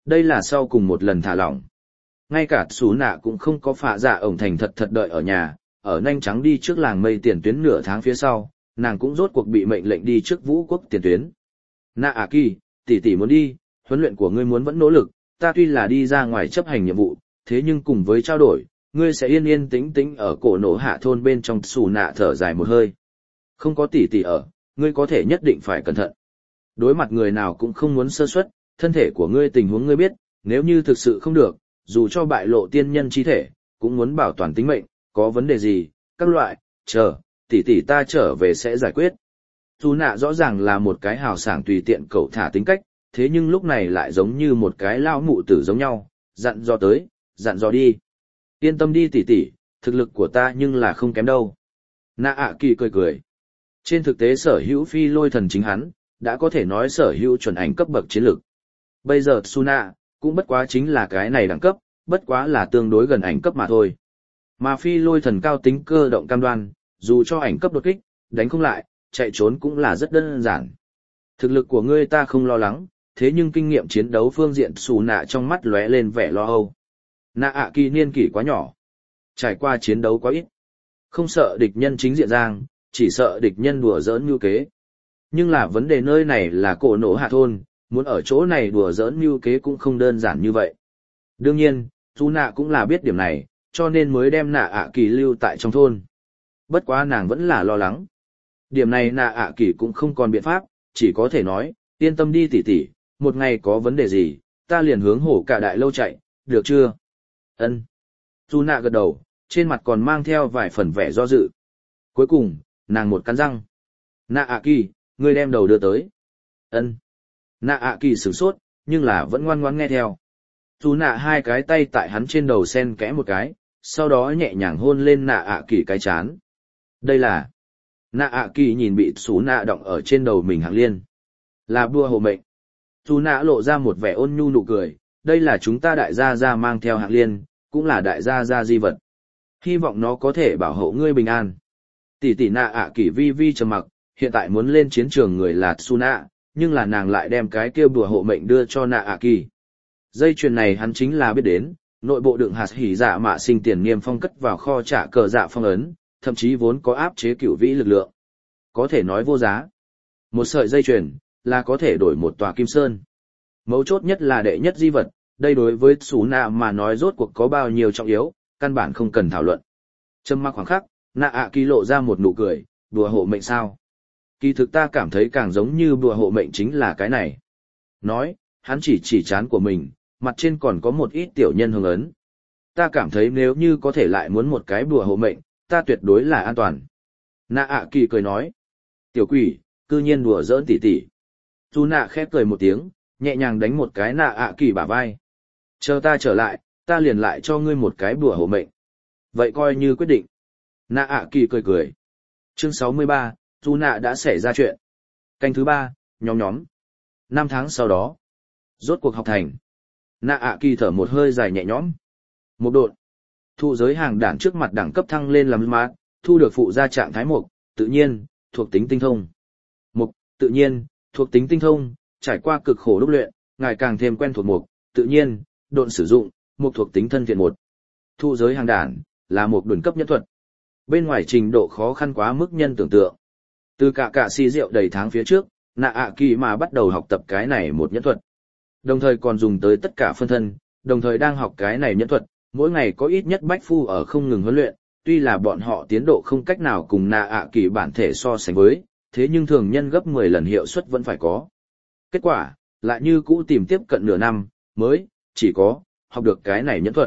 đây là sau cùng một lần thả lỏng. Ngay cả Sú Nạ cũng không có phạ dạ ổng thành thật thật đợi ở nhà, ở nhanh trắng đi trước làng mây tiền tuyến nửa tháng phía sau, nàng cũng rốt cuộc bị mệnh lệnh đi trước vũ quốc tiền tuyến. Nạ ạ kỳ, tỷ tỷ muốn đi, huấn luyện của ngươi muốn vẫn nỗ lực, ta tuy là đi ra ngoài chấp hành nhiệm vụ, thế nhưng cùng với trao đổi, ngươi sẽ yên yên tĩnh tĩnh ở cổ nổ hạ thôn bên trong. Sú Nạ thở dài một hơi. Không có tỷ tỷ ở, ngươi có thể nhất định phải cẩn thận. Đối mặt người nào cũng không muốn sơ suất, thân thể của ngươi tình huống ngươi biết, nếu như thực sự không được, dù cho bại lộ tiên nhân chi thể, cũng muốn bảo toàn tính mệnh, có vấn đề gì, các loại, chờ, tỷ tỷ ta trở về sẽ giải quyết. Sú Nạ rõ ràng là một cái hào sảng tùy tiện cẩu thả tính cách, thế nhưng lúc này lại giống như một cái lao mụ tử giống nhau, dặn dò tới, dặn dò đi. Yên tâm đi tỷ tỷ, thực lực của ta nhưng là không kém đâu. Nạ ạ kỳ cười cười. Trên thực tế sở hữu phi lôi thần chính hắn, đã có thể nói sở hữu chuẩn ảnh cấp bậc chiến lược. Bây giờ Sú Nạ, cũng bất quá chính là cái này đẳng cấp, bất quá là tương đối gần ảnh cấp mà thôi. Mà phi lôi thần cao tính cơ động cam đoan, dù cho ảnh cấp đột kích, đánh không lại, chạy trốn cũng là rất đơn giản. Thực lực của ngươi ta không lo lắng, thế nhưng kinh nghiệm chiến đấu phương diện Sú Nạ trong mắt lóe lên vẻ lo âu. Nạ ạ kỳ niên kỷ quá nhỏ, trải qua chiến đấu quá ít, không sợ địch nhân chính diện giang, chỉ sợ địch nhân đùa giỡn mưu kế. Nhưng là vấn đề nơi này là cổ nổ hạ thôn, muốn ở chỗ này đùa giỡn mưu kế cũng không đơn giản như vậy. Đương nhiên, Sú Nạ cũng là biết điểm này, cho nên mới đem Nạ ạ kỳ lưu tại trong thôn. Bất quá nàng vẫn là lo lắng. Điểm này Nạ ạ kỳ cũng không còn biện pháp, chỉ có thể nói, yên tâm đi tỷ tỷ, một ngày có vấn đề gì, ta liền hướng hổ cả đại lâu chạy, được chưa? Ân. Sú Nạ gật đầu, trên mặt còn mang theo vài phần vẻ do dự. Cuối cùng, nàng một cắn răng. Nạ ạ kỳ, ngươi đem đầu đưa tới. Ân. Nạ ạ kỳ sửng sốt, nhưng là vẫn ngoan ngoãn nghe theo. Sú Nạ hai cái tay tại hắn trên đầu xen kẽ một cái, sau đó nhẹ nhàng hôn lên Nạ ạ kỳ cái chán. Đây là... Nạ ạ kỳ nhìn bị Sú Nạ đọng ở trên đầu mình hạng liên. Là bùa hộ mệnh. Sú Nạ lộ ra một vẻ ôn nhu nụ cười, đây là chúng ta đại gia gia mang theo hạng liên, cũng là đại gia gia di vật. Hy vọng nó có thể bảo hộ ngươi bình an. Tỷ tỷ Nạ ạ kỳ vi vi trầm mặc, hiện tại muốn lên chiến trường người là Sú Nạ, nhưng là nàng lại đem cái kia bùa hộ mệnh đưa cho Nạ ạ kỳ. Dây chuyền này hắn chính là biết đến, nội bộ đựng hạt hỉ dạ mạ sinh tiền niêm phong cất vào kho trả cờ dạ phong ấn, thậm chí vốn có áp chế cửu vĩ lực lượng. Có thể nói vô giá. Một sợi dây chuyền là có thể đổi một tòa kim sơn. Mấu chốt nhất là đệ nhất di vật, đây đối với Sú Nạ mà nói rốt cuộc có bao nhiêu trọng yếu, căn bản không cần thảo luận. Trầm mặc khoảng khắc, Nạ ạ kỳ lộ ra một nụ cười, bùa hộ mệnh sao? Kỳ thực ta cảm thấy càng giống như bùa hộ mệnh chính là cái này. Nói, hắn chỉ trán của mình, mặt trên còn có một ít tiểu nhân hương ấn. Ta cảm thấy nếu như có thể lại muốn một cái bùa hộ mệnh, ta tuyệt đối là an toàn. Nạ ạ kỳ cười nói. Tiểu quỷ, cư nhiên đùa giỡn tỉ tỉ. Sú Nạ khép cười một tiếng, nhẹ nhàng đánh một cái Nạ ạ kỳ bả vai. Chờ ta trở lại, ta liền lại cho ngươi một cái bùa hộ mệnh. Vậy coi như quyết định. Nạ ạ kỳ cười cười. Chương 63, Sú Nạ đã xảy ra chuyện. Canh thứ 3, nhóm. 5 tháng sau đó. Rốt cuộc học thành. Nạ ạ kỳ thở một hơi dài nhẹ nhõm. Một độn. Thụ giới hàng đản trước mặt đẳng cấp thăng lên làm mát, thu được phụ gia trạng thái mục, tự nhiên, thuộc tính tinh thông. Mục, tự nhiên, thuộc tính tinh thông, trải qua cực khổ đúc luyện, ngày càng thêm quen thuộc mục, tự nhiên, độn sử dụng, mục thuộc tính thân thiện một. Thụ giới hàng đản, là một đồn cấp nhân thuật. Bên ngoài trình độ khó khăn quá mức nhân tưởng tượng. Từ cả si rượu đầy tháng phía trước, Nạ ạ kỳ mà bắt đầu học tập cái này một nhẫn thuật. Đồng thời còn dùng tới tất cả phân thân, đồng thời đang học cái này nhẫn thuật, mỗi ngày có ít nhất bách phu ở không ngừng huấn luyện, tuy là bọn họ tiến độ không cách nào cùng Nạ ạ kỳ bản thể so sánh với, thế nhưng thường nhân gấp 10 lần hiệu suất vẫn phải có. Kết quả, lại như cũ tìm tiếp cận nửa năm, mới, chỉ có, học được cái này nhẫn thuật.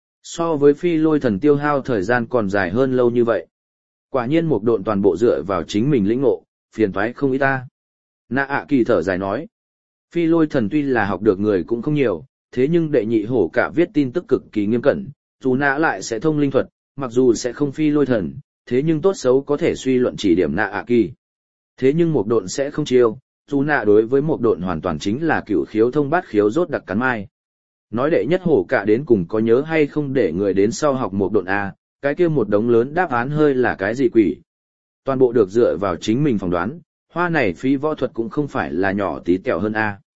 So với phi lôi thần tiêu hao thời gian còn dài hơn lâu như vậy. Quả nhiên một độn toàn bộ dựa vào chính mình lĩnh ngộ, phiền toái không ý ta. Nạ ạ kỳ thở dài nói. Phi lôi thần tuy là học được người cũng không nhiều, thế nhưng đệ nhị hổ cả viết tin tức cực kỳ nghiêm cẩn, dù nạ lại sẽ thông linh thuật, mặc dù sẽ không phi lôi thần, thế nhưng tốt xấu có thể suy luận chỉ điểm Nạ ạ kỳ. Thế nhưng một độn sẽ không chiêu, dù nạ đối với một độn hoàn toàn chính là cửu khiếu thông bát khiếu rốt đặc cắn mai. Nói đệ nhất hổ cả đến cùng có nhớ hay không để người đến sau học một độn A, cái kia một đống lớn đáp án hơi là cái gì quỷ. Toàn bộ được dựa vào chính mình phỏng đoán, hoa này phí võ thuật cũng không phải là nhỏ tí tẹo hơn A.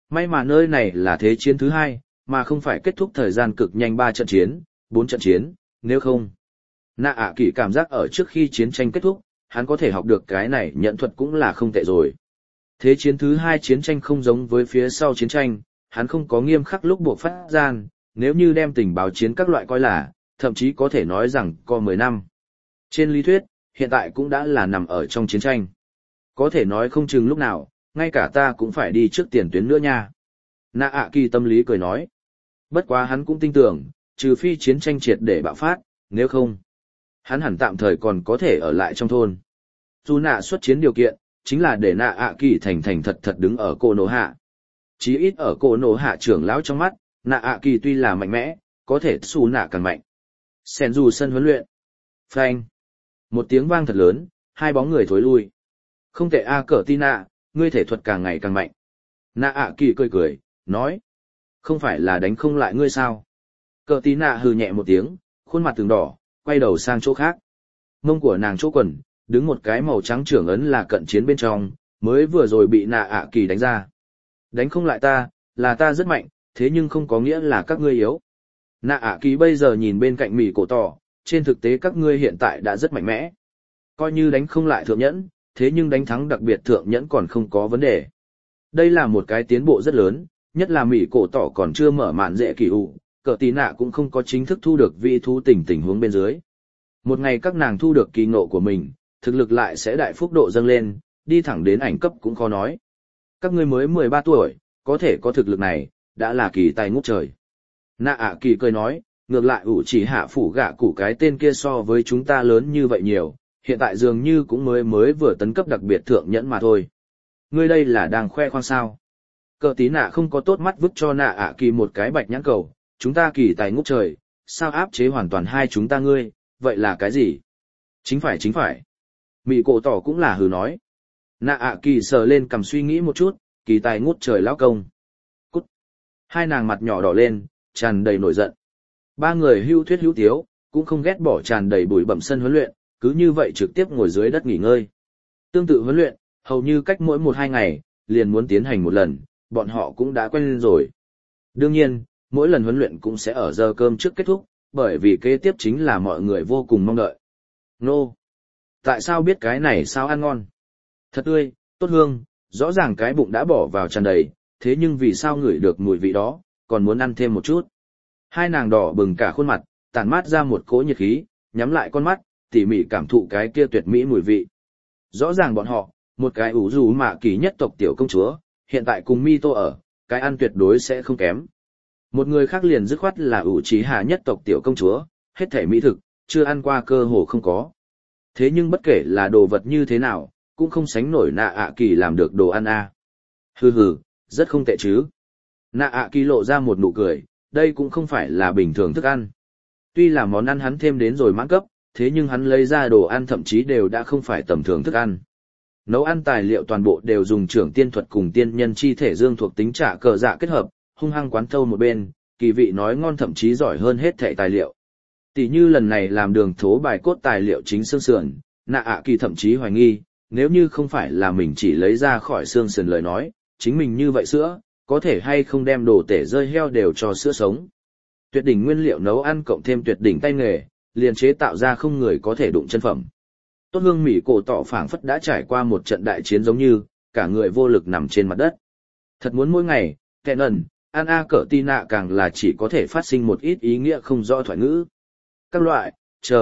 May mà nơi này là thế chiến thứ 2, mà không phải kết thúc thời gian cực nhanh 3 trận chiến, 4 trận chiến, nếu không. Nạ ạ kỳ cảm giác ở trước khi chiến tranh kết thúc, hắn có thể học được cái này nhận thuật cũng là không tệ rồi. Thế chiến thứ 2 chiến tranh không giống với phía sau chiến tranh, hắn không có nghiêm khắc lúc buộc phát gian, nếu như đem tình báo chiến các loại coi là, thậm chí có thể nói rằng có 10 năm. Trên lý thuyết, hiện tại cũng đã là nằm ở trong chiến tranh. Có thể nói không chừng lúc nào, ngay cả ta cũng phải đi trước tiền tuyến nữa nha. Nạ ạ kỳ tâm lý cười nói. Bất quá hắn cũng tin tưởng, trừ phi chiến tranh triệt để bạo phát, nếu không, hắn hẳn tạm thời còn có thể ở lại trong thôn. Dù nạ xuất chiến điều kiện, chính là để nạ ạ kỳ thành thành thật thật đứng ở cổ nổ hạ. Chí ít ở cổ nổ hạ trưởng lão trong mắt, nạ ạ kỳ tuy là mạnh mẽ, có thể xù nạ càng mạnh. Sen dù sân huấn luyện. Phanh. Một tiếng vang thật lớn, hai bóng người thối lui. Không thể cỡ tin nạ, ngươi thể thuật càng ngày càng mạnh. Nạ ạ kỳ cười cười, nói. Không phải là đánh không lại ngươi sao? Cỡ tí nạ hừ nhẹ một tiếng, khuôn mặt từng đỏ, quay đầu sang chỗ khác. Mông của nàng chỗ quần, đứng một cái màu trắng trưởng ấn là cận chiến bên trong, mới vừa rồi bị nạ ạ kỳ đánh ra. Đánh không lại ta, là ta rất mạnh, thế nhưng không có nghĩa là các ngươi yếu. Nạ ạ kỳ bây giờ nhìn bên cạnh mỉ cổ tỏ, trên thực tế các ngươi hiện tại đã rất mạnh mẽ. Coi như đánh không lại thượng nhẫn, thế nhưng đánh thắng đặc biệt thượng nhẫn còn không có vấn đề. Đây là một cái tiến bộ rất lớn, nhất là mỉ cổ tỏ còn chưa mở màn dễ kỳ ủ, cỡ tí nạ cũng không có chính thức thu được vị thú tình huống bên dưới. Một ngày các nàng thu được kỳ ngộ của mình, thực lực lại sẽ đại phúc độ dâng lên, đi thẳng đến ảnh cấp cũng khó nói. Các ngươi mới 13 tuổi, có thể có thực lực này, đã là kỳ tài ngút trời. Nạ ạ kỳ cười nói, ngược lại ủ chỉ hạ phủ gạ củ cái tên kia so với chúng ta lớn như vậy nhiều, hiện tại dường như cũng mới vừa tấn cấp đặc biệt thượng nhẫn mà thôi. Ngươi đây là đang khoe khoang sao. Cờ tí nạ không có tốt mắt vứt cho nạ ạ kỳ một cái bạch nhãn cầu, chúng ta kỳ tài ngút trời, sao áp chế hoàn toàn hai chúng ta ngươi, vậy là cái gì? Chính phải. Mị cổ tỏ cũng là hừ nói. Nạ ạ kỳ sờ lên cầm suy nghĩ một chút, kỳ tài ngút trời lão công. Cút. Hai nàng mặt nhỏ đỏ lên, tràn đầy nổi giận. Ba người hưu thuyết hữu tiếu, cũng không ghét bỏ tràn đầy bụi bặm sân huấn luyện, cứ như vậy trực tiếp ngồi dưới đất nghỉ ngơi. Tương tự huấn luyện, hầu như cách mỗi 1-2 ngày, liền muốn tiến hành một lần, bọn họ cũng đã quen lên rồi. Đương nhiên, mỗi lần huấn luyện cũng sẽ ở giờ cơm trước kết thúc, bởi vì kế tiếp chính là mọi người vô cùng mong đợi. Nô! Tại sao biết cái này sao ăn ngon? Thật tươi, tốt hương, rõ ràng cái bụng đã bỏ vào tràn đầy, thế nhưng vì sao ngửi được mùi vị đó, còn muốn ăn thêm một chút. Hai nàng đỏ bừng cả khuôn mặt, tản mát ra một cỗ nhiệt khí, nhắm lại con mắt, tỉ mỉ cảm thụ cái kia tuyệt mỹ mùi vị. Rõ ràng bọn họ, một cái ủ rủ mạ kỳ nhất tộc tiểu công chúa, hiện tại cùng Mito ở, cái ăn tuyệt đối sẽ không kém. Một người khác liền dứt khoát là ủ trí hạ nhất tộc tiểu công chúa, hết thể mỹ thực, chưa ăn qua cơ hồ không có. Thế nhưng bất kể là đồ vật như thế nào, cũng không sánh nổi nạ ạ kỳ làm được đồ ăn a. Hừ, rất không tệ chứ. Nạ ạ kỳ lộ ra một nụ cười, đây cũng không phải là bình thường thức ăn. Tuy là món ăn hắn thêm đến rồi mãn cấp, thế nhưng hắn lấy ra đồ ăn thậm chí đều đã không phải tầm thường thức ăn. Nấu ăn tài liệu toàn bộ đều dùng trưởng tiên thuật cùng tiên nhân chi thể dương thuộc tính trả cờ dạ kết hợp, hung hăng quán thâu một bên, kỳ vị nói ngon thậm chí giỏi hơn hết thảy tài liệu. Tỷ như lần này làm đường thố bài cốt tài liệu chính xương sườn, nạ ạ kỳ thậm chí hoài nghi, nếu như không phải là mình chỉ lấy ra khỏi xương sườn lời nói, chính mình như vậy sữa, có thể hay không đem đồ tể rơi heo đều cho sữa sống. Tuyệt đỉnh nguyên liệu nấu ăn cộng thêm tuyệt đỉnh tay nghề, liền chế tạo ra không người có thể đụng chân phẩm. Tốt hương mỹ cổ tỏ phảng phất đã trải qua một trận đại chiến giống như, cả người vô lực nằm trên mặt đất. Thật muốn mỗi ngày, kẹn ẩn, ăn cỡ ti nạ càng là chỉ có thể phát sinh một ít ý nghĩa không rõ thoại ngữ. Các loại,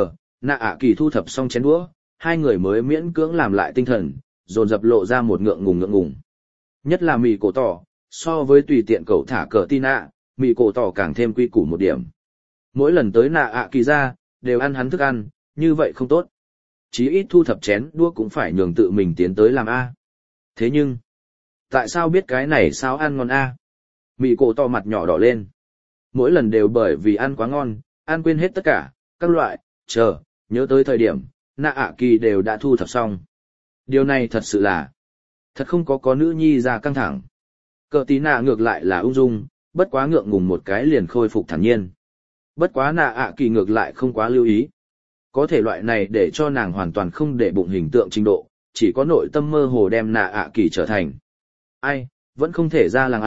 nạ ạ kỳ thu thập xong chén đũa, hai người mới miễn cưỡng làm lại tinh thần, dồn dập lộ ra một ngượng ngùng. Nhất là mì cổ tỏ, so với tùy tiện cậu thả cỡ ti nạ, mì cổ tỏ càng thêm quy củ một điểm. Mỗi lần tới nạ ạ kỳ ra, đều ăn hắn thức ăn, như vậy không tốt. Chí ít thu thập chén đũa cũng phải nhường tự mình tiến tới làm a. Thế nhưng, tại sao biết cái này sao ăn ngon a? Mì cổ tỏ mặt nhỏ đỏ lên. Mỗi lần đều bởi vì ăn quá ngon, ăn quên hết tất cả, các loại, nhớ tới thời điểm, nạ ạ kỳ đều đã thu thập xong. Điều này thật sự là, thật không có nữ nhi ra căng thẳng. Cờ tí nạ ngược lại là ung dung, bất quá ngượng ngùng một cái liền khôi phục thản nhiên. Bất quá nạ ạ kỳ ngược lại không quá lưu ý. Có thể loại này để cho nàng hoàn toàn không để bụng hình tượng trình độ, chỉ có nội tâm mơ hồ đem nạ ạ kỳ trở thành. Ai, vẫn không thể ra làng a,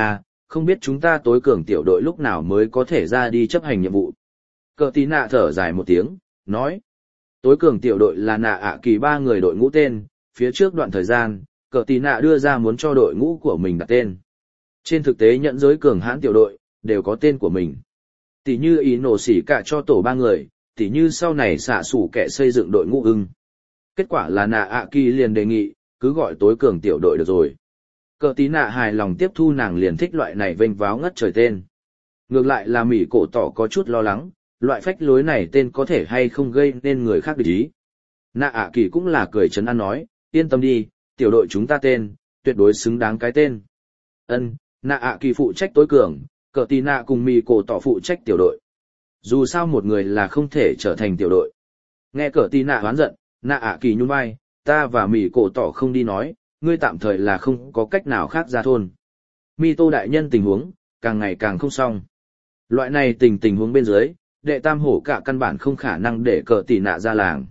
không biết chúng ta tối cường tiểu đội lúc nào mới có thể ra đi chấp hành nhiệm vụ. Cờ tí nạ thở dài một tiếng, nói. Tối cường tiểu đội là nạ ạ kỳ 3 người đội ngũ tên, phía trước đoạn thời gian, cờ tí nạ đưa ra muốn cho đội ngũ của mình đặt tên. Trên thực tế nhận giới cường hãn tiểu đội, đều có tên của mình. Tỷ như ý nổ xỉ cả cho tổ 3 người, tỷ như sau này xạ sủ kẻ xây dựng đội ngũ ưng. Kết quả là nạ ạ kỳ liền đề nghị, cứ gọi tối cường tiểu đội được rồi. Cờ tí nạ hài lòng tiếp thu, nàng liền thích loại này vênh váo ngất trời tên. Ngược lại là Mỹ cổ tỏ có chút lo lắng, loại phách lối này tên có thể hay không gây nên người khác địch ý. Nạ ạ kỳ cũng là cười trấn an nói, yên tâm đi, tiểu đội chúng ta tên, tuyệt đối xứng đáng cái tên. Ân, nạ ạ kỳ phụ trách tối cường, cờ tí nạ cùng Mỹ cổ tỏ phụ trách tiểu đội. Dù sao một người là không thể trở thành tiểu đội. Nghe cờ tí nạ oán giận, nạ ạ kỳ nhún vai, ta và Mỹ cổ tỏ không đi nói, ngươi tạm thời là không có cách nào khác ra thôn. Mi tô đại nhân tình huống, càng ngày càng không xong. Loại này tình huống bên dưới, đệ tam hổ cả căn bản không khả năng để cờ tỷ nạ ra làng.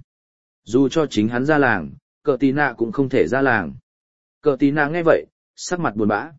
Dù cho chính hắn ra làng, cờ tỷ nạ cũng không thể ra làng. Cờ tỷ nạ nghe vậy, sắc mặt buồn bã.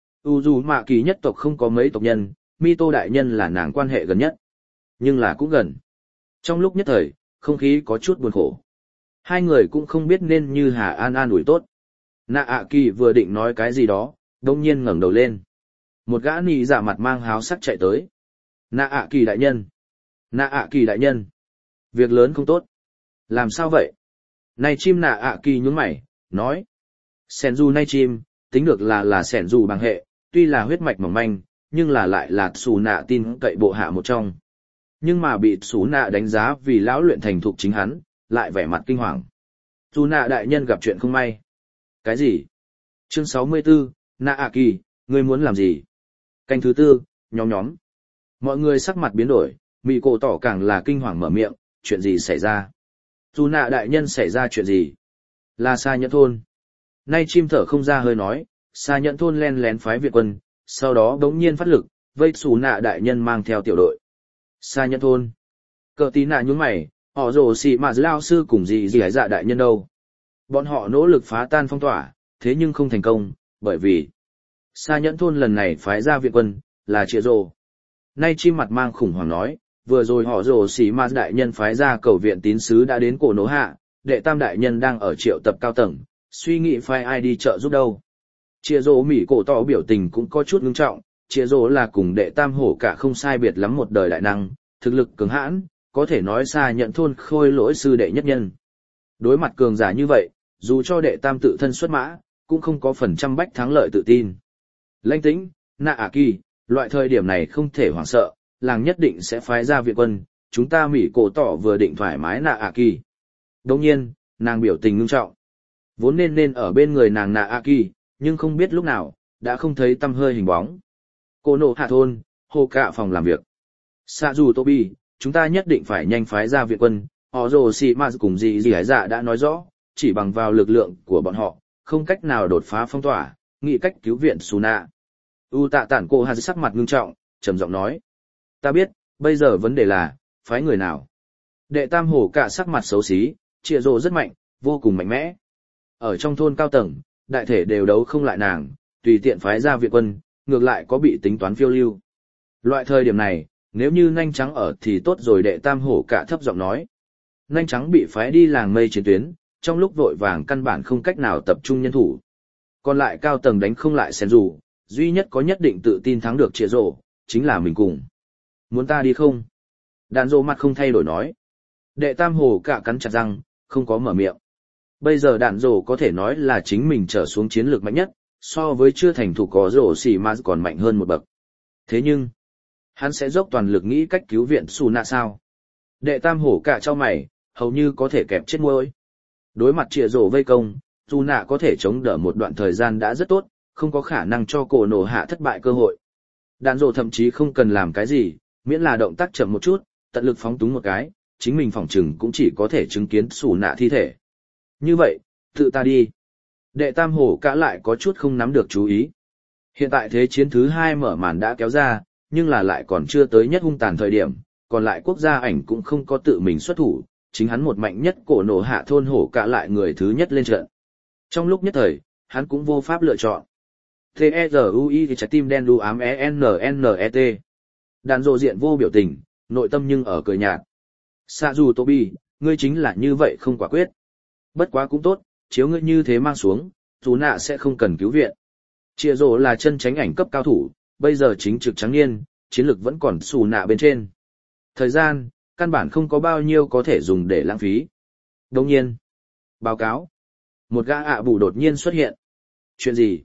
Dù mạ kỳ nhất tộc không có mấy tộc nhân, Mi tô đại nhân là nàng quan hệ gần nhất. Nhưng là cũng gần. Trong lúc nhất thời, không khí có chút buồn khổ. Hai người cũng không biết nên như Hà An ủi tốt. Nạ ạ kỳ vừa định nói cái gì đó, đông nhiên ngẩng đầu lên. Một gã nị dạ mặt mang háo sắc chạy tới. Nạ ạ kỳ đại nhân. Nạ ạ kỳ đại nhân. Việc lớn không tốt. Làm sao vậy? Này chim nạ ạ kỳ nhướng mày, nói. Sẻn dù nay chim, tính được là sẻn dù bằng hệ, tuy là huyết mạch mỏng manh, nhưng là lại là xù nạ tin cậy bộ hạ một trong. Nhưng mà bị xù nạ đánh giá vì lão luyện thành thục chính hắn, lại vẻ mặt kinh hoàng. Dù nạ đại nhân gặp chuyện không may. Cái gì? Chương 64, nạ ạ kỳ, ngươi muốn làm gì? Canh thứ tư, nhóm. Mọi người sắc mặt biến đổi, Mị cổ tỏ càng là kinh hoàng mở miệng, chuyện gì xảy ra? Dù nạ đại nhân xảy ra chuyện gì? Là Sa Nhẫn thôn. Nay chim thở không ra hơi nói, Sa Nhẫn thôn len lén phái Việt quân, sau đó đống nhiên phát lực, vây Xù nạ đại nhân mang theo tiểu đội. Sa Nhẫn thôn. Cờ tí nạ nhúng mày, họ rồ xì mà lao sư cùng gì hải dạ đại nhân đâu. Bọn họ nỗ lực phá tan phong tỏa, thế nhưng không thành công, bởi vì Sa Nhẫn thôn lần này phái ra viện quân, là Trịa Rồ. Nay chim mặt mang khủng hoảng nói, vừa rồi họ rồ xì mà đại nhân phái ra cầu viện tín sứ đã đến cổ nổ hạ, đệ tam đại nhân đang ở triệu tập cao tầng, suy nghĩ phái ai đi chợ giúp đâu. Trịa Rồ mỉ cổ tỏ biểu tình cũng có chút ngưng trọng, Trịa Rồ là cùng đệ tam hổ cả không sai biệt lắm một đời đại năng, thực lực cường hãn, có thể nói Sa Nhẫn thôn khôi lỗi sư đệ nhất nhân. Đối mặt cường giả như vậy, dù cho đệ tam tự thân xuất mã, cũng không có phần trăm bách thắng lợi tự tin. Lãnh tĩnh, nạ ạ kỳ, loại thời điểm này không thể hoảng sợ, làng nhất định sẽ phái ra viện quân, chúng ta mỉ cổ tỏ vừa định thoải mái nạ ạ kỳ. Đồng nhiên, nàng biểu tình ngưng trọng. Vốn nên ở bên người nàng nạ ạ kỳ, nhưng không biết lúc nào, đã không thấy tăm hơi hình bóng. Cô nộ hạ thôn, hồ cạ phòng làm việc. Sa dù Tobi, chúng ta nhất định phải nhanh phái ra viện quân, họ rồ xì mà cùng gì hải dạ đã nói rõ, chỉ bằng vào lực lượng của bọn họ, không cách nào đột phá phong tỏa, nghĩ cách cứu viện Xù nạ. Tạ Tản Cô Hà sắc mặt ngưng trọng, trầm giọng nói. Ta biết, bây giờ vấn đề là, phái người nào? Đệ tam hổ cả sắc mặt xấu xí, Trịa Rồ rất mạnh, vô cùng mạnh mẽ. Ở trong thôn cao tầng, đại thể đều đấu không lại nàng, tùy tiện phái ra viện quân, ngược lại có bị tính toán phiêu lưu. Loại thời điểm này, nếu như nanh trắng ở thì tốt rồi, đệ tam hổ cả thấp giọng nói. Nanh trắng bị phái đi làng mây chiến tuyến, trong lúc vội vàng căn bản không cách nào tập trung nhân thủ. Còn lại cao tầng đánh không lại Sen dù, duy nhất có nhất định tự tin thắng được Trịa Rồ, chính là mình cùng. Muốn ta đi không? Đàn Rồ mặt không thay đổi nói. Đệ tam hồ cả cắn chặt răng, không có mở miệng. Bây giờ Đàn Rồ có thể nói là chính mình trở xuống chiến lược mạnh nhất, so với chưa thành thủ có Rồ xì mà còn mạnh hơn một bậc. Thế nhưng, hắn sẽ dốc toàn lực nghĩ cách cứu viện Xù nạ sao? Đệ tam hổ cả cho mày, hầu như có thể kẹp chết môi. Đối mặt Trịa Rồ vây công, Xù nạ có thể chống đỡ một đoạn thời gian đã rất tốt, không có khả năng cho cổ nổ hạ thất bại cơ hội. Đàn Rồ thậm chí không cần làm cái gì, miễn là động tác chậm một chút, tận lực phóng túng một cái, chính mình phỏng chừng cũng chỉ có thể chứng kiến Xù nạ thi thể. Như vậy, tự ta đi. Đệ tam hổ cả lại có chút không nắm được chú ý. Hiện tại thế chiến thứ 2 mở màn đã kéo ra, nhưng là lại còn chưa tới nhất hung tàn thời điểm, còn lại quốc gia ảnh cũng không có tự mình xuất thủ, chính hắn một mạnh nhất cổ nổ hạ thôn hổ cả lại người thứ nhất lên trận. Trong lúc nhất thời, hắn cũng vô pháp lựa chọn. T-E-Z-U-I trái tim đen đu ám E-N-N-E-T. Đàn rộ diện vô biểu tình, nội tâm nhưng ở cười nhạt. Sạ dù Tô Bi, ngươi chính là như vậy không quả quyết. Bất quá cũng tốt, chiếu ngươi như thế mang xuống, dù nạ sẽ không cần cứu viện. Chia rộ là chân tránh ảnh cấp cao thủ, bây giờ chính trực trắng niên, chiến lực vẫn còn xù nạ bên trên. Thời gian, căn bản không có bao nhiêu có thể dùng để lãng phí. Đồng nhiên, báo cáo. Một gã ạ bù đột nhiên xuất hiện. Chuyện gì?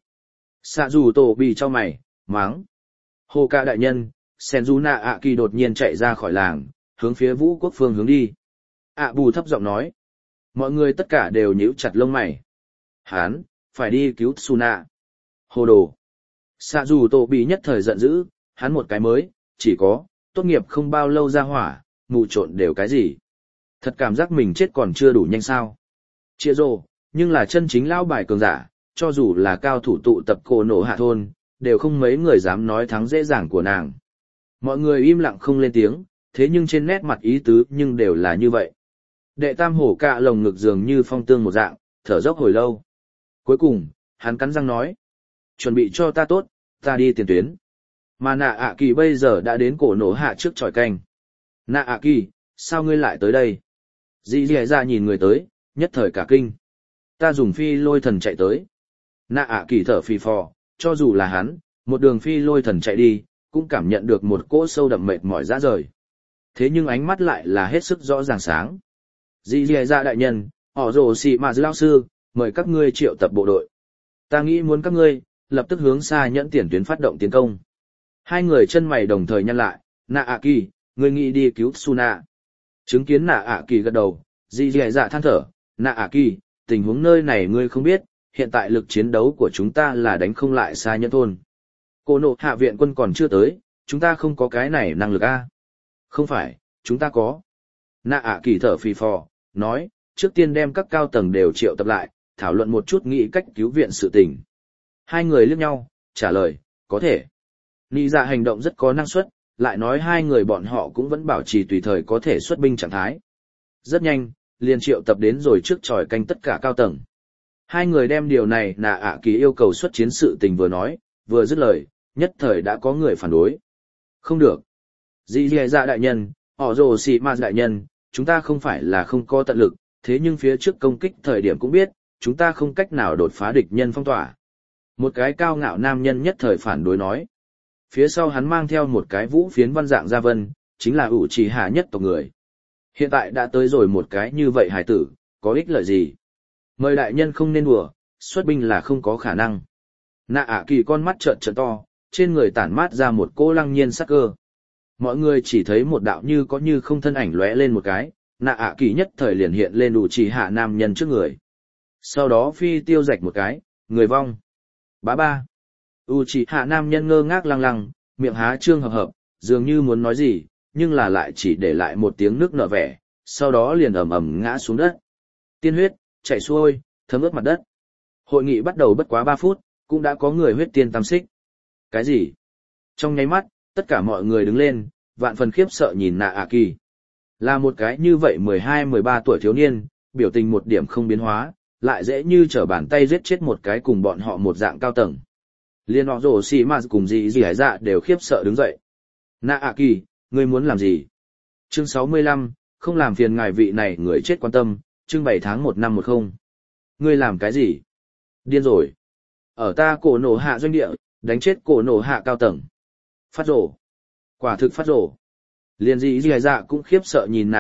Sạ dù Tổ Bị cho mày, máng. Hồ ca đại nhân, Senju ạ kỳ đột nhiên chạy ra khỏi làng, hướng phía Vũ Quốc phương hướng đi. ạ bù thấp giọng nói. Mọi người tất cả đều nhíu chặt lông mày. Hán, phải đi cứu Tsuna. Hồ đồ. Sạ dù Tổ Bị nhất thời giận dữ, hắn một cái mới, chỉ có, tốt nghiệp không bao lâu ra hỏa, mù trộn đều cái gì. Thật cảm giác mình chết còn chưa đủ nhanh sao. Chia rồ, nhưng là chân chính lão bài cường giả, cho dù là cao thủ tụ tập cổ nổ hạ thôn, đều không mấy người dám nói thắng dễ dàng của nàng. Mọi người im lặng không lên tiếng, thế nhưng trên nét mặt ý tứ nhưng đều là như vậy. Đệ tam hổ cạ lồng ngực dường như phong tương một dạng, thở dốc hồi lâu. Cuối cùng, hắn cắn răng nói. Chuẩn bị cho ta tốt, ta đi tiền tuyến. Mà nạ ạ kỳ bây giờ đã đến cổ nổ hạ trước tròi canh. Nạ ạ kỳ, sao ngươi lại tới đây? Dì dì ra nhìn người tới, nhất thời cả kinh. Ta dùng phi lôi thần chạy tới. Nạ ạ kỳ thở phì phò, cho dù là hắn, một đường phi lôi thần chạy đi, cũng cảm nhận được một cỗ sâu đậm mệt mỏi rã rời. Thế nhưng ánh mắt lại là hết sức rõ ràng sáng. Dì dì ra đại nhân, họ rồ xì mà lao sư, mời các ngươi triệu tập bộ đội. Ta nghĩ muốn các ngươi, lập tức hướng xa nhẫn tiền tuyến phát động tiến công. Hai người chân mày đồng thời nhăn lại, nạ ạ kỳ, ngươi nghĩ đi cứu Tsuna. Chứng kiến nạ ạ kỳ gật đầu, dì dì dạ than thở, nạ ạ kỳ, tình huống nơi này ngươi không biết, hiện tại lực chiến đấu của chúng ta là đánh không lại xa nhẫn thôn. Cổ nộ hạ viện quân còn chưa tới, chúng ta không có cái này năng lực a. Không phải, chúng ta có. Nạ ạ kỳ thở phì phò, nói, trước tiên đem các cao tầng đều triệu tập lại, thảo luận một chút nghĩ cách cứu viện sự tình. Hai người liếc nhau, trả lời, có thể. Nị dạ hành động rất có năng suất, lại nói hai người bọn họ cũng vẫn bảo trì tùy thời có thể xuất binh trạng thái. Rất nhanh, liền triệu tập đến rồi trước tròi canh tất cả cao tầng. Hai người đem điều này nạ ạ kỳ yêu cầu xuất chiến sự tình vừa nói, vừa dứt lời, nhất thời đã có người phản đối. Không được. Dì dì dạ đại nhân, họ rồ xì ma đại nhân, chúng ta không phải là không có tận lực, thế nhưng phía trước công kích thời điểm cũng biết, chúng ta không cách nào đột phá địch nhân phong tỏa. Một cái cao ngạo nam nhân nhất thời phản đối nói. Phía sau hắn mang theo một cái vũ phiến văn dạng gia vân, chính là ủ trì hạ nhất tộc người. Hiện tại đã tới rồi một cái như vậy hải tử, có ích lợi gì? Mời đại nhân không nên đùa, xuất binh là không có khả năng. Nạ ạ kỳ con mắt trợn trợn to, trên người tản mát ra một cô lăng nhiên sắc cơ. Mọi người chỉ thấy một đạo như có như không thân ảnh lóe lên một cái, nạ ạ kỳ nhất thời liền hiện lên ủ trì hạ nam nhân trước người. Sau đó phi tiêu rạch một cái, người vong. Bá ba. Uchiha nam nhân ngơ ngác lăng lăng, miệng há trương hợp hợp, dường như muốn nói gì, nhưng là lại chỉ để lại một tiếng nước nở vẻ, sau đó liền ầm ầm ngã xuống đất. Tiên huyết chảy xuôi, thấm ướt mặt đất. Hội nghị bắt đầu bất quá 3 phút, cũng đã có người huyết tiên tam xích. Cái gì? Trong nháy mắt, tất cả mọi người đứng lên, vạn phần khiếp sợ nhìn nạ ạ kỳ. Là một cái như vậy 12-13 tuổi thiếu niên, biểu tình một điểm không biến hóa, lại dễ như trở bàn tay giết chết một cái cùng bọn họ một dạng cao tầng. Liên họ rổ xì mà cùng dì hải dạ đều khiếp sợ đứng dậy. Nạ ạ kỳ, ngươi muốn làm gì? Chương 65, không làm phiền ngài vị này người chết quan tâm, chương 7 tháng 1 năm 10. Ngươi làm cái gì? Điên rồi. Ở ta cổ nổ hạ doanh địa, đánh chết cổ nổ hạ cao tầng. Phát rổ. Quả thực phát rổ. Liên dì hải dạ cũng khiếp sợ nhìn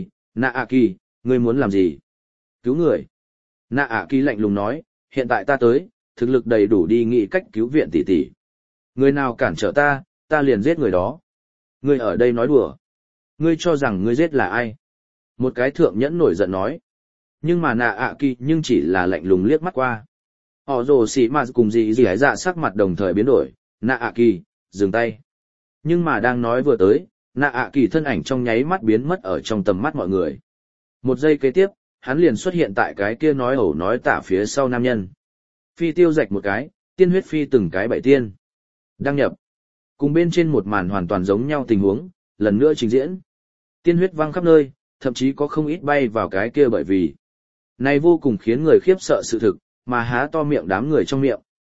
nạ ạ kỳ, ngươi muốn làm gì? Cứu người. Nạ ạ kỳ lạnh lùng nói, hiện tại ta tới, thực lực đầy đủ đi nghĩ cách cứu viện tỷ tỷ. Người nào cản trở ta, ta liền giết người đó. Ngươi ở đây nói đùa. Ngươi cho rằng ngươi giết là ai? Một cái thượng nhẫn nổi giận nói. Nhưng mà nạ ạ kỳ nhưng chỉ là lạnh lùng liếc mắt qua. Họ rồ xì mà cùng dì hải dạ sắc mặt đồng thời biến đổi. Nạ ạ kỳ, dừng tay. Nhưng mà đang nói vừa tới, nạ ạ kỳ thân ảnh trong nháy mắt biến mất ở trong tầm mắt mọi người. Một giây kế tiếp, hắn liền xuất hiện tại cái kia nói ẩu nói tả phía sau nam nhân. Phi tiêu rạch một cái, tiên huyết phi từng cái bảy tiên. Đăng nhập. Cùng bên trên một màn hoàn toàn giống nhau tình huống, lần nữa trình diễn. Tiên huyết văng khắp nơi, thậm chí có không ít bay vào cái kia bởi vì. Này vô cùng khiến người khiếp sợ sự thực, mà há to miệng đám người trong miệng.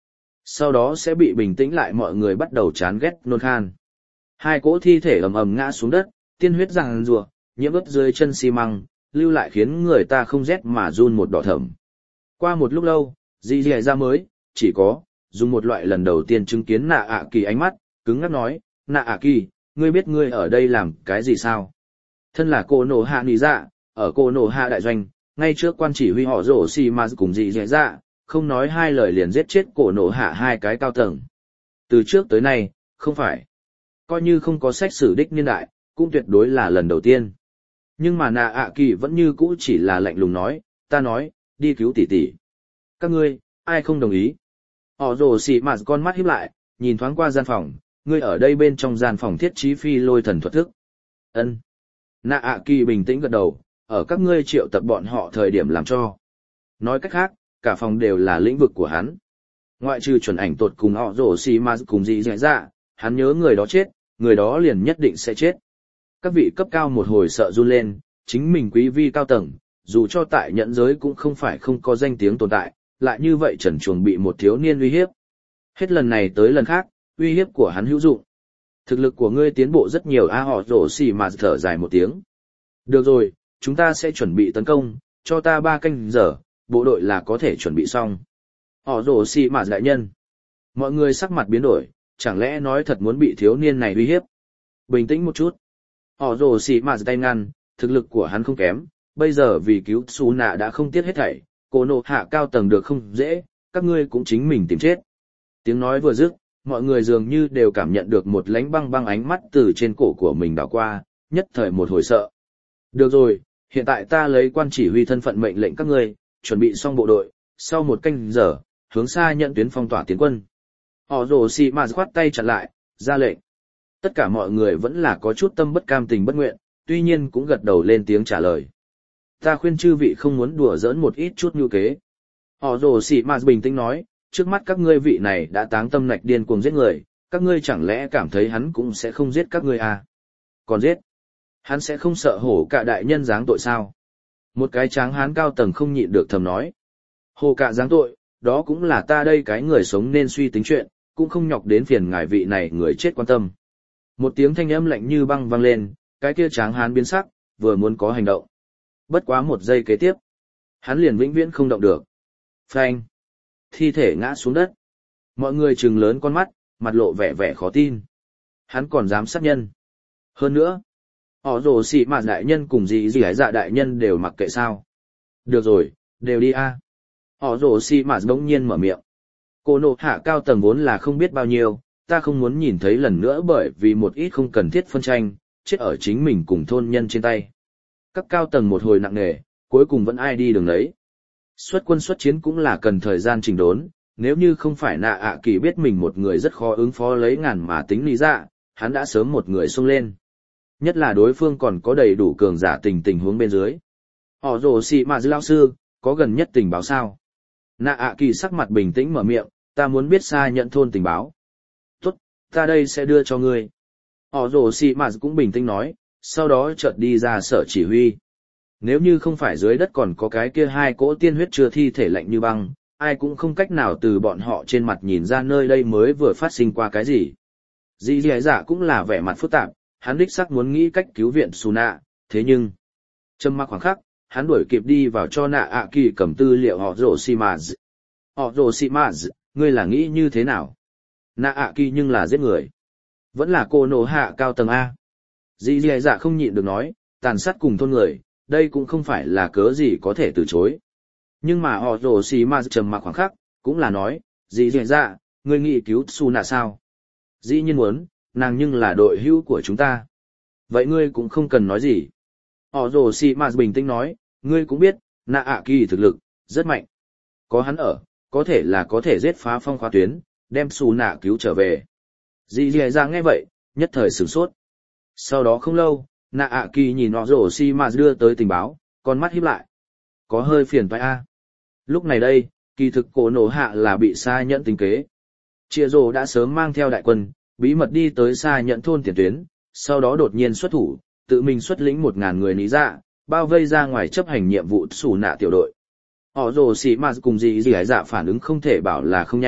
Sau đó sẽ bị bình tĩnh lại, mọi người bắt đầu chán ghét nôn khan. Hai cỗ thi thể ầm ầm ngã xuống đất, tiên huyết ràng rùa, nhiễm ướt dưới chân xi măng, lưu lại khiến người ta không rét mà run một đỏ thẫm. Qua một lúc lâu, Dị Dị Dạ mới, chỉ có, dùng một loại lần đầu tiên chứng kiến Nạ ạ kỳ ánh mắt, cứng ngắc nói, Nạ ạ kỳ, ngươi biết ngươi ở đây làm cái gì sao? Thân là cô nổ hạ nỉ dạ, ở cô nổ hạ đại doanh, ngay trước quan chỉ huy họ rổ xì mà cùng Dị Dị Dạ, không nói hai lời liền giết chết cổ nổ hạ hai cái cao tầng. Từ trước tới nay, không phải. Coi như không có sách sử đích niên đại, cũng tuyệt đối là lần đầu tiên. Nhưng mà Nạ ạ kỳ vẫn như cũ chỉ là lạnh lùng nói, ta nói, đi cứu tỷ tỷ. Các ngươi, ai không đồng ý? Họ rồ xì mà con mắt híp lại, nhìn thoáng qua gian phòng, ngươi ở đây bên trong gian phòng thiết trí phi lôi thần thuật thức. Ân. Nạ ạ kỳ bình tĩnh gật đầu, ở các ngươi triệu tập bọn họ thời điểm làm cho. Nói cách khác, cả phòng đều là lĩnh vực của hắn. Ngoại trừ chuẩn ảnh tột cùng họ rồ xì mà cùng Dị Dạ Dạ, hắn nhớ người đó chết, người đó liền nhất định sẽ chết. Các vị cấp cao một hồi sợ run lên, chính mình quý vi cao tầng, dù cho tại nhẫn giới cũng không phải không có danh tiếng tồn tại, lại như vậy trần truồng bị một thiếu niên uy hiếp. Hết lần này tới lần khác, uy hiếp của hắn hữu dụng. Thực lực của ngươi tiến bộ rất nhiều, họ rổ xì mà thở dài một tiếng. Được rồi, chúng ta sẽ chuẩn bị tấn công, cho ta 3 canh giờ, bộ đội là có thể chuẩn bị xong. Họ rổ xì mà đại nhân. Mọi người sắc mặt biến đổi, chẳng lẽ nói thật muốn bị thiếu niên này uy hiếp? Bình tĩnh một chút. Họ rồ xì mà tay ngăn, thực lực của hắn không kém, bây giờ vì cứu Su Nạ đã không tiếc hết thảy, cô nộ hạ cao tầng được không dễ, các ngươi cũng chính mình tìm chết. Tiếng nói vừa dứt, mọi người dường như đều cảm nhận được một lánh băng băng ánh mắt từ trên cổ của mình đảo qua, nhất thời một hồi sợ. Được rồi, hiện tại ta lấy quan chỉ huy thân phận mệnh lệnh các ngươi, chuẩn bị xong bộ đội, sau 1 canh giờ, hướng xa nhận tuyến phong tỏa tiến quân. Họ rồ xì mà khoát tay chặn lại, ra lệnh. Tất cả mọi người vẫn là có chút tâm bất cam tình bất nguyện, tuy nhiên cũng gật đầu lên tiếng trả lời. Ta khuyên chư vị không muốn đùa giỡn một ít chút như kế. Họ rồ xì mà bình tĩnh nói, trước mắt các ngươi vị này đã táng tâm nạch điên cuồng giết người, các ngươi chẳng lẽ cảm thấy hắn cũng sẽ không giết các ngươi à? Còn giết, hắn sẽ không sợ hổ cả đại nhân giáng tội sao? Một cái tráng hán cao tầng không nhịn được thầm nói. Hổ cả giáng tội, đó cũng là ta đây cái người sống nên suy tính chuyện, cũng không nhọc đến phiền ngài vị này người chết quan tâm. Một tiếng thanh âm lạnh như băng vang lên, cái kia tráng hán biến sắc, vừa muốn có hành động. Bất quá 1 giây kế tiếp, hắn liền vĩnh viễn không động được. Phanh! Thi thể ngã xuống đất. Mọi người trừng lớn con mắt, mặt lộ vẻ vẻ khó tin. Hắn còn dám sát nhân. Hơn nữa, họ rồ xì mà đại nhân cùng Dị Dị Dạ đại nhân đều mặc kệ sao. Được rồi, đều đi a. Họ rồ xì mà bỗng nhiên mở miệng. Cô nộ hạ cao tầng vốn là không biết bao nhiêu, ta không muốn nhìn thấy lần nữa bởi vì một ít không cần thiết phân tranh, chết ở chính mình cùng thôn nhân trên tay. Các cao tầng một hồi nặng nề, cuối cùng vẫn ai đi đường đấy. Xuất quân xuất chiến cũng là cần thời gian chỉnh đốn, nếu như không phải Nạ ạ kỳ biết mình một người rất khó ứng phó lấy ngàn mà tính lý dạ, hắn đã sớm một người xông lên. Nhất là đối phương còn có đầy đủ cường giả tình huống bên dưới. Họ rồ xì mà dư lao sư, có gần nhất tình báo sao? Nạ ạ kỳ sắc mặt bình tĩnh mở miệng, ta muốn biết xa nhận thôn tình báo. Tốt, ta đây sẽ đưa cho ngươi. Họ rồ xì mà cũng bình tĩnh nói, sau đó chợt đi ra sở chỉ huy. Nếu như không phải dưới đất còn có cái kia 2 cỗ tiên huyết chưa thi thể lạnh như băng, ai cũng không cách nào từ bọn họ trên mặt nhìn ra nơi đây mới vừa phát sinh qua cái gì. Dị Dị Dạ cũng là vẻ mặt phức tạp, hắn đích xác muốn nghĩ cách cứu viện Su Nạ, thế nhưng trầm mặc khoảng khắc, hắn đuổi kịp đi vào cho Nạ ạ kỳ cầm tư liệu họ rồ xì mà. Họ rồ xì mà, ngươi là nghĩ như thế nào? Nạ ạ kỳ nhưng là giết người. Vẫn là cô nổ hạ cao tầng A. Dị Dị Dạ không nhịn được nói, tàn sát cùng thôn người, đây cũng không phải là cớ gì có thể từ chối. Nhưng mà họ rồ xì mà trầm mặc khoảng khắc, cũng là nói, Dị Dị Dạ, ngươi nghĩ cứu Su Nạ sao? Dĩ nhiên muốn, nàng nhưng là đội hữu của chúng ta. Vậy ngươi cũng không cần nói gì. Họ rồ xì mà bình tĩnh nói, ngươi cũng biết, Nạ ạ kỳ thực lực, rất mạnh. Có hắn ở, có thể là có thể giết phá phong khóa tuyến, đem Su Nạ cứu trở về. Dị Dị Dạ nghe vậy, nhất thời sửng sốt. Sau đó không lâu, Nạ ạ kỳ nhìn họ rồ xì mà đưa tới tình báo, con mắt híp lại. Có hơi phiền phải a. Lúc này đây, kỳ thực cổ nổ hạ là bị Sa Nhẫn tính kế. Chia rồ đã sớm mang theo đại quân, bí mật đi tới Sa Nhẫn thôn tiền tuyến, sau đó đột nhiên xuất thủ, tự mình xuất lĩnh 1000 người lý dạ, bao vây ra ngoài chấp hành nhiệm vụ Su Nạ tiểu đội. Họ rồ xì mà cùng Dị Dị Dạ phản ứng không thể bảo là không nhanh,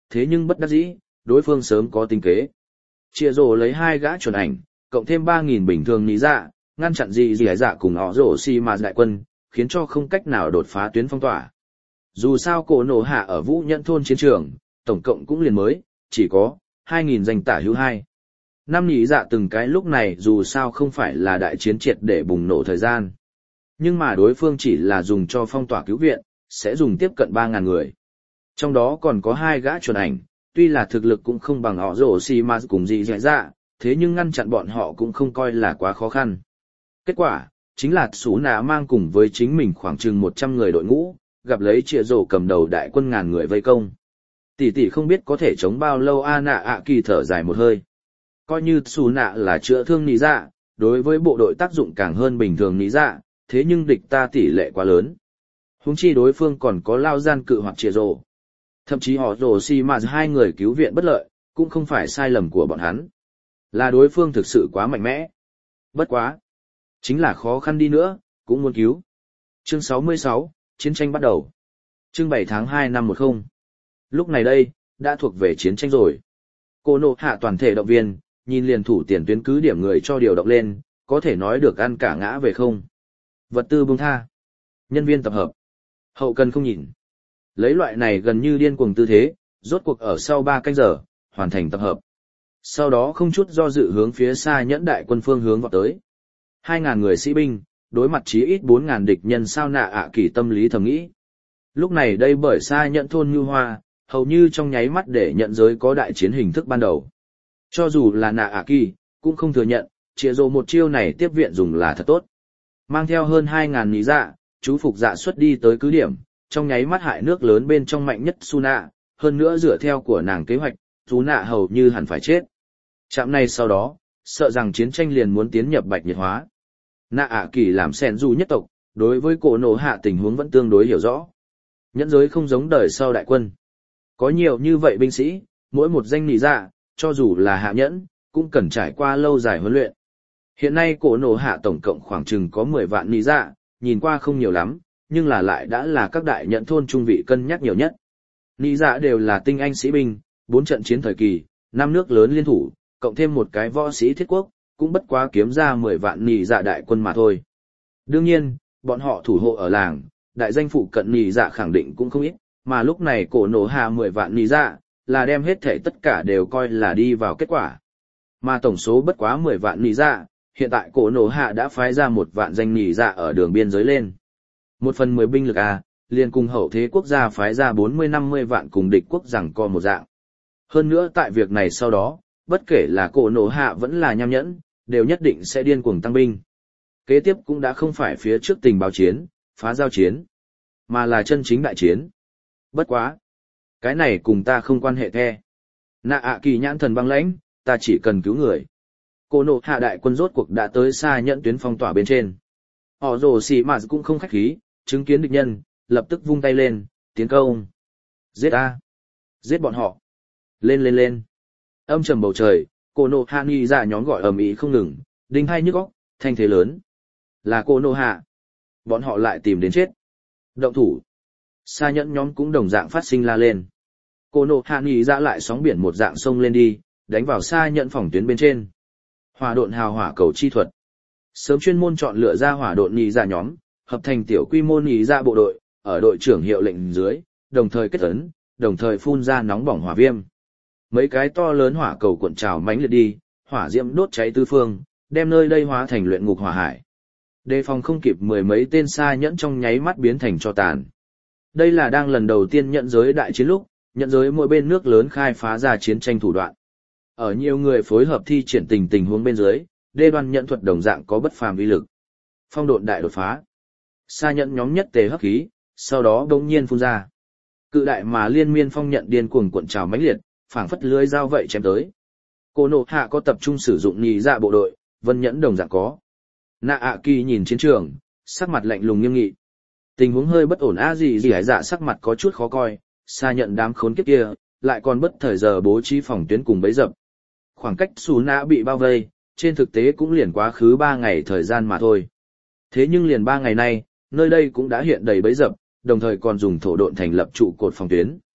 thế nhưng bất đắc dĩ, đối phương sớm có tính kế. Chia rồ lấy 2 gã chuẩn ảnh, cộng thêm 3.000 bình thường nỉ dạ, ngăn chặn gì dạ cùng họ rổ xì mà đại quân, khiến cho không cách nào đột phá tuyến phong tỏa. Dù sao cổ nổ hạ ở Vũ Nhẫn thôn chiến trường, tổng cộng cũng liền mới, chỉ có 2.000 danh tả hữu 2. 5 nỉ dạ từng cái lúc này dù sao không phải là đại chiến triệt để bùng nổ thời gian. Nhưng mà đối phương chỉ là dùng cho phong tỏa cứu viện, sẽ dùng tiếp cận 3.000 người. Trong đó còn có 2 gã chuẩn ảnh, tuy là thực lực cũng không bằng họ rổ xì mà cùng gì dạ, thế nhưng ngăn chặn bọn họ cũng không coi là quá khó khăn. Kết quả, chính là Sú Nạ mang cùng với chính mình khoảng chừng 100 người đội ngũ, gặp lấy Chia Rồ cầm đầu đại quân ngàn người vây công. Tỷ tỷ không biết có thể chống bao lâu Nạ ạ kỳ thở dài một hơi. Coi như Sú Nạ là chữa thương nỉ dạ, đối với bộ đội tác dụng càng hơn bình thường nỉ dạ, thế nhưng địch ta tỷ lệ quá lớn. Huống chi đối phương còn có lao gian cự hoặc Chia Rồ. Thậm chí họ rồ xì mà 2 người cứu viện bất lợi, cũng không phải sai lầm của bọn hắn. Là đối phương thực sự quá mạnh mẽ. Bất quá. Chính là khó khăn đi nữa, cũng muốn cứu. Chương 66, chiến tranh bắt đầu. Chương 7 tháng 2 năm 10. Lúc này đây, đã thuộc về chiến tranh rồi. Cô nộ hạ toàn thể động viên, nhìn liền thủ tiền tuyến cứ điểm người cho điều động lên, có thể nói được ăn cả ngã về không. Vật tư buông tha. Nhân viên tập hợp. Hậu cần không nhìn. Lấy loại này gần như điên cuồng tư thế, rốt cuộc ở sau 3 canh giờ, hoàn thành tập hợp. Sau đó không chút do dự hướng phía xa nhẫn đại quân phương hướng vọt tới. 2.000 người sĩ binh, đối mặt chí ít 4.000 địch nhân sao nạ ạ kỳ tâm lý thầm nghĩ. Lúc này đây bởi xa nhẫn thôn như hoa, hầu như trong nháy mắt để nhận giới có đại chiến hình thức ban đầu. Cho dù là nạ ạ kỳ, cũng không thừa nhận, Chia Rồ một chiêu này tiếp viện dùng là thật tốt. Mang theo hơn 2.000 nỉ dạ, chú phục dạ xuất đi tới cứ điểm, trong nháy mắt hại nước lớn bên trong mạnh nhất Su Nạ, hơn nữa dựa theo của nàng kế hoạch, Su Nạ hầu như hẳn phải chết. Trạm này sau đó, sợ rằng chiến tranh liền muốn tiến nhập bạch nhiệt hóa. Nạ ạ kỳ làm sen du nhất tộc, đối với cổ nổ hạ tình huống vẫn tương đối hiểu rõ. Nhẫn giới không giống đời sau đại quân. Có nhiều như vậy binh sĩ, mỗi một danh nỉ dạ, cho dù là hạ nhẫn, cũng cần trải qua lâu dài huấn luyện. Hiện nay cổ nổ hạ tổng cộng khoảng chừng có 10 vạn nỉ dạ, nhìn qua không nhiều lắm, nhưng là lại đã là các đại nhẫn thôn trung vị cân nhắc nhiều nhất. Nỉ dạ đều là tinh anh sĩ binh, 4 trận chiến thời kỳ, 5 nước lớn liên thủ, cộng thêm một cái võ sĩ thiết quốc, cũng bất quá kiếm ra 10 vạn nỉ dạ đại quân mà thôi. Đương nhiên, bọn họ thủ hộ ở làng, đại danh phụ cận nỉ dạ khẳng định cũng không ít, mà lúc này cổ nổ hạ 10 vạn nỉ dạ, là đem hết thể tất cả đều coi là đi vào kết quả. Mà tổng số bất quá 10 vạn nỉ dạ, hiện tại cổ nổ hạ đã phái ra 1 vạn danh nỉ dạ ở đường biên giới lên. 1/10 binh lực liền cùng hậu thế quốc gia phái ra 40-50 vạn cùng địch quốc rằng co một dạng. Hơn nữa tại việc này sau đó, bất kể là cổ nổ hạ vẫn là nham nhẫn, đều nhất định sẽ điên cuồng tăng binh. Kế tiếp cũng đã không phải phía trước tình báo chiến, phá giao chiến, mà là chân chính đại chiến. Bất quá. Cái này cùng ta không quan hệ the. Nạ ạ kỳ nhãn thần băng lãnh, ta chỉ cần cứu người. Cổ nổ hạ đại quân rốt cuộc đã tới xa nhẫn tuyến phong tỏa bên trên. Họ rồ xì mà cũng không khách khí, chứng kiến địch nhân, lập tức vung tay lên, tiến công. Giết a, giết bọn họ. Lên lên lên. Âm trầm bầu trời, cổ nổ hạ nghi ra nhóm gọi ầm ĩ không ngừng, đinh hai nhức óc, thanh thế lớn. Là cổ nổ hạ. Bọn họ lại tìm đến chết. Động thủ. Xa nhẫn nhóm cũng đồng dạng phát sinh la lên. Cổ nổ hạ nghi ra lại sóng biển một dạng sông lên đi, đánh vào xa nhẫn phòng tuyến bên trên. Hỏa độn hào hỏa cầu chi thuật. Sớm chuyên môn chọn lựa ra hỏa độn nhị ra nhóm, hợp thành tiểu quy mô nhị ra bộ đội, ở đội trưởng hiệu lệnh dưới, đồng thời kết ấn, đồng thời phun ra nóng bỏng hỏa viêm. Mấy cái to lớn hỏa cầu cuộn trào mãnh liệt đi, hỏa diễm đốt cháy tứ phương, đem nơi đây hóa thành luyện ngục hỏa hải. Đề phòng không kịp 10 mấy tên xa nhẫn trong nháy mắt biến thành tro tàn. Đây là đang lần đầu tiên nhận giới đại chiến lúc, nhận giới mỗi bên nước lớn khai phá ra chiến tranh thủ đoạn. Ở nhiều người phối hợp thi triển tình huống bên dưới, đê đoan nhận thuật đồng dạng có bất phàm uy lực. Phong độn đại đột phá. Xa nhẫn nhóm nhất tề hấp khí, sau đó đột nhiên phun ra. Cự đại mà liên miên phong nhận điên cuồng cuộn trào mãnh liệt, phảng phất lưới dao vậy chém tới. Cổ nổ hạ có tập trung sử dụng nhị dạ bộ đội, vân nhẫn đồng dạng có. Nạ ạ kỳ nhìn chiến trường, sắc mặt lạnh lùng nghiêm nghị. Tình huống hơi bất ổn gì hải dạ sắc mặt có chút khó coi, xa nhận đám khốn kiếp kia, lại còn bất thời giờ bố trí phòng tuyến cùng bấy dập. Khoảng cách Sú Nạ bị bao vây, trên thực tế cũng liền quá khứ 3 ngày thời gian mà thôi. Thế nhưng liền 3 ngày nay, nơi đây cũng đã hiện đầy bấy dập, đồng thời còn dùng thổ độn thành lập trụ cột phòng tuyến.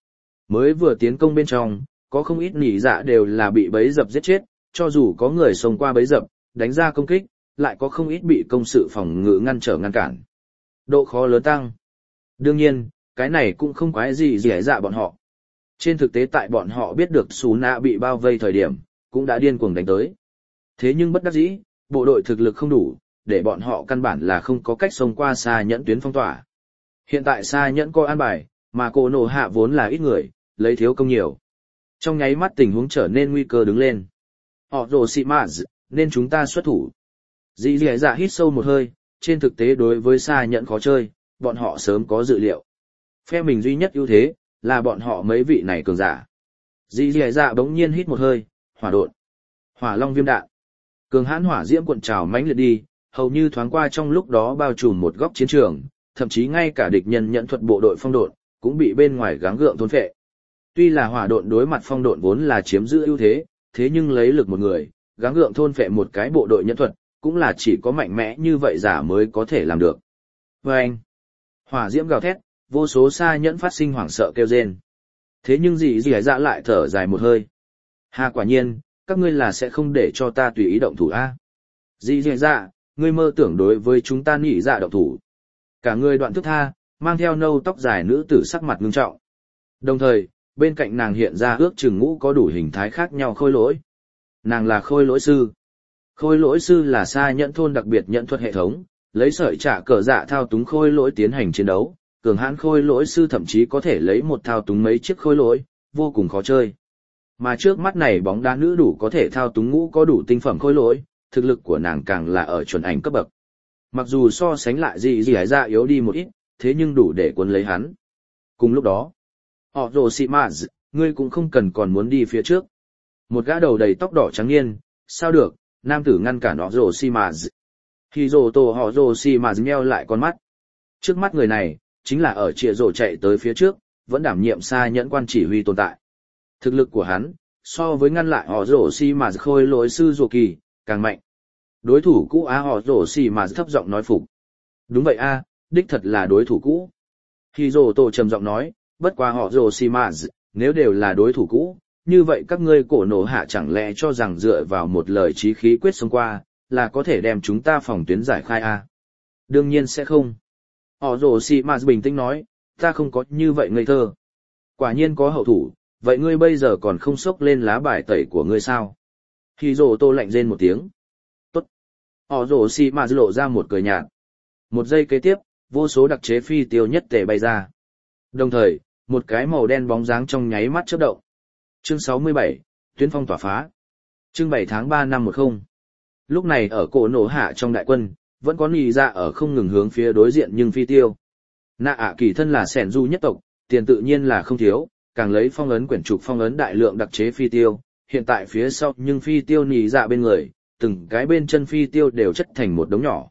Mới vừa tiến công bên trong, có không ít nỉ dạ đều là bị bẫy dập giết chết, cho dù có người xông qua bẫy dập, đánh ra công kích, lại có không ít bị công sự phòng ngự ngăn trở ngăn cản. Độ khó lớn tăng. Đương nhiên, cái này cũng không quái gì dẻ dạ bọn họ. Trên thực tế tại bọn họ biết được Sú Nạ bị bao vây thời điểm, cũng đã điên cuồng đánh tới. Thế nhưng bất đắc dĩ, bộ đội thực lực không đủ, để bọn họ căn bản là không có cách xông qua xa nhẫn tuyến phong tỏa. Hiện tại xa nhẫn có an bài, mà Cổ Nổ Hạ vốn là ít người, lấy thiếu công nhiều. Trong nháy mắt tình huống trở nên nguy cơ đứng lên. Họ rồ xị mạ nên chúng ta xuất thủ. Dì dì dạ hít sâu một hơi, trên thực tế đối với xa nhẫn khó chơi, bọn họ sớm có dự liệu. Phe mình duy nhất ưu thế, là bọn họ mấy vị này cường giả. Dì dì dạ bỗng nhiên hít một hơi, hỏa độn. Hỏa long viêm đạn. Cường hãn hỏa diễm cuộn trào mãnh liệt đi, hầu như thoáng qua trong lúc đó bao trùm một góc chiến trường, thậm chí ngay cả địch nhân nhận thuật bộ đội phong độn, cũng bị bên ngoài gắng gượng thôn phệ. Tuy là hỏa độn đối mặt phong độn vốn là chiếm giữ ưu thế, thế nhưng lấy lực một người, gắng gượng thôn phệ một cái bộ đội nhân thuật, cũng là chỉ có mạnh mẽ như vậy giả mới có thể làm được. Vâng! Hỏa diễm gào thét, vô số xa nhẫn phát sinh hoảng sợ kêu rên. Thế nhưng dì dì dạ lại thở dài một hơi. Hà quả nhiên, các ngươi là sẽ không để cho ta tùy ý động thủ a. Dì dì dạ, ngươi mơ tưởng đối với chúng ta nỉ dạ động thủ. Cả người đoạn thức tha, mang theo nâu tóc dài nữ tử sắc mặt ngưng trọng. Đồng thời, bên cạnh nàng hiện ra ước chừng ngũ có đủ hình thái khác nhau khôi lỗi. Nàng là khôi lỗi sư. Khôi lỗi sư là xa nhẫn thôn đặc biệt nhận thuật hệ thống, lấy sợi trả cờ dạ thao túng khôi lỗi tiến hành chiến đấu. Cường hãn khôi lỗi sư thậm chí có thể lấy một thao túng mấy chiếc khôi lỗi, vô cùng khó chơi. Mà trước mắt này bóng đá nữ đủ có thể thao túng ngũ có đủ tinh phẩm khôi lỗi, thực lực của nàng càng là ở chuẩn ảnh cấp bậc. Mặc dù so sánh lại gì hải dạ yếu đi một ít, thế nhưng đủ để cuốn lấy hắn. Cùng lúc đó, họ rồ xị mạ, ngươi cũng không cần còn muốn đi phía trước. Một gã đầu đầy tóc đỏ trắng niên, sao được, nam tử ngăn cản họ rồ xị mạ. Khi rồ tổ họ rồ xị mạ nheo lại con mắt. Trước mắt người này, chính là ở trịa rồ chạy tới phía trước, vẫn đảm nhiệm xa nhẫn quan chỉ huy tồn tại. Thực lực của hắn, so với ngăn lại họ rồ xị mạ khôi lỗi sư rồ kỳ, càng mạnh. Đối thủ cũ họ rồ xị mạ thấp giọng nói phục. Đúng vậy đích thật là đối thủ cũ. Khi rồ tổ trầm giọng nói, bất quá họ rồ xị mạ, nếu đều là đối thủ cũ, như vậy các ngươi Cổ Nổ Hạ chẳng lẽ cho rằng dựa vào một lời chí khí quyết xông qua, là có thể đem chúng ta phòng tuyến giải khai Đương nhiên sẽ không. Họ rồ xị mạ bình tĩnh nói, ta không có như vậy ngây thơ. Quả nhiên có hậu thủ, vậy ngươi bây giờ còn không xốc lên lá bài tẩy của ngươi sao? Khi rồ tô lạnh rên một tiếng. Tốt. Họ rồ xị mạ lộ ra một cười nhạt. Một giây kế tiếp, vô số đặc chế phi tiêu nhất tề bay ra. Đồng thời, một cái màu đen bóng dáng trong nháy mắt chớp động. Chương 67, tuyến phong tỏa phá. Chương 7 tháng 3 năm 10. Lúc này ở Cổ Nổ Hạ trong đại quân, vẫn có nì dạ ở không ngừng hướng phía đối diện nhưng phi tiêu. Nạ ạ kỳ thân là sẻn du nhất tộc, tiền tự nhiên là không thiếu, càng lấy phong ấn quyển trục phong ấn đại lượng đặc chế phi tiêu, hiện tại phía sau nhưng phi tiêu nì dạ bên người, từng cái bên chân phi tiêu đều chất thành một đống nhỏ.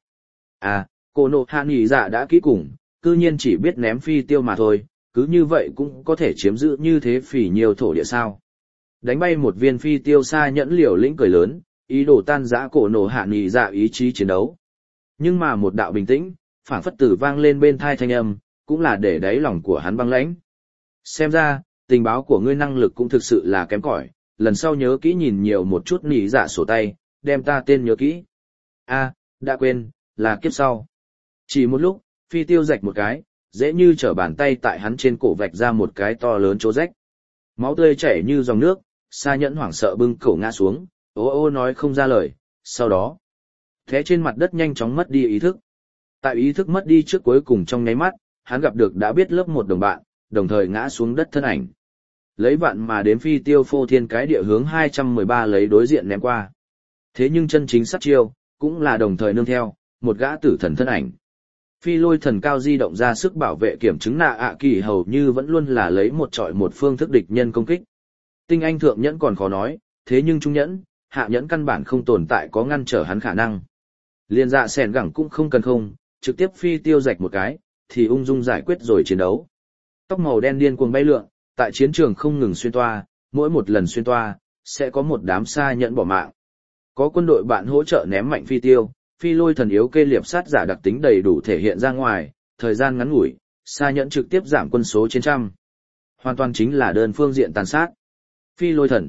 Cổ Nổ Hạ nì dạ đã kỹ cùng, cư nhiên chỉ biết ném phi tiêu mà thôi, cứ như vậy cũng có thể chiếm giữ như thế phỉ nhiều thổ địa sao. Đánh bay một viên phi tiêu xa nhẫn liều lĩnh cười lớn, ý đồ tan rã Cổ Nổ Hạ nì dạ ý chí chiến đấu. Nhưng mà một đạo bình tĩnh, phảng phất tử vang lên bên thai thanh âm, cũng là để đáy lòng của hắn băng lãnh. Xem ra, tình báo của ngươi năng lực cũng thực sự là kém cỏi, lần sau nhớ kỹ nhìn nhiều một chút nỉ dạ sổ tay, đem ta tên nhớ kỹ. Đã quên, là kiếp sau. Chỉ một lúc, phi tiêu rạch một cái, dễ như trở bàn tay tại hắn trên cổ vạch ra một cái to lớn chỗ rách. Máu tươi chảy như dòng nước, Sa Nhẫn hoảng sợ bưng cổ ngã xuống, ô nói không ra lời, sau đó, thế trên mặt đất nhanh chóng mất đi ý thức. Tại ý thức mất đi trước cuối cùng trong nháy mắt, hắn gặp được đã biết lớp một đồng bạn, đồng thời ngã xuống đất thân ảnh. Lấy vạn mà đến phi tiêu phô thiên cái địa hướng 213 lấy đối diện ném qua. Thế nhưng chân chính sát chiêu, cũng là đồng thời nương theo, một gã tử thần thân ảnh. Phi lôi thần cao di động ra sức bảo vệ kiểm chứng nạ ạ kỳ hầu như vẫn luôn là lấy một trọi một phương thức địch nhân công kích. Tinh anh thượng nhẫn còn khó nói, thế nhưng trung nhẫn, hạ nhẫn căn bản không tồn tại có ngăn trở hắn khả năng. Liên dạ sẻn gẳng cũng không cần không, trực tiếp phi tiêu rạch một cái, thì ung dung giải quyết rồi chiến đấu. Tóc màu đen điên cuồng bay lượn, tại chiến trường không ngừng xuyên toa, mỗi một lần xuyên toa, sẽ có một đám sa nhẫn bỏ mạng. Có quân đội bạn hỗ trợ ném mạnh phi tiêu, phi lôi thần yếu kê liệp sát giả đặc tính đầy đủ thể hiện ra ngoài, thời gian ngắn ngủi, sa nhẫn trực tiếp giảm quân số trên trăm. Hoàn toàn chính là đơn phương diện tàn sát. Phi lôi thần.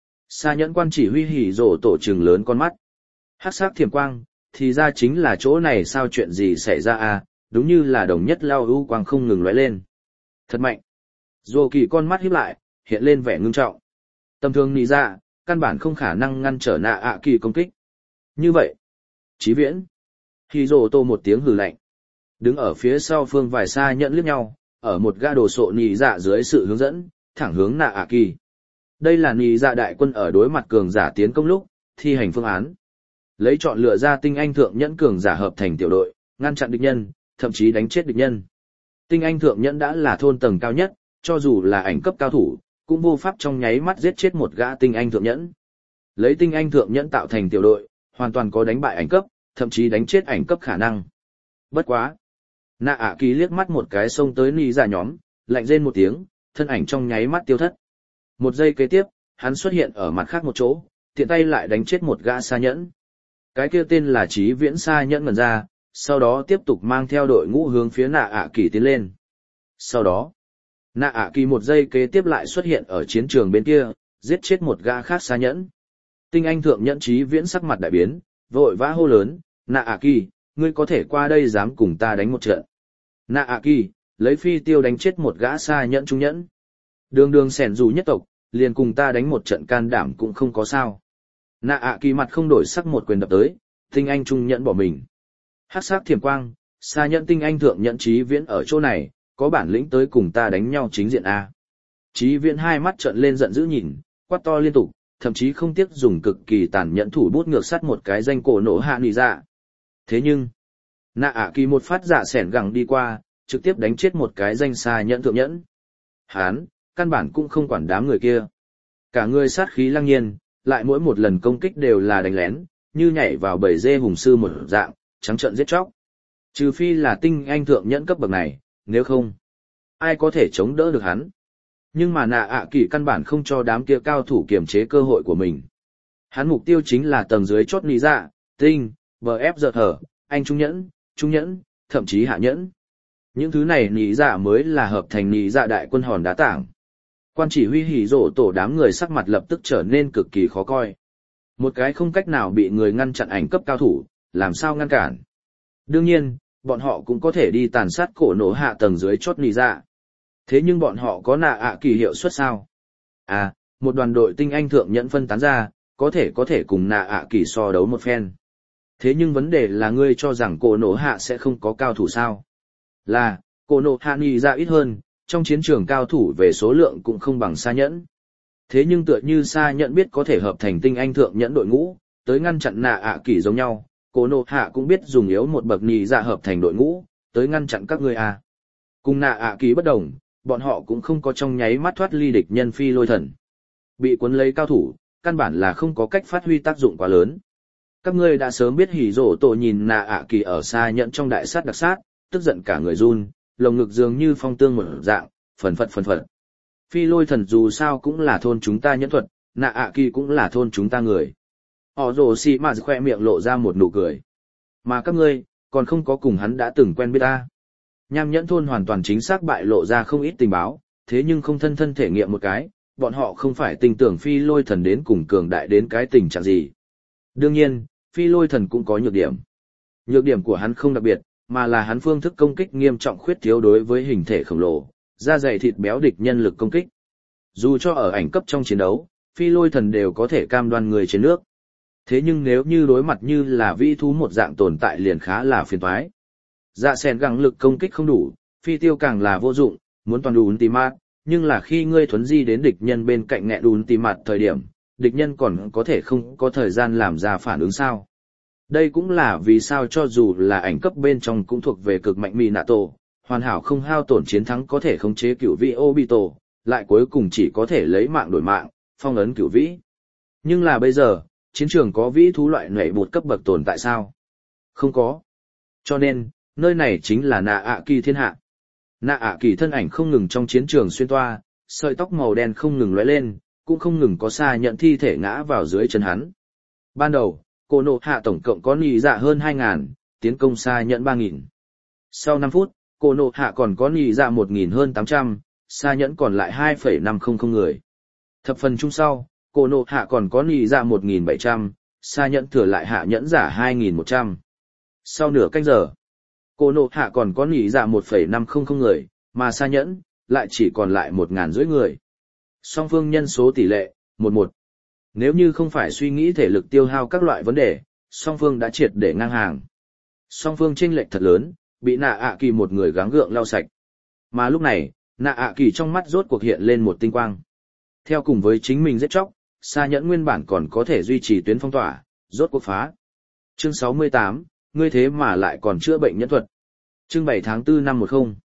Sa nhẫn quan chỉ huy hỉ rổ tổ trừng lớn con mắt. Hắc sắc thiểm quang, thì ra chính là chỗ này sao chuyện gì xảy ra à, đúng như là đồng nhất lao ưu quang không ngừng lóe lên. Thật mạnh. Dô kỳ con mắt híp lại, hiện lên vẻ ngưng trọng. Tầm thường nị ra, căn bản không khả năng ngăn trở nạ ạ kỳ công kích. Như vậy. Chí viễn. Hỉ rổ tổ một tiếng hừ lạnh. Đứng ở phía sau phương vài Sa nhẫn liếc nhau, ở một ga đồ sộ nị dạ dưới sự hướng dẫn, thẳng hướng nạ ạ kỳ. Đây là nị dạ đại quân ở đối mặt cường giả tiến công lúc, thi hành phương án. Lấy chọn lựa ra tinh anh thượng nhẫn cường giả hợp thành tiểu đội, ngăn chặn địch nhân, thậm chí đánh chết địch nhân. Tinh anh thượng nhẫn đã là thôn tầng cao nhất, cho dù là ảnh cấp cao thủ, cũng vô pháp trong nháy mắt giết chết một gã tinh anh thượng nhẫn. Lấy tinh anh thượng nhẫn tạo thành tiểu đội, hoàn toàn có đánh bại ảnh cấp, thậm chí đánh chết ảnh cấp khả năng. Bất quá. Nạ ạ kỳ liếc mắt một cái xông tới nị dạ nhóm, lạnh rên một tiếng, thân ảnh trong nháy mắt tiêu thất. Một giây kế tiếp, hắn xuất hiện ở mặt khác một chỗ, tiện tay lại đánh chết một gã Sa nhẫn. Cái kia tên là Chí Viễn Sa nhẫn ngẩn ra, sau đó tiếp tục mang theo đội ngũ hướng phía nạ ạ kỳ tiến lên. Sau đó, nạ ạ kỳ một giây kế tiếp lại xuất hiện ở chiến trường bên kia, giết chết một gã khác Sa nhẫn. Tinh anh thượng nhẫn Chí Viễn sắc mặt đại biến, vội vã hô lớn, nạ ạ kỳ, ngươi có thể qua đây dám cùng ta đánh một trận. Nạ ạ kỳ, lấy phi tiêu đánh chết một gã Sa nhẫn trung nhẫn. Đường đường sẻn dù nhất tộc, liền cùng ta đánh một trận can đảm cũng không có sao. Nạ ạ kỳ mặt không đổi sắc một quyền đập tới, tinh anh trung nhẫn bỏ mình. Hắc sắc thiểm quang, Sa nhẫn tinh anh thượng nhẫn Chí Viễn ở chỗ này, có bản lĩnh tới cùng ta đánh nhau chính diện A. Chí Viễn hai mắt trợn lên giận dữ nhìn, quát to liên tục, thậm chí không tiếc dùng cực kỳ tàn nhẫn thủ bút ngược sắt một cái danh cổ nổ hạ nị dạ. Thế nhưng, nạ ạ kỳ một phát dạ sẻn gẳng đi qua, trực tiếp đánh chết một cái danh Sa nhẫn thượng nhẫn. Hán, căn bản cũng không quản đám người kia. Cả người sát khí lăng nhiên, lại mỗi một lần công kích đều là đánh lén, như nhảy vào bầy dê hùng sư một dạng, trắng trợn giết chóc. Trừ phi là tinh anh thượng nhẫn cấp bậc này, nếu không, ai có thể chống đỡ được hắn. Nhưng mà nạ ạ kỳ căn bản không cho đám kia cao thủ kiềm chế cơ hội của mình. Hắn mục tiêu chính là tầng dưới chót nị dạ, tinh, BF giật hở, anh trung nhẫn, thậm chí hạ nhẫn. Những thứ này nị dạ mới là hợp thành nị dạ đại quân hòn đá tảng. Quan chỉ huy hỉ rổ tổ đám người sắc mặt lập tức trở nên cực kỳ khó coi. Một cái không cách nào bị người ngăn chặn ảnh cấp cao thủ, làm sao ngăn cản. Đương nhiên, bọn họ cũng có thể đi tàn sát cổ nổ hạ tầng dưới chót nị dạ. Thế nhưng bọn họ có nạ ạ kỳ hiệu suất sao? À, một đoàn đội tinh anh thượng nhẫn phân tán ra, có thể cùng nạ ạ kỳ so đấu một phen. Thế nhưng vấn đề là ngươi cho rằng cổ nổ hạ sẽ không có cao thủ sao? Là, cổ nổ hạ nị dạ ít hơn, trong chiến trường cao thủ về số lượng cũng không bằng Sa nhẫn. Thế nhưng tựa như Sa nhẫn biết có thể hợp thành tinh anh thượng nhẫn đội ngũ, tới ngăn chặn nạ ạ kỳ giống nhau, cổ nổ hạ cũng biết dùng yếu một bậc nị dạ hợp thành đội ngũ, tới ngăn chặn các ngươi à. Cùng nạ ạ kỳ bất đồng, bọn họ cũng không có trong nháy mắt thoát ly địch nhân phi lôi thần. Bị cuốn lấy cao thủ, căn bản là không có cách phát huy tác dụng quá lớn. Các ngươi đã sớm biết hỉ rổ tổ nhìn nạ ạ kỳ ở Sa nhẫn trong đại sát đặc sát, tức giận cả người run, lồng ngực dường như phong tương một dạng, phần phật. Phi lôi thần dù sao cũng là thôn chúng ta nhẫn thuật, nạ ạ kỳ cũng là thôn chúng ta người. Họ rồ xì mà khoe miệng lộ ra một nụ cười. Mà các ngươi, còn không có cùng hắn đã từng quen biết ta. Nham nhẫn thôn hoàn toàn chính xác bại lộ ra không ít tình báo, thế nhưng không thân thể nghiệm một cái, bọn họ không phải tin tưởng phi lôi thần đến cùng cường đại đến cái tình trạng gì. Đương nhiên, phi lôi thần cũng có nhược điểm. Nhược điểm của hắn không đặc biệt, mà là hắn phương thức công kích nghiêm trọng khuyết thiếu đối với hình thể khổng lồ, da dày thịt béo địch nhân lực công kích. Dù cho ở ảnh cấp trong chiến đấu, phi lôi thần đều có thể cam đoan người trên nước. Thế nhưng nếu như đối mặt như là vĩ thú một dạng tồn tại liền khá là phiền toái. Dạ sen gắng lực công kích không đủ, phi tiêu càng là vô dụng, muốn toàn đủ tìm mát, nhưng là khi ngươi thuấn di đến địch nhân bên cạnh nghẹ đùn tìm mặt thời điểm, địch nhân còn có thể không có thời gian làm ra phản ứng sao. Đây cũng là vì sao cho dù là ảnh cấp bên trong cũng thuộc về cực mạnh Minato, hoàn hảo không hao tổn chiến thắng có thể khống chế cửu vĩ Obito, lại cuối cùng chỉ có thể lấy mạng đổi mạng, phong ấn cửu vĩ. Nhưng là bây giờ, chiến trường có vĩ thú loại nhảy bột cấp bậc tồn tại sao? Không có. Cho nên, nơi này chính là nạ ạ kỳ thiên hạ. Nạ ạ kỳ thân ảnh không ngừng trong chiến trường xuyên toa, sợi tóc màu đen không ngừng lóe lên, cũng không ngừng có Sa nhận thi thể ngã vào dưới chân hắn. Ban đầu, cổ nổ hạ tổng cộng có nị dạ hơn 2.000, tiến công Sa nhận 3.000. Sau 5 phút, cổ nổ hạ còn có nị dạ 1.000 hơn 800, xa nhẫn còn lại 2,500 người. Thập phần chung sau, cổ nộ hạ còn có nị dạ 1.700, xa nhẫn thừa lại hạ nhẫn giả 2.100. Sau nửa canh giờ, cổ nộ hạ còn có nị dạ 1,500 người, mà xa nhẫn lại chỉ còn lại 1.500 người. Song phương nhân số tỷ lệ 1-1. Nếu như không phải suy nghĩ thể lực tiêu hao các loại vấn đề, song phương đã triệt để ngang hàng. Song phương chênh lệch thật lớn, bị nạ ạ kỳ một người gắng gượng lau sạch. Mà lúc này, nạ ạ kỳ trong mắt rốt cuộc hiện lên một tinh quang. Theo cùng với chính mình giết chóc, xa nhẫn nguyên bản còn có thể duy trì tuyến phong tỏa, rốt cuộc phá. Chương 68, ngươi thế mà lại còn chữa bệnh nhẫn thuật. Chương 7 tháng 4 năm 10.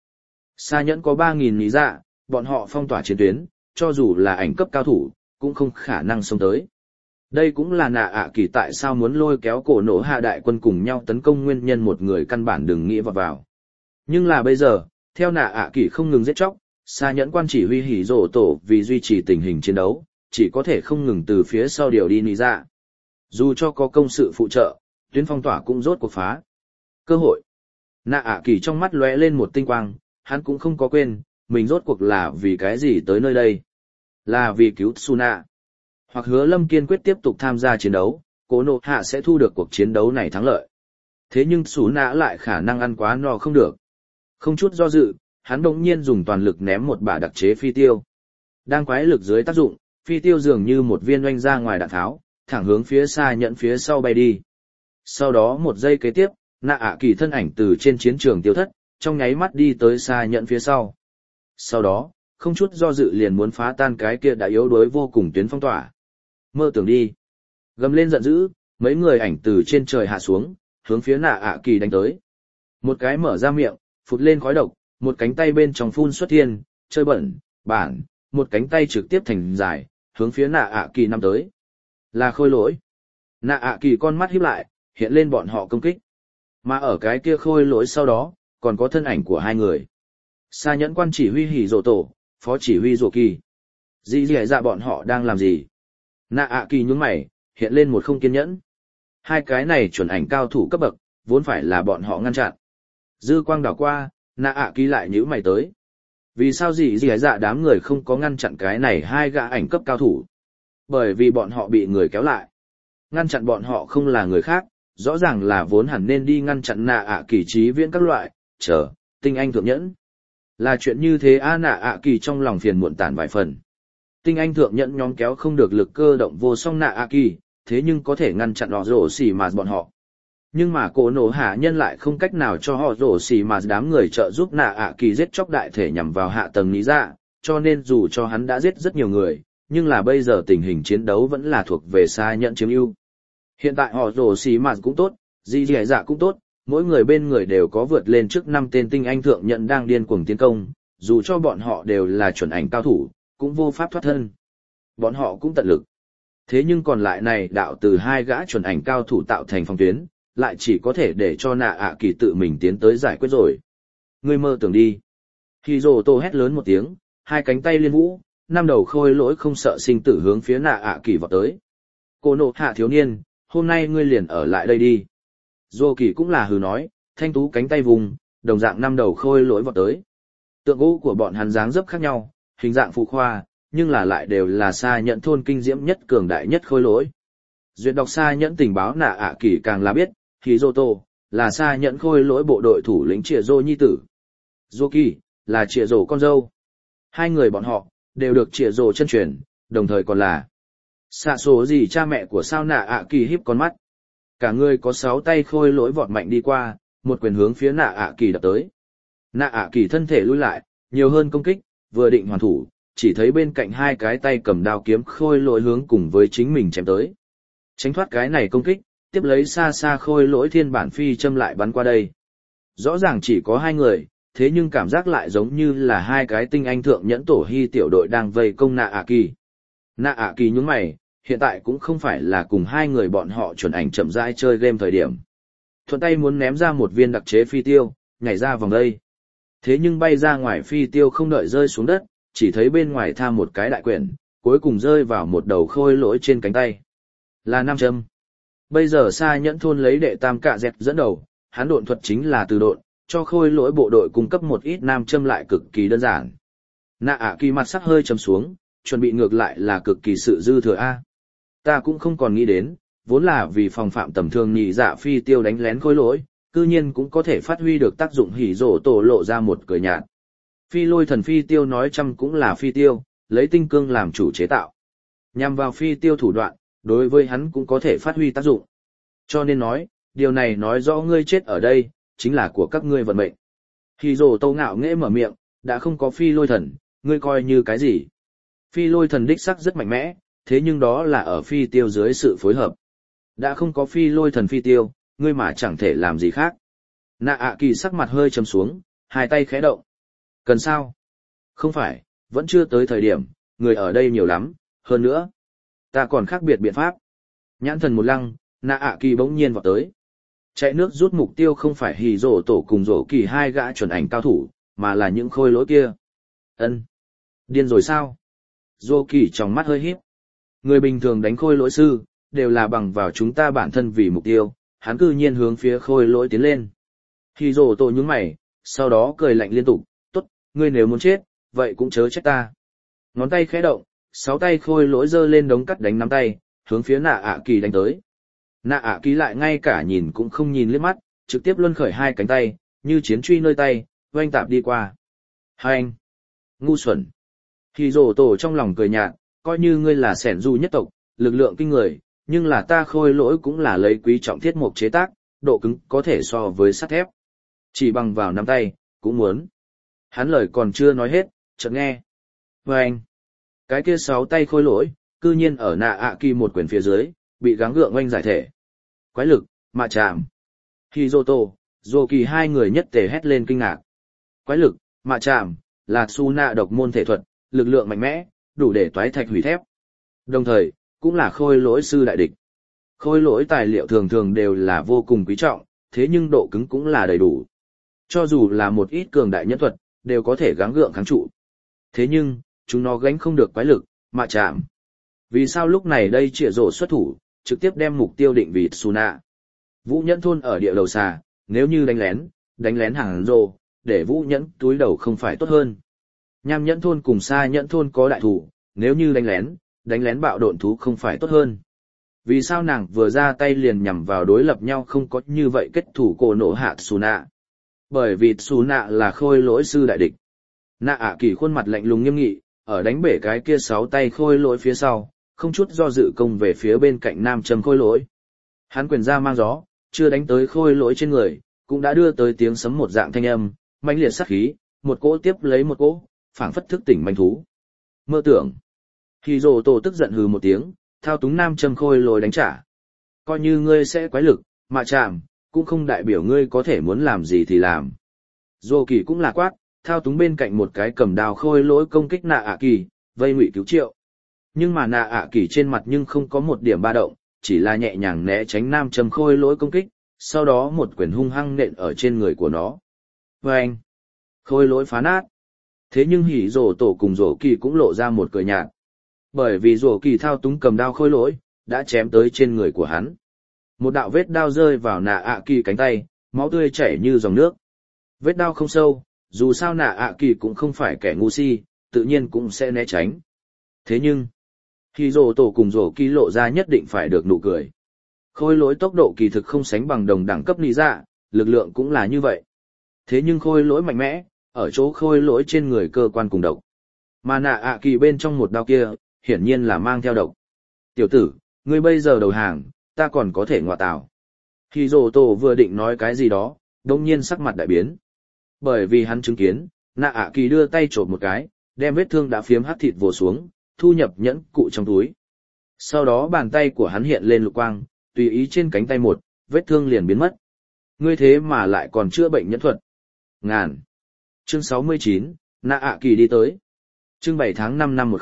Xa nhẫn có 3.000 lý dạ, bọn họ phong tỏa chiến tuyến, cho dù là ảnh cấp cao thủ, cũng không khả năng xông tới. Đây cũng là nạ ạ kỳ tại sao muốn lôi kéo cổ nổ hạ đại quân cùng nhau tấn công nguyên nhân, một người căn bản đừng nghĩ vào. Nhưng là bây giờ, theo nạ ạ kỳ không ngừng giết chóc, xa nhẫn quan chỉ huy hỉ rổ tổ vì duy trì tình hình chiến đấu, chỉ có thể không ngừng từ phía sau điều đi nị dạ. Dù cho có công sự phụ trợ, tuyến phong tỏa cũng rốt cuộc phá. Cơ hội. Nạ ạ kỳ trong mắt lóe lên một tinh quang, hắn cũng không có quên, mình rốt cuộc là vì cái gì tới nơi đây. Là vì cứu Tsuna. Hoặc Hứa Lâm kiên quyết tiếp tục tham gia chiến đấu, cổ nộ hạ sẽ thu được cuộc chiến đấu này thắng lợi. Thế nhưng Tsuna lại khả năng ăn quá no không được. Không chút do dự, hắn đột nhiên dùng toàn lực ném một bả đặc chế phi tiêu. Đang quái lực dưới tác dụng, phi tiêu dường như một viên oanh ra ngoài đạn tháo, thẳng hướng phía xa nhẫn phía sau bay đi. Sau đó một giây kế tiếp, nạ ạ kỳ thân ảnh từ trên chiến trường tiêu thất, trong nháy mắt đi tới xa nhẫn phía sau. Sau đó, không chút do dự liền muốn phá tan cái kia đã yếu đuối vô cùng tuyến phong tỏa. Mơ tưởng đi. Gầm lên giận dữ, mấy người ảnh từ trên trời hạ xuống, hướng phía nạ ạ kỳ đánh tới. Một cái mở ra miệng, phụt lên khói độc, một cánh tay bên trong phun xuất thiên, chơi bẩn, bản, một cánh tay trực tiếp thành dài, hướng phía nạ ạ kỳ năm tới. Là khôi lỗi. Nạ ạ kỳ con mắt híp lại, hiện lên bọn họ công kích. Mà ở cái kia khôi lỗi sau đó, còn có thân ảnh của hai người. Xa nhẫn quan chỉ huy hỉ rổ tổ, phó chỉ huy rổ kỳ. Dì dạ bọn họ đang làm gì? Nạ ạ kỳ nhướng mày, hiện lên một không kiên nhẫn. Hai cái này chuẩn ảnh cao thủ cấp bậc, vốn phải là bọn họ ngăn chặn. Dư quang đảo qua, nạ ạ kỳ lại nhíu mày tới. Vì sao dì dạ đám người không có ngăn chặn cái này hai gã ảnh cấp cao thủ? Bởi vì bọn họ bị người kéo lại. Ngăn chặn bọn họ không là người khác, rõ ràng là vốn hẳn nên đi ngăn chặn nạ ạ kỳ trí viễn các loại, tinh anh thượng nhẫn. Là chuyện như thế nạ ạ kỳ trong lòng phiền muộn tản vài phần. Tinh anh thượng nhẫn nhóm kéo không được lực cơ động vô song nạ ạ kỳ, thế nhưng có thể ngăn chặn họ rổ xỉ mà bọn họ. Nhưng mà cổ nổ hạ nhân lại không cách nào cho họ rổ xỉ mà đám người trợ giúp nạ ạ kỳ giết chóc đại thể nhằm vào hạ tầng lý dạ, cho nên dù cho hắn đã giết rất nhiều người, nhưng là bây giờ tình hình chiến đấu vẫn là thuộc về xa nhận chiếm ưu. Hiện tại họ rổ xỉ mà cũng tốt, dì dạ cũng tốt, mỗi người bên người đều có vượt lên trước 5 tên tinh anh thượng nhận đang điên cuồng tiến công, dù cho bọn họ đều là chuẩn ảnh cao thủ, cũng vô pháp thoát thân. Bọn họ cũng tận lực. Thế nhưng còn lại này đạo từ hai gã chuẩn ảnh cao thủ tạo thành phòng tuyến, lại chỉ có thể để cho nạ ạ kỳ tự mình tiến tới giải quyết rồi. Ngươi mơ tưởng đi. Khi rồ tô hét lớn một tiếng, hai cánh tay liên vũ, năm đầu khôi lỗi không sợ sinh tử hướng phía nạ ạ kỳ vọt tới. Cô nộ hạ thiếu niên, hôm nay ngươi liền ở lại đây đi. Dô kỳ cũng là hừ nói, thanh tú cánh tay vùng, đồng dạng năm đầu khôi lỗi vọt tới. Tượng gỗ của bọn hắn dáng dấp khác nhau, hình dạng phụ khoa, nhưng là lại đều là xa nhận thôn kinh diễm nhất cường đại nhất khôi lỗi. Duyệt đọc xa nhẫn tình báo nạ ạ kỳ càng là biết, Hiroto là xa nhẫn khôi lỗi bộ đội thủ lĩnh Trịa Dô nhi tử. Zoki là Trịa Dô con dâu. Hai người bọn họ đều được Trịa Dô chân truyền, đồng thời còn là xạ số gì cha mẹ của sao nạ ạ kỳ híp con mắt. Cả người có 6 tay khôi lỗi vọt mạnh đi qua, một quyền hướng phía nạ ạ kỳ đập tới. Nạ ạ kỳ thân thể lùi lại, nhiều hơn công kích, vừa định hoàn thủ, chỉ thấy bên cạnh hai cái tay cầm đao kiếm khôi lỗi hướng cùng với chính mình chém tới. Tránh thoát cái này công kích, tiếp lấy xa xa khôi lỗi thiên bản phi châm lại bắn qua đây. Rõ ràng chỉ có hai người, thế nhưng cảm giác lại giống như là hai cái tinh anh thượng nhẫn tổ hy tiểu đội đang vây công nạ ạ kỳ. Nạ ạ kỳ nhướng mày, hiện tại cũng không phải là cùng hai người bọn họ chuẩn ảnh chậm rãi chơi game thời điểm. Thuận tay muốn ném ra một viên đặc chế phi tiêu, nhảy ra vòng đây. Thế nhưng bay ra ngoài phi tiêu không đợi rơi xuống đất, chỉ thấy bên ngoài tham một cái đại quyển, cuối cùng rơi vào một đầu khôi lỗi trên cánh tay. Là nam châm. Bây giờ xa nhẫn thôn lấy đệ tam cạ dẹt dẫn đầu, hắn độn thuật chính là từ độn, cho khôi lỗi bộ đội cung cấp một ít nam châm lại cực kỳ đơn giản. Nạ ạ kỳ mặt sắc hơi trầm xuống, chuẩn bị ngược lại là cực kỳ sự dư thừa a. Ta cũng không còn nghĩ đến, vốn là vì phòng phạm tầm thường nhị dạ phi tiêu đánh lén khôi lỗi, cư nhiên cũng có thể phát huy được tác dụng. Hỉ rổ tổ lộ ra một cười nhạt. Phi lôi thần phi tiêu nói chăm cũng là phi tiêu, lấy tinh cương làm chủ chế tạo. Nhằm vào phi tiêu thủ đoạn, đối với hắn cũng có thể phát huy tác dụng. Cho nên nói, điều này nói rõ ngươi chết ở đây, chính là của các ngươi vận mệnh. Hỉ rổ tổ ngạo nghễ mở miệng, đã không có phi lôi thần, ngươi coi như cái gì? Phi lôi thần đích sắc rất mạnh mẽ, thế nhưng đó là ở phi tiêu dưới sự phối hợp. Đã không có phi lôi thần phi tiêu, ngươi mà chẳng thể làm gì khác. Nạ ạ kỳ sắc mặt hơi trầm xuống, hai tay khẽ động. Cần sao? Không phải, vẫn chưa tới thời điểm, người ở đây nhiều lắm, hơn nữa. Ta còn khác biệt biện pháp. Nhãn thần một lăng, nạ ạ kỳ bỗng nhiên vọt tới. Chạy nước rút mục tiêu không phải hỉ rổ tổ cùng rổ kỳ hai gã chuẩn ảnh cao thủ, mà là những khôi lỗi kia. Ân, điên rồi sao? Rổ kỳ trong mắt hơi híp. Người bình thường đánh khôi lỗi sư, đều là bằng vào chúng ta bản thân vì mục tiêu, hắn cư nhiên hướng phía khôi lỗi tiến lên. Hỉ rổ tổ nhướng mày, sau đó cười lạnh liên tục, tốt, ngươi nếu muốn chết, vậy cũng chớ trách ta. Ngón tay khẽ động, 6 tay khôi lỗi giơ lên đống cắt đánh nắm tay, hướng phía nạ ạ kỳ đánh tới. Nạ ạ kỳ lại ngay cả nhìn cũng không nhìn liếc mắt, trực tiếp luân khởi hai cánh tay, như chiến truy nơi tay, oanh tạp đi qua. Hành! Ngu xuẩn! Hỉ rổ tổ trong lòng cười nhạt, coi như ngươi là sẻn du nhất tộc, lực lượng kinh người, nhưng là ta khôi lỗi cũng là lấy quý trọng thiết mục chế tác, độ cứng có thể so với sắt thép. Chỉ bằng vào nắm tay, cũng muốn. Hắn lời còn chưa nói hết, chợt nghe. Vâng! Cái kia 6 tay khôi lỗi, cư nhiên ở nạ ạ kỳ một quyền phía dưới, bị gắng gượng oanh giải thể. Quái lực, mạ chạm. Hizoto, Dô kỳ hai người nhất tề hét lên kinh ngạc. Quái lực, mạ chạm, là su nạ độc môn thể thuật, lực lượng mạnh mẽ, đủ để toái thạch hủy thép. Đồng thời, cũng là khôi lỗi sư đại địch. Khôi lỗi tài liệu thường thường đều là vô cùng quý trọng, thế nhưng độ cứng cũng là đầy đủ. Cho dù là một ít cường đại nhân thuật, đều có thể gắng gượng kháng trụ. Thế nhưng, chúng nó gánh không được quái lực, mạ chạm. Vì sao lúc này đây Trịa Rổ xuất thủ, trực tiếp đem mục tiêu định vị Suna. Vũ Nhẫn thôn ở địa đầu xà, nếu như đánh lén hàng rồ, để Vũ Nhẫn túi đầu không phải tốt hơn. Nham Nhẫn thôn cùng Sa Nhẫn thôn có đại thủ, nếu như đánh lén bạo độn thú không phải tốt hơn. Vì sao nàng vừa ra tay liền nhằm vào đối lập nhau không có như vậy kết thủ cổ nổ hạ Suna? Bởi vì Suna là khôi lỗi sư đại địch. Nạ ạ kỳ khuôn mặt lạnh lùng nghiêm nghị, ở đánh bể cái kia 6 tay khôi lỗi phía sau, không chút do dự công về phía bên cạnh nam châm khôi lỗi. Hắn quyền ra mang gió, chưa đánh tới khôi lỗi trên người, cũng đã đưa tới tiếng sấm một dạng thanh âm, mãnh liệt sát khí, một cỗ tiếp lấy một cỗ, phảng phất thức tỉnh manh thú. Mơ tưởng. Hỉ rổ tổ tức giận hừ một tiếng, thao túng nam châm khôi lỗi đánh trả. Coi như ngươi sẽ quái lực, mạ chạm, cũng không đại biểu ngươi có thể muốn làm gì thì làm. Dô kỳ cũng là quát, thao túng bên cạnh một cái cầm đào khôi lỗi công kích nạ ạ kỳ, vây ngụy cứu triệu. Nhưng mà nạ ạ kỳ trên mặt nhưng không có một điểm ba động, chỉ là nhẹ nhàng né tránh nam châm khôi lỗi công kích, sau đó một quyền hung hăng nện ở trên người của nó. Vâng! Khôi lỗi phá nát. Thế nhưng hỉ rổ tổ cùng rổ kỳ cũng lộ ra một cười nhạt. Bởi vì rổ kỳ thao túng cầm đao khôi lỗi, đã chém tới trên người của hắn. Một đạo vết đao rơi vào nạ ạ kỳ cánh tay, máu tươi chảy như dòng nước. Vết đao không sâu, dù sao nạ ạ kỳ cũng không phải kẻ ngu si, tự nhiên cũng sẽ né tránh. Thế nhưng, khi rổ tổ cùng rổ kỳ lộ ra nhất định phải được nụ cười. Khôi lỗi tốc độ kỳ thực không sánh bằng đồng đẳng cấp lý dạ, lực lượng cũng là như vậy. Thế nhưng khôi lỗi mạnh mẽ, ở chỗ khôi lỗi trên người cơ quan cùng độc. Mà nạ ạ kỳ bên trong một đao kia, hiển nhiên là mang theo độc. Tiểu tử, ngươi bây giờ đầu hàng, ta còn có thể ngọa tào. Khi rổ tổ vừa định nói cái gì đó, đông nhiên sắc mặt đại biến. Bởi vì hắn chứng kiến, nạ ạ kỳ đưa tay trộm một cái, đem vết thương đã phiếm hắt thịt vồ xuống, thu nhập nhẫn cụ trong túi. Sau đó bàn tay của hắn hiện lên lục quang, tùy ý trên cánh tay một, vết thương liền biến mất. Ngươi thế mà lại còn chữa bệnh nhẫn thuật. Ngàn. Chương 69, nạ ạ kỳ đi tới. Chương 7 tháng 5 năm 10.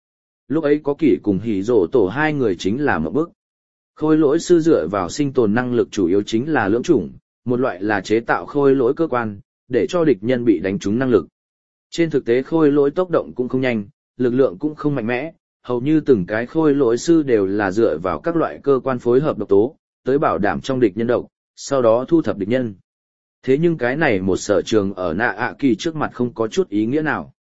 Lúc ấy có kỷ cùng hỉ rổ tổ hai người chính là một bước. Khôi lỗi sư dựa vào sinh tồn năng lực chủ yếu chính là lưỡng chủng, một loại là chế tạo khôi lỗi cơ quan, để cho địch nhân bị đánh trúng năng lực. Trên thực tế khôi lỗi tốc động cũng không nhanh, lực lượng cũng không mạnh mẽ, hầu như từng cái khôi lỗi sư đều là dựa vào các loại cơ quan phối hợp độc tố, tới bảo đảm trong địch nhân độc, sau đó thu thập địch nhân. Thế nhưng cái này một sở trường ở nạ ạ kỳ trước mặt không có chút ý nghĩa nào.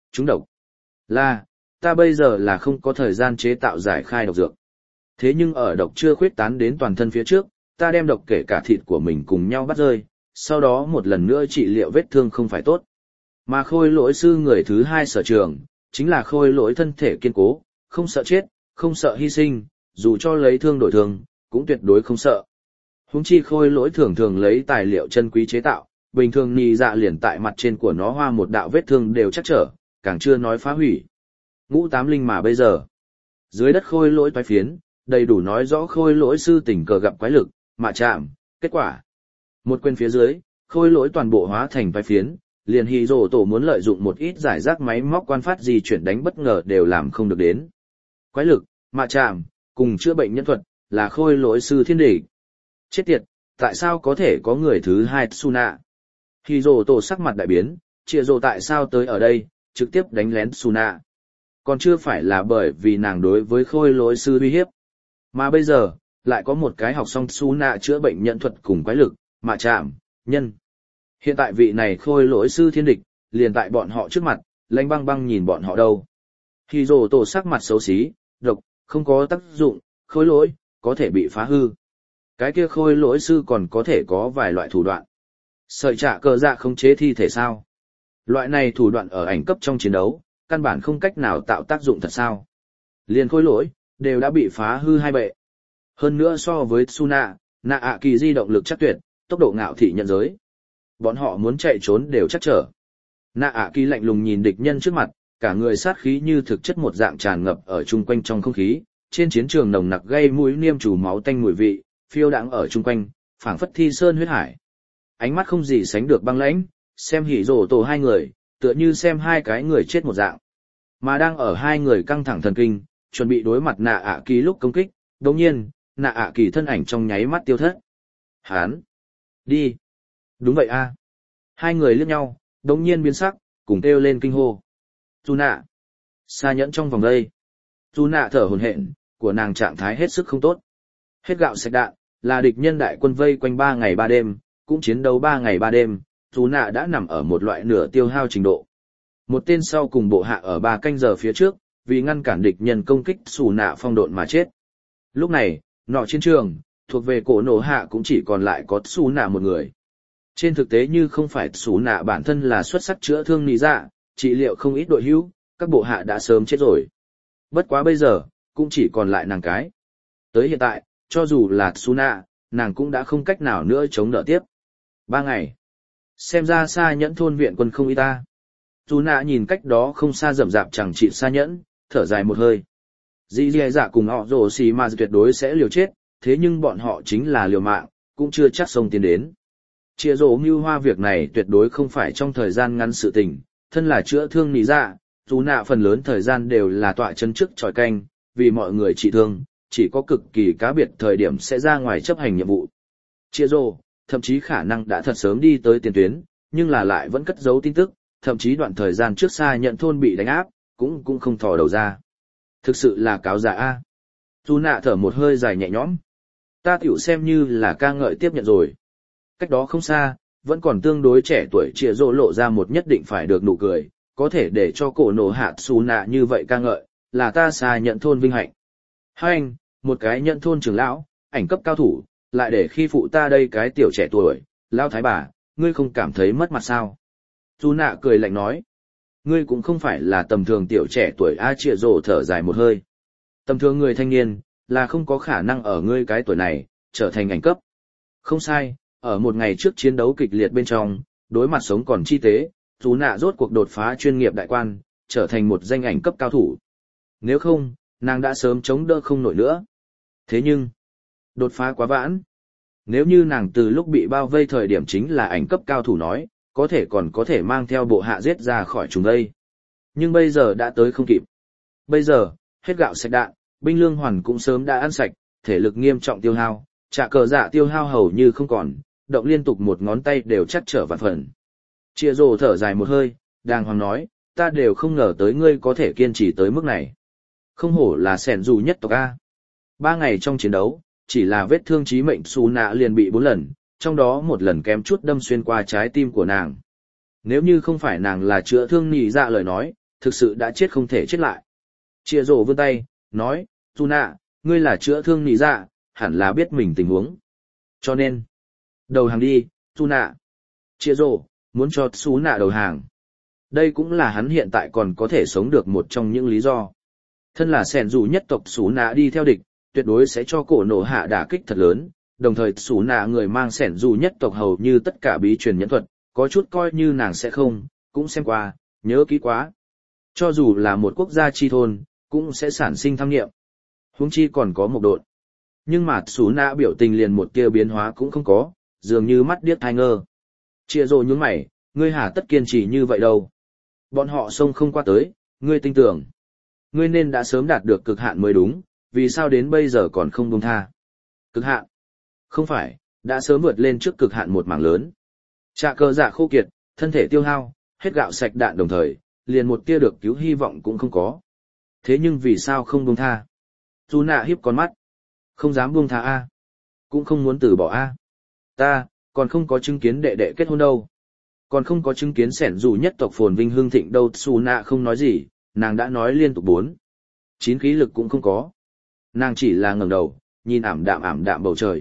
Trúng độc. Là, ta bây giờ là không có thời gian chế tạo giải khai độc dược. Thế nhưng ở độc chưa khuyết tán đến toàn thân phía trước, ta đem độc kể cả thịt của mình cùng nhau bắt rơi, sau đó một lần nữa trị liệu vết thương không phải tốt. Mà khôi lỗi sư người thứ hai sở trường, chính là khôi lỗi thân thể kiên cố, không sợ chết, không sợ hy sinh, dù cho lấy thương đổi thương, cũng tuyệt đối không sợ. Huống chi khôi lỗi thường thường lấy tài liệu chân quý chế tạo, bình thường nì dạ liền tại mặt trên của nó hoa một đạo vết thương đều chắc trở, càng chưa nói phá hủy. Ngũ tám linh mà bây giờ, dưới đất khôi lỗi toái phiến, đầy đủ nói rõ khôi lỗi sư tình cờ gặp quái lực, mà chạm, kết quả. Một quyền phía dưới, khôi lỗi toàn bộ hóa thành toái phiến, liền hì rồ tổ muốn lợi dụng một ít giải rác máy móc quan phát di chuyển đánh bất ngờ đều làm không được đến. Quái lực, mà chạm, cùng chữa bệnh nhân thuật, là khôi lỗi sư thiên địch. Chết tiệt, tại sao có thể có người thứ hai Tsuna? Hì rồ tổ sắc mặt đại biến, chịa rồ tại sao tới ở đây, trực tiếp đánh lén Tsuna. Còn chưa phải là bởi vì nàng đối với khôi lỗi sư uy hiếp. Mà bây giờ, lại có một cái học xong Tsuna chữa bệnh nhận thuật cùng quái lực, mà chạm, nhân. Hiện tại vị này khôi lỗi sư thiên địch, liền tại bọn họ trước mặt, lanh băng băng nhìn bọn họ đâu. Hì rồ tổ sắc mặt xấu xí, độc, không có tác dụng, khôi lỗi, có thể bị phá hư. Cái kia khôi lỗi sư còn có thể có vài loại thủ đoạn. Sợi trả cờ dạ khống chế thi thể sao? Loại này thủ đoạn ở ảnh cấp trong chiến đấu, căn bản không cách nào tạo tác dụng thật sao. Liền khôi lỗi, đều đã bị phá hư hai bệ. Hơn nữa so với Tsuna, nạ ạ kỳ di động lực chắc tuyệt, tốc độ ngạo thị nhận giới. Bọn họ muốn chạy trốn đều chắc trở. Nạ ạ kỳ lạnh lùng nhìn địch nhân trước mặt, cả người sát khí như thực chất một dạng tràn ngập ở chung quanh trong không khí, trên chiến trường nồng nặc gây mũi niêm chủ máu tanh mùi vị, phiêu đãng ở chung quanh, phảng phất thi sơn huyết hải. Ánh mắt không gì sánh được băng lãnh, xem hỉ rồ tổ hai người, tựa như xem hai cái người chết một dạng. Mà đang ở hai người căng thẳng thần kinh, chuẩn bị đối mặt nạ ạ kỳ lúc công kích, đồng nhiên, nạ ạ kỳ thân ảnh trong nháy mắt tiêu thất. Hán! Đi! Đúng vậy a. Hai người liếc nhau, đồng nhiên biến sắc, cùng kêu lên kinh hô. Tu nạ! Xa nhẫn trong vòng đây. Tu nạ thở hổn hển, của nàng trạng thái hết sức không tốt. Hết gạo sạch đạn, là địch nhân đại quân vây quanh 3 ngày 3 đêm, cũng chiến đấu 3 ngày 3 đêm, Tu nạ đã nằm ở một loại nửa tiêu hao trình độ. Một tên sau cùng bộ hạ ở 3 canh giờ phía trước, vì ngăn cản địch nhân công kích xù nạ phong độn mà chết. Lúc này, nọ chiến trường, thuộc về cổ nổ hạ cũng chỉ còn lại có xù nạ một người. Trên thực tế như không phải xù nạ bản thân là xuất sắc chữa thương nì dạ, trị liệu không ít đội hữu, các bộ hạ đã sớm chết rồi. Bất quá bây giờ, cũng chỉ còn lại nàng cái. Tới hiện tại, cho dù là Tsuna, nàng cũng đã không cách nào nữa chống đỡ tiếp. 3 ngày. Xem ra xa nhẫn thôn viện quân không y ta. Tsuna nhìn cách đó không xa rậm rạp chẳng trị xa nhẫn, thở dài một hơi. Dĩ dì dạ cùng họ rồ xì mà tuyệt đối sẽ liều chết, thế nhưng bọn họ chính là liều mạng, cũng chưa chắc sông tiến đến. Chia rổ mưu hoa việc này tuyệt đối không phải trong thời gian ngắn sự tình, thân là chữa thương nì dạ, Tsuna phần lớn thời gian đều là tọa chân trước tròi canh, vì mọi người trị thương, chỉ có cực kỳ cá biệt thời điểm sẽ ra ngoài chấp hành nhiệm vụ. Chia rô, thậm chí khả năng đã thật sớm đi tới tiền tuyến, nhưng là lại vẫn cất giấu tin tức, thậm chí đoạn thời gian trước xa nhận thôn bị đánh áp, cũng không thò đầu ra. Thực sự là cáo giả a. Tu nạ thở một hơi dài nhẹ nhõm. Ta tiểu xem như là ca ngợi tiếp nhận rồi. Cách đó không xa, vẫn còn tương đối trẻ tuổi chia rô lộ ra một nhất định phải được nụ cười, có thể để cho cổ nổ hạ xù nạ như vậy ca ngợi, là ta xa nhận thôn vinh hạnh. Hai anh, một cái nhận thôn trưởng lão, ảnh cấp cao thủ, lại để khi phụ ta đây cái tiểu trẻ tuổi, lão thái bà, ngươi không cảm thấy mất mặt sao? Tu nạ cười lạnh nói, ngươi cũng không phải là tầm thường tiểu trẻ tuổi a. Trịa rồ thở dài một hơi. Tầm thường người thanh niên, là không có khả năng ở ngươi cái tuổi này, trở thành ảnh cấp. Không sai, ở một ngày trước chiến đấu kịch liệt bên trong, đối mặt sống còn chi tế, Tu nạ rốt cuộc đột phá chuyên nghiệp đại quan, trở thành một danh ảnh cấp cao thủ. Nếu không, nàng đã sớm chống đỡ không nổi nữa. Thế nhưng, đột phá quá vãn. Nếu như nàng từ lúc bị bao vây thời điểm chính là ảnh cấp cao thủ nói, có thể còn có thể mang theo bộ hạ giết ra khỏi chúng đây. Nhưng bây giờ đã tới không kịp. Bây giờ, hết gạo sạch đạn, binh lương hoàn cũng sớm đã ăn sạch, thể lực nghiêm trọng tiêu hao, trả cờ dạ tiêu hao hầu như không còn, động liên tục một ngón tay đều chắc trở vạn phần. Chia rồ thở dài một hơi, đàng hoàng nói, ta đều không ngờ tới ngươi có thể kiên trì tới mức này. Không hổ là sẻn dù nhất tộc A. 3 ngày trong chiến đấu, chỉ là vết thương chí mệnh xù nạ liền bị 4 lần, trong đó một lần kém chút đâm xuyên qua trái tim của nàng. Nếu như không phải nàng là chữa thương nì dạ lời nói, thực sự đã chết không thể chết lại. Chia rổ vươn tay, nói, Su nạ, ngươi là chữa thương nị dạ, hẳn là biết mình tình huống. Cho nên, đầu hàng đi, Su nạ. Chia rổ, muốn cho Su nạ đầu hàng. Đây cũng là hắn hiện tại còn có thể sống được một trong những lý do. Thân là sẻn dù nhất tộc Su nạ đi theo địch, tuyệt đối sẽ cho cổ nổ hạ đả kích thật lớn, đồng thời Su nạ người mang sẻn dù nhất tộc hầu như tất cả bí truyền nhẫn thuật, có chút coi như nàng sẽ không, cũng xem qua, nhớ kỹ quá. Cho dù là một quốc gia chi thôn, cũng sẽ sản sinh tham nghiệm. Huống chi còn có một độn. Nhưng mà Su nạ biểu tình liền một tia biến hóa cũng không có, dường như mắt điếc thai ngơ. Chia rồ nhướng mày, ngươi hả tất kiên trì như vậy đâu. Bọn họ xông không qua tới, ngươi tin tưởng. Ngươi nên đã sớm đạt được cực hạn mới đúng, vì sao đến bây giờ còn không buông tha. Cực hạn? Không phải, đã sớm vượt lên trước cực hạn một mảng lớn. Trạ cơ dạ khô kiệt, thân thể tiêu hao, hết gạo sạch đạn đồng thời, liền một tia được cứu hy vọng cũng không có. Thế nhưng vì sao không buông tha? Su nạ hiếp con mắt. Không dám buông tha A. Cũng không muốn từ bỏ A. Ta, còn không có chứng kiến đệ đệ kết hôn đâu. Còn không có chứng kiến sẻn dù nhất tộc phồn vinh hương thịnh đâu. Su nạ không nói gì, nàng đã nói liên tục 4. 9 khí lực cũng không có. Nàng chỉ là ngẩng đầu, nhìn ảm đạm bầu trời.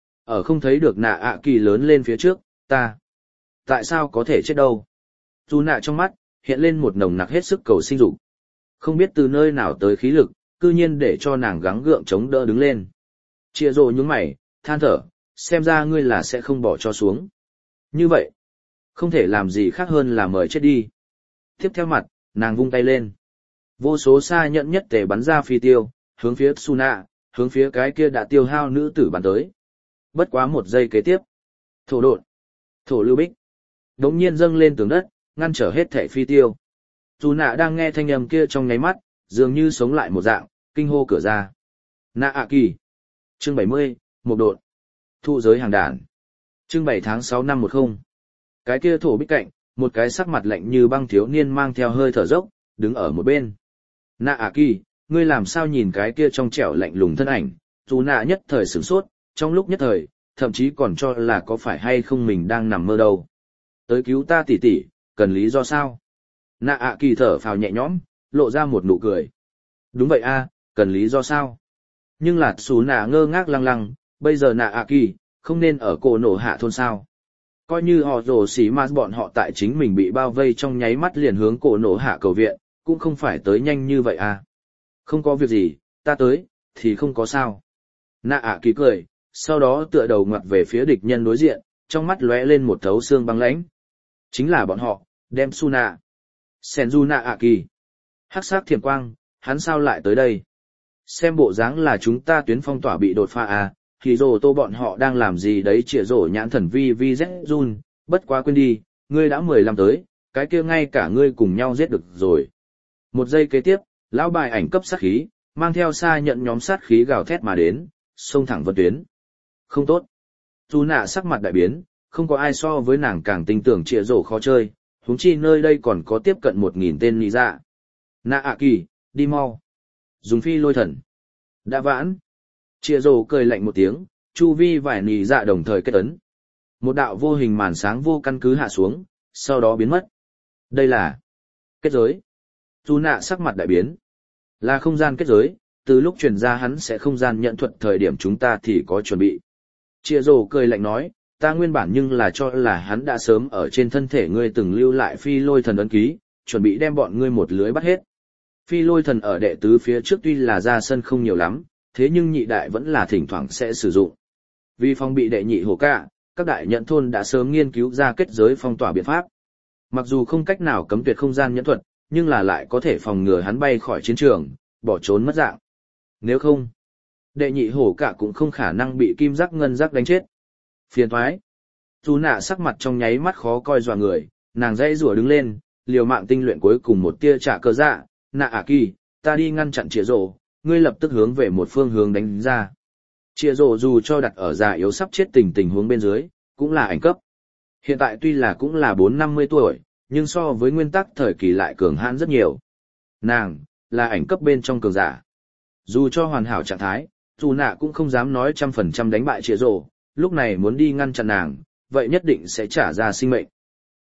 Ở không thấy được nạ ạ kỳ lớn lên phía trước, ta. Tại sao có thể chết đâu? Su nạ trong mắt, hiện lên một nồng nặc hết sức cầu sinh dục. Không biết từ nơi nào tới khí lực, cư nhiên để cho nàng gắng gượng chống đỡ đứng lên. Chia rồ nhướng mày, than thở, xem ra ngươi là sẽ không bỏ cho xuống. Như vậy, không thể làm gì khác hơn là mời chết đi. Tiếp theo mặt, nàng vung tay lên. Vô số xa nhận nhất tề bắn ra phi tiêu, hướng phía Su nạ, hướng phía cái kia đã tiêu hao nữ tử bắn tới. Bất quá một giây kế tiếp. Thổ độn, thổ lưu bích, đống nhiên dâng lên tường đất, ngăn trở hết thảy phi tiêu. Su nạ đang nghe thanh âm kia trong nháy mắt, dường như sống lại một dạng, kinh hô cửa ra. Nạ ạ kỳ. Chương 70, một độn. Thụ giới hàng đàn. Chương 7 tháng 6 năm 10. Cái kia thổ bích cạnh, một cái sắc mặt lạnh như băng thiếu niên mang theo hơi thở dốc, đứng ở một bên. Nạ ạ kỳ, ngươi làm sao nhìn cái kia trong trẻo lạnh lùng thân ảnh? Su nạ nhất thời sửng sốt, trong lúc nhất thời, thậm chí còn cho là có phải hay không mình đang nằm mơ đâu. Tới cứu ta tỷ tỷ, cần lý do sao? Nạ ạ kỳ thở phào nhẹ nhõm, lộ ra một nụ cười. Đúng vậy a, cần lý do sao? Nhưng là Su nạ ngơ ngác lăng lăng, bây giờ nạ ạ kỳ, không nên ở cổ nổ hạ thôn sao? Coi như họ rồ xỉ mà bọn họ tại chính mình bị bao vây trong nháy mắt liền hướng cổ nổ hạ cầu viện, cũng không phải tới nhanh như vậy à. Không có việc gì, ta tới, thì không có sao. Nạ ạ kỳ cười, sau đó tựa đầu ngoặt về phía địch nhân đối diện, trong mắt lóe lên một thấu xương băng lãnh. Chính là bọn họ, đem Su nạ. Senju nạ ạ kỳ. Hắc sát thiểm quang, hắn sao lại tới đây? Xem bộ dáng là chúng ta tuyến phong tỏa bị đột phá à, thì rồ tô bọn họ đang làm gì đấy chĩa rổ nhãn thần vi z run, bất quá quên đi, ngươi đã 15 tới, cái kia ngay cả ngươi cùng nhau giết được rồi. Một giây kế tiếp, lão bài ảnh cấp sát khí, mang theo xa nhận nhóm sát khí gào thét mà đến, xông thẳng vân tuyến. Không tốt. Su nạ sắc mặt đại biến, không có ai so với nàng càng tin tưởng chĩa rổ khó chơi, huống chi nơi đây còn có tiếp cận 1000 tên nị dạ. Nạ ạ kỳ, đi mau. Dùng phi lôi thần. Đã vãn. Chĩa rổ cười lạnh một tiếng, chu vi vài nị dạ đồng thời kết ấn. Một đạo vô hình màn sáng vô căn cứ hạ xuống, sau đó biến mất. Đây là kết giới. Su nạ sắc mặt đại biến. Là không gian kết giới, từ lúc truyền ra hắn sẽ không gian nhận thuật thời điểm chúng ta thì có chuẩn bị. Chĩa rổ cười lạnh nói, ta nguyên bản nhưng là cho là hắn đã sớm ở trên thân thể ngươi từng lưu lại phi lôi thần ấn ký, chuẩn bị đem bọn ngươi một lưới bắt hết. Phi lôi thần ở đệ tứ phía trước tuy là ra sân không nhiều lắm, thế nhưng nhị đại vẫn là thỉnh thoảng sẽ sử dụng. Vì phòng bị đệ nhị hổ cả, các đại nhận thôn đã sớm nghiên cứu ra kết giới phong tỏa biện pháp. Mặc dù không cách nào cấm tuyệt không gian nhẫn thuật, nhưng là lại có thể phòng ngừa hắn bay khỏi chiến trường, bỏ trốn mất dạng. Nếu không, đệ nhị hổ cả cũng không khả năng bị kim giác ngân giác đánh chết. Phiền thoái. Su nạ sắc mặt trong nháy mắt khó coi dọa người, nàng dây rủa đứng lên, liều mạng tinh luyện cuối cùng một tia trả cơ dạ, nạ ạ kỳ, ta đi ngăn chặn chĩa rổ, ngươi lập tức hướng về một phương hướng đánh ra. Chĩa rổ dù cho đặt ở già yếu sắp chết tình huống bên dưới, cũng là ảnh cấp. Hiện tại tuy là cũng là 4-50 tuổi, nhưng so với nguyên tắc thời kỳ lại cường hãn rất nhiều. Nàng, là ảnh cấp bên trong cường giả. Dù cho hoàn hảo trạng thái, dù nạ cũng không dám nói 100% đánh bại chĩa rổ, lúc này muốn đi ngăn chặn nàng, vậy nhất định sẽ trả ra sinh mệnh.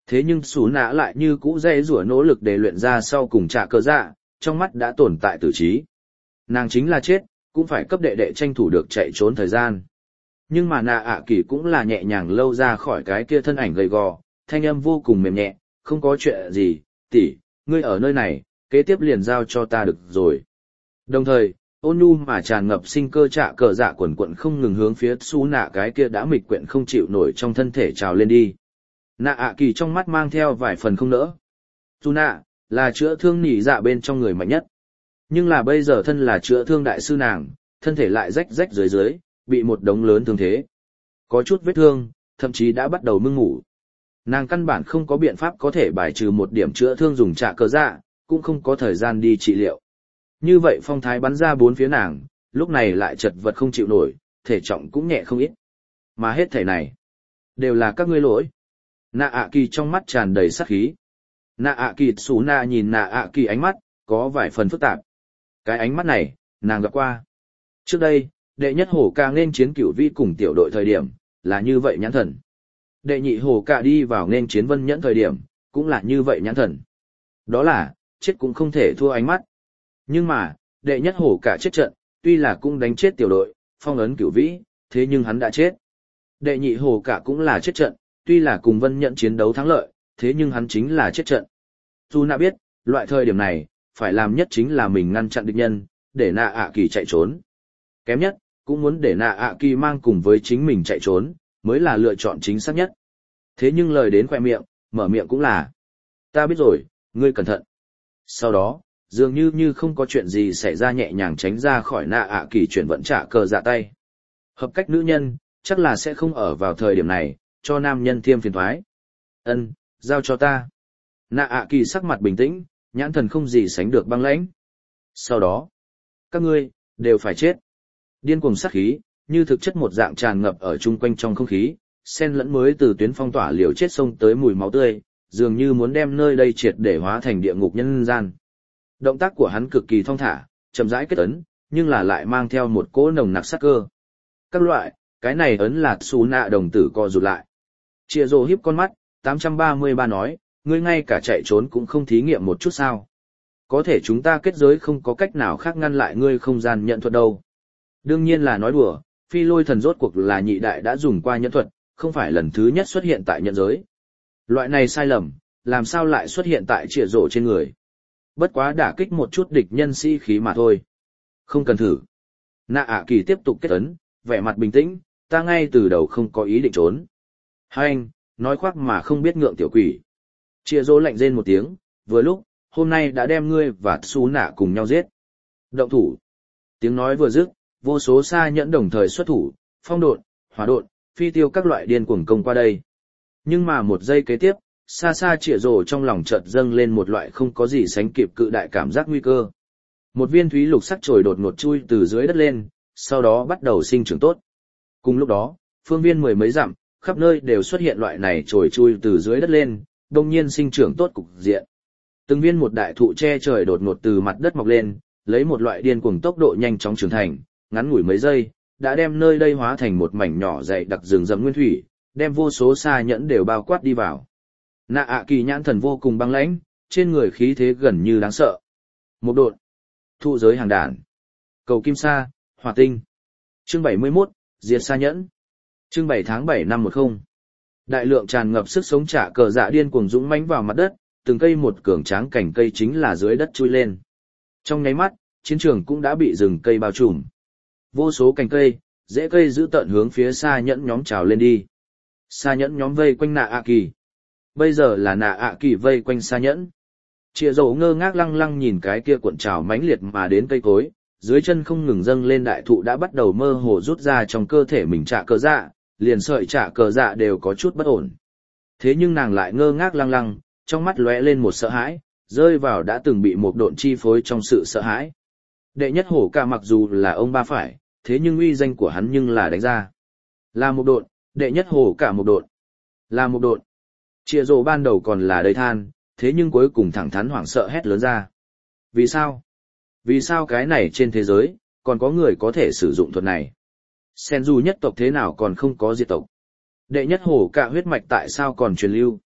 Thế nhưng Sú Nạ lại như cũ dây rủa nỗ lực để luyện ra sau cùng trả cờ dạ, trong mắt đã tồn tại tử trí. Nàng chính là chết, cũng phải cấp đệ đệ tranh thủ được chạy trốn thời gian. Nhưng mà nạ ạ kỳ cũng là nhẹ nhàng lâu ra khỏi cái kia thân ảnh gầy gò, thanh âm vô cùng mềm nhẹ, không có chuyện gì, tỷ, ngươi ở nơi này, kế tiếp liền giao cho ta được rồi. Đồng thời, ôn nhu mà tràn ngập sinh cơ trả cờ dạ quần quận không ngừng hướng phía Sú Nạ cái kia đã mịch quyện không chịu nổi trong thân thể trào lên đi. Nạ ạ kỳ trong mắt mang theo vài phần không nỡ. Sú Nạ là chữa thương nỉ dạ bên trong người mạnh nhất. Nhưng là bây giờ thân là chữa thương đại sư nàng, thân thể lại rách rách dưới dưới, bị một đống lớn thương thế. Có chút vết thương, thậm chí đã bắt đầu mưng ngủ. Nàng căn bản không có biện pháp có thể bài trừ một điểm chữa thương dùng trả cờ dạ, cũng không có thời gian đi trị liệu. Như vậy phong thái bắn ra bốn phía nàng, lúc này lại chật vật không chịu nổi, thể trọng cũng nhẹ không ít. Mà hết thể này, đều là các ngươi lỗi. Nạ ạ kỳ trong mắt tràn đầy sát khí. Nạ ạ kỳ Sú Nạ nhìn nạ ạ kỳ ánh mắt, có vài phần phức tạp. Cái ánh mắt này, nàng gặp qua. Trước đây, đệ nhất hổ ca nên chiến cửu vi cùng tiểu đội thời điểm, là như vậy nhãn thần. Đệ nhị hổ ca đi vào nên chiến vân nhẫn thời điểm, cũng là như vậy nhãn thần. Đó là, chết cũng không thể thua ánh mắt. Nhưng mà, đệ nhất hổ ca chết trận, tuy là cũng đánh chết tiểu đội, phong ấn cửu vĩ, thế nhưng hắn đã chết. Đệ nhị hổ ca cũng là chết trận, tuy là cùng vân nhẫn chiến đấu thắng lợi, thế nhưng hắn chính là chết trận. Dù nạ biết, loại thời điểm này, phải làm nhất chính là mình ngăn chặn địch nhân, để nạ ạ kỳ chạy trốn. Kém nhất, cũng muốn để nạ ạ kỳ mang cùng với chính mình chạy trốn, mới là lựa chọn chính xác nhất. Thế nhưng lời đến khoe miệng, mở miệng cũng là. Ta biết rồi, ngươi cẩn thận. Sau đó, dường như không có chuyện gì xảy ra nhẹ nhàng tránh ra khỏi nạ ạ kỳ chuyển vận trả cờ dạ tay. Hợp cách nữ nhân, chắc là sẽ không ở vào thời điểm này, cho nam nhân thêm phiền thoái. Ân, giao cho ta. Nạ ạ kỳ sắc mặt bình tĩnh, nhãn thần không gì sánh được băng lãnh. Sau đó, các ngươi, đều phải chết. Điên cuồng sát khí, như thực chất một dạng tràn ngập ở chung quanh trong không khí, xen lẫn mới từ tuyến phong tỏa liều chết sông tới mùi máu tươi, dường như muốn đem nơi đây triệt để hóa thành địa ngục nhân gian. Động tác của hắn cực kỳ thong thả, chậm rãi kết ấn, nhưng là lại mang theo một cỗ nồng nặc sát cơ. Các loại, cái này ấn là Sú Nạ đồng tử co rụt lại. Chia rồ hiếp con mắt, 833 nói, ngươi ngay cả chạy trốn cũng không thí nghiệm một chút sao. Có thể chúng ta kết giới không có cách nào khác ngăn lại ngươi không gian nhận thuật đâu. Đương nhiên là nói đùa, phi lôi thần rốt cuộc là nhị đại đã dùng qua nhẫn thuật, không phải lần thứ nhất xuất hiện tại nhận giới. Loại này sai lầm, làm sao lại xuất hiện tại trịa rổ trên người. Bất quá đả kích một chút địch nhân sĩ khí mà thôi. Không cần thử. Nạ ạ kỳ tiếp tục kết ấn, vẻ mặt bình tĩnh, ta ngay từ đầu không có ý định trốn. Hai anh, nói khoác mà không biết ngượng tiểu quỷ. Trịa rổ lạnh rên một tiếng, vừa lúc, hôm nay đã đem ngươi và Sú Nạ cùng nhau giết. Động thủ. Tiếng nói vừa dứt, vô số sa nhẫn đồng thời xuất thủ, phong độn, hỏa độn, phi tiêu các loại điên cuồng công qua đây. Nhưng mà một giây kế tiếp, xa xa trịa rổ trong lòng chợt dâng lên một loại không có gì sánh kịp cự đại cảm giác nguy cơ. Một viên thúy lục sắc chồi đột ngột chui từ dưới đất lên, sau đó bắt đầu sinh trưởng tốt. Cùng lúc đó, phương viên mười mấy dặm, khắp nơi đều xuất hiện loại này chồi chui từ dưới đất lên, đông nhiên sinh trưởng tốt cục diện. Từng viên một đại thụ che trời đột ngột từ mặt đất mọc lên, lấy một loại điên cuồng tốc độ nhanh chóng trưởng thành, ngắn ngủi mấy giây, đã đem nơi đây hóa thành một mảnh nhỏ dày đặc rừng rậm nguyên thủy, đem vô số sa nhẫn đều bao quát đi vào. Nạ ạ kỳ nhãn thần vô cùng băng lãnh, trên người khí thế gần như đáng sợ. Một độn, thụ giới hàng đàn, cầu kim sa, hỏa tinh. Chương 71, diệt sa nhẫn. Chương 7 tháng 7 năm 10. Đại lượng tràn ngập sức sống trả cờ dạ điên cuồng dũng mãnh vào mặt đất, từng cây một cường tráng cành cây chính là dưới đất chui lên. Trong nháy mắt, chiến trường cũng đã bị rừng cây bao trùm. Vô số cành cây, rễ cây giữ tận hướng phía sa nhẫn nhóm trào lên đi. Sa nhẫn nhóm vây quanh nạ ạ kỳ. Bây giờ là nạ ạ kỳ vây quanh sa nhẫn. Chịa dầu ngơ ngác lăng lăng nhìn cái kia cuộn trào mãnh liệt mà đến cây cối, dưới chân không ngừng dâng lên đại thụ đã bắt đầu mơ hồ rút ra trong cơ thể mình trả cờ dạ, liền sợi trả cờ dạ đều có chút bất ổn. Thế nhưng nàng lại ngơ ngác lăng lăng, trong mắt lóe lên một sợ hãi, rơi vào đã từng bị một độn chi phối trong sự sợ hãi. Đệ nhất hổ ca mặc dù là ông ba phải, thế nhưng uy danh của hắn nhưng là đánh ra. Là một độn, đệ nhất hổ cả một độn. Là một độn. Chịa rồ ban đầu còn là đầy than, thế nhưng cuối cùng thẳng thắn hoảng sợ hét lớn ra. Vì sao? Vì sao cái này trên thế giới, còn có người có thể sử dụng thuật này? Senju nhất tộc thế nào còn không có diệt tộc? Đệ nhất hổ cả huyết mạch tại sao còn truyền lưu?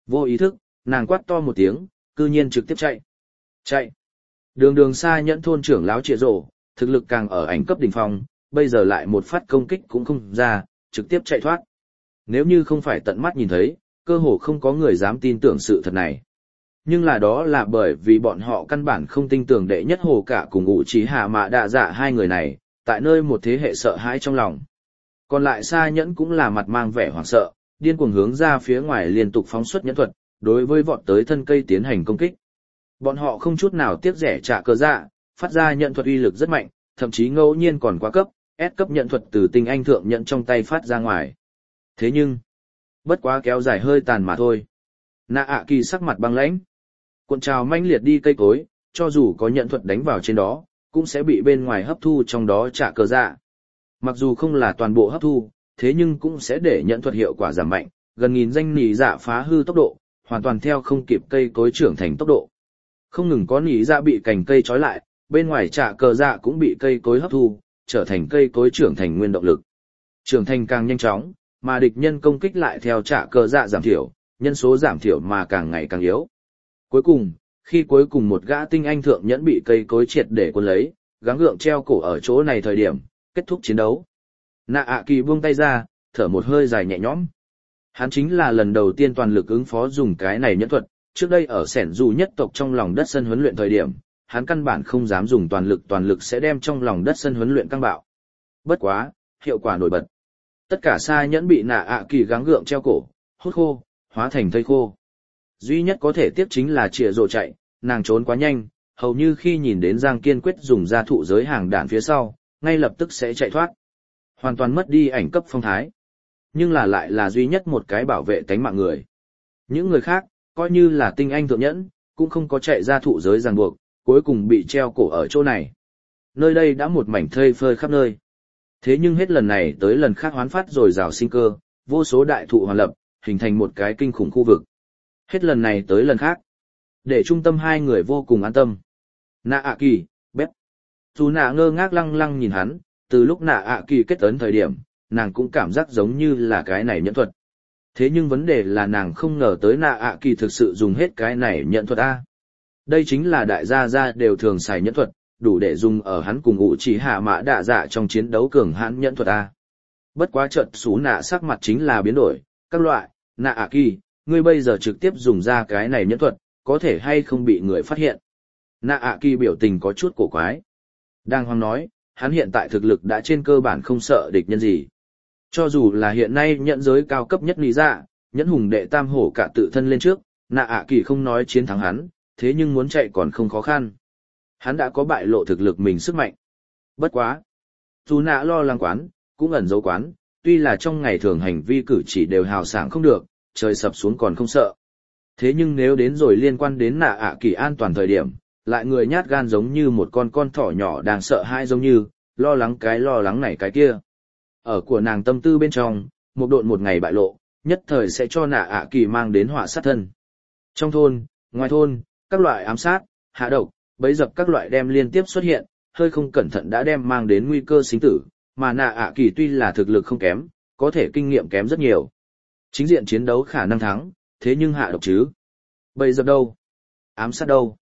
Vô ý thức, nàng quát to một tiếng, cư nhiên trực tiếp chạy. Chạy. Đường đường xa nhẫn thôn trưởng láo trịa rổ, thực lực càng ở ảnh cấp đỉnh phong, bây giờ lại một phát công kích cũng không ra, trực tiếp chạy thoát. Nếu như không phải tận mắt nhìn thấy, cơ hồ không có người dám tin tưởng sự thật này. Nhưng là đó là bởi vì bọn họ căn bản không tin tưởng đệ nhất hồ cả cùng ngụ trí hạ mạ đạ dạ hai người này, tại nơi một thế hệ sợ hãi trong lòng. Còn lại xa nhẫn cũng là mặt mang vẻ hoảng sợ, điên cuồng hướng ra phía ngoài liên tục phóng xuất nhẫn thuật, đối với vọt tới thân cây tiến hành công kích. Bọn họ không chút nào tiếc rẻ trả cờ dạ, phát ra nhận thuật uy lực rất mạnh, thậm chí ngẫu nhiên còn quá cấp, S cấp nhận thuật từ tinh anh thượng nhận trong tay phát ra ngoài. Thế nhưng, bất quá kéo dài hơi tàn mà thôi. Nạ ạ kỳ sắc mặt băng lãnh. Cuộn trào manh liệt đi cây cối, cho dù có nhận thuật đánh vào trên đó, cũng sẽ bị bên ngoài hấp thu trong đó trả cờ dạ. Mặc dù không là toàn bộ hấp thu, thế nhưng cũng sẽ để nhận thuật hiệu quả giảm mạnh, gần nghìn danh nỉ dạ phá hư tốc độ, hoàn toàn theo không kịp cây cối trưởng thành tốc độ. Không ngừng có nỉ dạ bị cành cây trói lại, bên ngoài trả cờ dạ cũng bị cây cối hấp thu, trở thành cây cối trưởng thành nguyên động lực. Trưởng thành càng nhanh chóng, mà địch nhân công kích lại theo trả cờ dạ giảm thiểu, nhân số giảm thiểu mà càng ngày càng yếu. Cuối cùng, khi cuối cùng một gã tinh anh thượng nhẫn bị cây cối triệt để cuốn lấy, gắng gượng treo cổ ở chỗ này thời điểm, kết thúc chiến đấu. Nạ ạ kỳ buông tay ra, thở một hơi dài nhẹ nhõm. Hắn chính là lần đầu tiên toàn lực ứng phó dùng cái này nhẫn thuật, trước đây ở sẻn dù nhất tộc trong lòng đất sân huấn luyện thời điểm, hắn căn bản không dám dùng toàn lực sẽ đem trong lòng đất sân huấn luyện căng bạo. Bất quá, hiệu quả nổi bật. Tất cả xa nhẫn bị nạ ạ kỳ gắng gượng treo cổ, hút khô, hóa thành thây khô. Duy nhất có thể tiếp chính là chìa rồ chạy, nàng trốn quá nhanh, hầu như khi nhìn đến Giang Kiên quyết dùng ra thụ giới hàng đạn phía sau, ngay lập tức sẽ chạy thoát. Hoàn toàn mất đi ảnh cấp phong thái. Nhưng là lại là duy nhất một cái bảo vệ tánh mạng người. Những người khác, coi như là tinh anh thượng nhẫn, cũng không có chạy ra thụ giới ràng buộc, cuối cùng bị treo cổ ở chỗ này. Nơi đây đã một mảnh thây phơi khắp nơi. Thế nhưng hết lần này tới lần khác hoán phát rồi rào sinh cơ, vô số đại thụ hoàn lập, hình thành một cái kinh khủng khu vực. Hết lần này tới lần khác. Để trung tâm hai người vô cùng an tâm. Nạ ạ kỳ, bếp. Dù nạ ngơ ngác lăng lăng nhìn hắn, từ lúc nạ ạ kỳ kết ấn thời điểm, nàng cũng cảm giác giống như là cái này nhẫn thuật. Thế nhưng vấn đề là nàng không ngờ tới nạ ạ kỳ thực sự dùng hết cái này nhẫn thuật A. Đây chính là đại gia đều thường xài nhẫn thuật, đủ để dùng ở hắn cùng ngụ chỉ hạ mã đạ dạ trong chiến đấu cường hãn nhẫn thuật A. Bất quá chợt xú nạ sắc mặt chính là biến đổi, các loại, nạ ạ kỳ, ngươi bây giờ trực tiếp dùng ra cái này nhẫn thuật, có thể hay không bị người phát hiện. Nạ ạ kỳ biểu tình có chút cổ quái. Đang hoang nói, hắn hiện tại thực lực đã trên cơ bản không sợ địch nhân gì. Cho dù là hiện nay nhận giới cao cấp nhất lý dạ, nhẫn hùng đệ tam hổ cả tự thân lên trước, nạ ạ kỳ không nói chiến thắng hắn, thế nhưng muốn chạy còn không khó khăn. Hắn đã có bại lộ thực lực mình sức mạnh. Bất quá. Dù nạ lo lắng quán, cũng ẩn giấu quán, tuy là trong ngày thường hành vi cử chỉ đều hào sảng không được, trời sập xuống còn không sợ. Thế nhưng nếu đến rồi liên quan đến nạ ạ kỳ an toàn thời điểm, lại người nhát gan giống như một con thỏ nhỏ đang sợ hãi giống như, lo lắng này cái kia. Ở của nàng tâm tư bên trong, một độn một ngày bại lộ, nhất thời sẽ cho nạ ạ kỳ mang đến họa sát thân. Trong thôn, ngoài thôn, các loại ám sát, hạ độc, bẫy dập các loại đem liên tiếp xuất hiện, hơi không cẩn thận đã đem mang đến nguy cơ sinh tử, mà nạ ạ kỳ tuy là thực lực không kém, có thể kinh nghiệm kém rất nhiều. Chính diện chiến đấu khả năng thắng, thế nhưng hạ độc chứ. Bẫy dập đâu? Ám sát đâu?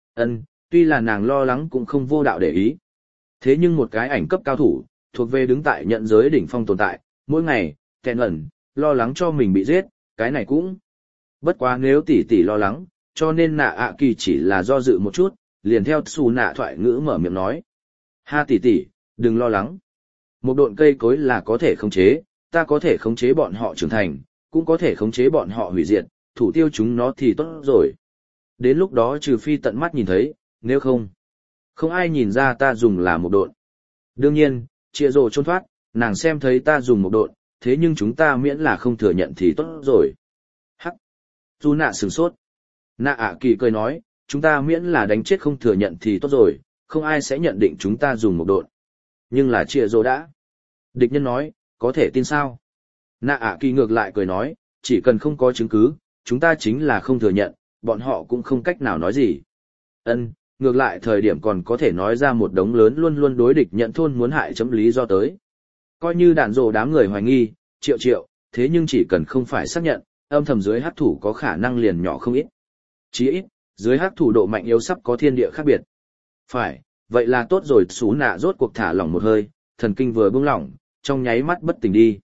Tuy là nàng lo lắng cũng không vô đạo để ý. Thế nhưng một cái ảnh cấp cao thủ, thuộc về đứng tại nhận giới đỉnh phong tồn tại, mỗi ngày, kẹn ẩn, lo lắng cho mình bị giết, cái này cũng. Bất quá nếu tỷ tỷ lo lắng, cho nên nạ ạ kỳ chỉ là do dự một chút, liền theo xù nạ thoại ngữ mở miệng nói. Ha tỷ tỷ, đừng lo lắng. Một độn cây cối là có thể khống chế, ta có thể khống chế bọn họ trưởng thành, cũng có thể khống chế bọn họ hủy diệt, thủ tiêu chúng nó thì tốt rồi. Đến lúc đó trừ phi tận mắt nhìn thấy, nếu không ai nhìn ra ta dùng là một độn. Đương nhiên, chia rồ trốn thoát, nàng xem thấy ta dùng một độn, thế nhưng chúng ta miễn là không thừa nhận thì tốt rồi. Hắc. Dù nạ sửng sốt. Nạ ạ kỳ cười nói, chúng ta miễn là đánh chết không thừa nhận thì tốt rồi, không ai sẽ nhận định chúng ta dùng một độn. Nhưng là chia rồ đã. Địch nhân nói, có thể tin sao? Nạ ạ kỳ ngược lại cười nói, chỉ cần không có chứng cứ, chúng ta chính là không thừa nhận, bọn họ cũng không cách nào nói gì. Ngược lại thời điểm còn có thể nói ra một đống lớn luôn luôn đối địch nhận thôn muốn hại chấm lý do tới. Coi như đạn rồ đám người hoài nghi, triệu, thế nhưng chỉ cần không phải xác nhận, âm thầm dưới hắc thủ có khả năng liền nhỏ không ít. Chí ít, dưới hắc thủ độ mạnh yếu sắp có thiên địa khác biệt. Phải, vậy là tốt rồi. Sú nạ rốt cuộc thả lỏng một hơi, thần kinh vừa buông lỏng, trong nháy mắt bất tỉnh đi.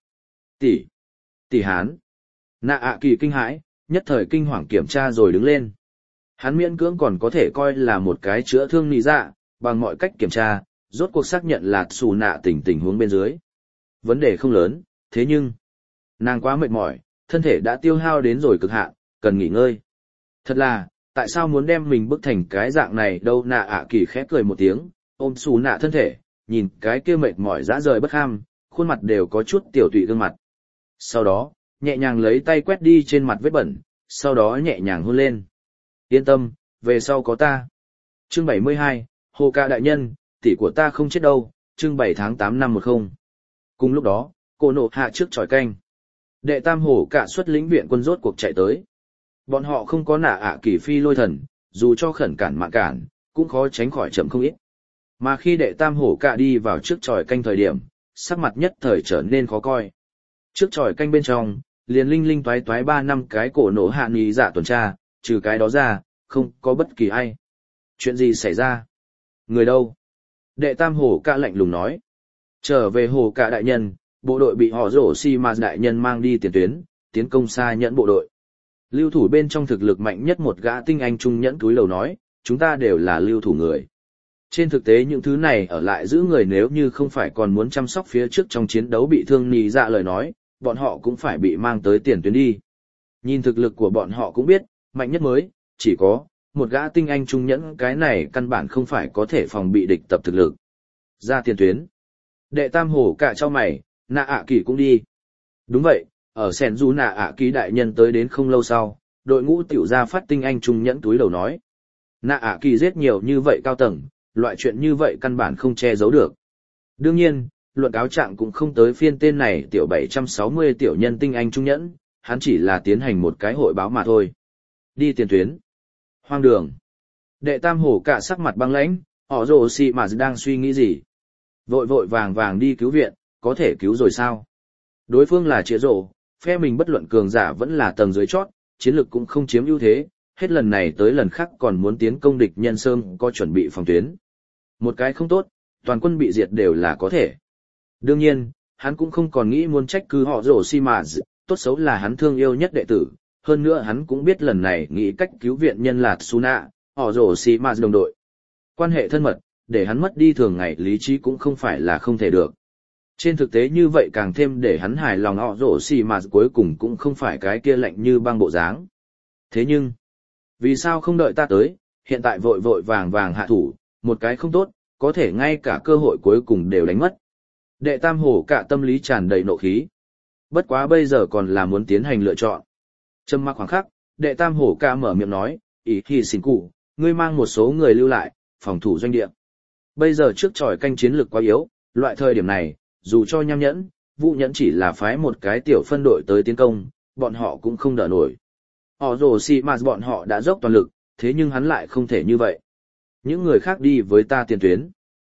Tỷ hán. Nạ ạ kỳ kinh hãi, nhất thời kinh hoàng kiểm tra rồi đứng lên. Hắn miễn cưỡng còn có thể coi là một cái chữa thương nị dạ, bằng mọi cách kiểm tra, rốt cuộc xác nhận là xù nạ tình huống bên dưới. Vấn đề không lớn, thế nhưng, nàng quá mệt mỏi, thân thể đã tiêu hao đến rồi cực hạn, cần nghỉ ngơi. Thật là, tại sao muốn đem mình bức thành cái dạng này đâu. Nạ ạ kỳ khẽ cười một tiếng, ôm xù nạ thân thể, nhìn cái kia mệt mỏi dã rời bất ham, khuôn mặt đều có chút tiểu tụy gương mặt. Sau đó, nhẹ nhàng lấy tay quét đi trên mặt vết bẩn, sau đó nhẹ nhàng hôn lên. Yên tâm, về sau có ta. Chương 72, Hồ Ca đại nhân, tỷ của ta không chết đâu, chương 7 tháng 8 năm 10. Cùng lúc đó, cô nộ hạ trước chòi canh. Đệ tam Hồ Ca xuất lĩnh viện quân rốt cuộc chạy tới. Bọn họ không có nạ ạ kỳ phi lôi thần, dù cho khẩn cản mạng cản, cũng khó tránh khỏi chậm không ít. Mà khi đệ tam Hồ Ca đi vào trước chòi canh thời điểm, sắc mặt nhất thời trở nên khó coi. Trước chòi canh bên trong, liền linh linh toái toái 3-5 cái cổ nổ hạ nì dạ tuần tra, trừ cái đó ra, không có bất kỳ ai. Chuyện gì xảy ra? Người đâu? Đệ tam Hồ Ca lạnh lùng nói. Trở về Hồ Ca đại nhân, bộ đội bị họ rổ si mà đại nhân mang đi tiền tuyến, tiến công xa nhẫn bộ đội. Lưu thủ bên trong thực lực mạnh nhất một gã tinh anh trung nhẫn túi lầu nói, chúng ta đều là lưu thủ người. Trên thực tế những thứ này ở lại giữ người nếu như không phải còn muốn chăm sóc phía trước trong chiến đấu bị thương nì dạ lời nói, bọn họ cũng phải bị mang tới tiền tuyến đi. Nhìn thực lực của bọn họ cũng biết, mạnh nhất mới, chỉ có, một gã tinh anh trung nhẫn cái này căn bản không phải có thể phòng bị địch tập thực lực. Ra tiền tuyến. Đệ tam Hồ Ca cho mày, nạ ạ kỳ cũng đi. Đúng vậy, ở sẻn du nạ ạ kỳ đại nhân tới đến không lâu sau, đội ngũ tiểu ra phát tinh anh trung nhẫn túi đầu nói. Nạ ạ kỳ giết nhiều như vậy cao tầng, loại chuyện như vậy căn bản không che giấu được. Đương nhiên, luận cáo trạng cũng không tới phiên tên này tiểu 760 tiểu nhân tinh anh trung nhẫn, hắn chỉ là tiến hành một cái hội báo mà thôi. Đi tiền tuyến. Hoang đường. Đệ tam Hồ Ca sắc mặt băng lãnh, họ rồ xì mà đang suy nghĩ gì. Vội vội vàng vàng đi cứu viện, có thể cứu rồi sao? Đối phương là Chĩa Rồ, phe mình bất luận cường giả vẫn là tầng dưới chót, chiến lực cũng không chiếm ưu thế, hết lần này tới lần khác còn muốn tiến công địch nhân sớm có chuẩn bị phòng tuyến. Một cái không tốt, toàn quân bị diệt đều là có thể. Đương nhiên, hắn cũng không còn nghĩ muốn trách cứ họ rồ si mà, tốt xấu là hắn thương yêu nhất đệ tử, hơn nữa hắn cũng biết lần này nghĩ cách cứu viện nhân là Tsuna, họ rồ si mà đồng đội. Quan hệ thân mật, để hắn mất đi thường ngày lý trí cũng không phải là không thể được. Trên thực tế như vậy càng thêm để hắn hài lòng họ rồ si mà cuối cùng cũng không phải cái kia lạnh như băng bộ dáng. Thế nhưng, vì sao không đợi ta tới, hiện tại vội vội vàng vàng hạ thủ, một cái không tốt, có thể ngay cả cơ hội cuối cùng đều đánh mất. Đệ tam Hồ Ca tâm lý tràn đầy nộ khí. Bất quá bây giờ còn là muốn tiến hành lựa chọn. Trầm mặc khoảng khắc, đệ tam Hồ Ca mở miệng nói, ý thì xin cụ, ngươi mang một số người lưu lại, phòng thủ doanh địa. Bây giờ trước chòi canh chiến lược quá yếu, loại thời điểm này, dù cho nham nhẫn, vũ nhẫn chỉ là phái một cái tiểu phân đội tới tiến công, bọn họ cũng không đỡ nổi. Họ rồ xì mà bọn họ đã dốc toàn lực, thế nhưng hắn lại không thể như vậy. Những người khác đi với ta tiền tuyến.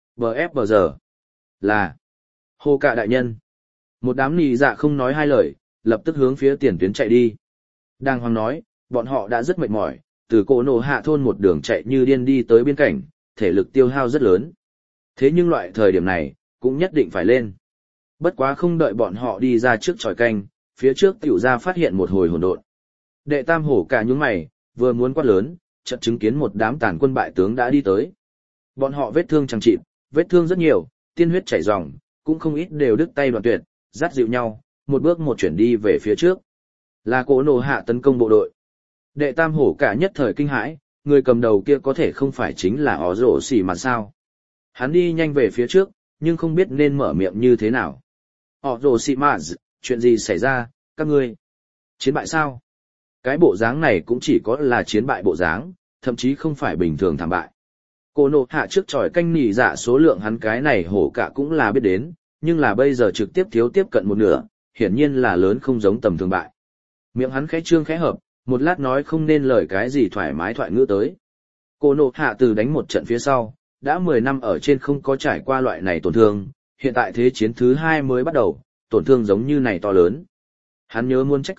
BF giờ. Là. Hồ Ca đại nhân. Một đám nì dạ không nói hai lời, lập tức hướng phía tiền tuyến chạy đi. Đàng hoàng nói, bọn họ đã rất mệt mỏi, từ cổ nổ hạ thôn một đường chạy như điên đi tới biên cảnh, thể lực tiêu hao rất lớn. Thế nhưng loại thời điểm này, cũng nhất định phải lên. Bất quá không đợi bọn họ đi ra trước chòi canh, phía trước tiểu ra phát hiện một hồi hỗn độn. Đệ tam Hổ cả nhướng mày, vừa muốn quát lớn, chợt chứng kiến một đám tàn quân bại tướng đã đi tới. Bọn họ vết thương chẳng chịt, vết thương rất nhiều, tiên huyết chảy ròng, cũng không ít đều đứt tay đoạn tuyệt, dắt dịu nhau, một bước một chuyển đi về phía trước. Là cổ nổ hạ tấn công bộ đội. Đệ tam Hổ cả nhất thời kinh hãi, người cầm đầu kia có thể không phải chính là ó rổ xỉ mà sao. Hắn đi nhanh về phía trước, nhưng không biết nên mở miệng như thế nào. Ó rổ xỉ mà, chuyện gì xảy ra, các ngươi? Chiến bại sao? Cái bộ dáng này cũng chỉ có là chiến bại bộ dáng, thậm chí không phải bình thường thảm bại. Cổ nổ hạ trước tròi canh nỉ dạ số lượng hắn cái này hổ cả cũng là biết đến, nhưng là bây giờ trực tiếp thiếu tiếp cận một nửa, hiển nhiên là lớn không giống tầm thường bại. Miệng hắn khẽ trương khẽ hợp, một lát nói không nên lời cái gì thoải mái thoại ngữ tới. Cổ nổ hạ từ đánh một trận phía sau, đã 10 năm ở trên không có trải qua loại này tổn thương, hiện tại thế chiến thứ 2 mới bắt đầu, tổn thương giống như này to lớn. Hắn nhớ muốn trách cứ,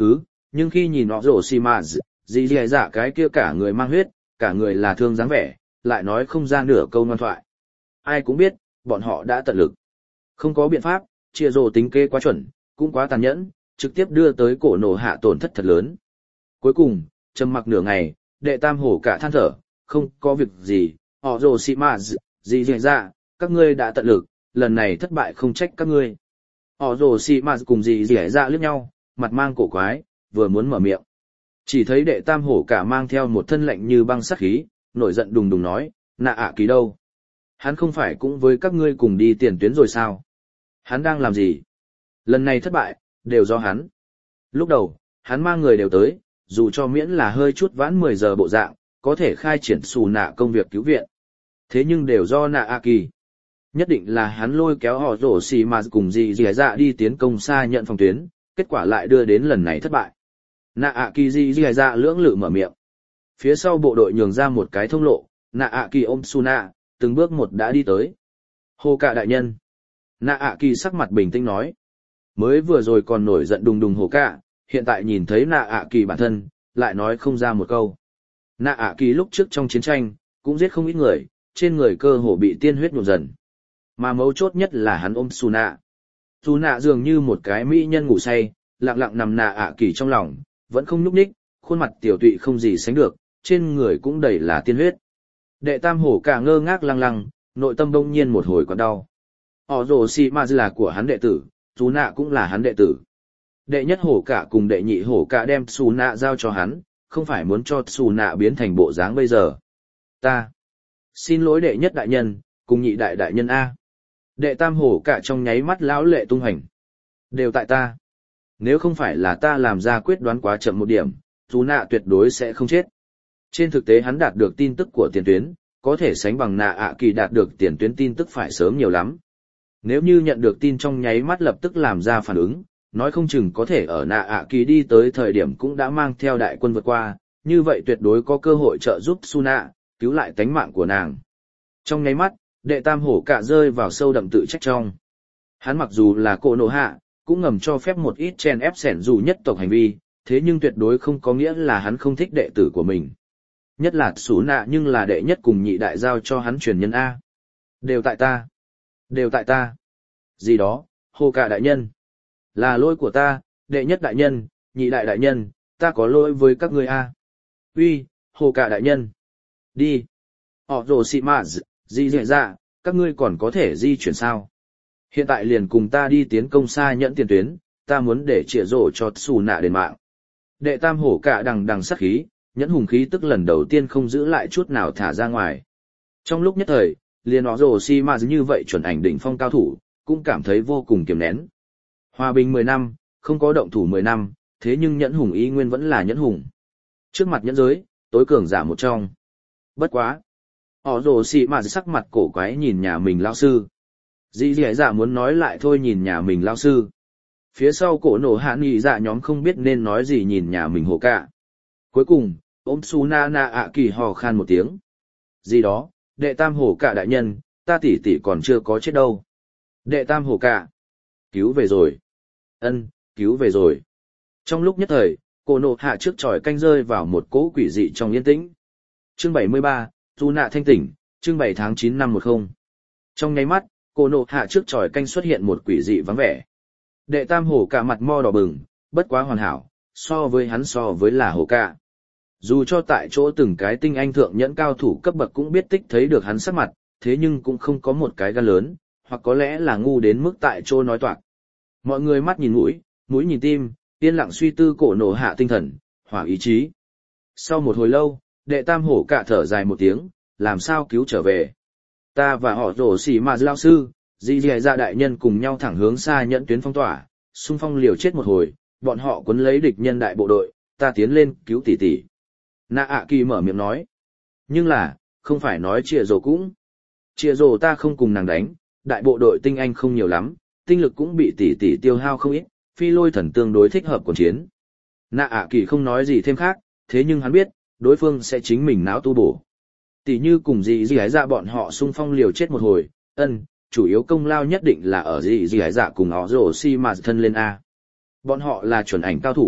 nhưng khi nhìn họ rổ xì mà dì dì dạ cái kia cả người mang huyết, cả người là thương dáng vẻ, lại nói không ra nửa câu ngoan thoại. Ai cũng biết, bọn họ đã tận lực. Không có biện pháp, chia rồ tính kế quá chuẩn, cũng quá tàn nhẫn, trực tiếp đưa tới cổ nổ hạ tổn thất thật lớn. Cuối cùng, trầm mặc nửa ngày, đệ tam hổ cả than thở, không có việc gì, họ rồ xì mà dì dì dạ, các ngươi đã tận lực, lần này thất bại không trách các ngươi. Họ rồ xì mà cùng dì dì dạ liếc nhau, mặt mang cổ quái, vừa muốn mở miệng. Chỉ thấy đệ tam hổ cả mang theo một thân lạnh như băng sát khí, nổi giận đùng đùng nói, nạ ạ kỳ đâu? Hắn không phải cũng với các ngươi cùng đi tiền tuyến rồi sao? Hắn đang làm gì? Lần này thất bại, đều do hắn. Lúc đầu, hắn mang người đều tới, dù cho miễn là hơi chút vãn 10 giờ bộ dạng, có thể khai triển xù nạ công việc cứu viện. Thế nhưng đều do nạ ạ kỳ. Nhất định là hắn lôi kéo họ rổ xì mà cùng dì dì dạ đi tiến công xa nhận phòng tuyến, kết quả lại đưa đến lần này thất bại. Nạ ạ kỳ dì dì dạ lưỡng lự mở miệng. Phía sau bộ đội nhường ra một cái thông lộ, nạ ạ kỳ ôm Suna, từng bước một đã đi tới. Hồ cả đại nhân. Nạ ạ kỳ sắc mặt bình tĩnh nói. Mới vừa rồi còn nổi giận đùng đùng hồ cả, hiện tại nhìn thấy nạ ạ kỳ bản thân, lại nói không ra một câu. Nạ ạ kỳ lúc trước trong chiến tranh, cũng giết không ít người, trên người cơ hồ bị tiên huyết nhuộm dần. Mà mấu chốt nhất là hắn ôm Suna. Suna dường như một cái mỹ nhân ngủ say, lặng lặng nằm nạ ạ kỳ trong lòng, vẫn không nhúc nhích, khuôn mặt tiểu tụy không gì sánh được, trên người cũng đầy là tiên huyết. Đệ tam hổ cả ngơ ngác lăng lăng, nội tâm bỗng nhiên một hồi còn đau. Họ rồ xì mà là của hắn đệ tử, Sú nạ cũng là hắn đệ tử. Đệ nhất hổ cả cùng đệ nhị hổ cả đem Sú nạ giao cho hắn, không phải muốn cho Sú nạ biến thành bộ dáng bây giờ. Ta xin lỗi đệ nhất đại nhân, cùng nhị đại đại nhân A. Đệ tam hổ cả trong nháy mắt lão lệ tung hành. Đều tại ta. Nếu không phải là ta làm ra quyết đoán quá chậm một điểm, Sú nạ tuyệt đối sẽ không chết. Trên thực tế hắn đạt được tin tức của tiền tuyến, có thể sánh bằng nạ ạ kỳ đạt được tiền tuyến tin tức phải sớm nhiều lắm. Nếu như nhận được tin trong nháy mắt lập tức làm ra phản ứng, nói không chừng có thể ở nạ ạ kỳ đi tới thời điểm cũng đã mang theo đại quân vượt qua, như vậy tuyệt đối có cơ hội trợ giúp Suna, cứu lại tánh mạng của nàng. Trong nháy mắt, đệ tam hổ cả rơi vào sâu đậm tự trách trong. Hắn mặc dù là cổ nổ hạ, cũng ngầm cho phép một ít chen ép sẻn dù nhất tộc hành vi, thế nhưng tuyệt đối không có nghĩa là hắn không thích đệ tử của mình. Nhất là Sú nạ nhưng là đệ nhất cùng nhị đại giao cho hắn truyền nhân A. Đều tại ta. Đều tại ta. Gì đó, hồ cả đại nhân. Là lỗi của ta, đệ nhất đại nhân, nhị đại đại nhân, ta có lỗi với các ngươi A. Uy, hồ cả đại nhân. Đi. Họ rồ xị mạ di dạy ra, các ngươi còn có thể di chuyển sao? Hiện tại liền cùng ta đi tiến công xa nhẫn tiền tuyến, ta muốn để trịa rổ cho xù nạ đền mạng. Đệ tam hổ cả đằng đằng sát khí, nhẫn hùng khí tức lần đầu tiên không giữ lại chút nào thả ra ngoài. Trong lúc nhất thời, liền họ rồ si ma như vậy chuẩn ảnh đỉnh phong cao thủ, cũng cảm thấy vô cùng kiềm nén. Hòa bình 10 năm, không có động thủ 10 năm, thế nhưng nhẫn hùng ý nguyên vẫn là nhẫn hùng. Trước mặt nhẫn giới, tối cường giả một trong. Bất quá. Họ rồ si ma sắc mặt cổ quái nhìn nhà mình lao sư. Dĩ dẻ dạ muốn nói lại thôi nhìn nhà mình lao sư. Phía sau cổ nổ hạ nghị dạ nhóm không biết nên nói gì nhìn nhà mình hồ cả. Cuối cùng, ôm Suna na ạ kỳ hò khan một tiếng. Gì đó, đệ tam hổ cả đại nhân, ta tỷ tỷ còn chưa có chết đâu. Đệ tam hổ cả. Cứu về rồi. Ân, cứu về rồi. Trong lúc nhất thời, cổ nổ hạ trước tròi canh rơi vào một cỗ quỷ dị trong yên tĩnh. Chương 73, Suna thanh tỉnh, chương 7 tháng 9 năm 10. Trong nháy mắt, cổ nổ hạ trước tròi canh xuất hiện một quỷ dị vắng vẻ. Đệ tam hổ cả mặt mo đỏ bừng, bất quá hoàn hảo, so với là hổ cả. Dù cho tại chỗ từng cái tinh anh thượng nhẫn cao thủ cấp bậc cũng biết tích thấy được hắn sắc mặt, thế nhưng cũng không có một cái gan lớn, hoặc có lẽ là ngu đến mức tại chỗ nói toạc. Mọi người mắt nhìn mũi, mũi nhìn tim, yên lặng suy tư cổ nổ hạ tinh thần, hỏa ý chí. Sau một hồi lâu, đệ tam hổ cả thở dài một tiếng, làm sao cứu trở về. Ta và họ rổ xỉ mà lao sư, dì dì dạ đại nhân cùng nhau thẳng hướng xa nhẫn tuyến phong tỏa, xung phong liều chết một hồi, bọn họ quấn lấy địch nhân đại bộ đội, ta tiến lên cứu tỷ tỷ. Nạ ạ kỳ mở miệng nói. Nhưng là, không phải nói trịa rồ cũng. Trịa rồ ta không cùng nàng đánh, đại bộ đội tinh anh không nhiều lắm, tinh lực cũng bị tỷ tỷ tiêu hao không ít, phi lôi thần tương đối thích hợp cuộc chiến. Nạ ạ kỳ không nói gì thêm khác, thế nhưng hắn biết, đối phương sẽ chính mình não tu bổ. Tỷ như cùng dì dì dạ bọn họ xung phong liều chết một hồi, chủ yếu công lao nhất định là ở dì dì dạ cùng họ rồ si mà thân lên A. Bọn họ là chuẩn ảnh cao thủ,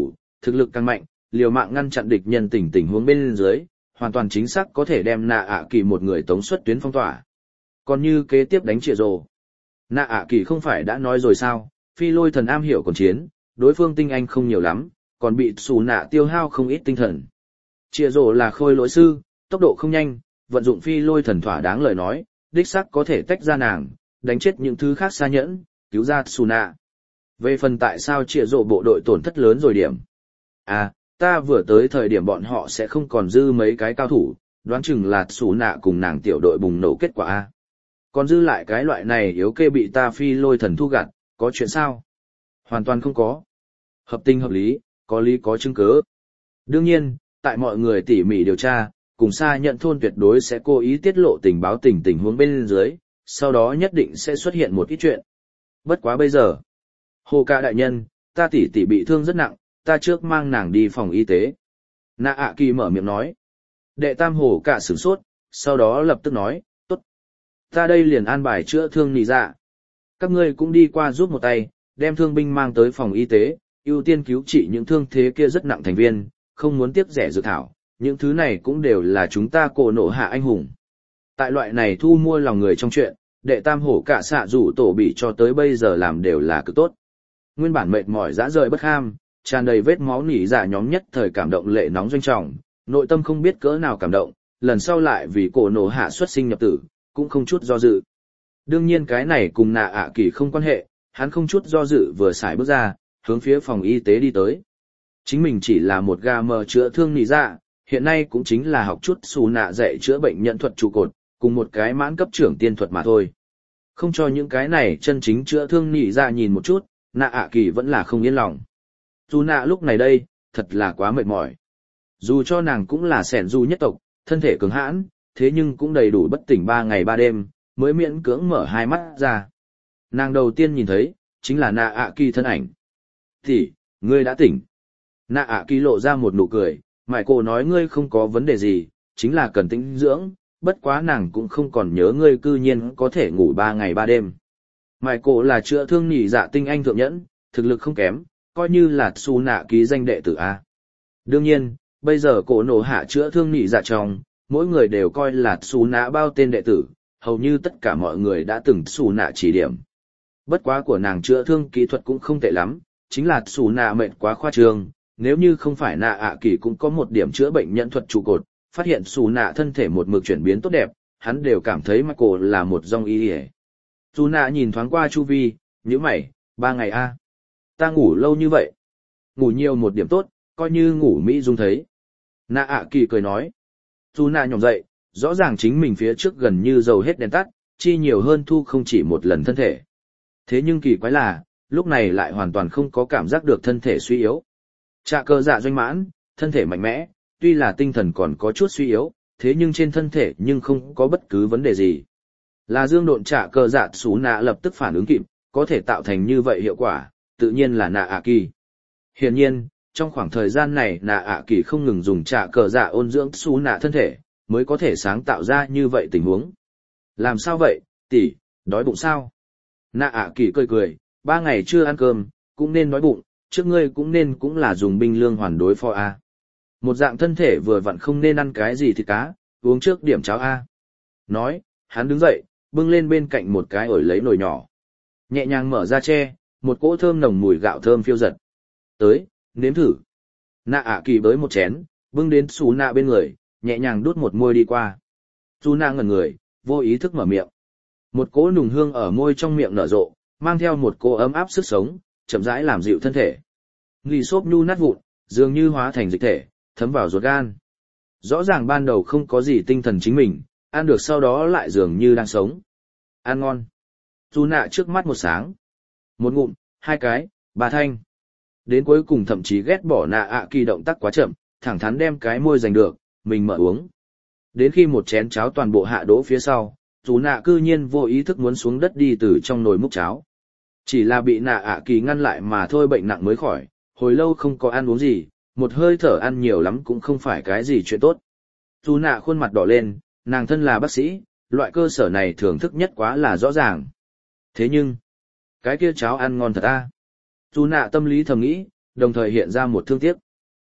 thực lực càng mạnh, liều mạng ngăn chặn địch nhân tình huống bên dưới, hoàn toàn chính xác có thể đem nạ ạ kỳ một người tống xuất tuyến phong tỏa. Còn như kế tiếp đánh Trịa Rồ, nạ ạ kỳ không phải đã nói rồi sao, phi lôi thần am hiểu còn chiến, đối phương tinh anh không nhiều lắm, còn bị xù nạ tiêu hao không ít tinh thần. Trịa Rồ là khôi lỗi sư, tốc độ không nhanh, vận dụng phi lôi thần thỏa đáng lời nói, đích xác có thể tách ra nàng, đánh chết những thứ khác xa nhẫn, cứu ra xù nạ. Về phần tại sao Trịa Rồ bộ đội tổn thất lớn rồi điểm. À, ta vừa tới thời điểm bọn họ sẽ không còn dư mấy cái cao thủ, đoán chừng là xù nạ cùng nàng tiểu đội bùng nổ kết quả A. Còn dư lại cái loại này yếu kê bị ta phi lôi thần thu gặt, có chuyện sao? Hoàn toàn không có. Hợp tình hợp lý, có lý có chứng cứ. Đương nhiên, tại mọi người tỉ mỉ điều tra, cùng xa nhận thôn tuyệt đối sẽ cố ý tiết lộ tình báo tình huống bên dưới, sau đó nhất định sẽ xuất hiện một ít chuyện. Bất quá bây giờ, Hồ Ca đại nhân, ta tỷ bị thương rất nặng, ta trước mang nàng đi phòng y tế. Nạ ạ kỳ mở miệng nói. Đệ tam Hồ Ca sửng sốt, sau đó lập tức nói, tốt. Ta đây liền an bài chữa thương nị dạ. Các ngươi cũng đi qua giúp một tay, đem thương binh mang tới phòng y tế, ưu tiên cứu trị những thương thế kia rất nặng thành viên, không muốn tiếc rẻ dược thảo, những thứ này cũng đều là chúng ta cổ nộ hạ anh hùng. Tại loại này thu mua lòng người trong chuyện, đệ tam hổ cả xạ rủ tổ bị cho tới bây giờ làm đều là cực tốt. Nguyên bản mệt mỏi dã rời bất ham, tràn đầy vết máu nỉ dạ nhóm nhất thời cảm động lệ nóng doanh trọng, nội tâm không biết cỡ nào cảm động, lần sau lại vì cổ nộ hạ xuất sinh nhập tử, cũng không chút do dự. Đương nhiên cái này cùng nạ ạ kỳ không quan hệ, hắn không chút do dự vừa xài bước ra, hướng phía phòng y tế đi tới. Chính mình chỉ là một gà mờ chữa thương nỉ dạ, hiện nay cũng chính là học chút xù nạ dạy chữa bệnh nhận thuật trụ cột, cùng một cái mãn cấp trưởng tiên thuật mà thôi. Không cho những cái này chân chính chữa thương nỉ dạ nhìn một chút, nạ ạ kỳ vẫn là không yên lòng. Dù nạ lúc này đây, thật là quá mệt mỏi. Dù cho nàng cũng là sẻn du nhất tộc, thân thể cứng hãn, thế nhưng cũng đầy đủ bất tỉnh 3 ngày 3 đêm, mới miễn cưỡng mở hai mắt ra. Nàng đầu tiên nhìn thấy, chính là nạ ạ kỳ thân ảnh. Thì, ngươi đã tỉnh. Nạ ạ kỳ lộ ra một nụ cười, mại cổ nói ngươi không có vấn đề gì, chính là cần tĩnh dưỡng, bất quá nàng cũng không còn nhớ ngươi cư nhiên có thể ngủ 3 ngày 3 đêm. Mại cổ là chữa thương nhị dạ tinh anh thượng nhẫn, thực lực không kém, coi như là su nạ ký danh đệ tử A. Đương nhiên, bây giờ cổ nổ hạ chữa thương nhị dạ trong, mỗi người đều coi là su nạ bao tên đệ tử, hầu như tất cả mọi người đã từng su nạ chỉ điểm. Bất quá của nàng chữa thương kỹ thuật cũng không tệ lắm, chính là su nạ mệnh quá khoa trương. Nếu như không phải nạ ạ kỳ cũng có một điểm chữa bệnh nhận thuật trụ cột, phát hiện xù nạ thân thể một mực chuyển biến tốt đẹp, hắn đều cảm thấy Michael là một dòng ý hề. Xù nạ nhìn thoáng qua chu vi, nhíu mày, 3 ngày a, ta ngủ lâu như vậy. Ngủ nhiều một điểm tốt, coi như ngủ Mỹ dung thấy. Nạ ạ kỳ cười nói. Xù nạ nhỏm dậy, rõ ràng chính mình phía trước gần như dầu hết đèn tắt, chi nhiều hơn thu không chỉ một lần thân thể. Thế nhưng kỳ quái là, lúc này lại hoàn toàn không có cảm giác được thân thể suy yếu. Trạ cơ dạ doanh mãn, thân thể mạnh mẽ, tuy là tinh thần còn có chút suy yếu, thế nhưng trên thân thể nhưng không có bất cứ vấn đề gì. Là dương độn trạ cơ dạ xú nạ lập tức phản ứng kịp, có thể tạo thành như vậy hiệu quả, tự nhiên là nạ ạ kỳ. Hiển nhiên, trong khoảng thời gian này nạ ạ kỳ không ngừng dùng trạ cơ dạ ôn dưỡng xú nạ thân thể, mới có thể sáng tạo ra như vậy tình huống. Làm sao vậy, tỷ, đói bụng sao? Nạ ạ kỳ cười cười, 3 ngày chưa ăn cơm, cũng nên đói bụng. Trước ngươi cũng nên cũng là dùng binh lương hoàn đối phó A. Một dạng thân thể vừa vặn không nên ăn cái gì thịt cá, uống trước điểm cháo A. Nói, hắn đứng dậy, bưng lên bên cạnh một cái ổi lấy nồi nhỏ. Nhẹ nhàng mở ra che, một cỗ thơm nồng mùi gạo thơm phiêu giật. Tới, nếm thử. Nạ ạ kỳ bới một chén, bưng đến xù nạ bên người, nhẹ nhàng đút một môi đi qua. Xù nạ ngẩn người, vô ý thức mở miệng. Một cỗ nùng hương ở môi trong miệng nở rộ, mang theo một cỗ ấm áp sức sống, chậm rãi làm dịu thân thể. Nghỉ xốp nhu nát vụn, dường như hóa thành dịch thể, thấm vào ruột gan. Rõ ràng ban đầu không có gì tinh thần chính mình, ăn được sau đó lại dường như đang sống. Ăn ngon. Dù nạ trước mắt một sáng. Một ngụm, 2 cái, 3 thanh. Đến cuối cùng thậm chí ghét bỏ nạ ạ kỳ động tác quá chậm, thẳng thắn đem cái môi giành được, mình mở uống. Đến khi một chén cháo toàn bộ hạ đỗ phía sau, dù nạ cư nhiên vô ý thức muốn xuống đất đi từ trong nồi múc cháo. Chỉ là bị nạ ạ kỳ ngăn lại mà thôi, bệnh nặng mới khỏi, hồi lâu không có ăn uống gì, một hơi thở ăn nhiều lắm cũng không phải cái gì chuyện tốt. Dù nạ khuôn mặt đỏ lên, nàng thân là bác sĩ, loại cơ sở này thưởng thức nhất quá là rõ ràng. Thế nhưng, cái kia cháo ăn ngon thật a. Dù nạ tâm lý thầm nghĩ, đồng thời hiện ra một thương tiếc.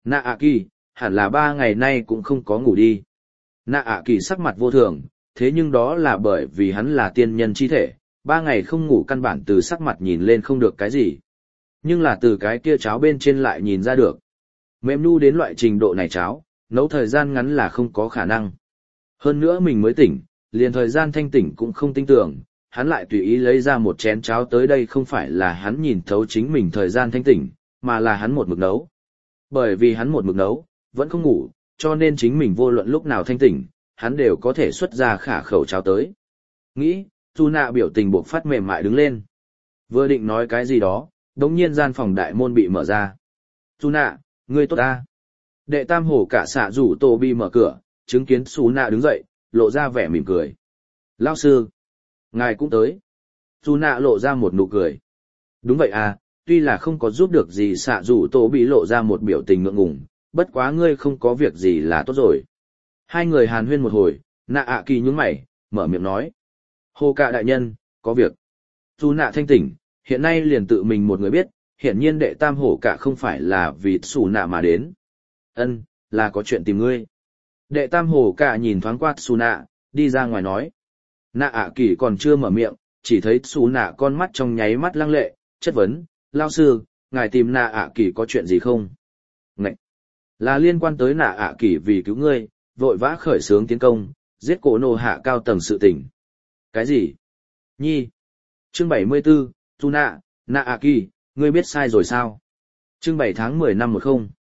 Nạ ạ kỳ, hẳn là 3 ngày nay cũng không có ngủ đi. Nạ ạ kỳ sắc mặt vô thường, thế nhưng đó là bởi vì hắn là tiên nhân chi thể, 3 ngày không ngủ căn bản từ sắc mặt nhìn lên không được cái gì. Nhưng là từ cái kia cháo bên trên lại nhìn ra được. Mềm nu đến loại trình độ này cháo, nấu thời gian ngắn là không có khả năng. Hơn nữa mình mới tỉnh, liền thời gian thanh tỉnh cũng không tin tưởng, hắn lại tùy ý lấy ra một chén cháo tới đây không phải là hắn nhìn thấu chính mình thời gian thanh tỉnh, mà là hắn một mực nấu. Bởi vì hắn một mực nấu, vẫn không ngủ, cho nên chính mình vô luận lúc nào thanh tỉnh, hắn đều có thể xuất ra khả khẩu cháo tới. Nghĩ, Tu Nạ biểu tình buộc phát mềm mại đứng lên. Vừa định nói cái gì đó, đống nhiên gian phòng đại môn bị mở ra. Tu Nạ, ngươi tốt ta. Đệ tam hổ cả xạ rủ Tô Bi mở cửa, chứng kiến Tu Nạ đứng dậy, lộ ra vẻ mỉm cười. Lao sư, ngài cũng tới. Tu Nạ lộ ra một nụ cười. Đúng vậy à, tuy là không có giúp được gì xạ rủ Tô Bi lộ ra một biểu tình ngượng ngùng, bất quá ngươi không có việc gì là tốt rồi. Hai người hàn huyên một hồi, Nạ ạ kỳ nhướng mày, mở miệng nói. Hồ cạ đại nhân, có việc. Tu Nạ thanh tỉnh, hiện nay liền tự mình một người biết, hiện nhiên đệ tam hổ cạ không phải là vì Xù Nạ mà đến. Ân, là có chuyện tìm ngươi. Đệ tam hổ cạ nhìn thoáng qua Xù Nạ, đi ra ngoài nói. Nạ ạ kỳ còn chưa mở miệng, chỉ thấy Xù Nạ con mắt trong nháy mắt lăng lệ, chất vấn, lao sư, ngài tìm Nạ ạ kỳ có chuyện gì không? Ngậy! Là liên quan tới Nạ ạ kỳ vì cứu ngươi, vội vã khởi xướng tiến công, giết cổ nô hạ cao tầng sự tình. Cái gì? Nhi! Chương 74, Tu Nạ, Nạ ạ kỳ, ngươi biết sai rồi sao? Chương 7 tháng 10 năm 10.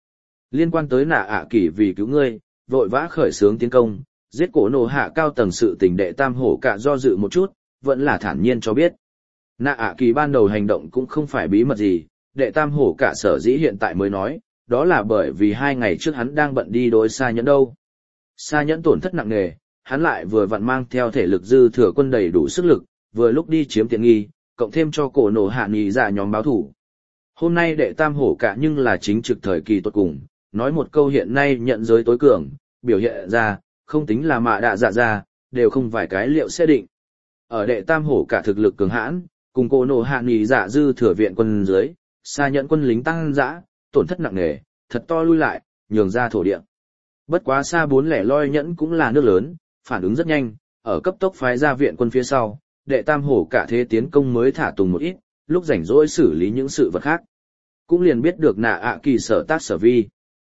Liên quan tới Nạ ạ kỳ vì cứu ngươi, vội vã khởi xướng tiến công, giết cổ nô hạ cao tầng sự tình đệ tam hổ cả do dự một chút, vẫn là thản nhiên cho biết. Nạ ạ kỳ ban đầu hành động cũng không phải bí mật gì, đệ tam hổ cả sở dĩ hiện tại mới nói, đó là bởi vì 2 ngày trước hắn đang bận đi đối xa nhẫn đâu. Xa nhẫn tổn thất nặng nề, hắn lại vừa vặn mang theo thể lực dư thừa quân đầy đủ sức lực, vừa lúc đi chiếm tiện nghi, cộng thêm cho cổ nổ hạ nghỉ dạ nhóm báo thủ. Hôm nay đệ tam hổ cả nhưng là chính trực thời kỳ tốt cùng, nói một câu hiện nay nhận giới tối cường, biểu hiện ra, không tính là mạ đạ dạ ra, đều không vài cái liệu sẽ định. Ở đệ tam hổ cả thực lực cường hãn, cùng cổ nổ hạ nghỉ dạ dư thừa viện quân dưới, xa nhẫn quân lính tăng dã, tổn thất nặng nề, thật to lui lại, nhường ra thổ địa. Bất quá xa 4 loi nhẫn cũng là nước lớn, phản ứng rất nhanh, ở cấp tốc phái ra viện quân phía sau, đệ tam hổ cả thế tiến công mới thả tùng một ít, lúc rảnh rỗi xử lý những sự vật khác. Cũng liền biết được Nạ ạ kỳ sở tác sở vi.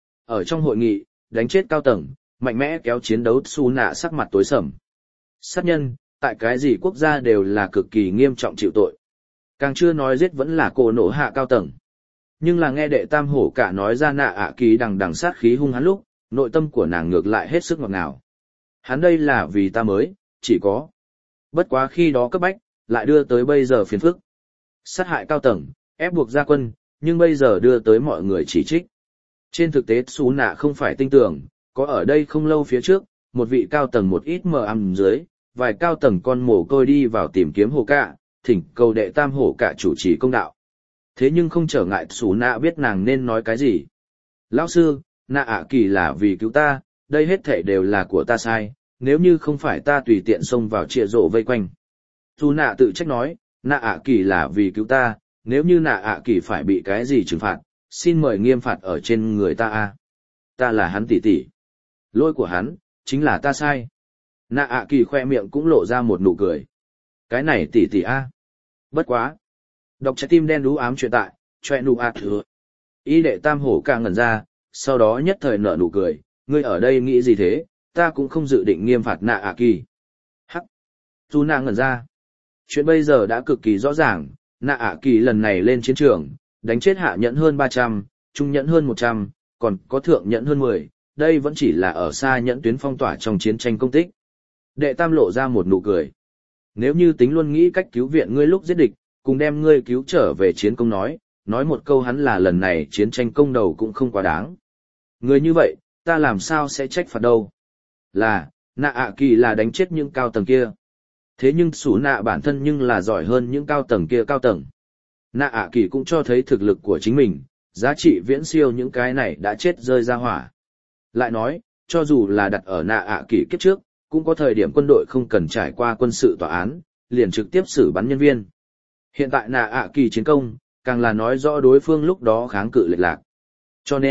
Ở trong hội nghị, đánh chết cao tầng, mạnh mẽ kéo chiến đấu Xù Nạ sắc mặt tối sầm. Sát nhân, tại cái gì quốc gia đều là cực kỳ nghiêm trọng chịu tội. Càng chưa nói giết vẫn là cổ nổ hạ cao tầng. Nhưng là nghe đệ tam hổ cả nói ra Nạ ạ kỳ đằng đằng sát khí hung hắn lúc, nội tâm của nàng ngược lại hết sức ngọt ngào. Hắn đây là vì ta mới, chỉ có. Bất quá khi đó cấp bách, lại đưa tới bây giờ phiền phức. Sát hại cao tầng, ép buộc ra quân, nhưng bây giờ đưa tới mọi người chỉ trích. Trên thực tế Xú Nạ không phải tin tưởng, có ở đây không lâu phía trước, một vị cao tầng một ít mờ ầm dưới, vài cao tầng con mồ côi đi vào tìm kiếm hồ cạ, thỉnh cầu đệ tam hổ cả chủ trì công đạo. Thế nhưng không trở ngại Xú Nạ biết nàng nên nói cái gì. Lão sư, Nạ ạ kỳ là vì cứu ta, đây hết thảy đều là của ta sai, nếu như không phải ta tùy tiện xông vào trịa rộ vây quanh. Xú Nạ tự trách nói, Nạ ạ kỳ là vì cứu ta, nếu như Nạ ạ kỳ phải bị cái gì trừng phạt, xin mời nghiêm phạt ở trên người ta a. Ta là hắn tỷ tỷ. Lỗi của hắn, chính là ta sai. Nạ ạ kỳ khoe miệng cũng lộ ra một nụ cười. Cái này tỷ tỷ a. Bất quá. Đọc trái tim đen đú ám chuyện tại, choe nụ ạt thừa. Ý đệ tam hổ càng ngẩn ra, sau đó nhất thời nở nụ cười, ngươi ở đây nghĩ gì thế, ta cũng không dự định nghiêm phạt Nạ ạ kỳ. Hắc. Tu nạ ngẩn ra. Chuyện bây giờ đã cực kỳ rõ ràng, Nạ ạ kỳ lần này lên chiến trường, đánh chết hạ nhẫn hơn 300, trung nhẫn hơn 100, còn có thượng nhẫn hơn 10, đây vẫn chỉ là ở xa nhẫn tuyến phong tỏa trong chiến tranh công tích. Đệ tam lộ ra một nụ cười. Nếu như tính luôn nghĩ cách cứu viện ngươi lúc giết địch, cùng đem ngươi cứu trở về chiến công nói một câu hắn là lần này chiến tranh công đầu cũng không quá đáng. Người như vậy, ta làm sao sẽ trách phạt đâu? Là, Nạ ạ kỳ là đánh chết những cao tầng kia. Thế nhưng Xú Nạ bản thân nhưng là giỏi hơn những cao tầng kia cao tầng. Nạ ạ kỳ cũng cho thấy thực lực của chính mình, giá trị viễn siêu những cái này đã chết rơi ra hỏa. Lại nói, cho dù là đặt ở Nạ ạ kỳ kiếp trước, cũng có thời điểm quân đội không cần trải qua quân sự tòa án, liền trực tiếp xử bắn nhân viên. Hiện tại Nạ ạ kỳ chiến công, càng là nói rõ đối phương lúc đó kháng cự lệch lạc. Cho nên,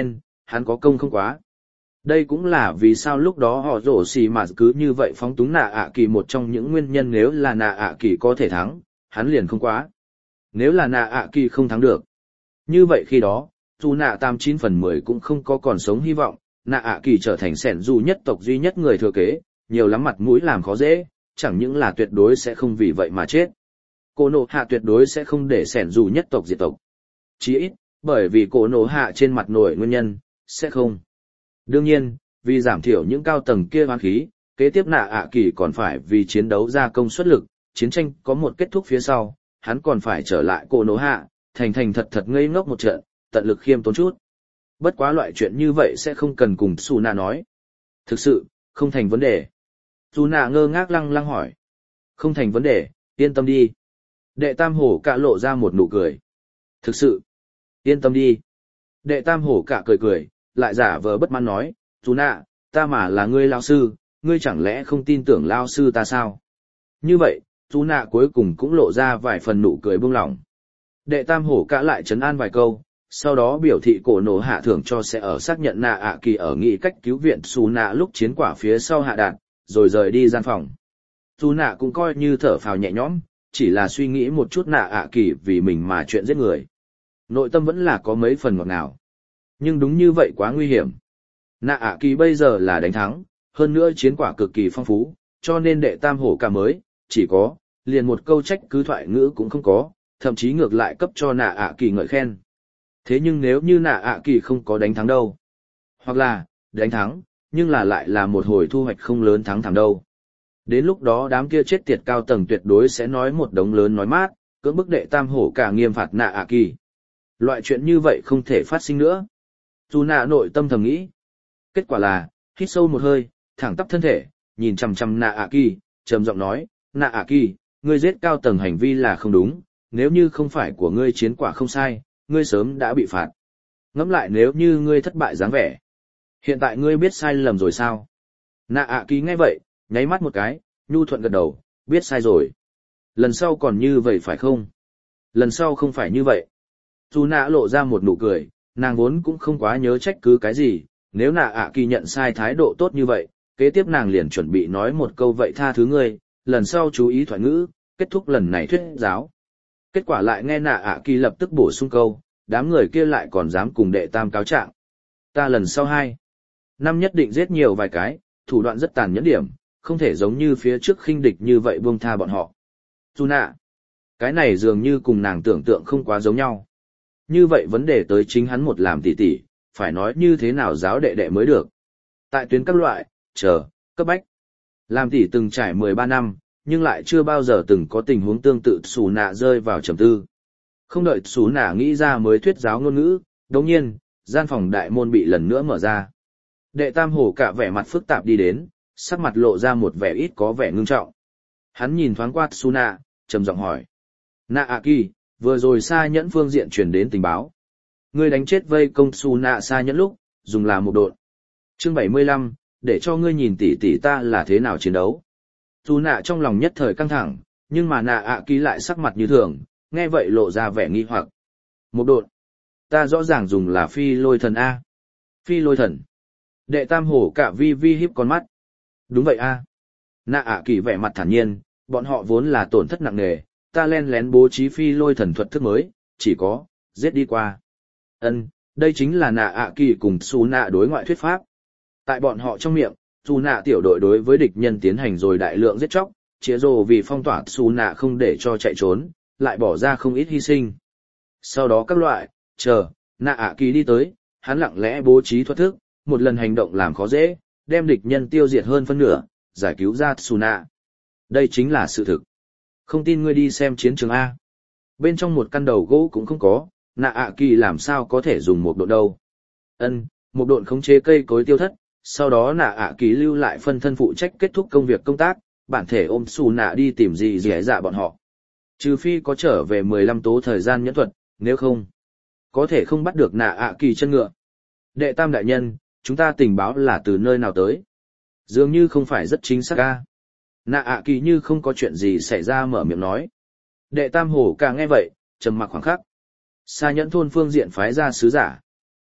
hắn có công không quá. Đây cũng là vì sao lúc đó họ rổ xì mà cứ như vậy phóng túng nạ ạ kỳ một trong những nguyên nhân. Nếu là nạ ạ kỳ có thể thắng, hắn liền không quá. Nếu là nạ ạ kỳ không thắng được, như vậy khi đó, dù nạ 89/10 cũng không có còn sống hy vọng, nạ ạ kỳ trở thành sẻn dù nhất tộc duy nhất người thừa kế, nhiều lắm mặt mũi làm khó dễ, chẳng những là tuyệt đối sẽ không vì vậy mà chết. Cô nộ hạ tuyệt đối sẽ không để sẻn dù nhất tộc diệt tộc. Chí ít, bởi vì cô nộ hạ trên mặt nổi nguyên nhân, sẽ không. Đương nhiên, vì giảm thiểu những cao tầng kia oán khí, kế tiếp nạ ạ kỳ còn phải vì chiến đấu ra công suất lực, chiến tranh có một kết thúc phía sau, hắn còn phải trở lại cô nộ hạ, thành thật thật ngây ngốc một trận, tận lực khiêm tốn chút. Bất quá loại chuyện như vậy sẽ không cần cùng Su Nạ nói. Thực sự, không thành vấn đề. Su Nạ ngơ ngác lăng lăng hỏi. Không thành vấn đề, yên tâm đi. Đệ Tam Hổ Cả lộ ra một nụ cười. Thực sự, yên tâm đi. Đệ Tam Hổ Cả cười cười, lại giả vờ bất mãn nói, Su Nạ, ta mà là ngươi lao sư, ngươi chẳng lẽ không tin tưởng lao sư ta sao? Như vậy, Su Nạ cuối cùng cũng lộ ra vài phần nụ cười buông lỏng. Đệ Tam Hổ Cả lại trấn an vài câu, sau đó biểu thị cổ nổ hạ thưởng cho sẽ ở xác nhận nạ ạ kỳ ở nghị cách cứu viện Su Nạ lúc chiến quả phía sau hạ đạn, rồi rời đi gian phòng. Su Nạ cũng coi như thở phào nhẹ nhõm, chỉ là suy nghĩ một chút nạ ạ kỳ vì mình mà chuyện giết người. Nội tâm vẫn là có mấy phần ngọt ngào. Nhưng đúng như vậy quá nguy hiểm. Nạ ạ kỳ bây giờ là đánh thắng, hơn nữa chiến quả cực kỳ phong phú, cho nên đệ Tam Hổ Cả mới, chỉ có, liền một câu trách cứ thoại ngữ cũng không có, thậm chí ngược lại cấp cho nạ ạ kỳ ngợi khen. Thế nhưng nếu như nạ ạ kỳ không có đánh thắng đâu, hoặc là, đánh thắng, nhưng là lại là một hồi thu hoạch không lớn thắng thảm đâu. Đến lúc đó đám kia chết tiệt cao tầng tuyệt đối sẽ nói một đống lớn nói mát, cưỡng bức đệ Tam Hổ Cả nghiêm phạt nạ ạ kỳ. Loại chuyện như vậy không thể phát sinh nữa. Dù nạ nội tâm thầm nghĩ. Kết quả là, hít sâu một hơi, thẳng tắp thân thể, nhìn chằm chằm nạ ạ kỳ, trầm giọng nói, nạ ạ kỳ, ngươi giết cao tầng hành vi là không đúng, nếu như không phải của ngươi chiến quả không sai, ngươi sớm đã bị phạt. Ngẫm lại nếu như ngươi thất bại dáng vẻ. Hiện tại ngươi biết sai lầm rồi sao? Nạ ạ kỳ nghe vậy, nháy mắt một cái, nhu thuận gật đầu, biết sai rồi. Lần sau còn như vậy phải không? Lần sau không phải như vậy. Dù nạ lộ ra một nụ cười, nàng vốn cũng không quá nhớ trách cứ cái gì, nếu nạ ạ kỳ nhận sai thái độ tốt như vậy, kế tiếp nàng liền chuẩn bị nói một câu vậy tha thứ ngươi, lần sau chú ý thoại ngữ, kết thúc lần này thuyết giáo. Kết quả lại nghe nạ ạ kỳ lập tức bổ sung câu, đám người kia lại còn dám cùng đệ Tam cáo trạng. Ta lần sau 2 năm nhất định giết nhiều vài cái, thủ đoạn rất tàn nhẫn điểm, không thể giống như phía trước khinh địch như vậy buông tha bọn họ. Dù nạ, cái này dường như cùng nàng tưởng tượng không quá giống nhau. Như vậy vấn đề tới chính hắn một làm tỉ tỉ, phải nói như thế nào giáo đệ đệ mới được. Tại tuyến các loại, cấp bách. Làm tỉ từng trải 13 năm, nhưng lại chưa bao giờ từng có tình huống tương tự Xù Nạ rơi vào trầm tư. Không đợi Xù Nạ nghĩ ra mới thuyết giáo ngôn ngữ, đồng nhiên, gian phòng đại môn bị lần nữa mở ra. Đệ Tam Hổ Cả vẻ mặt phức tạp đi đến, sắc mặt lộ ra một vẻ ít có vẻ ngưng trọng. Hắn nhìn thoáng qua Xù Nạ, trầm giọng hỏi. Nạ ạ kỳ, vừa rồi Sa Nhẫn phương diện truyền đến tình báo. Ngươi đánh chết vây công Xù Nạ Sa Nhẫn lúc, dùng là một độn. Chương 75, để cho ngươi nhìn tỉ tỉ ta là thế nào chiến đấu. Xù Nạ trong lòng nhất thời căng thẳng, nhưng mà nạ ạ kỳ lại sắc mặt như thường, nghe vậy lộ ra vẻ nghi hoặc. Một độn. Ta rõ ràng dùng là phi lôi thần A. Phi lôi thần. Đệ Tam Hổ Cả vi vi híp con mắt. Đúng vậy A. Nạ ạ kỳ vẻ mặt thản nhiên, bọn họ vốn là tổn thất nặng nề, ta len lén bố trí phi lôi thần thuật thức mới, chỉ có, giết đi qua. Đây chính là nạ ạ kỳ cùng Xù Nạ đối ngoại thuyết pháp. Tại bọn họ trong miệng, Xù Nạ tiểu đội đối với địch nhân tiến hành rồi đại lượng giết chóc, chĩa rồ vì phong tỏa Xù Nạ không để cho chạy trốn, lại bỏ ra không ít hy sinh. Sau đó các loại, nạ ạ kỳ đi tới, hắn lặng lẽ bố trí thuật thức, một lần hành động làm khó dễ, đem địch nhân tiêu diệt hơn phân nửa, giải cứu ra Xù Nạ. Đây chính là sự thực. Không tin ngươi đi xem chiến trường A. Bên trong một căn đầu gỗ cũng không có, nạ ạ kỳ làm sao có thể dùng một độn đâu. Một độn khống chế cây cối tiêu thất, sau đó nạ ạ kỳ lưu lại phân thân phụ trách kết thúc công việc công tác, bản thể ôm Xù Nạ đi tìm gì dẻ dạ bọn họ. Trừ phi có trở về 15 tố thời gian nhẫn thuật, nếu không, có thể không bắt được nạ ạ kỳ chân ngựa. Đệ Tam đại nhân, chúng ta tình báo là từ nơi nào tới? Dường như không phải rất chính xác ca. Nạ ạ kỳ như không có chuyện gì xảy ra mở miệng nói. Đệ Tam Hổ Cả nghe vậy, trầm mặc khoảng khắc. Sa Nhẫn thôn phương diện phái ra sứ giả.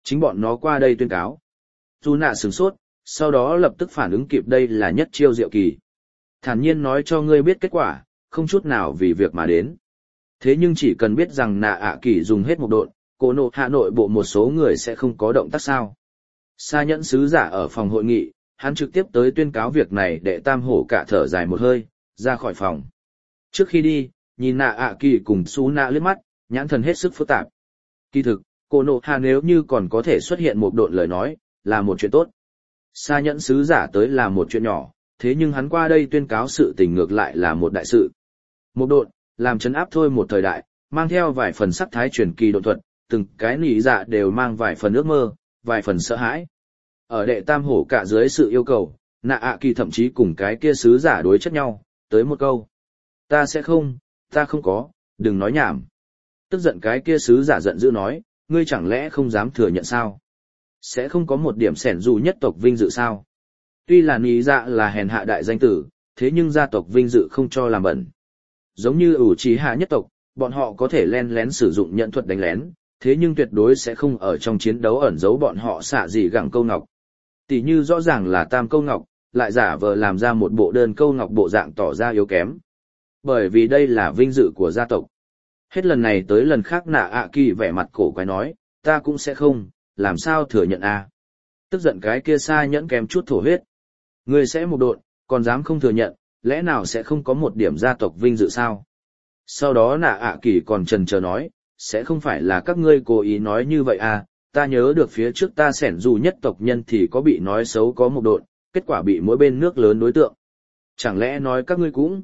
Chính bọn nó qua đây tuyên cáo. Dù nạ sửng sốt, sau đó lập tức phản ứng kịp đây là nhất chiêu diệu kỳ. Thản nhiên nói cho ngươi biết kết quả, không chút nào vì việc mà đến. Thế nhưng chỉ cần biết rằng nạ ạ kỳ dùng hết một độn, cổ nộ hạ nội bộ một số người sẽ không có động tác sao. Sa nhẫn sứ giả ở phòng hội nghị, hắn trực tiếp tới tuyên cáo việc này để tam hổ cả thở dài một hơi, ra khỏi phòng. Trước khi đi, nhìn nạ ạ kỳ cùng xú nạ liếc mắt, nhãn thần hết sức phức tạp. Kỳ thực, cổ nộ hạ nếu như còn có thể xuất hiện một độn lời nói, là một chuyện tốt. Sa nhẫn sứ giả tới là một chuyện nhỏ, thế nhưng hắn qua đây tuyên cáo sự tình ngược lại là một đại sự. Một độn, làm chấn áp thôi một thời đại, mang theo vài phần sắc thái truyền kỳ độn thuật, từng cái nỉ dạ đều mang vài phần ước mơ, vài phần sợ hãi. Ở đệ tam hổ cả dưới sự yêu cầu, nạ ạ kỳ thậm chí cùng cái kia sứ giả đối chất nhau, tới một câu. Ta không có, đừng nói nhảm. Tức giận cái kia sứ giả giận dữ nói, ngươi chẳng lẽ không dám thừa nhận sao? Sẽ không có một điểm sẻn dù nhất tộc vinh dự sao? Tuy là nỉ dạ là hèn hạ đại danh tử, thế nhưng gia tộc vinh dự không cho làm bẩn. Giống như ủ trí hạ nhất tộc, bọn họ có thể len lén sử dụng nhận thuật đánh lén, thế nhưng tuyệt đối sẽ không ở trong chiến đấu ẩn giấu bọn họ xạ gì gẳng câu ngọc. Tỷ như rõ ràng là tam câu ngọc, lại giả vờ làm ra một bộ đơn câu ngọc bộ dạng tỏ ra yếu kém. Bởi vì đây là vinh dự của gia tộc. Hết lần này tới lần khác nạ ạ kỳ vẻ mặt cổ quái nói, ta cũng sẽ không, làm sao thừa nhận a? Tức giận cái kia Sa nhẫn kém chút thổ huyết. Ngươi sẽ một độn, còn dám không thừa nhận, lẽ nào sẽ không có một điểm gia tộc vinh dự sao? Sau đó nạ ạ kỳ còn chần chờ nói, sẽ không phải là các ngươi cố ý nói như vậy à, ta nhớ được phía trước ta sẻn dù nhất tộc nhân thì có bị nói xấu có một độn, kết quả bị mỗi bên nước lớn đối tượng. Chẳng lẽ nói các ngươi cũng...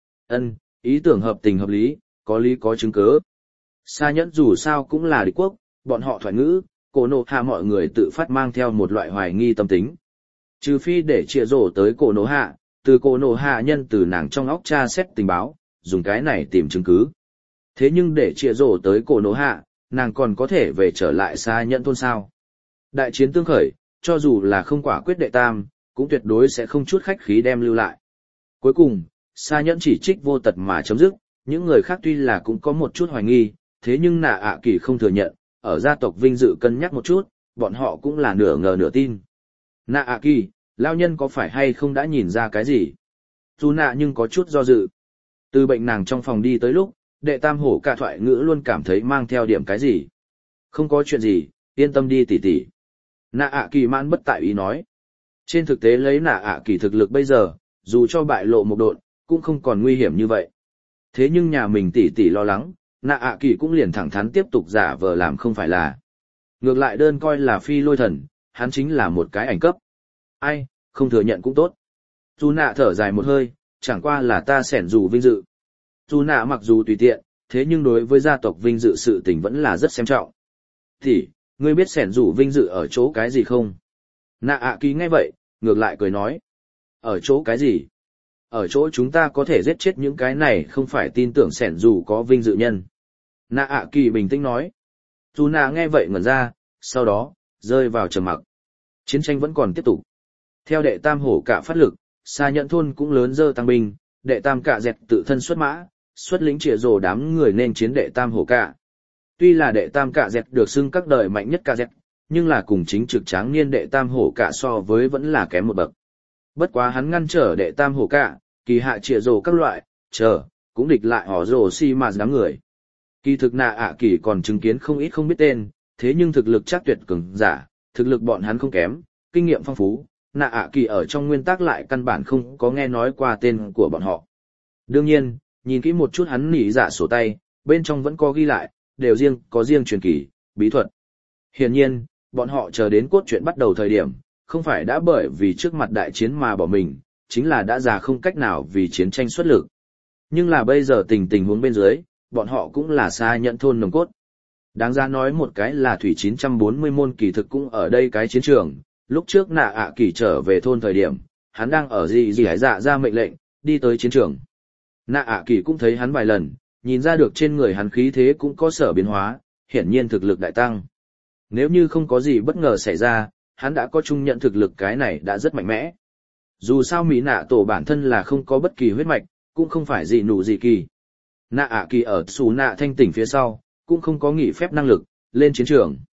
Ý tưởng hợp tình hợp lý, có lý có chứng cớ. Sa nhẫn dù sao cũng là địch quốc, bọn họ thoại ngữ, cổ nộ hạ mọi người tự phát mang theo một loại hoài nghi tâm tính. Trừ phi để chia rổ tới cổ nộ hạ, từ cổ nộ hạ nhân từ nàng trong óc tra xét tình báo, dùng cái này tìm chứng cứ. Thế nhưng để chia rổ tới cổ nộ hạ, nàng còn có thể về trở lại Sa nhẫn thôn sao. Đại chiến tương khởi, cho dù là không quả quyết đệ tam, cũng tuyệt đối sẽ không chút khách khí đem lưu lại. Cuối cùng, Sa nhẫn chỉ trích vô tật mà chấm dứt, những người khác tuy là cũng có một chút hoài nghi, thế nhưng nạ ạ kỳ không thừa nhận, ở gia tộc vinh dự cân nhắc một chút, bọn họ cũng là nửa ngờ nửa tin. Nạ ạ kỳ, lao nhân có phải hay không đã nhìn ra cái gì? Dù nạ nhưng có chút do dự. Từ bệnh nàng trong phòng đi tới lúc, đệ tam hổ cả thoại ngữ luôn cảm thấy mang theo điểm cái gì. Không có chuyện gì, yên tâm đi tỉ tỉ. Nạ ạ kỳ mãn bất tại ý nói. Trên thực tế lấy nạ ạ kỳ thực lực bây giờ, dù cho bại lộ một độn, cũng không còn nguy hiểm như vậy. Thế nhưng nhà mình tỉ tỉ lo lắng, nạ ạ kỳ cũng liền thẳng thắn tiếp tục giả vờ làm không phải là. Ngược lại đơn coi là phi lôi thần, hắn chính là một cái ảnh cấp. Ai, không thừa nhận cũng tốt. Dù nạ thở dài một hơi, chẳng qua là ta sẻn dù vinh dự. Dù nạ mặc dù tùy tiện, thế nhưng đối với gia tộc vinh dự sự tình vẫn là rất xem trọng. Thì, ngươi biết sẻn dù vinh dự ở chỗ cái gì không? Nạ ạ kỳ nghe vậy, ngược lại cười nói. Ở chỗ cái gì? Ở chỗ chúng ta có thể giết chết những cái này không phải tin tưởng sẻn dù có vinh dự nhân. Nạ ạ kỳ bình tĩnh nói. Dù nạ nghe vậy ngẩn ra, sau đó, rơi vào trầm mặc. Chiến tranh vẫn còn tiếp tục. Theo đệ tam hổ cả phát lực, Sa nhẫn thôn cũng lớn dơ tăng binh, đệ tam cả dẹt tự thân xuất mã, xuất lĩnh trịa rồ đám người nên chiến đệ tam hổ cả. Tuy là đệ tam cả dẹt được xưng các đời mạnh nhất cả dẹt, nhưng là cùng chính trực tráng niên đệ tam hổ cả so với vẫn là kém một bậc. Bất quá hắn ngăn trở đệ tam hổ cả, kỳ hạ trịa rồ các loại, cũng địch lại họ rồ si mà đám người. Kỳ thực nạ ạ kỳ còn chứng kiến không ít không biết tên, thế nhưng thực lực chắc tuyệt cường giả, thực lực bọn hắn không kém, kinh nghiệm phong phú, nạ ạ kỳ ở trong nguyên tắc lại căn bản không có nghe nói qua tên của bọn họ. Đương nhiên, nhìn kỹ một chút hắn nỉ dạ sổ tay, bên trong vẫn có ghi lại, đều có riêng truyền kỳ, bí thuật. Hiển nhiên, bọn họ chờ đến cốt truyện bắt đầu thời điểm, không phải đã bởi vì trước mặt đại chiến mà bỏ mình, chính là đã già không cách nào vì chiến tranh xuất lực. Nhưng là bây giờ tình huống bên dưới, bọn họ cũng là Sa nhẫn thôn nồng cốt. Đáng ra nói một cái là thủy 940 môn kỳ thực cũng ở đây cái chiến trường, lúc trước nạ ạ kỳ trở về thôn thời điểm, hắn đang ở gì hải dạ ra mệnh lệnh, đi tới chiến trường. Nạ ạ kỳ cũng thấy hắn vài lần, nhìn ra được trên người hắn khí thế cũng có sở biến hóa, hiển nhiên thực lực đại tăng. Nếu như không có gì bất ngờ xảy ra, hắn đã có chung nhận thực lực cái này đã rất mạnh mẽ. Dù sao Mỹ nạ tổ bản thân là không có bất kỳ huyết mạch, cũng không phải gì nụ gì kỳ. Nạ ạ kỳ ở xù nạ thanh tỉnh phía sau, cũng không có nghỉ phép năng lực, lên chiến trường.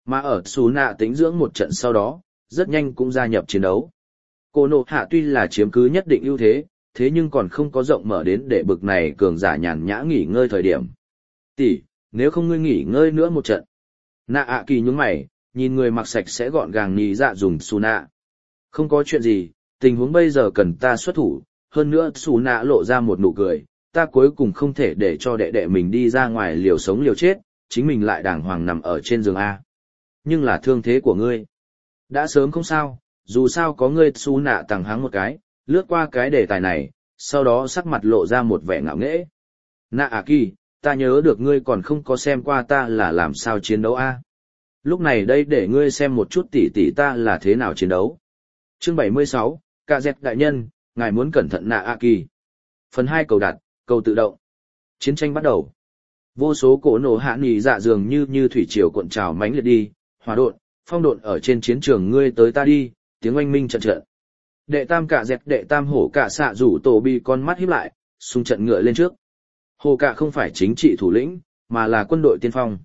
Mà ở Sú Nạ tĩnh dưỡng một trận sau đó, rất nhanh cũng gia nhập chiến đấu. Cô Nộ Hạ tuy là chiếm cứ nhất định ưu thế, thế nhưng còn không có rộng mở đến để bực này cường giả nhàn nhã nghỉ ngơi thời điểm. Tỷ, nếu không ngươi nghỉ ngơi nữa một trận. Nạ ạ kỳ nhướng mày, nhìn người mặc sạch sẽ gọn gàng nhì dạ dùng Sú Nạ. Không có chuyện gì, tình huống bây giờ cần ta xuất thủ, hơn nữa Sú Nạ lộ ra một nụ cười, ta cuối cùng không thể để cho đệ đệ mình đi ra ngoài liều sống liều chết, chính mình lại đàng hoàng nằm ở trên giường A. Nhưng là thương thế của ngươi. Đã sớm không sao, dù sao có ngươi. Sú Nạ tằng hắng một cái, lướt qua cái đề tài này, sau đó sắc mặt lộ ra một vẻ ngạo nghễ. Nạ ạ kỳ, ta nhớ được ngươi còn không có xem qua ta là làm sao chiến đấu A. Lúc này đây để ngươi xem một chút tỉ tỉ ta là thế nào chiến đấu. Chương 76, Cạ Dẹt đại nhân, ngài muốn cẩn thận Nạ ạ kỳ. Phần 2 cầu đặt, cầu tự động. Chiến tranh bắt đầu. Vô số cổ nổ hạ nghỉ dạ dường như thủy triều cuộn trào mãnh liệt đi, hỏa độn, phong độn ở trên chiến trường ngươi tới ta đi, tiếng oanh minh trận trận. Đệ tam Cạ Dẹt đệ tam hổ cạ xạ rủ tổ bi con mắt híp lại, xung trận ngựa lên trước. Hổ cạ không phải chính trị thủ lĩnh, mà là quân đội tiên phong.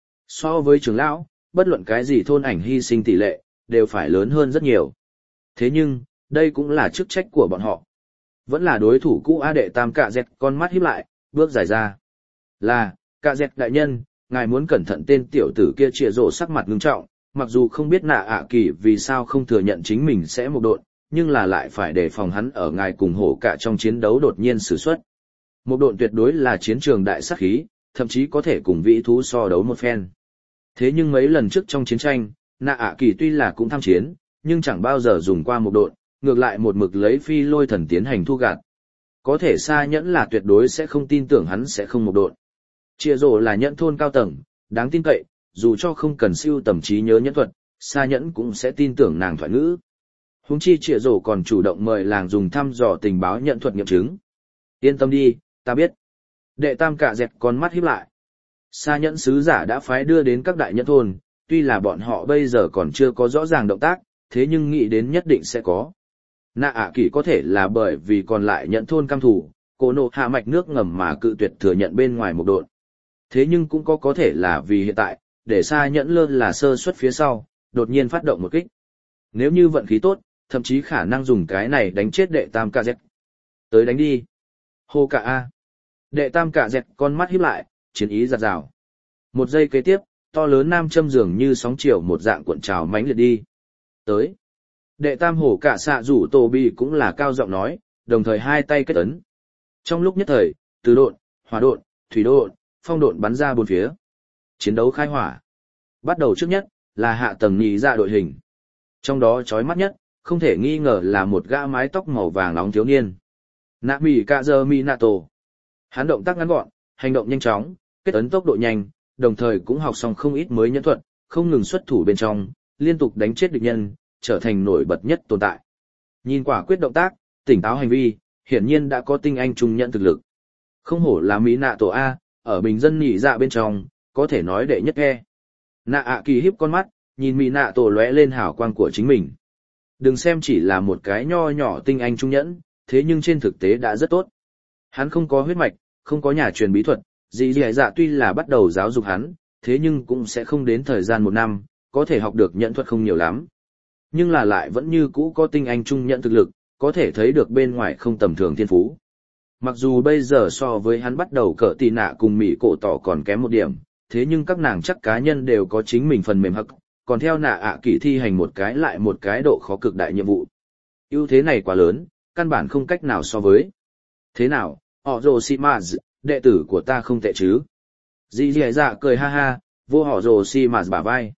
So với trưởng lão, bất luận cái gì thôn ảnh hy sinh tỷ lệ, đều phải lớn hơn rất nhiều. Thế nhưng, đây cũng là chức trách của bọn họ. Vẫn là đối thủ cũ A đệ tam Cạ Dẹt con mắt híp lại, bước dài ra. Là, Cạ Dẹt đại nhân, ngài muốn cẩn thận tên tiểu tử kia trịa rổ sắc mặt ngưng trọng, mặc dù không biết Nạ ạ kỳ vì sao không thừa nhận chính mình sẽ một độn, nhưng là lại phải đề phòng hắn ở ngài cùng hổ cả trong chiến đấu đột nhiên sử xuất. Một độn tuyệt đối là chiến trường đại sát khí, thậm chí có thể cùng vĩ thú so đấu một phen. Thế nhưng mấy lần trước trong chiến tranh, Nạ ạ kỳ tuy là cũng tham chiến, nhưng chẳng bao giờ dùng qua một độn, ngược lại một mực lấy phi lôi thần tiến hành thu gạt. Có thể Sa Nhẫn là tuyệt đối sẽ không tin tưởng hắn sẽ không một độn. Chia rổ là nhẫn thôn cao tầng, đáng tin cậy, dù cho không cần siêu tầm trí nhớ nhẫn thuật, Sa Nhẫn cũng sẽ tin tưởng nàng thoại ngữ. Huống chi Chia rổ còn chủ động mời làng dùng thăm dò tình báo nhận thuật nghiệm chứng. Yên tâm đi, ta biết. Đệ tam Cạ Dẹt con mắt híp lại. Sa Nhẫn sứ giả đã phái đưa đến các đại nhẫn thôn, tuy là bọn họ bây giờ còn chưa có rõ ràng động tác, thế nhưng nghĩ đến nhất định sẽ có. Nạ ạ kỳ có thể là bởi vì còn lại nhẫn thôn cam thủ, Cổ Nộ Hạ mạch nước ngầm mà cự tuyệt thừa nhận bên ngoài một độn. Thế nhưng cũng có thể là vì hiện tại, để Sa Nhẫn lơ là sơ suất phía sau, đột nhiên phát động một kích. Nếu như vận khí tốt, thậm chí khả năng dùng cái này đánh chết đệ tam Cạ Dẹt. Tới đánh đi. Hô cả A. Đệ tam Cạ Dẹt con mắt híp lại, chiến ý giạt rào. Một giây kế tiếp, to lớn nam châm dường như sóng chiều một dạng cuộn trào mãnh liệt đi. Tới. Đệ tam hổ cạ xạ rủ tổ bi cũng là cao giọng nói, đồng thời hai tay kết ấn. Trong lúc nhất thời, từ độn, hỏa độn, thủy độn, phong độn bắn ra bốn phía. Chiến đấu khai hỏa. Bắt đầu trước nhất, là hạ tầng nhị dạ đội hình. Trong đó chói mắt nhất, không thể nghi ngờ là một gã mái tóc màu vàng nóng thiếu niên. Nami Kazuo Minato. Hắn động tác ngắn gọn, hành động nhanh chóng, kết ấn tốc độ nhanh, đồng thời cũng học xong không ít mới nhẫn thuật, không ngừng xuất thủ bên trong, liên tục đánh chết địch nhân, trở thành nổi bật nhất tồn tại. Nhìn quả quyết động tác, tỉnh táo hành vi, hiển nhiên đã có tinh anh trung nhận thực lực. Không hổ là Minato A, ở bình dân nhị dạ bên trong, có thể nói đệ nhất nghe. Nạ ạ kỳ híp con mắt, nhìn Minato lóe lên hào quang của chính mình. Đừng xem chỉ là một cái nho nhỏ tinh anh trung nhẫn, thế nhưng trên thực tế đã rất tốt. Hắn không có huyết mạch, không có nhà truyền bí thuật, dì dạ tuy là bắt đầu giáo dục hắn, thế nhưng cũng sẽ không đến thời gian một năm, có thể học được nhẫn thuật không nhiều lắm. Nhưng là lại vẫn như cũ có tinh anh trung nhẫn thực lực, có thể thấy được bên ngoài không tầm thường thiên phú. Mặc dù bây giờ so với hắn bắt đầu cỡ tì nạ cùng Mỹ cổ tỏ còn kém một điểm, thế nhưng các nàng chắc cá nhân đều có chính mình phần mềm hắc, còn theo nạ ạ kỳ thi hành một cái lại một cái độ khó cực đại nhiệm vụ. Ưu thế này quá lớn, căn bản không cách nào so với. Thế nào, Orochimaru, đệ tử của ta không tệ chứ? Dì dạ cười ha ha, vô Orochimaru bả vai.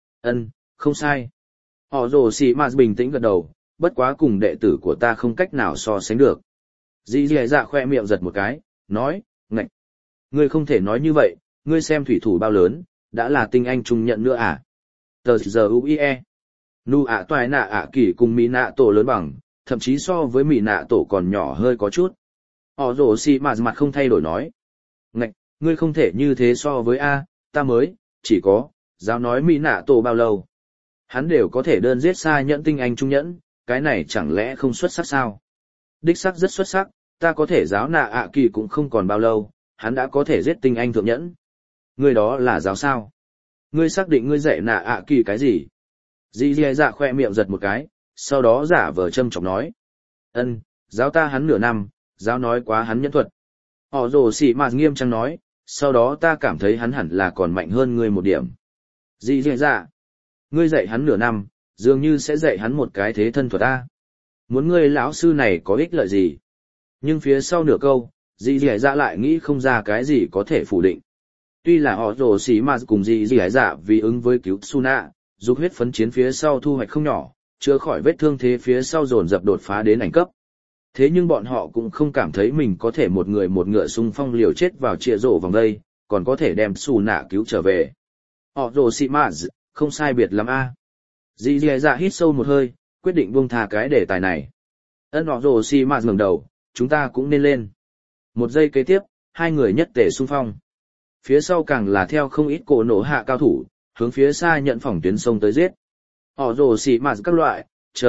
Không sai. Orochimaru bình tĩnh gật đầu, bất quá cùng đệ tử của ta không cách nào so sánh được. Dì dạ khoe miệng giật một cái, nói, ngạch. Ngươi không thể nói như vậy, ngươi xem thủy thủ bao lớn, đã là tinh anh trung nhận nữa à? Tờ giờ UIE. Nu ạ toài nạ ạ kỳ cùng Mỹ nạ tổ lớn bằng, thậm chí so với Mỹ nạ tổ còn nhỏ hơi có chút. Orochimaru mặt không thay đổi nói. Ngạch, ngươi không thể như thế so với A, ta mới, chỉ có, giáo nói Mỹ nạ tổ bao lâu. Hắn đều có thể đơn giết Sa Nhẫn tinh anh trung nhẫn, cái này chẳng lẽ không xuất sắc sao? Đích sắc rất xuất sắc, ta có thể giáo nạ ạ kỳ cũng không còn bao lâu, hắn đã có thể giết tinh anh thượng nhẫn. Người đó là giáo sao? Ngươi xác định ngươi dạy nạ ạ kỳ cái gì? Dì dì dạ khoe miệng giật một cái, sau đó giả vờ châm chọc nói. Giáo ta hắn nửa năm, giáo nói quá hắn nhẫn thuật. Họ rồ xì mà nghiêm trang nói, sau đó ta cảm thấy hắn hẳn là còn mạnh hơn ngươi một điểm. Dì dì dạ, ngươi dạy hắn nửa năm, dường như sẽ dạy hắn một cái thế thân thuật ta. Muốn ngươi lão sư này có ích lợi gì? Nhưng phía sau nửa câu, dì dì dạ lại nghĩ không ra cái gì có thể phủ định. Tuy là họ rồ xì mà cùng dì dì dạ vì ứng với cứu Suna, dục huyết phấn chiến phía sau thu hoạch không nhỏ, chữa khỏi vết thương thế phía sau dồn dập đột phá đến ảnh cấp. Thế nhưng bọn họ cũng không cảm thấy mình có thể một người một ngựa xung phong liều chết vào chia rổ vòng đây, còn có thể đem Suna cứu trở về. Họ rồ xì mà không sai biệt lắm a. Dì dì dạ hít sâu một hơi, quyết định buông tha cái đề tài này. Họ rồ xì mà ngẩng đầu, chúng ta cũng nên lên. Một giây kế tiếp, hai người nhất tề xung phong. Phía sau càng là theo không ít cổ nổ hạ cao thủ, hướng phía xa nhận phòng tuyến sông tới giết. Họ rồ xì mà các loại,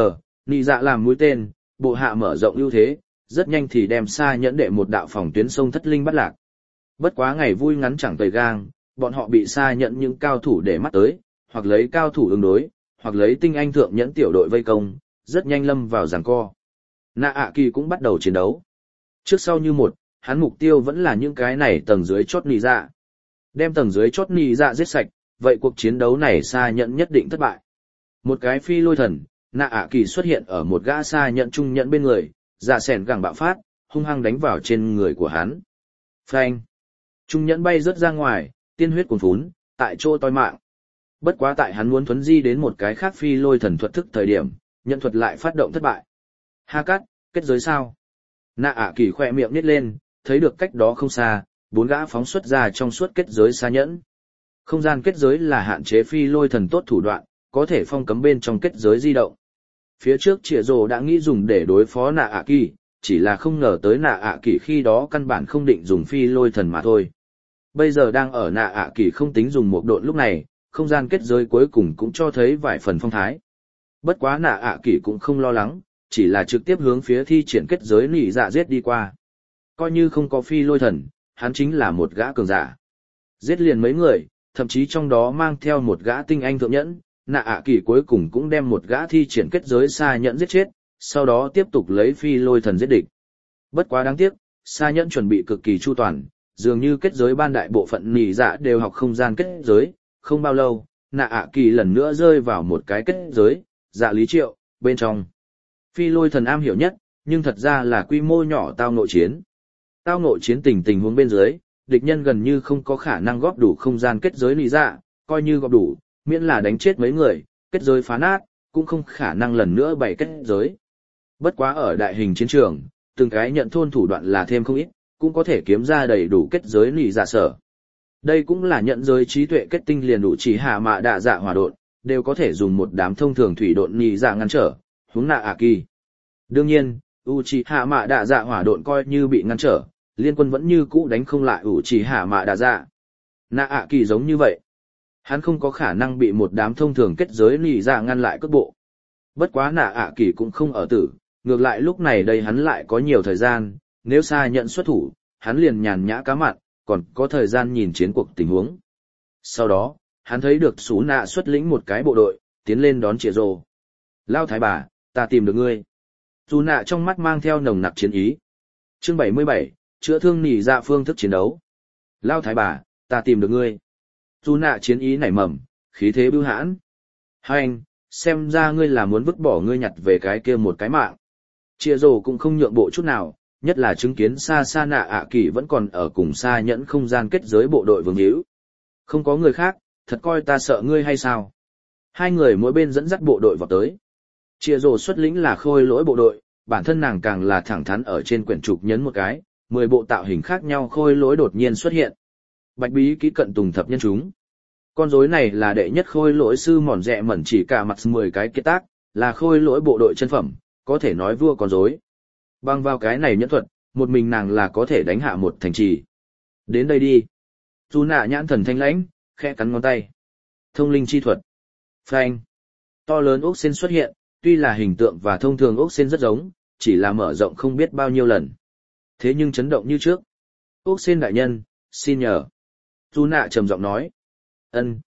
nị dạ làm mũi tên, bộ hạ mở rộng ưu thế, rất nhanh thì đem xa nhẫn đệ một đạo phòng tuyến sông thất linh bắt lạc. Bất quá ngày vui ngắn chẳng tời gang, bọn họ bị xa nhẫn những cao thủ để mắt tới, hoặc lấy cao thủ ứng đối, hoặc lấy tinh anh thượng nhẫn tiểu đội vây công, rất nhanh lâm vào giằng co. Nạ ạ kỳ cũng bắt đầu chiến đấu. Trước sau như một, hắn mục tiêu vẫn là những cái này tầng dưới chót nị dạ. Đem tầng dưới chót nị dạ giết sạch, vậy cuộc chiến đấu này xa nhẫn nhất định thất bại. Một cái phi lôi thần, nạ ạ kỳ xuất hiện ở một gã xa nhẫn trung nhẫn bên người, dạ sẻn gẳng bạo phát, hung hăng đánh vào trên người của hắn. Phanh! Trung nhẫn bay rớt ra ngoài, tiên huyết cuồn phún, tại chỗ toi mạng. Bất quá tại hắn muốn thuấn di đến một cái khác phi lôi thần thuật thức thời điểm, nhận thuật lại phát động thất bại. Ha cắt, kết giới sao? Nạ ạ kỳ khoe miệng nít lên, thấy được cách đó không xa, bốn gã phóng xuất ra trong suốt kết giới xa nhẫn. Không gian kết giới là hạn chế phi lôi thần tốt thủ đoạn, có thể phong cấm bên trong kết giới di động. Phía trước Trịa Rồ đã nghĩ dùng để đối phó nạ ạ kỳ, chỉ là không ngờ tới nạ ạ kỳ khi đó căn bản không định dùng phi lôi thần mà thôi. Bây giờ đang ở nạ ạ kỳ không tính dùng một độn lúc này, không gian kết giới cuối cùng cũng cho thấy vài phần phong thái. Bất quá nạ ạ kỳ cũng không lo lắng, chỉ là trực tiếp hướng phía thi triển kết giới nỉ dạ giết đi qua. Coi như không có phi lôi thần, hắn chính là một gã cường giả. Giết liền mấy người, thậm chí trong đó mang theo một gã tinh anh thượng nhẫn, nạ ạ kỳ cuối cùng cũng đem một gã thi triển kết giới xa nhẫn giết chết, sau đó tiếp tục lấy phi lôi thần giết địch. Bất quá đáng tiếc, xa nhẫn chuẩn bị cực kỳ chu toàn, dường như kết giới ban đại bộ phận nỉ dạ đều học không gian kết giới, không bao lâu, nạ ạ kỳ lần nữa rơi vào một cái kết giới, dạ lý triệu, bên trong. Phi lôi thần am hiểu nhất, nhưng thật ra là quy mô nhỏ tao nội chiến. Tao nội chiến tình huống bên dưới, địch nhân gần như không có khả năng góp đủ không gian kết giới nỉ dạ, coi như góp đủ, miễn là đánh chết mấy người, kết giới phá nát, cũng không khả năng lần nữa bày kết giới. Bất quá ở đại hình chiến trường, từng cái nhận thôn thủ đoạn là thêm không ít, cũng có thể kiếm ra đầy đủ kết giới nỉ dạ sở. Đây cũng là nhận giới trí tuệ kết tinh liền đủ chỉ hạ mạ đạ dạ hỏa độn, đều có thể dùng một đám thông thường thủy độn nỉ dạ ngăn trở, huống nạ ạ kỳ. Đương nhiên, Uchiha Mạ Đạ Dạ hỏa độn coi như bị ngăn trở, liên quân vẫn như cũ đánh không lại Uchiha Mạ Đạ Dạ. Nạ ạ kỳ giống như vậy. Hắn không có khả năng bị một đám thông thường kết giới nỉ dạ ngăn lại cước bộ. Bất quá nạ ạ kỳ cũng không ở tử, ngược lại lúc này đây hắn lại có nhiều thời gian, nếu xa nhận xuất thủ, hắn liền nhàn nhã cá mặn, còn có thời gian nhìn chiến cuộc tình huống. Sau đó, hắn thấy được Sú Nạ xuất lĩnh một cái bộ đội, tiến lên đón Trịa Rồ. Lao thái bà, ta tìm được ngươi. Sú Nạ trong mắt mang theo nồng nặc chiến ý. Chương 77, chữa thương nỉ dạ phương thức chiến đấu. Lao thái bà, ta tìm được ngươi. Sú Nạ chiến ý nảy mầm, khí thế bưu hãn. Hai anh, xem ra ngươi là muốn vứt bỏ ngươi nhặt về cái kia một cái mạng. Trịa Rồ cũng không nhượng bộ chút nào, nhất là chứng kiến xa xa nạ ạ kỳ vẫn còn ở cùng xa nhẫn không gian kết giới bộ đội vương hữu. Không có người khác, thật coi ta sợ ngươi hay sao? Hai người mỗi bên dẫn dắt bộ đội vào tới. Trịa Rồ xuất lĩnh là khôi lỗi bộ đội, bản thân nàng càng là thẳng thắn ở trên quyển trục nhấn một cái, 10 bộ tạo hình khác nhau khôi lỗi đột nhiên xuất hiện. Bạch bí ký cận tùng thập nhân chúng. Con rối này là đệ nhất khôi lỗi sư mòn rẹ mẩn chỉ cả mặt 10 cái kiệt tác, là khôi lỗi bộ đội chân phẩm, có thể nói vua con rối. Bằng vào cái này nhẫn thuật, một mình nàng là có thể đánh hạ một thành trì. Đến đây đi. Sú Nạ nhãn thần thanh lãnh, khẽ cắn ngón tay. Thông linh chi thuật. Phanh. To lớn ốc sen xuất hiện, tuy là hình tượng và thông thường ốc sen rất giống, chỉ là mở rộng không biết bao nhiêu lần. Thế nhưng chấn động như trước. Ốc sen đại nhân, xin nhờ. Sú Nạ trầm giọng nói. Ân,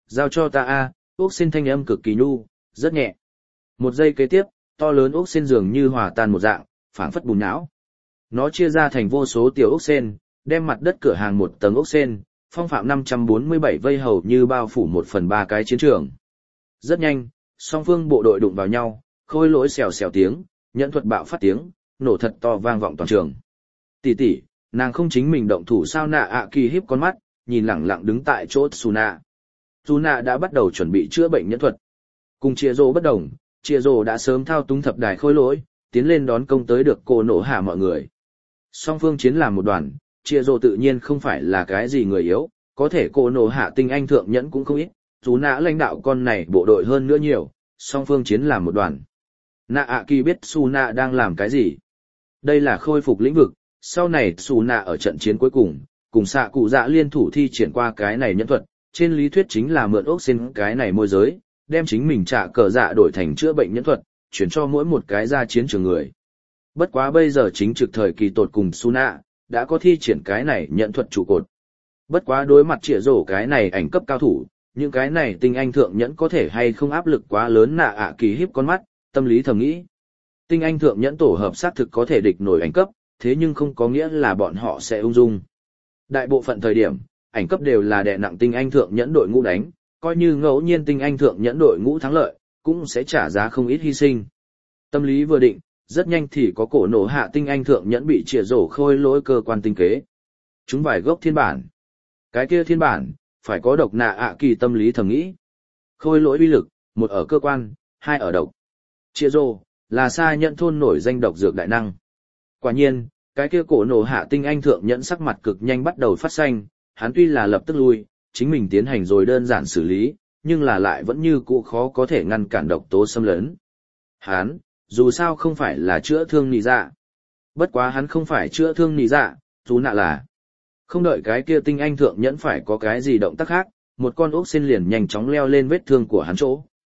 giao cho ta a. Ốc xin thanh âm cực kỳ nhu, rất nhẹ. Một giây kế tiếp, to lớn ốc xin dường như hòa tan một dạng, phảng phất bùn não. Nó chia ra thành vô số tiểu ốc sen, đem mặt đất cửa hàng một tầng ốc sen, phong phạm 547 vây hầu như bao phủ 1/3 cái chiến trường. Rất nhanh, song phương bộ đội đụng vào nhau, khôi lỗi xèo xèo tiếng, nhẫn thuật bạo phát tiếng, nổ thật to vang vọng toàn trường. Tỷ tỷ, nàng không chính mình động thủ sao? Nạ ạ kỳ híp con mắt, nhìn lẳng lặng đứng tại chỗ Suna. Suna đã bắt đầu chuẩn bị chữa bệnh nhẫn thuật. Cùng Chia Rô bất đồng, Chia Rô đã sớm thao túng thập đài khôi lỗi, tiến lên đón công tới được cô nổ hạ mọi người. Song phương chiến làm một đoàn, Chia Rô tự nhiên không phải là cái gì người yếu, có thể cô nổ hạ tinh anh thượng nhẫn cũng không ít, Suna lãnh đạo con này bộ đội hơn nữa nhiều, song phương chiến làm một đoàn. Nạ ạ kỳ biết Suna đang làm cái gì. Đây là khôi phục lĩnh vực, sau này Suna ở trận chiến cuối cùng xạ cụ dạ liên thủ thi triển qua cái này nhẫn thuật, trên lý thuyết chính là mượn ốc xin cái này môi giới, đem chính mình trả cờ dạ đổi thành chữa bệnh nhẫn thuật, chuyển cho mỗi một cái ra chiến trường người. Bất quá bây giờ chính trực thời kỳ tột cùng Suna, đã có thi triển cái này nhẫn thuật trụ cột. Bất quá đối mặt Trịa Rổ cái này ảnh cấp cao thủ, những cái này tinh anh thượng nhẫn có thể hay không áp lực quá lớn. Nạ ạ kỳ híp con mắt, tâm lý thầm nghĩ. Tinh anh thượng nhẫn tổ hợp xác thực có thể địch nổi ảnh cấp, thế nhưng không có nghĩa là bọn họ sẽ ung dung. Đại bộ phận thời điểm, ảnh cấp đều là đè nặng tinh anh thượng nhẫn đội ngũ đánh, coi như ngẫu nhiên tinh anh thượng nhẫn đội ngũ thắng lợi, cũng sẽ trả giá không ít hy sinh. Tâm lý vừa định, rất nhanh thì có cổ nổ hạ tinh anh thượng nhẫn bị Trịa Rổ khôi lỗi cơ quan tinh kế. Chúng vài gốc thiên bản. Cái kia thiên bản, phải có độc. Nạ ạ kỳ tâm lý thầm nghĩ. Khôi lỗi uy lực, một ở cơ quan, hai ở độc. Trịa Rổ là xa nhận thôn nổi danh độc dược đại năng. Quả nhiên, cái kia cổ nổ hạ tinh anh thượng nhẫn sắc mặt cực nhanh bắt đầu phát xanh, hắn tuy là lập tức lui, chính mình tiến hành rồi đơn giản xử lý, nhưng là lại vẫn như cũ khó có thể ngăn cản độc tố xâm lấn. Hắn, dù sao không phải là chữa thương nị dạ. Bất quá hắn không phải chữa thương nị dạ, dù nạ là. Không đợi cái kia tinh anh thượng nhẫn phải có cái gì động tác khác, một con ốc xin liền nhanh chóng leo lên vết thương của hắn chỗ.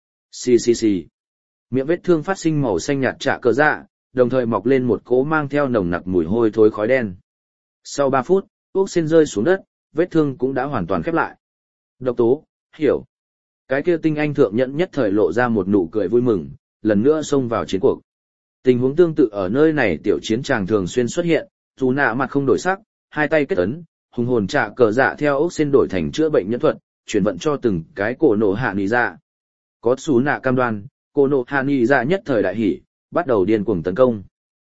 Xì xì xì. Miệng vết thương phát sinh màu xanh nhạt trả cờ dạ, đồng thời mọc lên một cỗ mang theo nồng nặc mùi hôi thối khói đen. Sau 3 phút, ốc xin rơi xuống đất, vết thương cũng đã hoàn toàn khép lại. Độc tố, hiểu. Cái kia tinh anh thượng nhẫn nhất thời lộ ra một nụ cười vui mừng, lần nữa xông vào chiến cuộc. Tình huống tương tự ở nơi này tiểu chiến tràng thường xuyên xuất hiện, dù nạ mặt không đổi sắc, hai tay kết ấn, hùng hồn trả cờ dạ theo ốc xin đổi thành chữa bệnh nhẫn thuật, chuyển vận cho từng cái cổ nổ hạ nị dạ. Có xú nạ cam đoan, cổ nổ hạ nị dạ nhất thời đại hỉ, bắt đầu điên cuồng tấn công.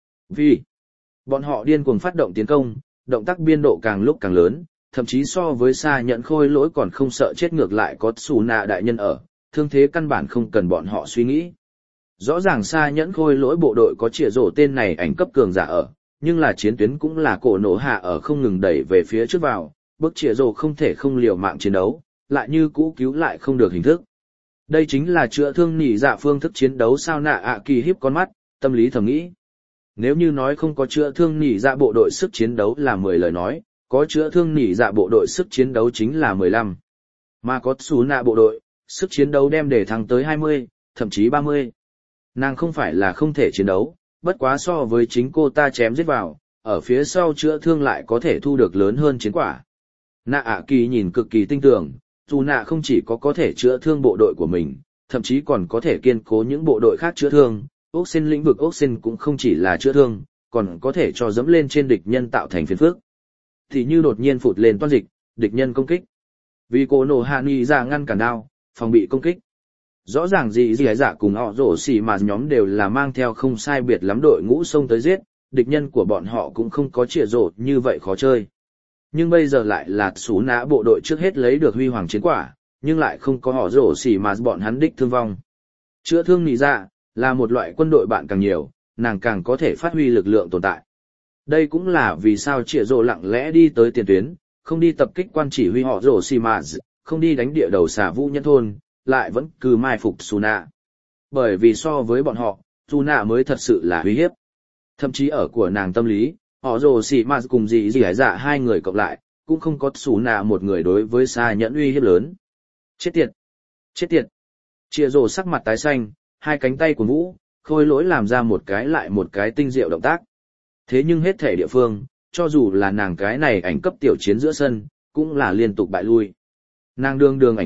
Vì bọn họ điên cuồng phát động tiến công, động tác biên độ càng lúc càng lớn, thậm chí so với xa nhận khôi lỗi còn không sợ chết, ngược lại có xù nạ đại nhân ở, thương thế căn bản không cần bọn họ suy nghĩ. Rõ ràng xa nhẫn khôi lỗi bộ đội có Trịa Rổ tên này ảnh cấp cường giả ở, nhưng là chiến tuyến cũng là cổ nổ hạ ở không ngừng đẩy về phía trước vào, bước Trịa Rổ không thể không liều mạng chiến đấu, lại như cũ cứu lại không được hình thức. Đây chính là chữa thương nỉ dạ phương thức chiến đấu sao? Nạ ạ kỳ híp con mắt, tâm lý thầm nghĩ. Nếu như nói không có chữa thương nỉ dạ bộ đội sức chiến đấu là 10 lời nói, có chữa thương nỉ dạ bộ đội sức chiến đấu chính là 15. Mà có xú nạ bộ đội, sức chiến đấu đem để thăng tới 20, thậm chí 30. Nàng không phải là không thể chiến đấu, bất quá so với chính cô ta chém giết vào, ở phía sau chữa thương lại có thể thu được lớn hơn chiến quả. Nạ ạ kỳ nhìn cực kỳ tinh tường, dù nạ không chỉ có thể chữa thương bộ đội của mình, thậm chí còn có thể kiên cố những bộ đội khác chữa thương. Ốc xin lĩnh vực ốc xin cũng không chỉ là chữa thương, còn có thể cho dẫm lên trên địch nhân tạo thành phiền phức. Thì như đột nhiên phụt lên toan dịch, địch nhân công kích. Vì cổ nổ hạ nị dạ ngăn cản đao, phòng bị công kích. Rõ ràng gì dạ cùng họ rổ xỉ mà nhóm đều là mang theo không sai biệt lắm đội ngũ xông tới giết, địch nhân của bọn họ cũng không có Trịa Rổ như vậy khó chơi. Nhưng bây giờ lại là xú nã bộ đội trước hết lấy được huy hoàng chiến quả, nhưng lại không có họ rổ xỉ mà bọn hắn đích thương vong. Chữa thương nị dạ là một loại quân đội bạn càng nhiều, nàng càng có thể phát huy lực lượng tồn tại. Đây cũng là vì sao Trịa Rổ lặng lẽ đi tới tiền tuyến, không đi tập kích quan chỉ huy họ rổ xỉ mà, không đi đánh địa đầu xà vũ nhân thôn, lại vẫn cứ mai phục Suna. Bởi vì so với bọn họ, Suna mới thật sự là uy hiếp. Thậm chí ở của nàng tâm lý, họ rồ xỉ mà cùng dì dạ hai người cộng lại, cũng không có Suna một người đối với xa nhẫn uy hiếp lớn. Chết tiệt! Chết tiệt! Trịa Rổ sắc mặt tái xanh, hai cánh tay của vũ, khôi lỗi làm ra một cái lại một cái tinh diệu động tác. Thế nhưng hết thể địa phương, cho dù là nàng cái này ảnh cấp tiểu chiến giữa sân, cũng là liên tục bại lui. Nàng đường ảnh cấp,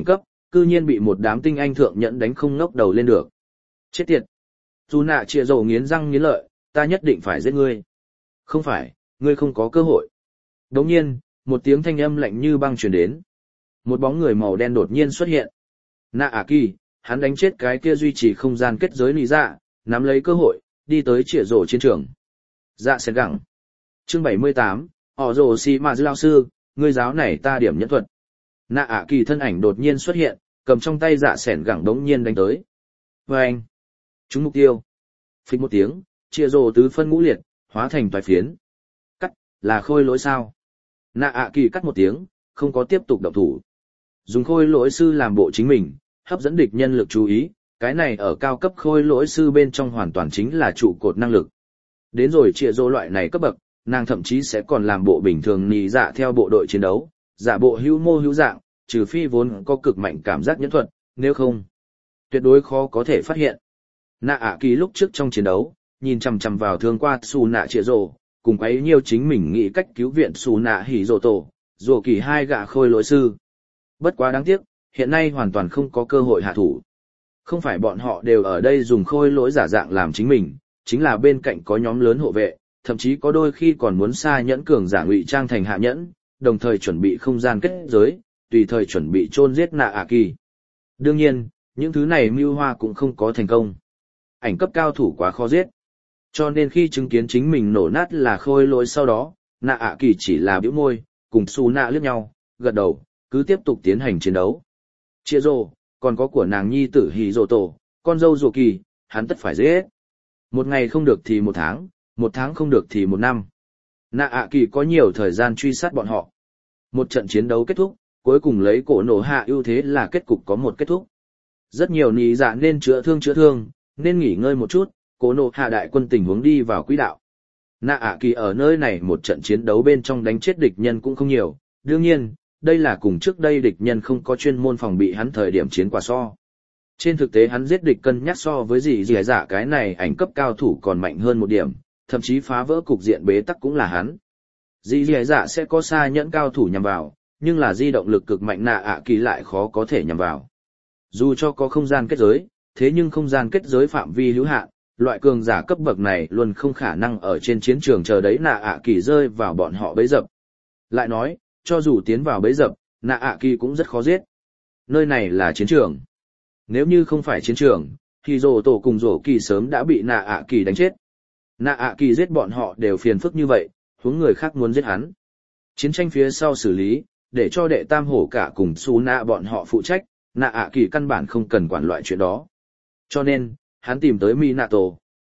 cư nhiên bị một đám tinh anh thượng nhẫn đánh không ngóc đầu lên được. Chết tiệt! Dù nạ chĩa rồ nghiến răng nghiến lợi, ta nhất định phải giết ngươi. Không phải, ngươi không có cơ hội. Đồng nhiên, một tiếng thanh âm lạnh như băng truyền đến. Một bóng người màu đen đột nhiên xuất hiện. Nạ ả kỳ, hắn đánh chết cái kia duy trì không gian kết giới lý dạ, nắm lấy cơ hội, đi tới chĩa rổ chiến trường. Dạ sẽ gẳng. Chương 78, họ rổ xì mà dư lao sư, ngươi giáo này ta điểm nhẫn thuật. Nạ ả kỳ thân ảnh đột nhiên xuất hiện, cầm trong tay dạ sẻn gẳng đống nhiên đánh tới. Vâng! Trúng mục tiêu. Phích một tiếng, chia rồ tứ phân ngũ liệt, hóa thành toái phiến. Cắt, là khôi lỗi sao? Nạ ạ kỳ cắt một tiếng, không có tiếp tục động thủ. Dùng khôi lỗi sư làm bộ chính mình, hấp dẫn địch nhân lực chú ý, cái này ở cao cấp khôi lỗi sư bên trong hoàn toàn chính là trụ cột năng lực. Đến rồi chia rồ loại này cấp bậc, nàng thậm chí sẽ còn làm bộ bình thường nì dạ theo bộ đội chiến đấu, giả bộ hữu mô hữu dạng, trừ phi vốn có cực mạnh cảm giác nhẫn thuật, nếu không, tuyệt đối khó có thể phát hiện. Nạ ạ kỳ lúc trước trong chiến đấu, nhìn chằm chằm vào thương qua xù nạ trịa rồ, cùng ấy nhiều chính mình nghĩ cách cứu viện xù nạ hỉ rồ tổ, rồ kỳ hai gã khôi lỗi sư. Bất quá đáng tiếc, hiện nay hoàn toàn không có cơ hội hạ thủ. Không phải bọn họ đều ở đây dùng khôi lỗi giả dạng làm chính mình, chính là bên cạnh có nhóm lớn hộ vệ, thậm chí có đôi khi còn muốn xa nhẫn cường giả ngụy trang thành hạ nhẫn, đồng thời chuẩn bị không gian kết giới, tùy thời chuẩn bị chôn giết nạ ạ kỳ. Đương nhiên, những thứ này mưu hoa cũng không có thành công. Ảnh cấp cao thủ quá khó giết. Cho nên khi chứng kiến chính mình nổ nát là khôi lỗi sau đó, nạ ạ kỳ chỉ là bĩu môi, cùng xù nạ liếc nhau, gật đầu, cứ tiếp tục tiến hành chiến đấu. Chia rồ, còn có của nàng nhi tử hỉ rồ tổ, con dâu rồ kỳ, hắn tất phải giết. Một ngày không được thì một tháng không được thì một năm. Nạ ạ kỳ có nhiều thời gian truy sát bọn họ. Một trận chiến đấu kết thúc, cuối cùng lấy cổ nổ hạ ưu thế là kết cục có một kết thúc. Rất nhiều nì dạ nên chữa thương, nên nghỉ ngơi một chút, cổ nổ hạ đại quân tình huống đi vào quỹ đạo. Nạ ạ kỳ ở nơi này một trận chiến đấu bên trong đánh chết địch nhân cũng không nhiều, đương nhiên, đây là cùng trước đây địch nhân không có chuyên môn phòng bị hắn thời điểm chiến quả so. Trên thực tế hắn giết địch cân nhắc so với gì dạ cái này ảnh cấp cao thủ còn mạnh hơn một điểm, thậm chí phá vỡ cục diện bế tắc cũng là hắn. Dì dạ sẽ có xa nhẫn cao thủ nhằm vào, nhưng là di động lực cực mạnh nạ ạ kỳ lại khó có thể nhằm vào. Dù cho có không gian kết giới, thế nhưng không gian kết giới phạm vi hữu hạn, loại cường giả cấp bậc này luôn không khả năng ở trên chiến trường chờ đấy nạ ạ kỳ rơi vào bọn họ bấy dập. Lại nói, cho dù tiến vào bấy dập, nạ ạ kỳ cũng rất khó giết. Nơi này là chiến trường. Nếu như không phải chiến trường, thì rồ tổ cùng rồ kỳ sớm đã bị nạ ạ kỳ đánh chết. Nạ ạ kỳ giết bọn họ đều phiền phức như vậy, huống người khác muốn giết hắn. Chiến tranh phía sau xử lý, để cho đệ tam hổ cả cùng su nạ bọn họ phụ trách, nạ ạ kỳ căn bản không cần quản loại chuyện đó. Cho nên, hắn tìm tới Minato.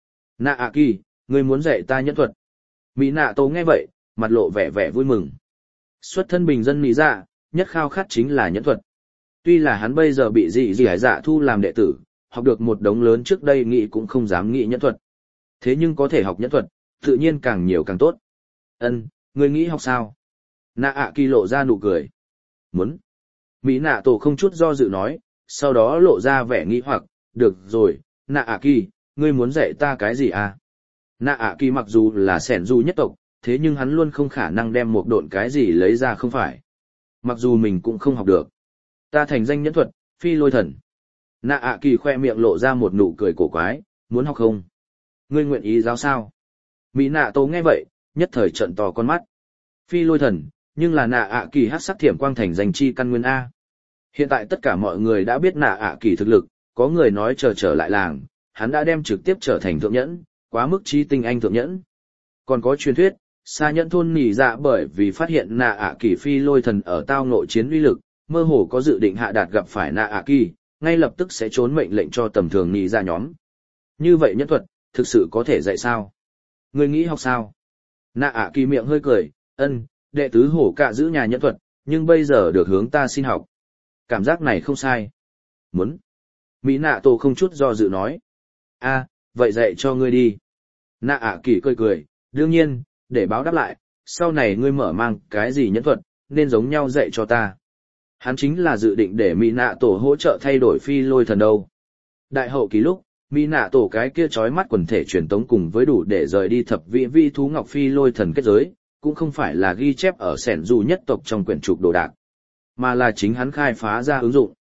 Nạ ạ kỳ, ngươi muốn dạy ta nhẫn thuật. Minato nghe vậy, mặt lộ vẻ vẻ vui mừng. Xuất thân bình dân mỹ dạ, nhất khao khát chính là nhẫn thuật. Tuy là hắn bây giờ bị dị hải dạ thu làm đệ tử, học được một đống lớn trước đây nghĩ cũng không dám nghĩ nhẫn thuật. Thế nhưng có thể học nhẫn thuật, tự nhiên càng nhiều càng tốt. Ân, ngươi nghĩ học sao? Nạ ạ kỳ lộ ra nụ cười. Muốn. Mỹ nạ tổ không chút do dự nói, sau đó lộ ra vẻ nghi hoặc, được rồi, nạ ạ kỳ, ngươi muốn dạy ta cái gì à? Nạ ạ kỳ mặc dù là sẻn du nhất tộc, thế nhưng hắn luôn không khả năng đem một độn cái gì lấy ra không phải. Mặc dù mình cũng không học được. Ta thành danh nhẫn thuật, phi lôi thần. Nạ ạ kỳ khoe miệng lộ ra một nụ cười cổ quái, muốn học không? Ngươi nguyện ý giáo sao? Mỹ nạ tổ nghe vậy, nhất thời trợn to con mắt. Phi lôi thần, nhưng là nạ ạ kỳ hắc sắc thiểm quang thành danh chi căn nguyên A. Hiện tại tất cả mọi người đã biết nạ ạ kỳ thực lực, có người nói trở lại làng, hắn đã đem trực tiếp trở thành thượng nhẫn, quá mức chi tinh anh thượng nhẫn. Còn có truyền thuyết, xa nhẫn thôn nỉ dạ bởi vì phát hiện nạ ạ kỳ phi lôi thần ở tao nội chiến uy lực, mơ hồ có dự định hạ đạt gặp phải nạ ạ kỳ, ngay lập tức sẽ trốn mệnh lệnh cho tầm thường nỉ dạ nhóm. Như vậy nhẫn thuật, thực sự có thể dạy sao? Ngươi nghĩ học sao? Nạ ạ kỳ miệng hơi cười, ân, đệ tứ hổ cạ giữ nhà nhẫn thuật, nhưng bây giờ được hướng ta xin học. Cảm giác này không sai. Muốn. Mỹ nạ tổ không chút do dự nói. A, vậy dạy cho ngươi đi. Nạ ạ kỳ cười, đương nhiên, để báo đáp lại, sau này ngươi mở mang cái gì nhẫn thuật, nên giống nhau dạy cho ta. Hắn chính là dự định để Mỹ nạ tổ hỗ trợ thay đổi phi lôi thần đâu. Đại hậu kỳ lúc, Mỹ nạ tổ cái kia chói mắt quần thể truyền tống cùng với đủ để rời đi thập vị vi thú ngọc phi lôi thần kết giới, cũng không phải là ghi chép ở sẻn dù nhất tộc trong quyển trục đồ đạc, mà là chính hắn khai phá ra ứng dụng.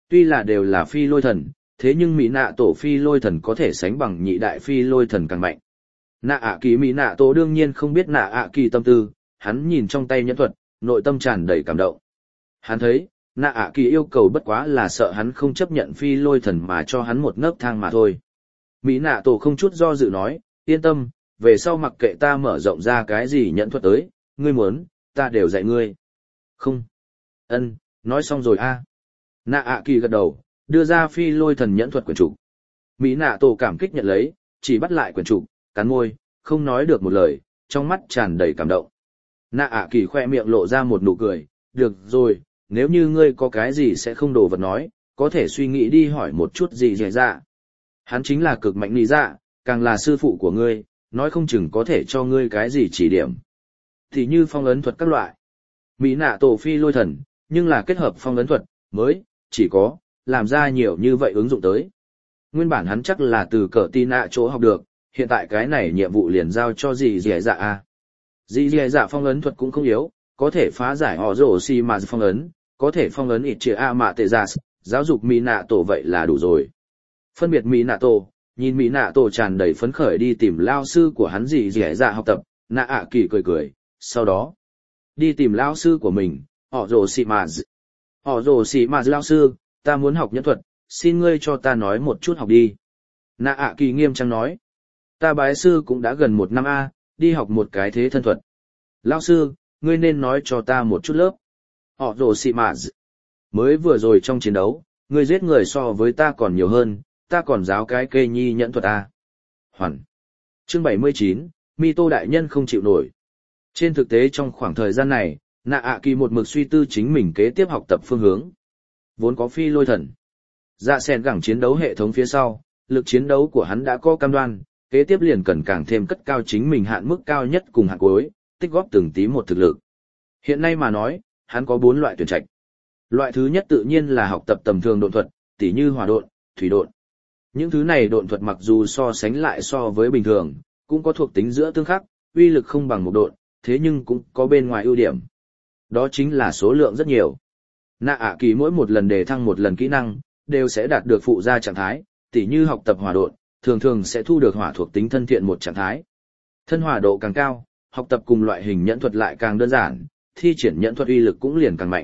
Tuy là đều là phi lôi thần, thế nhưng Mỹ nạ tổ phi lôi thần có thể sánh bằng nhị đại phi lôi thần càng mạnh. Nạ ạ kỳ Mỹ nạ tổ đương nhiên không biết nạ ạ kỳ tâm tư, hắn nhìn trong tay nhẫn thuật, nội tâm tràn đầy cảm động. Hắn thấy, nạ ạ kỳ yêu cầu bất quá là sợ hắn không chấp nhận phi lôi thần mà cho hắn một nấc thang mà thôi. Mỹ nạ tổ không chút do dự nói, yên tâm, về sau mặc kệ ta mở rộng ra cái gì nhẫn thuật tới, ngươi muốn, ta đều dạy ngươi. Không. Ân, nói xong rồi a. Nạ ạ kỳ gật đầu, đưa ra phi lôi thần nhẫn thuật quyển trục. Mỹ nạ tổ cảm kích nhận lấy, chỉ bắt lại quyển trục, cắn môi, không nói được một lời, trong mắt tràn đầy cảm động. Nạ ạ kỳ khoe miệng lộ ra một nụ cười, được rồi, nếu như ngươi có cái gì sẽ không đồ vật nói, có thể suy nghĩ đi hỏi một chút gì dễ dạ. Hắn chính là cực mạnh lý dạ, càng là sư phụ của ngươi, nói không chừng có thể cho ngươi cái gì chỉ điểm. Thì như phong ấn thuật các loại. Mỹ nạ tổ phi lôi thần, nhưng là kết hợp phong ấn thuật, mới, chỉ có, làm ra nhiều như vậy ứng dụng tới. Nguyên bản hắn chắc là từ cỡ tì nạ chỗ học được, hiện tại cái này nhiệm vụ liền giao cho dì dì dạ a. Dì dì dạ phong ấn thuật cũng không yếu, có thể phá giải họ rổ xì mà phong ấn, có thể phong ấn ít chĩa a mạ tệ giả, giáo dục Mỹ nạ tổ vậy là đủ rồi. Phân biệt Mỹ nạ tổ, nhìn Mỹ nạ tổ tràn đầy phấn khởi đi tìm lao sư của hắn dì dì dạ học tập, nạ ạ kỳ cười cười, sau đó đi tìm lao sư của mình, họ rổ xì mà. Họ rổ xì mà lao sư, ta muốn học nhẫn thuật, xin ngươi cho ta nói một chút học đi. Nạ ạ kỳ nghiêm trang nói, ta bái sư cũng đã gần 1 năm a, đi học một cái thế thân thuật. Lao sư, ngươi nên nói cho ta một chút lớp. Họ rồ xị mạ. Mới vừa rồi trong chiến đấu, ngươi giết người so với ta còn nhiều hơn, ta còn giáo cái kê nhi nhẫn thuật a. Hoàn. Chương 79, Mi Tô đại nhân không chịu nổi. Trên thực tế trong khoảng thời gian này, nạ ạ kỳ một mực suy tư chính mình kế tiếp học tập phương hướng. Vốn có phi lôi thần. Dạ sen gẳng chiến đấu hệ thống phía sau, lực chiến đấu của hắn đã có cam đoan, kế tiếp liền cần càng thêm cất cao chính mình hạn mức cao nhất cùng hạn cuối, tích góp từng tí một thực lực. Hiện nay mà nói, hắn có 4 loại tuyển trạch. Loại thứ nhất tự nhiên là học tập tầm thường độn thuật, tỉ như hỏa độn, thủy độn. Những thứ này độn thuật mặc dù so sánh lại so với bình thường, cũng có thuộc tính giữa tương khắc, uy lực không bằng một độn, thế nhưng cũng có bên ngoài ưu điểm. Đó chính là số lượng rất nhiều. Nạ ạ kỳ mỗi một lần đề thăng một lần kỹ năng, đều sẽ đạt được phụ gia trạng thái, tỉ như học tập hỏa độn, thường thường sẽ thu được hỏa thuộc tính thân thiện một trạng thái. Thân hỏa độ càng cao, học tập cùng loại hình nhẫn thuật lại càng đơn giản, thi triển nhẫn thuật uy lực cũng liền càng mạnh.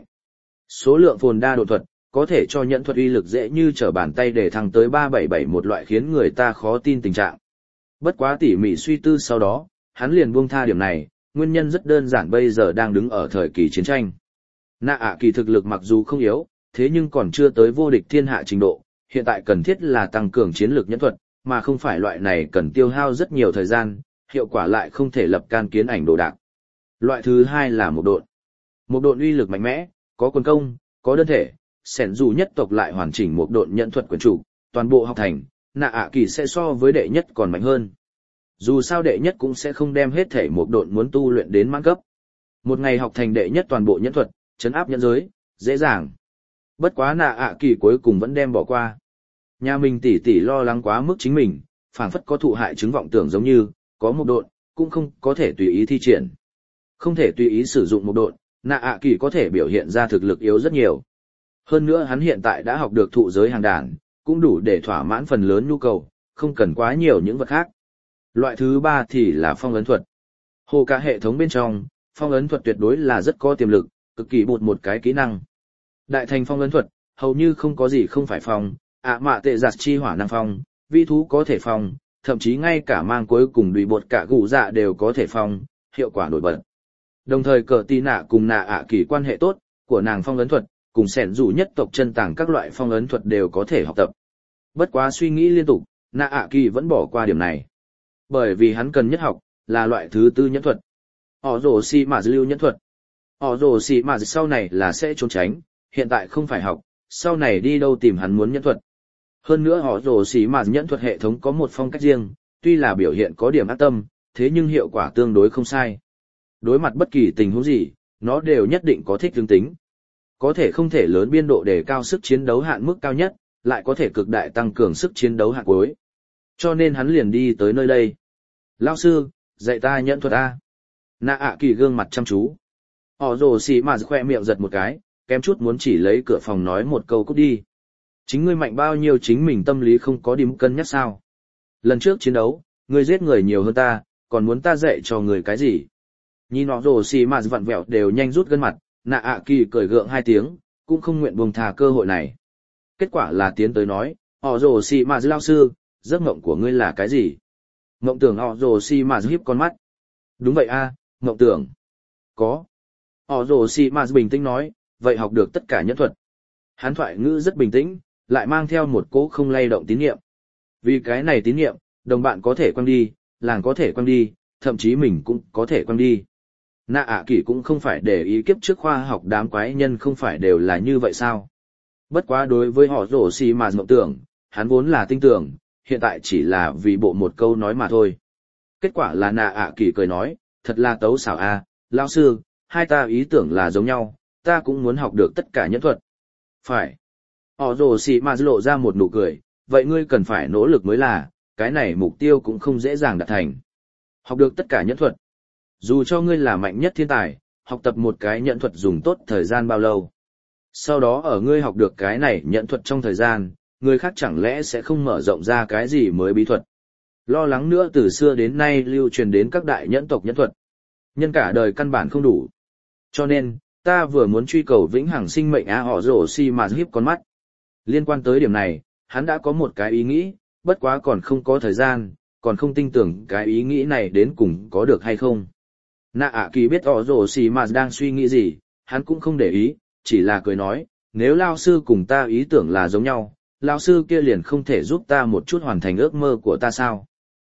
Số lượng phồn đa độ thuật, có thể cho nhẫn thuật uy lực dễ như trở bàn tay để thăng tới 377 một loại khiến người ta khó tin tình trạng. Bất quá tỉ mỉ suy tư sau đó, hắn liền buông tha điểm này, nguyên nhân rất đơn giản bây giờ đang đứng ở thời kỳ chiến tranh. Nạ ạ kỳ thực lực mặc dù không yếu, thế nhưng còn chưa tới vô địch thiên hạ trình độ, hiện tại cần thiết là tăng cường chiến lược nhẫn thuật, mà không phải loại này cần tiêu hao rất nhiều thời gian, hiệu quả lại không thể lập can kiến ảnh đồ đạc. Loại thứ hai là một độn. Một độn uy lực mạnh mẽ, có quân công, có đơn thể, sẻn dù nhất tộc lại hoàn chỉnh một độn nhẫn thuật quyền chủ, toàn bộ học thành, nạ ạ kỳ sẽ so với đệ nhất còn mạnh hơn. Dù sao đệ nhất cũng sẽ không đem hết thể một độn muốn tu luyện đến mãn cấp. Một ngày học thành đệ nhất toàn bộ nhẫn thuật, trấn áp nhẫn giới, dễ dàng. Bất quá nạ ạ kỳ cuối cùng vẫn đem bỏ qua. Nhà mình tỉ tỉ lo lắng quá mức chính mình, phảng phất có thụ hại chứng vọng tưởng giống như, có một độn, cũng không có thể tùy ý thi triển. Không thể tùy ý sử dụng một độn, nạ ạ kỳ có thể biểu hiện ra thực lực yếu rất nhiều. Hơn nữa hắn hiện tại đã học được thụ giới hàng đàn, cũng đủ để thỏa mãn phần lớn nhu cầu, không cần quá nhiều những vật khác. Loại thứ ba thì là phong ấn thuật. Hồ cả hệ thống bên trong, phong ấn thuật tuyệt đối là rất có tiềm lực, cực kỳ bột một cái kỹ năng. Đại thành phong ấn thuật, hầu như không có gì không phải phong, mạ tệ giặt chi hỏa năng phong, vi thú có thể phong, thậm chí ngay cả mang cuối cùng đùi bột cả gù dạ đều có thể phong, hiệu quả nổi bật. Đồng thời cờ tì nạ cùng nạ ạ kỳ quan hệ tốt, của nàng phong ấn thuật, cùng sẻn dù nhất tộc chân tàng các loại phong ấn thuật đều có thể học tập. Bất quá suy nghĩ liên tục, nạ ạ kỳ vẫn bỏ qua điểm này. Bởi vì hắn cần nhất học, là loại thứ tư nhẫn thuật. Họ rồ xì mà lưu nhẫn thuật. Họ rồ xì mà sau này là sẽ trốn tránh, hiện tại không phải học, sau này đi đâu tìm hắn muốn nhẫn thuật. Hơn nữa họ rồ xì mà nhẫn thuật hệ thống có một phong cách riêng, tuy là biểu hiện có điểm ác tâm, thế nhưng hiệu quả tương đối không sai. Đối mặt bất kỳ tình huống gì, nó đều nhất định có thích tương tính. Có thể không thể lớn biên độ để cao sức chiến đấu hạn mức cao nhất, lại có thể cực đại tăng cường sức chiến đấu hạn cuối. Cho nên hắn liền đi tới nơi đây. Lao sư, dạy ta nhẫn thuật A. Nạ ạ kỳ gương mặt chăm chú. Họ rồ xì mà khoe miệng giật một cái, kém chút muốn chỉ lấy cửa phòng nói một câu cút đi. Chính ngươi mạnh bao nhiêu chính mình tâm lý không có điểm cân nhắc sao? Lần trước chiến đấu, ngươi giết người nhiều hơn ta, còn muốn ta dạy cho người cái gì? Nhìn họ rồ xì mà vặn vẹo đều nhanh rút gân mặt, nạ ạ kỳ cười gượng 2 tiếng, cũng không nguyện buông thà cơ hội này. Kết quả là tiến tới nói, họ rồ xì mà lao sư, giấc mộng của ngươi là cái gì? Mộng tưởng họ rồ xì mà hiếp con mắt. Đúng vậy a, mộng tưởng. Có. Họ rồ xì mà bình tĩnh nói, vậy học được tất cả nhẫn thuật. Hắn thoại ngữ rất bình tĩnh, lại mang theo một cỗ không lay động tín nhiệm. Vì cái này tín nhiệm, đồng bạn có thể quăng đi, làng có thể quăng đi, thậm chí mình cũng có thể quăng đi. Nạ ạ kỳ cũng không phải để ý kiếp trước khoa học đám quái nhân không phải đều là như vậy sao. Bất quá đối với họ rổ xì mà mộng tưởng, hắn vốn là tin tưởng, hiện tại chỉ là vì bộ một câu nói mà thôi. Kết quả là nạ ạ kỳ cười nói, thật là tấu xảo a, lão sư, hai ta ý tưởng là giống nhau, ta cũng muốn học được tất cả nhẫn thuật. Phải. Họ rồ xì mà lộ ra một nụ cười, vậy ngươi cần phải nỗ lực mới là, cái này mục tiêu cũng không dễ dàng đạt thành. Học được tất cả nhẫn thuật. Dù cho ngươi là mạnh nhất thiên tài, học tập một cái nhẫn thuật dùng tốt thời gian bao lâu. Sau đó ở ngươi học được cái này nhẫn thuật trong thời gian, người khác chẳng lẽ sẽ không mở rộng ra cái gì mới bí thuật. Lo lắng nữa từ xưa đến nay lưu truyền đến các đại nhẫn tộc nhẫn thuật. Nhân cả đời căn bản không đủ. Cho nên, ta vừa muốn truy cầu vĩnh hằng sinh mệnh họ rồ xì mà hiếp con mắt. Liên quan tới điểm này, hắn đã có một cái ý nghĩ, bất quá còn không có thời gian, còn không tin tưởng cái ý nghĩ này đến cùng có được hay không. Nạ ạ kỳ biết họ rồ xì mà đang suy nghĩ gì, hắn cũng không để ý, chỉ là cười nói, nếu lao sư cùng ta ý tưởng là giống nhau, lao sư kia liền không thể giúp ta một chút hoàn thành ước mơ của ta sao.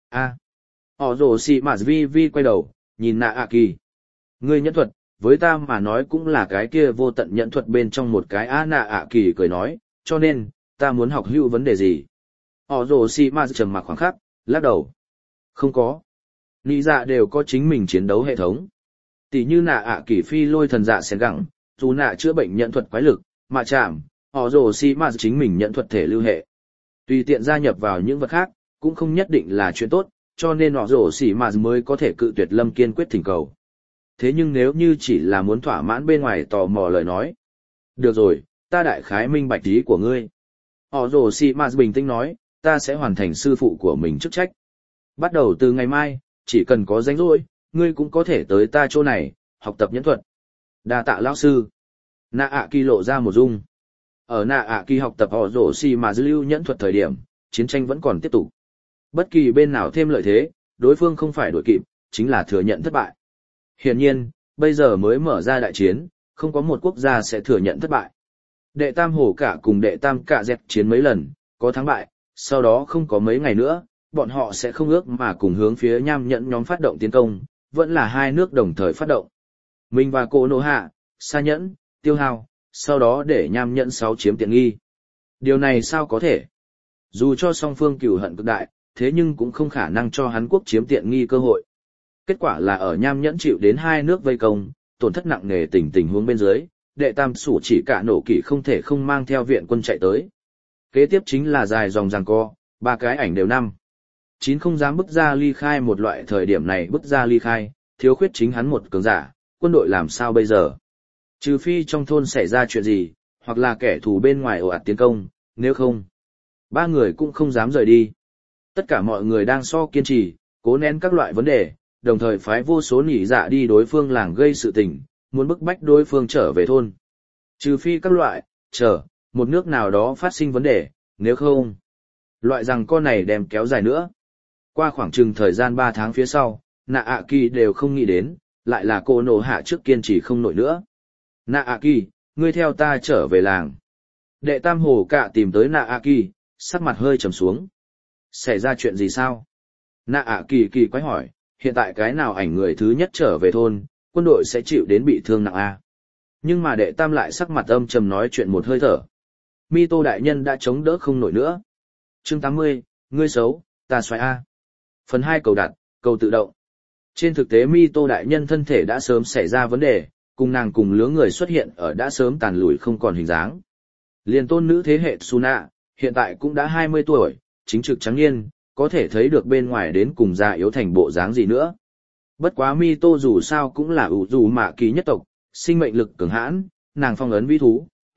Họ rồ xì mà vi quay đầu, nhìn nạ ạ kỳ. Ngươi nhẫn thuật, với ta mà nói cũng là cái kia vô tận nhẫn thuật bên trong một cái nạ ạ kỳ cười nói, cho nên, ta muốn học hữu vấn đề gì. Họ rồ xì mà trầm mặc khoảng khắc, lắc đầu. Không có. Nị dạ đều có chính mình chiến đấu hệ thống. Tỷ như nạ ạ kỳ phi lôi thần dạ xén gẳng, dù nạ chữa bệnh nhận thuật quái lực, mà chạm, họ rồ xì mà chính mình nhận thuật thể lưu hệ. Tùy tiện gia nhập vào những vật khác, cũng không nhất định là chuyện tốt, cho nên họ rồ xì mà mới có thể cự tuyệt Lâm Kiên quyết thỉnh cầu. Thế nhưng nếu như chỉ là muốn thỏa mãn bên ngoài tò mò lời nói. Được rồi, ta đại khái minh bạch ý của ngươi. Họ rồ xì mà bình tĩnh nói, ta sẽ hoàn thành sư phụ của mình chức trách. Bắt đầu từ ngày mai, chỉ cần có rảnh rỗi, ngươi cũng có thể tới ta chỗ này, học tập nhẫn thuật. Đa tạ lão sư. Nạ ạ kỳ lộ ra một dung. Ở nạ ạ kỳ học tập họ rồ xì mà lưu nhẫn thuật thời điểm, chiến tranh vẫn còn tiếp tục. Bất kỳ bên nào thêm lợi thế, đối phương không phải đuổi kịp, chính là thừa nhận thất bại. Hiển nhiên, bây giờ mới mở ra đại chiến, không có một quốc gia sẽ thừa nhận thất bại. Đệ tam hổ cả cùng đệ tam cả dẹt chiến mấy lần, có thắng bại, sau đó không có mấy ngày nữa, bọn họ sẽ không ước mà cùng hướng phía nham nhẫn nhóm phát động tiến công, vẫn là hai nước đồng thời phát động. Mình và cô nô hạ, sa nhẫn, tiêu hao, sau đó để nham nhẫn 6 chiếm tiện nghi. Điều này sao có thể? Dù cho song phương cừu hận cực đại, thế nhưng cũng không khả năng cho Hán Quốc chiếm tiện nghi cơ hội. Kết quả là ở nham nhẫn chịu đến hai nước vây công, tổn thất nặng nề tình huống bên dưới, đệ tam sủ chỉ cả nổ kỵ không thể không mang theo viện quân chạy tới. Kế tiếp chính là dài dòng giằng co, 3 cái ảnh đều 5. 9 không dám bước ra ly khai một loại thời điểm này bước ra ly khai, thiếu khuyết chính hắn một cường giả, quân đội làm sao bây giờ? Trừ phi trong thôn xảy ra chuyện gì, hoặc là kẻ thù bên ngoài ồ ạt tiến công, nếu không, 3 người cũng không dám rời đi. Tất cả mọi người đang kiên trì, cố nén các loại vấn đề, đồng thời phái vô số nỉ dạ đi đối phương làng gây sự tình, muốn bức bách đối phương trở về thôn. Trừ phi các loại, một nước nào đó phát sinh vấn đề, nếu không, loại rằng con này đem kéo dài nữa. Qua khoảng chừng thời gian 3 tháng phía sau, nạ ạ kỳ đều không nghĩ đến, lại là cô nổ hạ trước kiên trì không nổi nữa. Nạ ạ kỳ, ngươi theo ta trở về làng. Đệ tam hồ cạ tìm tới nạ ạ kỳ, sắc mặt hơi trầm xuống. Xảy ra chuyện gì sao? Nạ ạ kỳ quái hỏi, hiện tại cái nào ảnh người thứ nhất trở về thôn, quân đội sẽ chịu đến bị thương nặng a. Nhưng mà đệ tam lại sắc mặt âm trầm nói chuyện một hơi thở. Mito đại nhân đã chống đỡ không nổi nữa. Chương 80, ngươi xấu, ta xoay a. Phần 2 cầu đặt, cầu tự động. Trên thực tế Mito đại nhân thân thể đã sớm xảy ra vấn đề, cùng nàng cùng lứa người xuất hiện ở đã sớm tàn lùi không còn hình dáng. Liền tôn nữ thế hệ Suna, hiện tại cũng đã 20 tuổi, chính trực trắng niên, có thể thấy được bên ngoài đến cùng già yếu thành bộ dáng gì nữa. Bất quá Mito dù sao cũng là ủ dù mạ kỳ nhất tộc, sinh mệnh lực cường hãn, nàng phong ấn vĩ thú,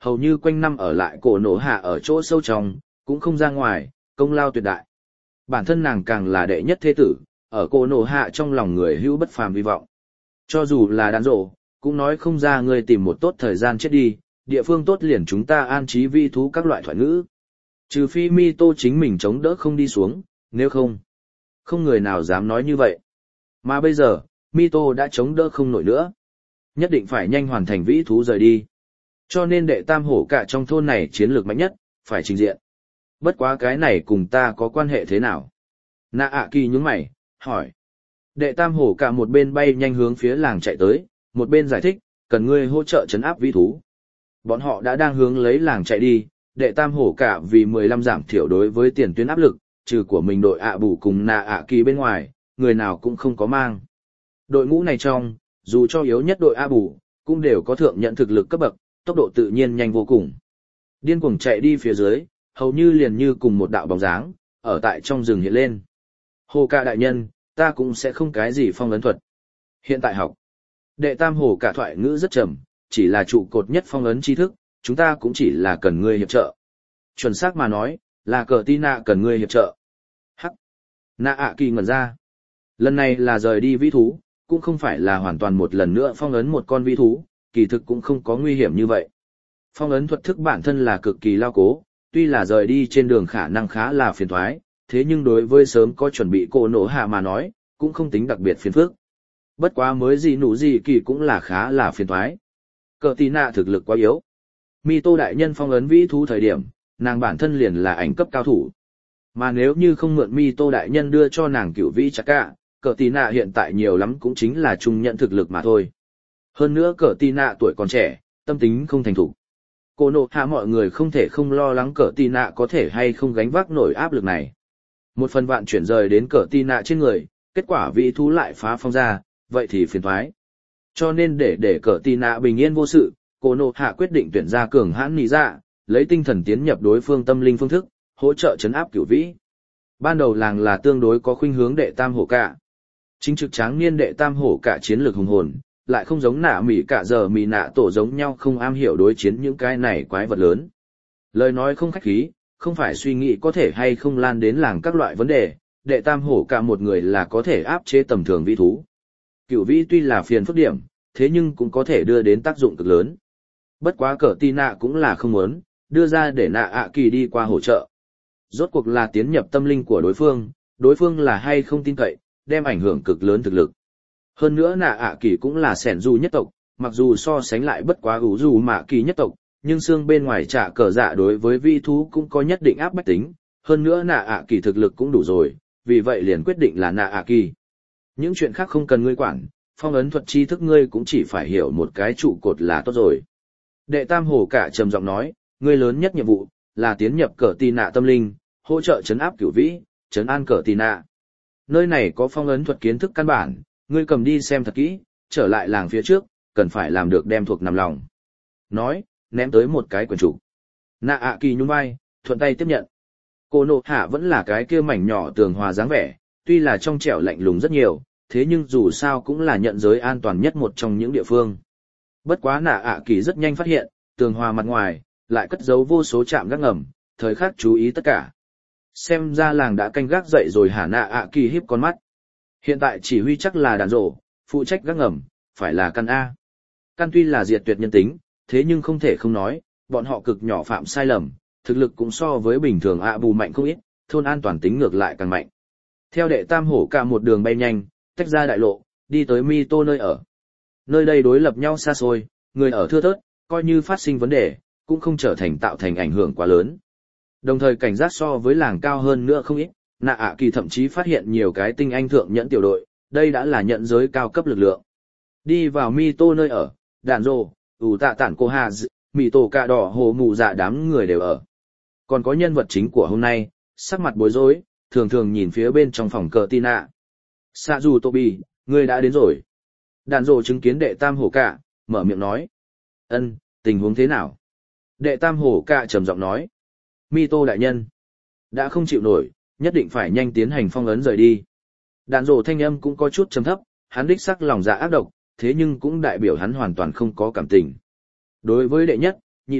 hầu như quanh năm ở lại cổ nổ hạ ở chỗ sâu trong, cũng không ra ngoài, công lao tuyệt đại. Bản thân nàng càng là đệ nhất thế tử, ở cổ nổ hạ trong lòng người hữu bất phàm hy vọng. Cho dù là đàn rộ, cũng nói không ra ngươi tìm một tốt thời gian chết đi, địa phương tốt liền chúng ta an trí vi thú các loại thoại ngữ. Trừ phi Mito chính mình chống đỡ không đi xuống, nếu không, không người nào dám nói như vậy. Mà bây giờ, Mito đã chống đỡ không nổi nữa. Nhất định phải nhanh hoàn thành vĩ thú rời đi. Cho nên đệ tam hổ cả trong thôn này chiến lược mạnh nhất, phải trình diện. Bất quá cái này cùng ta có quan hệ thế nào? Nạ ạ kỳ nhướng mày, hỏi. Đệ tam hổ cả một bên bay nhanh hướng phía làng chạy tới, một bên giải thích, cần ngươi hỗ trợ trấn áp vĩ thú. Bọn họ đã đang hướng lấy làng chạy đi, đệ tam hổ cả vì 15 giảm thiểu đối với tiền tuyến áp lực, trừ của mình đội ạ bù cùng nạ ạ kỳ bên ngoài, người nào cũng không có mang. Đội ngũ này trong, dù cho yếu nhất đội ạ bù, cũng đều có thượng nhận thực lực cấp bậc, tốc độ tự nhiên nhanh vô cùng. Điên cuồng chạy đi phía dưới, hầu như liền như cùng một đạo bóng dáng, ở tại trong rừng hiện lên. Hồ ca đại nhân, ta cũng sẽ không cái gì phong ấn thuật. Hiện tại học, đệ tam hồ cả thoại ngữ rất trầm, chỉ là trụ cột nhất phong ấn tri thức, chúng ta cũng chỉ là cần ngươi hiệp trợ. Chuẩn xác mà nói, là cờ tí nạ cần ngươi hiệp trợ. Hắc. Nạ ạ kỳ ngẩn ra. Lần này là rời đi vĩ thú, cũng không phải là hoàn toàn một lần nữa phong ấn một con vĩ thú, kỳ thực cũng không có nguy hiểm như vậy. Phong ấn thuật thức bản thân là cực kỳ lao cố, tuy là rời đi trên đường khả năng khá là phiền toái, thế nhưng đối với sớm có chuẩn bị cổ nổ hạ mà nói, cũng không tính đặc biệt phiền phức. Bất quá mới gì nụ gì kỳ cũng là khá là phiền toái. Cờ tí nạ thực lực quá yếu. Mito đại nhân phong ấn vĩ thú thời điểm, nàng bản thân liền là ảnh cấp cao thủ. Mà nếu như không mượn Mito đại nhân đưa cho nàng cửu vĩ chặt cả, cờ tí nạ hiện tại nhiều lắm cũng chính là trung nhận thực lực mà thôi. Hơn nữa cờ tí nạ tuổi còn trẻ, tâm tính không thành thục. Cô nộ hạ mọi người không thể không lo lắng cờ tí nạ có thể hay không gánh vác nổi áp lực này. Một phần vạn chuyển rời đến cờ tí nạ trên người, kết quả vĩ thú lại phá phong ra, vậy thì phiền thoái. Cho nên để cờ tí nạ bình yên vô sự, cô nộ hạ quyết định tuyển ra cường hãn nị dạ, lấy tinh thần tiến nhập đối phương tâm linh phương thức, hỗ trợ chấn áp cửu vĩ. Ban đầu làng là tương đối có khuynh hướng đệ tam hổ cả. Chính trực tráng niên đệ tam hổ cả chiến lược hùng hồn, lại không giống nạ mỉ cả giờ mỉ nạ tổ giống nhau không am hiểu đối chiến những cái này quái vật lớn. Lời nói không khách khí, không phải suy nghĩ có thể hay không lan đến làng các loại vấn đề, đệ tam hổ cả một người là có thể áp chế tầm thường vĩ thú. Cửu vĩ tuy là phiền phức điểm, thế nhưng cũng có thể đưa đến tác dụng cực lớn. Bất quá cờ tí nạ cũng là không muốn, đưa ra để nạ ạ kỳ đi qua hỗ trợ. Rốt cuộc là tiến nhập tâm linh của đối phương là hay không tin cậy, đem ảnh hưởng cực lớn thực lực. Hơn nữa nạ ạ kỳ cũng là sẻn dù nhất tộc, mặc dù so sánh lại bất quá ủ dù mạ kỳ nhất tộc, nhưng xương bên ngoài trả cờ dạ đối với vi thú cũng có nhất định áp bách tính, hơn nữa nạ ạ kỳ thực lực cũng đủ rồi, vì vậy liền quyết định là nạ ạ kỳ. Những chuyện khác không cần ngươi quản, phong ấn thuật tri thức ngươi cũng chỉ phải hiểu một cái trụ cột là tốt rồi. Đệ tam hổ cả trầm giọng nói, ngươi lớn nhất nhiệm vụ là tiến nhập cờ tì nạ tâm linh, hỗ trợ chấn áp cửu vĩ, chấn an cờ tì nạ. Nơi này có phong ấn thuật kiến thức căn bản, ngươi cầm đi xem thật kỹ, trở lại làng phía trước, cần phải làm được đem thuộc nằm lòng. Nói, ném tới một cái quyển trục. Nạ ạ kỳ nhún vai, thuận tay tiếp nhận. Cô nộ hạ vẫn là cái kia mảnh nhỏ tường hòa dáng vẻ, tuy là trong trẻo lạnh lùng rất nhiều, thế nhưng dù sao cũng là nhận giới an toàn nhất một trong những địa phương. Bất quá nạ ạ kỳ rất nhanh phát hiện, tường hòa mặt ngoài, lại cất giấu vô số trạm gác ngầm, thời khắc chú ý tất cả. Xem ra làng đã canh gác dậy rồi hả? Nạ ạ kỳ híp con mắt. Hiện tại chỉ huy chắc là đàn rổ, phụ trách gác ngầm, phải là căn A. Căn tuy là diệt tuyệt nhân tính, thế nhưng không thể không nói, bọn họ cực nhỏ phạm sai lầm, thực lực cũng so với bình thường ạ bù mạnh không ít, thôn an toàn tính ngược lại càng mạnh. Theo đệ tam hổ cả một đường bay nhanh, tách ra đại lộ, đi tới Mito nơi ở. Nơi đây đối lập nhau xa xôi, người ở thưa thớt, coi như phát sinh vấn đề, cũng không trở thành tạo thành ảnh hưởng quá lớn. Đồng thời cảnh giác so với làng cao hơn nữa không ít, nạ ạ kỳ thậm chí phát hiện nhiều cái tinh anh thượng nhẫn tiểu đội, đây đã là nhận giới cao cấp lực lượng. Đi vào Mito nơi ở, đàn rồ, ủ tạ tản cô hà mì tổ cà đỏ hồ mù dạ đám người đều ở. Còn có nhân vật chính của hôm nay, sắc mặt bối rối, thường thường nhìn phía bên trong phòng cờ Tina. Sạ dù Tobi, ngươi đã đến rồi. Đàn rồ chứng kiến đệ tam hổ cả, mở miệng nói. Ân, tình huống thế nào? Đệ tam hổ cả trầm giọng nói. Mito đại nhân, đã không chịu nổi, nhất định phải nhanh tiến hành phong ấn rời đi. Đàn rồ thanh âm cũng có chút trầm thấp, hắn đích sắc lòng dạ ác độc, thế nhưng cũng đại biểu hắn hoàn toàn không có cảm tình. Đối với đệ nhất, nhị đại,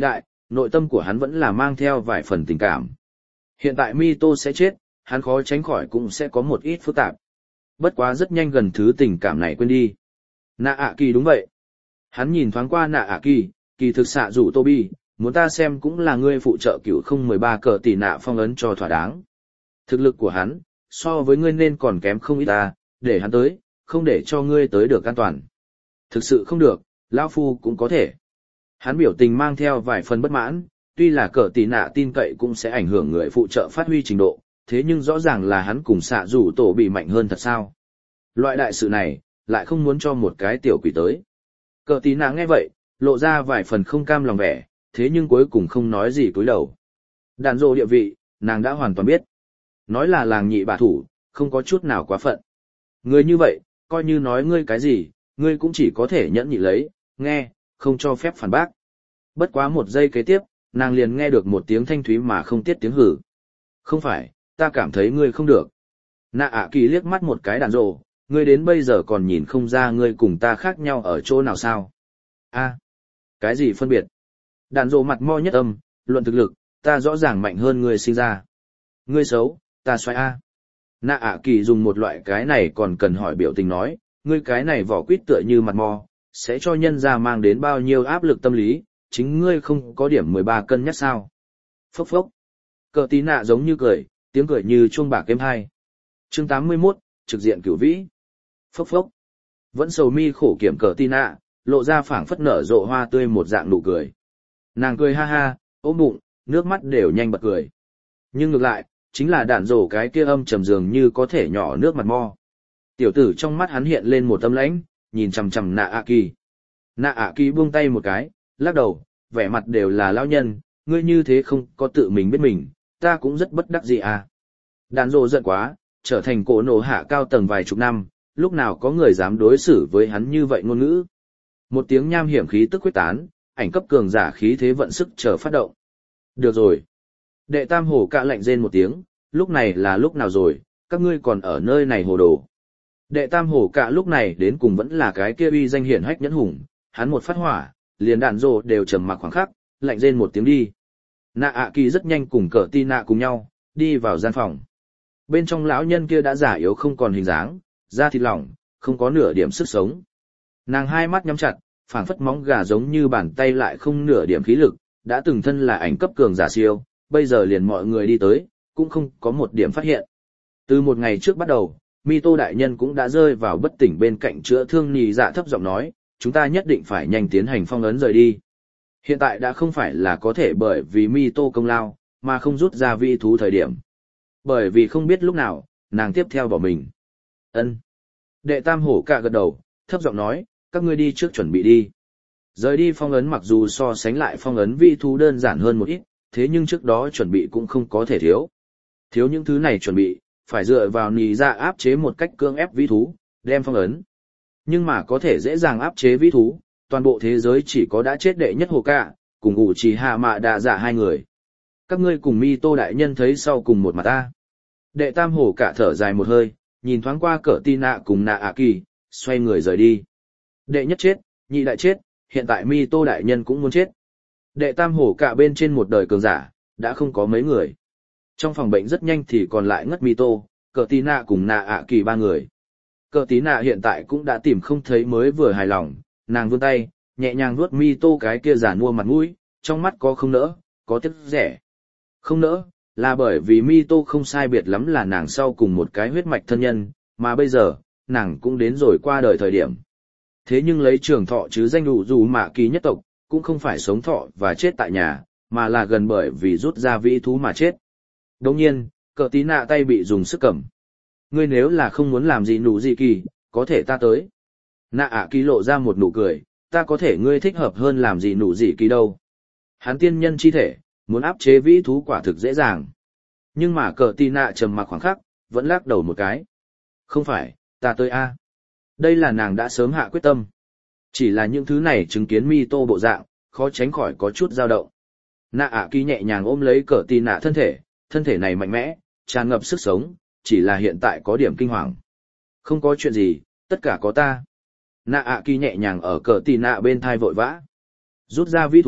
nội tâm của hắn vẫn là mang theo vài phần tình cảm. Hiện tại Mito sẽ chết, hắn khó tránh khỏi cũng sẽ có một ít phức tạp. Bất quá rất nhanh gần thứ tình cảm này quên đi. Nạ ạ kỳ đúng vậy. Hắn nhìn thoáng qua nạ ạ kỳ, kỳ thực xạ rủ Toby, muốn ta xem cũng là ngươi phụ trợ cửu 013 cờ tỷ nạ phong ấn cho thỏa đáng. Thực lực của hắn, so với ngươi nên còn kém không ít ta, để hắn tới, không để cho ngươi tới được an toàn. Thực sự không được, lão phu cũng có thể. Hắn biểu tình mang theo vài phần bất mãn, tuy là cờ tỷ nạ tin cậy cũng sẽ ảnh hưởng người phụ trợ phát huy trình độ, thế nhưng rõ ràng là hắn cùng xạ rủ tổ bị mạnh hơn thật sao. Loại đại sự này, lại không muốn cho một cái tiểu quỷ tới. Cờ tỷ nạ nghe vậy, lộ ra vài phần không cam lòng vẻ, thế nhưng cuối cùng không nói gì cúi đầu. Đàn rộ địa vị, nàng đã hoàn toàn biết. Nói là làng nhị bà thủ, không có chút nào quá phận. Người như vậy, coi như nói ngươi cái gì, ngươi cũng chỉ có thể nhẫn nhị lấy, nghe, không cho phép phản bác. Bất quá một giây kế tiếp, nàng liền nghe được một tiếng thanh thúy mà không tiết tiếng hử. Không phải, ta cảm thấy ngươi không được. Nạ ạ kỳ liếc mắt một cái đàn rộ, ngươi đến bây giờ còn nhìn không ra ngươi cùng ta khác nhau ở chỗ nào sao? A, cái gì phân biệt? Đàn rộ mặt mo nhất âm, luận thực lực, ta rõ ràng mạnh hơn ngươi sinh ra. Ngươi xấu, ta xoay A. Nạ ạ kỳ dùng một loại cái này còn cần hỏi biểu tình nói, ngươi cái này vỏ quýt tựa như mặt mo, sẽ cho nhân ra mang đến bao nhiêu áp lực tâm lý, chính ngươi không có điểm 13 cân nhắc sao. Phốc phốc. Cờ tí nạ giống như cười, tiếng cười như chuông bạc êm hai. Chương 81, trực diện cửu vĩ. Phốc phốc. Vẫn sầu mi khổ kiểm cờ tí nạ, lộ ra phảng phất nở rộ hoa tươi một dạng nụ cười. Nàng cười ha ha, ôm bụng, nước mắt đều nhanh bật cười. Nhưng ngược lại, chính là đạn rổ cái kia âm trầm dường như có thể nhỏ nước mặt mo. Tiểu tử trong mắt hắn hiện lên một tâm lãnh, nhìn chằm chằm nạ ạ kỳ. Nạ ạ kỳ buông tay một cái, lắc đầu, vẻ mặt đều là lão nhân, ngươi như thế không có tự mình biết mình, ta cũng rất bất đắc dĩ à. Đạn rổ giận quá, trở thành cổ nổ hạ cao tầng vài chục năm, lúc nào có người dám đối xử với hắn như vậy ngôn ngữ. Một tiếng nham hiểm khí tức quyết tán, ảnh cấp cường giả khí thế vận sức chờ phát động. Được rồi. Đệ tam hổ cạ lạnh rên một tiếng, lúc này là lúc nào rồi, các ngươi còn ở nơi này hồ đồ. Đệ tam hổ cạ lúc này đến cùng vẫn là cái kia uy danh hiển hách nhẫn hùng, hắn một phát hỏa, liền đạn rồ đều trầm mặc khoảng khắc, lạnh rên một tiếng đi. Nạ ạ kỳ rất nhanh cùng cờ ti nạ cùng nhau, đi vào gian phòng. Bên trong lão nhân kia đã giả yếu không còn hình dáng, da thịt lỏng, không có nửa điểm sức sống. Nàng hai mắt nhắm chặt, phảng phất móng gà giống như bàn tay lại không nửa điểm khí lực, đã từng thân là ảnh cấp cường giả siêu, bây giờ liền mọi người đi tới, cũng không có một điểm phát hiện. Từ một ngày trước bắt đầu, Mito đại nhân cũng đã rơi vào bất tỉnh bên cạnh chữa thương nhì dạ thấp giọng nói, chúng ta nhất định phải nhanh tiến hành phong ấn rời đi. Hiện tại đã không phải là có thể bởi vì Mito công lao, mà không rút ra vi thú thời điểm. Bởi vì không biết lúc nào, nàng tiếp theo bỏ mình. Ân. Đệ tam hổ cạ gật đầu, thấp giọng nói, các ngươi đi trước chuẩn bị đi. Rời đi phong ấn mặc dù so sánh lại phong ấn vi thú đơn giản hơn một ít, thế nhưng trước đó chuẩn bị cũng không có thể thiếu. Thiếu những thứ này chuẩn bị, phải dựa vào nì ra áp chế một cách cưỡng ép vĩ thú, đem phong ấn. Nhưng mà có thể dễ dàng áp chế vĩ thú, toàn bộ thế giới chỉ có đã chết đệ nhất hồ cạ, cùng ủ trì hạ mạ đạ giả hai người. Các ngươi cùng Mito đại nhân thấy sau cùng một mặt ta. Đệ tam hồ cạ thở dài một hơi, nhìn thoáng qua cỡ ti nạ cùng nạ ạ kỳ, xoay người rời đi. Đệ nhất chết, nhị đại chết, hiện tại Mito đại nhân cũng muốn chết. Đệ tam hổ cạ bên trên một đời cường giả, đã không có mấy người. Trong phòng bệnh rất nhanh thì còn lại ngất Mito, cờ tí nạ cùng nạ ạ kỳ ba người. Cờ tí nạ hiện tại cũng đã tìm không thấy mới vừa hài lòng, nàng vươn tay, nhẹ nhàng vuốt Mito cái kia giả mua mặt mũi, trong mắt có không nỡ, có tiếc rẻ. Không nỡ, là bởi vì Mito không sai biệt lắm là nàng sau cùng một cái huyết mạch thân nhân, mà bây giờ, nàng cũng đến rồi qua đời thời điểm. Thế nhưng lấy trường thọ chứ danh đủ dù mạ kỳ nhất tộc, cũng không phải sống thọ và chết tại nhà, mà là gần bởi vì rút ra vĩ thú mà chết. Đồng nhiên, cờ tí nạ tay bị dùng sức cầm. Ngươi nếu là không muốn làm gì nụ gì kỳ, có thể ta tới. Nạ ạ kỳ lộ ra một nụ cười, ta có thể ngươi thích hợp hơn làm gì nụ gì kỳ đâu. Hắn tiên nhân chi thể, muốn áp chế vĩ thú quả thực dễ dàng. Nhưng mà cờ tí nạ trầm mặc khoảng khắc, vẫn lắc đầu một cái. Không phải, ta tới a. Đây là nàng đã sớm hạ quyết tâm. Chỉ là những thứ này chứng kiến Mito bộ dạng, khó tránh khỏi có chút dao động. Nạ ạ kỳ nhẹ nhàng ôm lấy cờ tì nạ thân thể này mạnh mẽ, tràn ngập sức sống, chỉ là hiện tại có điểm kinh hoàng. Không có chuyện gì, tất cả có ta. Nạ ạ kỳ nhẹ nhàng ở cờ tì nạ bên thai vội vã. Rút ra vĩ thú,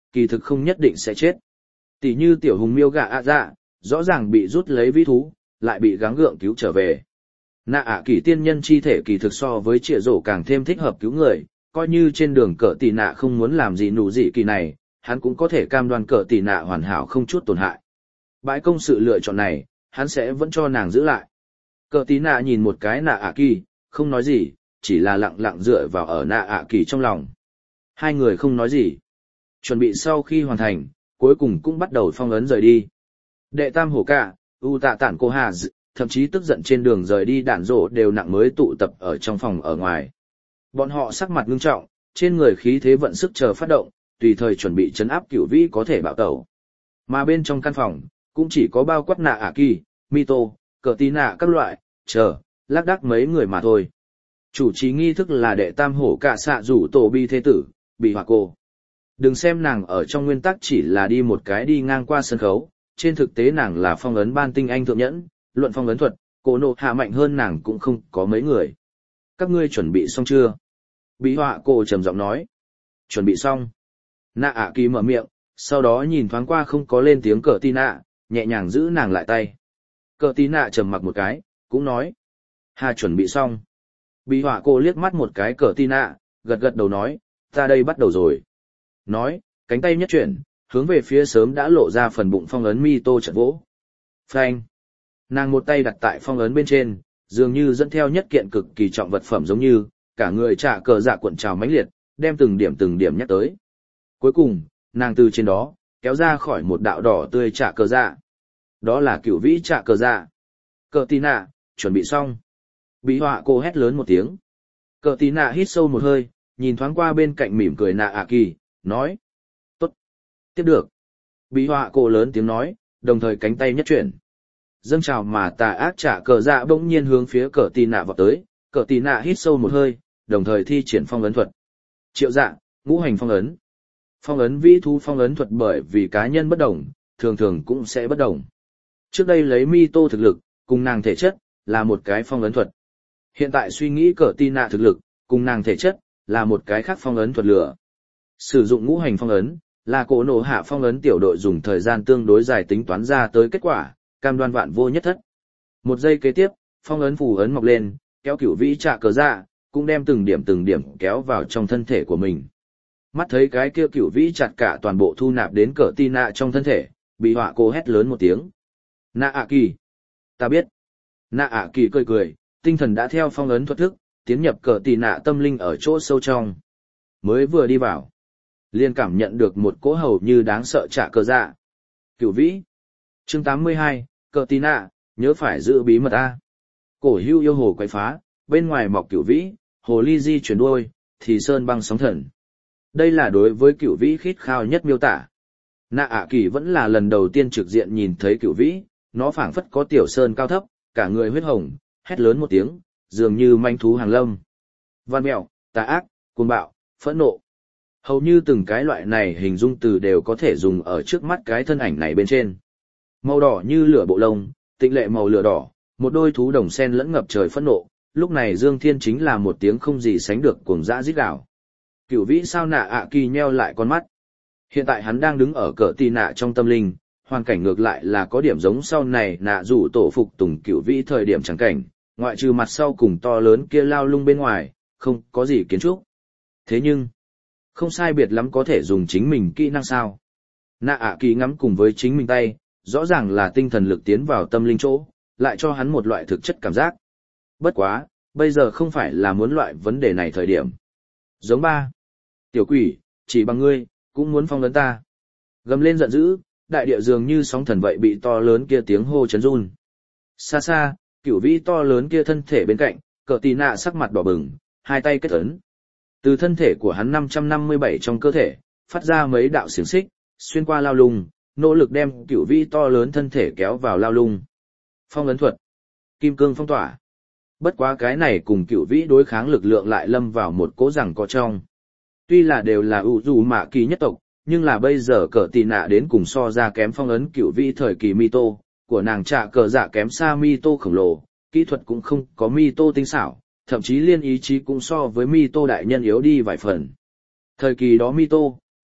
kỳ thực không nhất định sẽ chết. Tỷ như tiểu hùng miêu gà ạ dạ, rõ ràng bị rút lấy vĩ thú, lại bị gắng gượng cứu trở về. Nạ ạ kỳ tiên nhân chi thể kỳ thực so với trịa rổ càng thêm thích hợp cứu người, coi như trên đường cỡ tỷ nạ không muốn làm gì nụ dị kỳ này, hắn cũng có thể cam đoan cỡ tỷ nạ hoàn hảo không chút tổn hại. Bãi công sự lựa chọn này, hắn sẽ vẫn cho nàng giữ lại. Cỡ tỷ nạ nhìn một cái nạ ạ kỳ, không nói gì, chỉ là lặng lặng dựa vào ở nạ ạ kỳ trong lòng. Hai người không nói gì. Chuẩn bị sau khi hoàn thành, cuối cùng cũng bắt đầu phong ấn rời đi. Đệ tam hổ cả, u tạ tản cô hà thậm chí tức giận trên đường rời đi đạn rổ đều nặng mới tụ tập ở trong phòng ở ngoài. Bọn họ sắc mặt ngưng trọng, trên người khí thế vận sức chờ phát động, tùy thời chuẩn bị chấn áp cửu vĩ có thể bạo tẩu. Mà bên trong căn phòng, cũng chỉ có bao quát nạ ả kỳ, mito, cờ tí nạ các loại, lác đác mấy người mà thôi. Chủ trì nghi thức là đệ tam hổ cả xạ rủ tổ bi thế tử, bị hỏa cô. Đừng xem nàng ở trong nguyên tắc chỉ là đi một cái đi ngang qua sân khấu, trên thực tế nàng là phong ấn ban tinh anh thượng nhẫn, luận phong ấn thuật, cổ nộ hạ mạnh hơn nàng cũng không có mấy người. Các ngươi chuẩn bị xong chưa? Bí họa cô trầm giọng nói. Chuẩn bị xong. Nạ ạ kỳ mở miệng, sau đó nhìn thoáng qua không có lên tiếng cờ tí nạ, nhẹ nhàng giữ nàng lại tay. Cờ tí nạ trầm mặc một cái, cũng nói. Hà chuẩn bị xong. Bí họa cô liếc mắt một cái cờ tí nạ, gật gật đầu nói, ta đây bắt đầu rồi. Nói, cánh tay nhất chuyển, hướng về phía sớm đã lộ ra phần bụng phong ấn mi tô chật vỗ. Phanh. Nàng một tay đặt tại phong ấn bên trên, dường như dẫn theo nhất kiện cực kỳ trọng vật phẩm giống như, cả người trả cờ dạ cuộn trào mãnh liệt, đem từng điểm nhắc tới. Cuối cùng, nàng từ trên đó, kéo ra khỏi một đạo đỏ tươi trả cờ dạ. Đó là cửu vĩ trả cờ dạ. Cờ tí nạ, chuẩn bị xong. Bí họa cô hét lớn một tiếng. Cờ tí nạ hít sâu một hơi, nhìn thoáng qua bên cạnh mỉm cười nạ ạ kỳ, nói. Tốt. Tiếp được. Bí họa cô lớn tiếng nói, đồng thời cánh tay nhất chuyển. Dâng trào mà tà ác trả cờ dạ bỗng nhiên hướng phía cờ tí nạ vào tới, cờ tí nạ hít sâu một hơi, đồng thời thi triển phong ấn thuật. Triệu dạ, ngũ hành phong ấn. Phong ấn vĩ thú phong ấn thuật bởi vì cá nhân bất đồng, thường thường cũng sẽ bất đồng. Trước đây lấy mi tô thực lực, cùng nàng thể chất, là một cái phong ấn thuật. Hiện tại suy nghĩ cờ tí nạ thực lực, cùng nàng thể chất, là một cái khác phong ấn thuật lửa. Sử dụng ngũ hành phong ấn, là cổ nổ hạ phong ấn tiểu đội dùng thời gian tương đối dài tính toán ra tới kết quả, cam đoan vạn vô nhất thất. Một giây kế tiếp, phong ấn phù ấn mọc lên, kéo cửu vĩ trả cờ dạ, cũng đem từng điểm kéo vào trong thân thể của mình. Mắt thấy cái kia cửu vĩ chặt cả toàn bộ thu nạp đến cờ tí nạ trong thân thể, bị họa cô hét lớn một tiếng. Nạ ạ kỳ. Ta biết. Nạ ạ kỳ cười cười, tinh thần đã theo phong ấn thuật thức, tiến nhập cờ tí nạ tâm linh ở chỗ sâu trong. Mới vừa đi vào, liền cảm nhận được một cỗ hầu như đáng sợ trả cờ dạ. Cửu vĩ. Chương 82, cờ tí nạ, nhớ phải giữ bí mật a. Cổ hưu yêu hồ quấy phá, bên ngoài mọc cửu vĩ, hồ ly di chuyển đuôi, thì sơn băng sóng thần. Đây là đối với cửu vĩ khít khao nhất miêu tả. Nạ ạ kỳ vẫn là lần đầu tiên trực diện nhìn thấy cửu vĩ, nó phảng phất có tiểu sơn cao thấp, cả người huyết hồng, hét lớn một tiếng, dường như manh thú hàng lâm. Văn mẹo, tà ác, cuồng bạo, phẫn nộ. Hầu như từng cái loại này hình dung từ đều có thể dùng ở trước mắt cái thân ảnh này bên trên. Màu đỏ như lửa bộ lông, tịnh lệ màu lửa đỏ, một đôi thú đồng sen lẫn ngập trời phẫn nộ, lúc này Dương Thiên chính là một tiếng không gì sánh được cuồng dã rít gào. Cửu vĩ sao nạ ạ kỳ nheo lại con mắt. Hiện tại hắn đang đứng ở cỡ tì nạ trong tâm linh, hoàn cảnh ngược lại là có điểm giống sau này nạ rủ tổ phục tùng cửu vĩ thời điểm chẳng cảnh, ngoại trừ mặt sau cùng to lớn kia lao lung bên ngoài, không có gì kiến trúc. Thế nhưng, không sai biệt lắm có thể dùng chính mình kỹ năng sao. Nạ ạ kỳ ngắm cùng với chính mình tay, rõ ràng là tinh thần lực tiến vào tâm linh chỗ, lại cho hắn một loại thực chất cảm giác. Bất quá, bây giờ không phải là muốn loại vấn đề này thời điểm. Giống ba. Tiểu quỷ, chỉ bằng ngươi, cũng muốn phong ấn ta. Gầm lên giận dữ, đại địa dường như sóng thần vậy bị to lớn kia tiếng hô chấn run. Xa xa, cửu vĩ to lớn kia thân thể bên cạnh, cờ tì nạ sắc mặt đỏ bừng, hai tay kết ấn. Từ thân thể của hắn 557 trong cơ thể, phát ra mấy đạo xiềng xích, xuyên qua lao lung, nỗ lực đem cửu vĩ to lớn thân thể kéo vào lao lung. Phong ấn thuật. Kim cương phong tỏa. Bất quá cái này cùng cửu vĩ đối kháng lực lượng lại lâm vào một cố rằng có trong. Tuy là đều là ủ dù mạ kỳ nhất tộc, nhưng là bây giờ cờ tì nạ đến cùng so ra kém phong ấn cửu vĩ thời kỳ Mito, của nàng trả cờ dạ kém xa Mito khổng lồ, kỹ thuật cũng không có Mito tinh xảo, thậm chí liên ý chí cũng so với Mito đại nhân yếu đi vài phần. Thời kỳ đó Mito,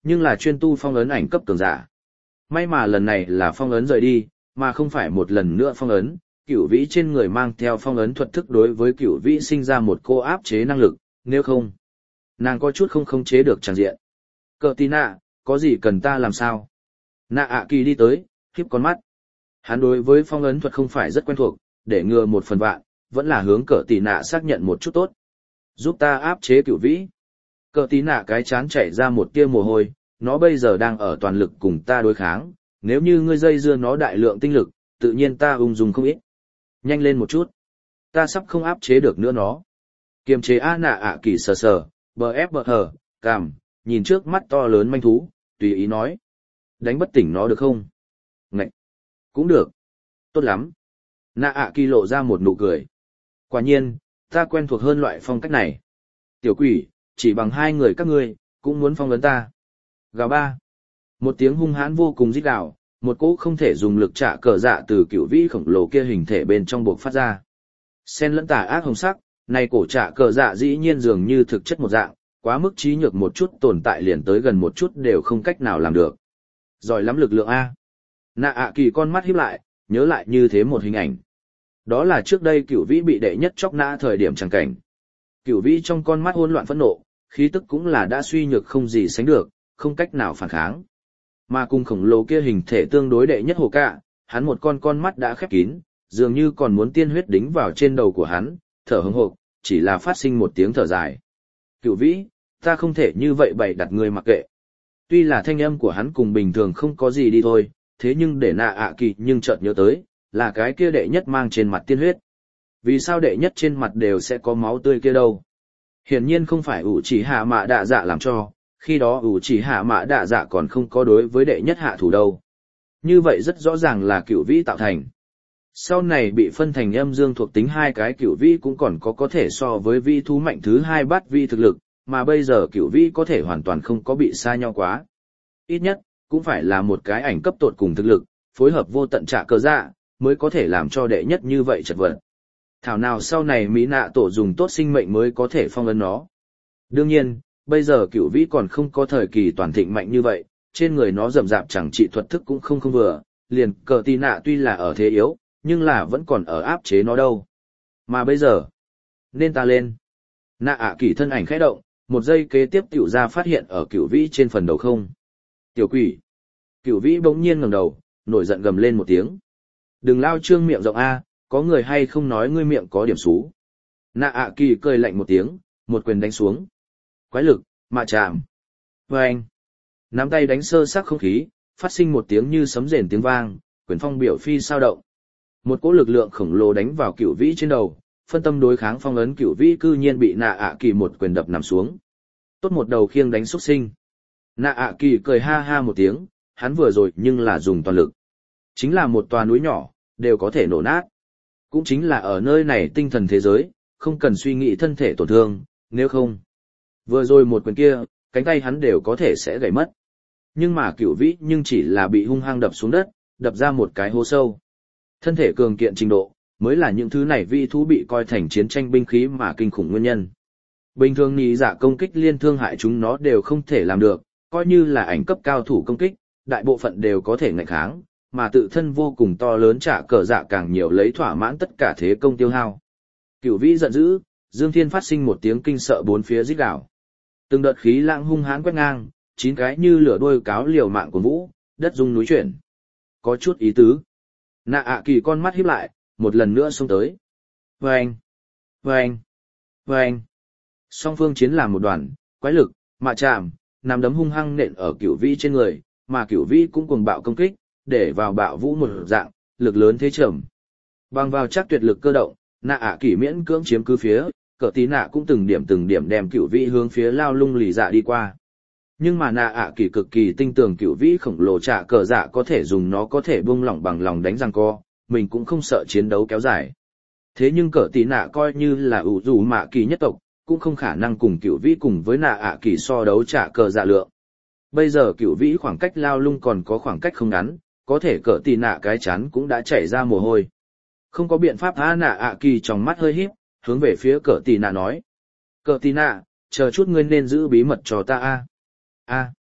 nhưng là chuyên tu phong ấn ảnh cấp cường giả. May mà lần này là phong ấn rời đi, mà không phải một lần nữa phong ấn, cửu vĩ trên người mang theo phong ấn thuật thức đối với cửu vĩ sinh ra một cô áp chế năng lực, nếu không, nàng có chút không khống chế được tràng diện. Cờ tí nạ, có gì cần ta làm sao? Nạ ạ kỳ đi tới, khiếp con mắt. Hắn đối với phong ấn thuật không phải rất quen thuộc, để ngừa một phần vạn, vẫn là hướng cờ tí nạ xác nhận một chút tốt. Giúp ta áp chế cửu vĩ. Cờ tí nạ cái chán chảy ra một tia mồ hôi, nó bây giờ đang ở toàn lực cùng ta đối kháng, nếu như ngươi dây dưa nó đại lượng tinh lực, tự nhiên ta ung dung không ít. Nhanh lên một chút. Ta sắp không áp chế được nữa nó. Kiềm chế A nạ ạ kỳ sờ sờ, bờ ép bờ hờ, cằm, nhìn trước mắt to lớn manh thú, tùy ý nói. Đánh bất tỉnh nó được không? Ngậy! Cũng được. Tốt lắm. Nạ ạ kỳ lộ ra một nụ cười. Quả nhiên, ta quen thuộc hơn loại phong cách này. Tiểu quỷ, chỉ bằng hai người các ngươi, cũng muốn phong ấn ta. Gào ba. Một tiếng hung hãn vô cùng rít gào, một cỗ không thể dùng lực trả cờ dạ từ cựu vĩ khổng lồ kia hình thể bên trong buộc phát ra. Xen lẫn tà ác hồng sắc, này cổ trả cờ dạ dĩ nhiên dường như thực chất một dạng, quá mức trí nhược một chút tồn tại liền tới gần một chút đều không cách nào làm được. Giỏi lắm lực lượng A. Nạ ạ kỳ con mắt híp lại, nhớ lại như thế một hình ảnh. Đó là trước đây cựu vĩ bị đệ nhất chóc nã thời điểm chẳng cảnh. Cựu vĩ trong con mắt hỗn loạn phẫn nộ, khí tức cũng là đã suy nhược không gì sánh được, không cách nào phản kháng. Mà cùng khổng lồ kia hình thể tương đối đệ nhất hồ cạ, hắn một con mắt đã khép kín, dường như còn muốn tiên huyết đính vào trên đầu của hắn, thở hững hộc, chỉ là phát sinh một tiếng thở dài. Cửu vĩ, ta không thể như vậy bày đặt người mặc kệ. Tuy là thanh âm của hắn cùng bình thường không có gì đi thôi, thế nhưng để nạ ạ kỳ nhưng chợt nhớ tới, là cái kia đệ nhất mang trên mặt tiên huyết. Vì sao đệ nhất trên mặt đều sẽ có máu tươi kia đâu? Hiển nhiên không phải ủ chỉ hạ mạ đạ dạ làm cho, khi đó ủ chỉ hạ mạ đạ dạ còn không có đối với đệ nhất hạ thủ đâu. Như vậy rất rõ ràng là cửu vĩ tạo thành. Sau này bị phân thành âm dương thuộc tính hai cái cửu vĩ cũng còn có thể so với vĩ thú mạnh thứ hai bát vi thực lực, mà bây giờ cửu vĩ có thể hoàn toàn không có bị xa nhau quá. Ít nhất, cũng phải là một cái ảnh cấp tột cùng thực lực, phối hợp vô tận trả cờ dạ, mới có thể làm cho đệ nhất như vậy chật vật. Thảo nào sau này Mỹ nạ tổ dùng tốt sinh mệnh mới có thể phong ấn nó. Đương nhiên, bây giờ cửu vĩ còn không có thời kỳ toàn thịnh mạnh như vậy, trên người nó rầm rạp chẳng trị thuật thức cũng không vừa, liền cờ tì nạ tuy là ở thế yếu, nhưng là vẫn còn ở áp chế nó đâu. Mà bây giờ, nên ta lên. Nạ ạ kỳ thân ảnh khẽ động, một giây kế tiếp tiểu ra phát hiện ở cửu vĩ trên phần đầu không. Tiểu quỷ. Cửu vĩ bỗng nhiên ngẩng đầu, nổi giận gầm lên một tiếng. Đừng lao trương miệng rộng A, có người hay không nói ngươi miệng có điểm xú. Nạ ạ kỳ cười lạnh một tiếng, một quyền đánh xuống. Quái lực, mạ chạm. Và anh. Nắm tay đánh sơ xác không khí, phát sinh một tiếng như sấm rền tiếng vang, quyền phong biểu phi sao động. Một cỗ lực lượng khổng lồ đánh vào cửu vĩ trên đầu, phân tâm đối kháng phong ấn cửu vĩ cư nhiên bị nạ ạ kỳ một quyền đập nằm xuống. Tốt một đầu khiêng đánh xuất sinh. Nạ ạ kỳ cười ha ha một tiếng, hắn vừa rồi nhưng là dùng toàn lực. Chính là một tòa núi nhỏ, đều có thể nổ nát. Cũng chính là ở nơi này tinh thần thế giới, không cần suy nghĩ thân thể tổn thương, nếu không. Vừa rồi một quyền kia, cánh tay hắn đều có thể sẽ gãy mất. Nhưng mà cửu vĩ nhưng chỉ là bị hung hăng đập xuống đất, đập ra một cái hố sâu. Thân thể cường kiện trình độ, mới là những thứ này vi thú bị coi thành chiến tranh binh khí mà kinh khủng nguyên nhân. Bình thường nhị giả công kích liên thương hại chúng nó đều không thể làm được, coi như là ảnh cấp cao thủ công kích, đại bộ phận đều có thể ngạnh kháng, mà tự thân vô cùng to lớn trả cờ dạ càng nhiều lấy thỏa mãn tất cả thế công tiêu hao. Cửu vĩ giận dữ, Dương Thiên phát sinh một tiếng kinh sợ bốn phía rít gào. Từng đợt khí lãng hung hãn quét ngang, 9 cái như lửa đuôi cáo liều mạng của vũ, đất rung núi chuyển. Có chút ý tứ. Nạ ạ kỳ con mắt híp lại, một lần nữa xông tới. Vâng! Vâng! Vâng! Song phương chiến làm một đoàn, quái lực, mạ chạm, nắm đấm hung hăng nện ở cửu vĩ trên người, mà cửu vĩ cũng cuồng bạo công kích, để vào bạo vũ một dạng, lực lớn thế trầm. Bằng vào chắc tuyệt lực cơ động, nạ ạ kỳ miễn cưỡng chiếm cứ phía, cờ tí nạ cũng từng điểm đem cửu vĩ hướng phía lao lung lì dạ đi qua. Nhưng mà nạ ạ kỳ cực kỳ tinh tường cửu vĩ khổng lồ trả cờ dạ có thể dùng nó có thể buông lỏng bằng lòng đánh răng co, mình cũng không sợ chiến đấu kéo dài. Thế nhưng cờ tí nạ coi như là ủ dù mạ kỳ nhất tộc, cũng không khả năng cùng cửu vĩ cùng với nạ ạ kỳ so đấu trả cờ dạ lượng. Bây giờ cửu vĩ khoảng cách lao lung còn có khoảng cách không ngắn, có thể cờ tí nạ cái chán cũng đã chảy ra mồ hôi. Không có biện pháp nạ ạ kỳ trong mắt hơi híp, hướng về phía cờ tí nạ nói. Cờ tí nạ, chờ chút ngươi nên giữ bí mật cho ta a.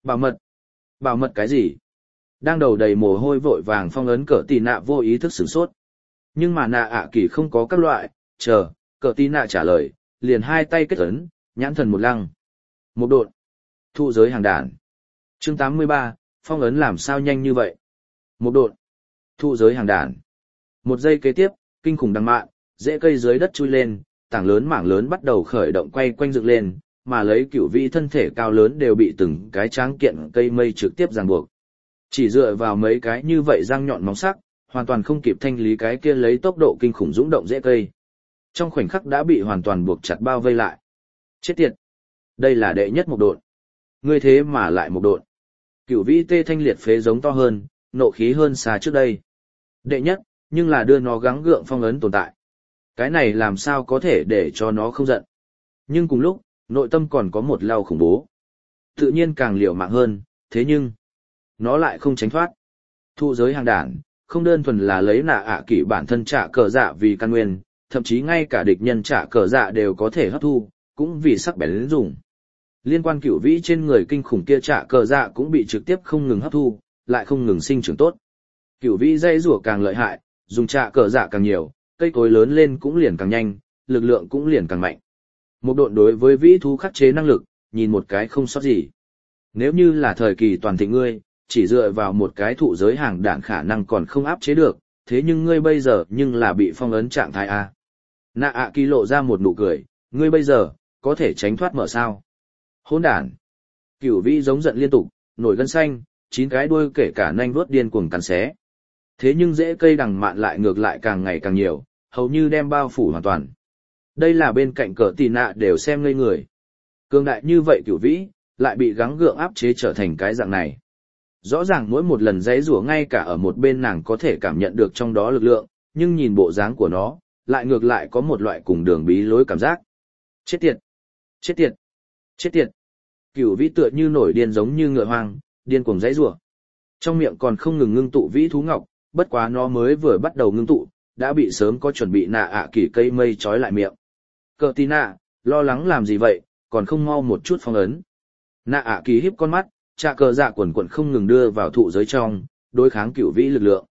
Bảo mật. Bảo mật cái gì? Đang đầu đầy mồ hôi vội vàng phong ấn cờ tì nạ vô ý thức sửng sốt. Nhưng mà nạ ạ kỳ không có các loại, chờ, cờ tì nạ trả lời, liền hai tay kết ấn, nhãn thần một lăng. Một độn. Thụ giới hàng đàn. Chương 83, phong ấn làm sao nhanh như vậy? Một độn. Thụ giới hàng đàn. Một giây kế tiếp, kinh khủng đằng mạn, rễ cây dưới đất chui lên, tảng lớn mảng lớn bắt đầu khởi động quay quanh dựng lên, mà lấy cửu vĩ thân thể cao lớn đều bị từng cái tráng kiện cây mây trực tiếp ràng buộc. Chỉ dựa vào mấy cái như vậy răng nhọn móng sắc, hoàn toàn không kịp thanh lý cái kia lấy tốc độ kinh khủng dũng động rễ cây. Trong khoảnh khắc đã bị hoàn toàn buộc chặt bao vây lại. Chết tiệt! Đây là đệ nhất một độn. Ngươi thế mà lại một độn. Cửu vĩ tê thanh liệt phế giống to hơn, nộ khí hơn xa trước đây. Đệ nhất, nhưng là đưa nó gắng gượng phong ấn tồn tại. Cái này làm sao có thể để cho nó không giận. Nhưng cùng lúc, nội tâm còn có một lao khủng bố. Tự nhiên càng liều mạng hơn, thế nhưng, nó lại không tránh thoát. Thụ giới hàng đản, không đơn thuần là lấy nạ ạ kỷ bản thân trả cờ dạ vì căn nguyên, thậm chí ngay cả địch nhân trả cờ dạ đều có thể hấp thu, cũng vì sắc bén đến dùng. Liên quan cửu vĩ trên người kinh khủng kia trả cờ dạ cũng bị trực tiếp không ngừng hấp thu, lại không ngừng sinh trưởng tốt. Cửu vĩ dây rủa càng lợi hại, dùng trả cờ dạ càng nhiều, cây cối lớn lên cũng liền càng nhanh, lực lượng cũng liền càng mạnh. Một độn đối với vĩ thú khắc chế năng lực, nhìn một cái không sót gì. Nếu như là thời kỳ toàn thịnh ngươi, chỉ dựa vào một cái thụ giới hàng đạn khả năng còn không áp chế được, thế nhưng ngươi bây giờ nhưng là bị phong ấn trạng thái A. Nạ ạ kỳ lộ ra một nụ cười, ngươi bây giờ, có thể tránh thoát mở sao. Hỗn đản. Cửu vĩ giống giận liên tục, nổi gân xanh, 9 cái đuôi kể cả nanh vuốt điên cuồng cắn xé. Thế nhưng rễ cây đằng mạn lại ngược lại càng ngày càng nhiều, hầu như đem bao phủ hoàn toàn. Đây là bên cạnh cờ tì nạ đều xem ngây người. Cường đại như vậy cửu vĩ, lại bị gắng gượng áp chế trở thành cái dạng này. Rõ ràng mỗi một lần giãy giụa ngay cả ở một bên nàng có thể cảm nhận được trong đó lực lượng, nhưng nhìn bộ dáng của nó, lại ngược lại có một loại cùng đường bí lối cảm giác. Chết tiệt! Chết tiệt! Chết tiệt! Cửu vĩ tựa như nổi điên giống như ngựa hoang, điên cuồng giãy giụa. Trong miệng còn không ngừng ngưng tụ vĩ thú ngọc, bất quá nó mới vừa bắt đầu ngưng tụ, đã bị sớm có chuẩn bị nạ ạ kỳ cây mây trói lại miệng. Cờ tí nạ, lo lắng làm gì vậy, còn không mau một chút phong ấn. Nạ ạ kỳ híp con mắt, trà cờ dạ quần quần không ngừng đưa vào thụ giới trong, đối kháng cửu vĩ lực lượng.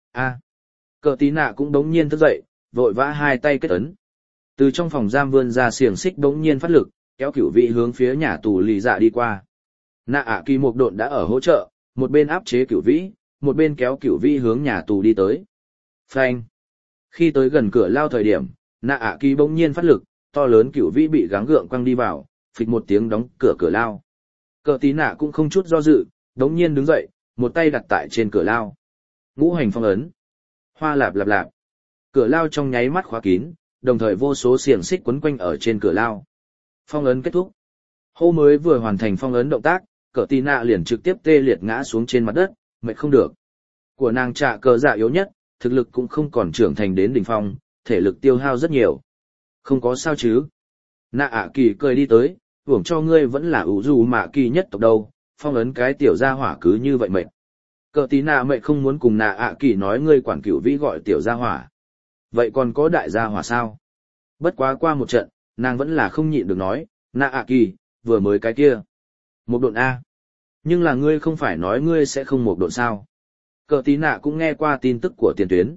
Cờ tí nạ cũng đống nhiên thức dậy, vội vã hai tay kết ấn. Từ trong phòng giam vươn ra xiềng xích đống nhiên phát lực, kéo cửu vĩ hướng phía nhà tù lì dạ đi qua. Nạ ạ kỳ một độn đã ở hỗ trợ, một bên áp chế cửu vĩ, một bên kéo cửu vĩ hướng nhà tù đi tới. Phanh! Khi tới gần cửa lao thời điểm, nạ ạ kỳ bỗng nhiên phát lực, to lớn cửu vĩ bị gắng gượng quăng đi vào, phịch một tiếng đóng cửa lao. Cờ tí nạ cũng không chút do dự, đống nhiên đứng dậy, một tay đặt tại trên cửa lao. Ngũ hành phong ấn. Hoa lạp lạp lạp. Cửa lao trong nháy mắt khóa kín, đồng thời vô số xiềng xích quấn quanh ở trên cửa lao. Phong ấn kết thúc. Hô mới vừa hoàn thành phong ấn động tác, cờ tí nạ liền trực tiếp tê liệt ngã xuống trên mặt đất, mệt không được. Của nàng trả cờ dạ yếu nhất, thực lực cũng không còn trưởng thành đến đỉnh phong, thể lực tiêu hao rất nhiều. Không có sao chứ. Nạ ạ kỳ cười đi tới, hưởng cho ngươi vẫn là ủ dù mạ kỳ nhất tộc đâu, phong ấn cái tiểu gia hỏa cứ như vậy mệt. Cờ tí nạ mệt không muốn cùng nạ ạ kỳ nói ngươi quản cửu vĩ gọi tiểu gia hỏa. Vậy còn có đại gia hỏa sao? Bất quá qua một trận, nàng vẫn là không nhịn được nói, nạ ạ kỳ, vừa mới cái kia. Một độn A. Nhưng là ngươi không phải nói ngươi sẽ không một độn sao? Cờ tí nạ cũng nghe qua tin tức của tiền tuyến.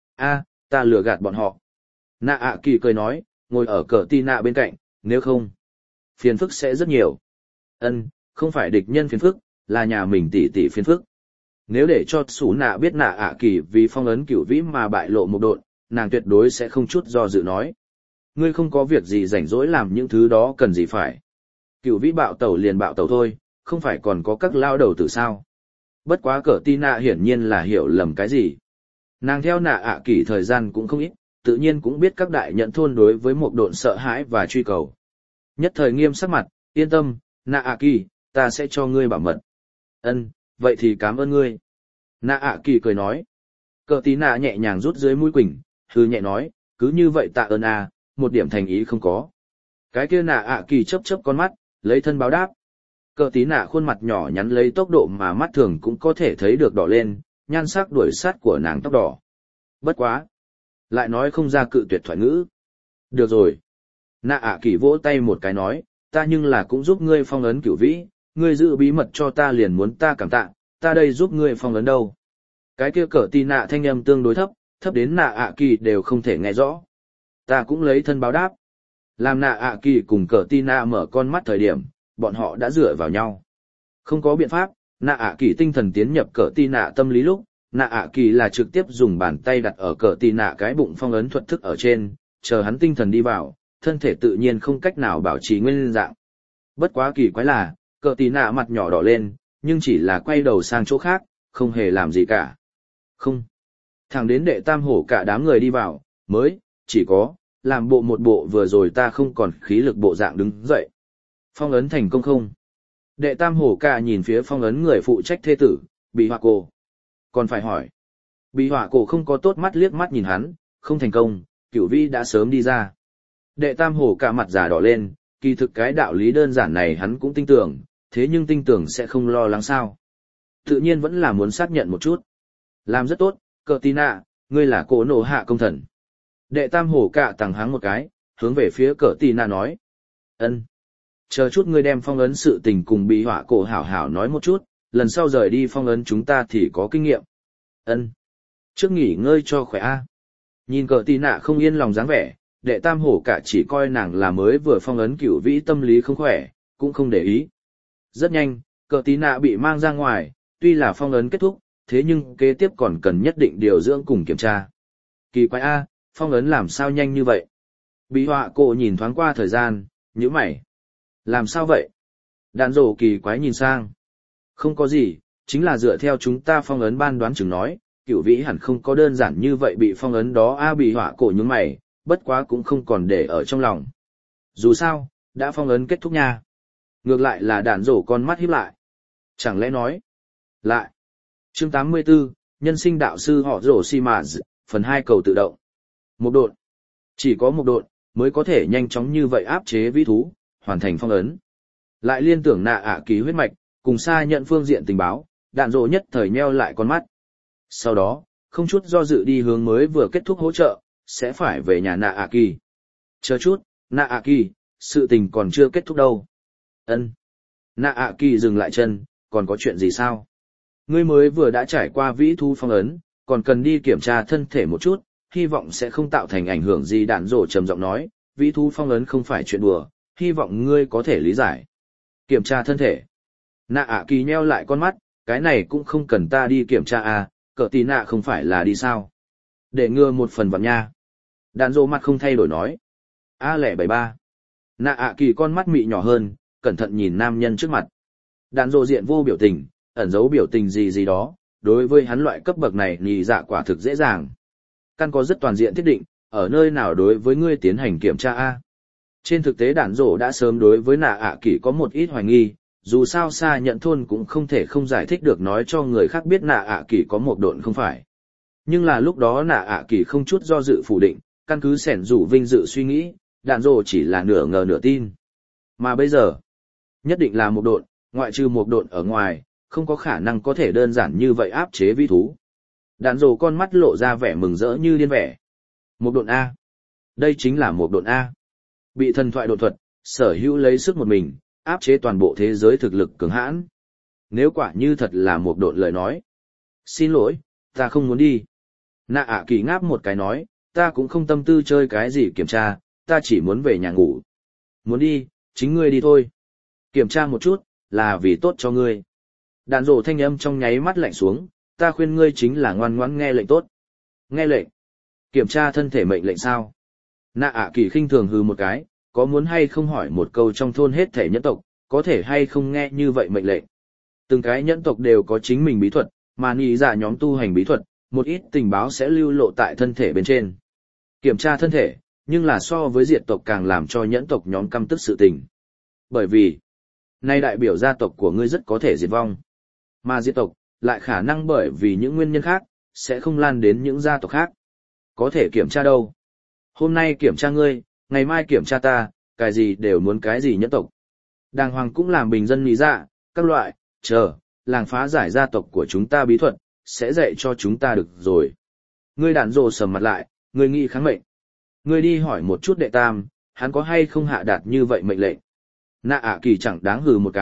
Ta lừa gạt bọn họ. Nạ ạ kỳ cười nói, ngồi ở cờ tí nạ bên cạnh, nếu không, phiền phức sẽ rất nhiều. Không phải địch nhân phiền phức, là nhà mình tỷ tỷ phiền phức. Nếu để cho Sủ Nạ biết Nạ ạ kỳ vì phong ấn cửu vĩ mà bại lộ một độn, nàng tuyệt đối sẽ không chút do dự nói. Ngươi không có việc gì rảnh rỗi làm những thứ đó cần gì phải. Cửu vĩ bạo tẩu liền bạo tẩu thôi, không phải còn có các lao đầu tử sao. Bất quá cờ tí nạ hiển nhiên là hiểu lầm cái gì. Nàng theo Nạ ạ kỳ thời gian cũng không ít, tự nhiên cũng biết các đại nhận thôn đối với một độn sợ hãi và truy cầu. Nhất thời nghiêm sắc mặt, yên tâm, Nạ ạ kỳ, ta sẽ cho ngươi bảo mật. Vậy thì cảm ơn ngươi. Nạ ạ kỳ cười nói. Cờ tí nạ nhẹ nhàng rút dưới mũi quỳnh, hư nhẹ nói, cứ như vậy tạ ơn một điểm thành ý không có. Cái kia Nạ ạ kỳ chớp chớp con mắt, lấy thân báo đáp. Cờ tí nạ khuôn mặt nhỏ nhắn lấy tốc độ mà mắt thường cũng có thể thấy được đỏ lên, nhan sắc đuổi sát của nàng tóc đỏ. Bất quá. Lại nói không ra cự tuyệt thoại ngữ. Được rồi. Nạ ạ kỳ vỗ tay một cái nói, ta nhưng là cũng giúp ngươi phong ấn cửu vĩ, ngươi giữ bí mật cho ta liền muốn ta cảm tạ, ta đây giúp ngươi phong ấn đâu. Cái kia cờ tì nạ thanh âm tương đối thấp, thấp đến nạ ạ kỳ đều không thể nghe rõ. Ta cũng lấy thân báo đáp. Làm nạ ạ kỳ cùng cờ tì nạ mở con mắt thời điểm, bọn họ đã dựa vào nhau. Không có biện pháp, nạ ạ kỳ tinh thần tiến nhập cờ tì nạ tâm lý lúc, nạ ạ kỳ là trực tiếp dùng bàn tay đặt ở cờ tì nạ cái bụng phong ấn thuật thức ở trên, chờ hắn tinh thần đi vào, thân thể tự nhiên không cách nào bảo trì nguyên dạng. Bất quá kỳ quái là, cờ tì nạ mặt nhỏ đỏ lên, nhưng chỉ là quay đầu sang chỗ khác, không hề làm gì cả. Không. Thẳng đến đệ tam hổ cả đám người đi vào, mới, chỉ có, làm bộ một bộ vừa rồi ta không còn khí lực bộ dạng đứng dậy. Phong ấn thành công không? Đệ tam hổ cả nhìn phía phong ấn người phụ trách thê tử, bị họa cổ. Còn phải hỏi. Bị họa cổ không có tốt mắt liếc mắt nhìn hắn, không thành công, Cửu Vĩ đã sớm đi ra. Đệ tam hổ cả mặt già đỏ lên, kỳ thực cái đạo lý đơn giản này hắn cũng tin tưởng, thế nhưng tin tưởng sẽ không lo lắng sao. Tự nhiên vẫn là muốn xác nhận một chút. Làm rất tốt, cờ tí nạ, ngươi là cổ nổ hạ công thần. Đệ tam hổ cả tàng háng một cái, hướng về phía cờ tí nạ nói. Ân. Chờ chút ngươi đem phong ấn sự tình cùng bị họa cổ hảo hảo nói một chút, lần sau rời đi phong ấn chúng ta thì có kinh nghiệm. Ân. Trước nghỉ ngơi cho khỏe a. Nhìn cờ tí nạ không yên lòng dáng vẻ, đệ tam hổ cả chỉ coi nàng là mới vừa phong ấn Cửu Vĩ tâm lý không khỏe, cũng không để ý. Rất nhanh, cờ tí nạ bị mang ra ngoài, tuy là phong ấn kết thúc, thế nhưng kế tiếp còn cần nhất định điều dưỡng cùng kiểm tra. Kỳ quái a, phong ấn làm sao nhanh như vậy? Bị họa cổ nhìn thoáng qua thời gian, nhíu mày. Làm sao vậy? Đàn rổ kỳ quái nhìn sang. Không có gì, chính là dựa theo chúng ta phong ấn ban đoán chừng nói, Cửu Vĩ hẳn không có đơn giản như vậy bị phong ấn đó a. Bị họa cổ nhướng mày, bất quá cũng không còn để ở trong lòng. Dù sao, đã phong ấn kết thúc nha. Ngược lại là đàn rổ con mắt híp lại. Chẳng lẽ nói? Lại. Chương 84, nhân sinh đạo sư họ rổ xi mà phần 2 cầu tự động. Một độn. Chỉ có một độn, mới có thể nhanh chóng như vậy áp chế vĩ thú, hoàn thành phong ấn. Lại liên tưởng nạ ạ kỳ huyết mạch, cùng xa nhận phương diện tình báo, đạn rổ nhất thời nheo lại con mắt. Sau đó, không chút do dự đi hướng mới vừa kết thúc hỗ trợ, sẽ phải về nhà nạ ạ kỳ. Chờ chút, nạ ạ kỳ, sự tình còn chưa kết thúc đâu. Ân. Nạ ạ kỳ dừng lại chân, còn có chuyện gì sao? Ngươi mới vừa đã trải qua vĩ thú phong ấn, còn cần đi kiểm tra thân thể một chút, hy vọng sẽ không tạo thành ảnh hưởng gì. Đạn rổ trầm giọng nói, vĩ thú phong ấn không phải chuyện đùa, hy vọng ngươi có thể lý giải. Kiểm tra thân thể. Nạ ạ kỳ nheo lại con mắt, cái này cũng không cần ta đi kiểm tra à, cờ tí nạ không phải là đi sao? Để ngừa một phần vặn nha. Đạn rổ mặt không thay đổi nói. A073. Nạ ạ kỳ con mắt mị nhỏ hơn, cẩn thận nhìn nam nhân trước mặt. Đạn rổ diện vô biểu tình, ẩn giấu biểu tình gì gì đó, đối với hắn loại cấp bậc này nhì dạ quả thực dễ dàng. Căn có rất toàn diện thiết định, ở nơi nào đối với ngươi tiến hành kiểm tra A. Trên thực tế đạn rổ đã sớm đối với nạ ạ kỳ có một ít hoài nghi, dù sao xa nhận thôn cũng không thể không giải thích được nói cho người khác biết nạ ạ kỳ có một độn không phải. Nhưng là lúc đó nạ ạ kỳ không chút do dự phủ định, căn cứ sẻn rủ vinh dự suy nghĩ, đạn rổ chỉ là nửa ngờ nửa tin. Mà bây giờ, nhất định là một độn, ngoại trừ một độn ở ngoài, không có khả năng có thể đơn giản như vậy áp chế vi thú. Đạn rổ con mắt lộ ra vẻ mừng rỡ như điên vẻ. Một độn A. Đây chính là một độn A. Bị thần thoại độn thuật, sở hữu lấy sức một mình, áp chế toàn bộ thế giới thực lực cường hãn. Nếu quả như thật là một độn lời nói. Xin lỗi, ta không muốn đi. Nạ ạ kỳ ngáp một cái nói, ta cũng không tâm tư chơi cái gì kiểm tra, ta chỉ muốn về nhà ngủ. Muốn đi, chính ngươi đi thôi. Kiểm tra một chút, là vì tốt cho ngươi. Đạn rổ thanh âm trong nháy mắt lạnh xuống, ta khuyên ngươi chính là ngoan ngoãn nghe lệnh tốt. Nghe lệnh. Kiểm tra thân thể mệnh lệnh sao? Nạ ạ kỳ khinh thường hừ một cái, có muốn hay không hỏi một câu trong thôn hết thể nhẫn tộc, có thể hay không nghe như vậy mệnh lệnh. Từng cái nhẫn tộc đều có chính mình bí thuật, mà nhị dạ nhóm tu hành bí thuật, một ít tình báo sẽ lưu lộ tại thân thể bên trên. Kiểm tra thân thể, nhưng là so với diệt tộc càng làm cho nhẫn tộc nhóm căm tức sự tình. Bởi vì, nay đại biểu gia tộc của ngươi rất có thể diệt vong. Mà diệt tộc, lại khả năng bởi vì những nguyên nhân khác, sẽ không lan đến những gia tộc khác. Có thể kiểm tra đâu. Hôm nay kiểm tra ngươi, ngày mai kiểm tra ta, cái gì đều muốn cái gì nhẫn tộc. Đàng hoàng cũng làm bình dân lý dạ, các loại, làng phá giải gia tộc của chúng ta bí thuật, sẽ dạy cho chúng ta được rồi. Ngươi đạn rồ sầm mặt lại, ngươi nghĩ kháng mệnh. Ngươi đi hỏi một chút đệ tam, hắn có hay không hạ đạt như vậy mệnh lệnh. Nạ ạ kỳ chẳng đáng hừ một cái,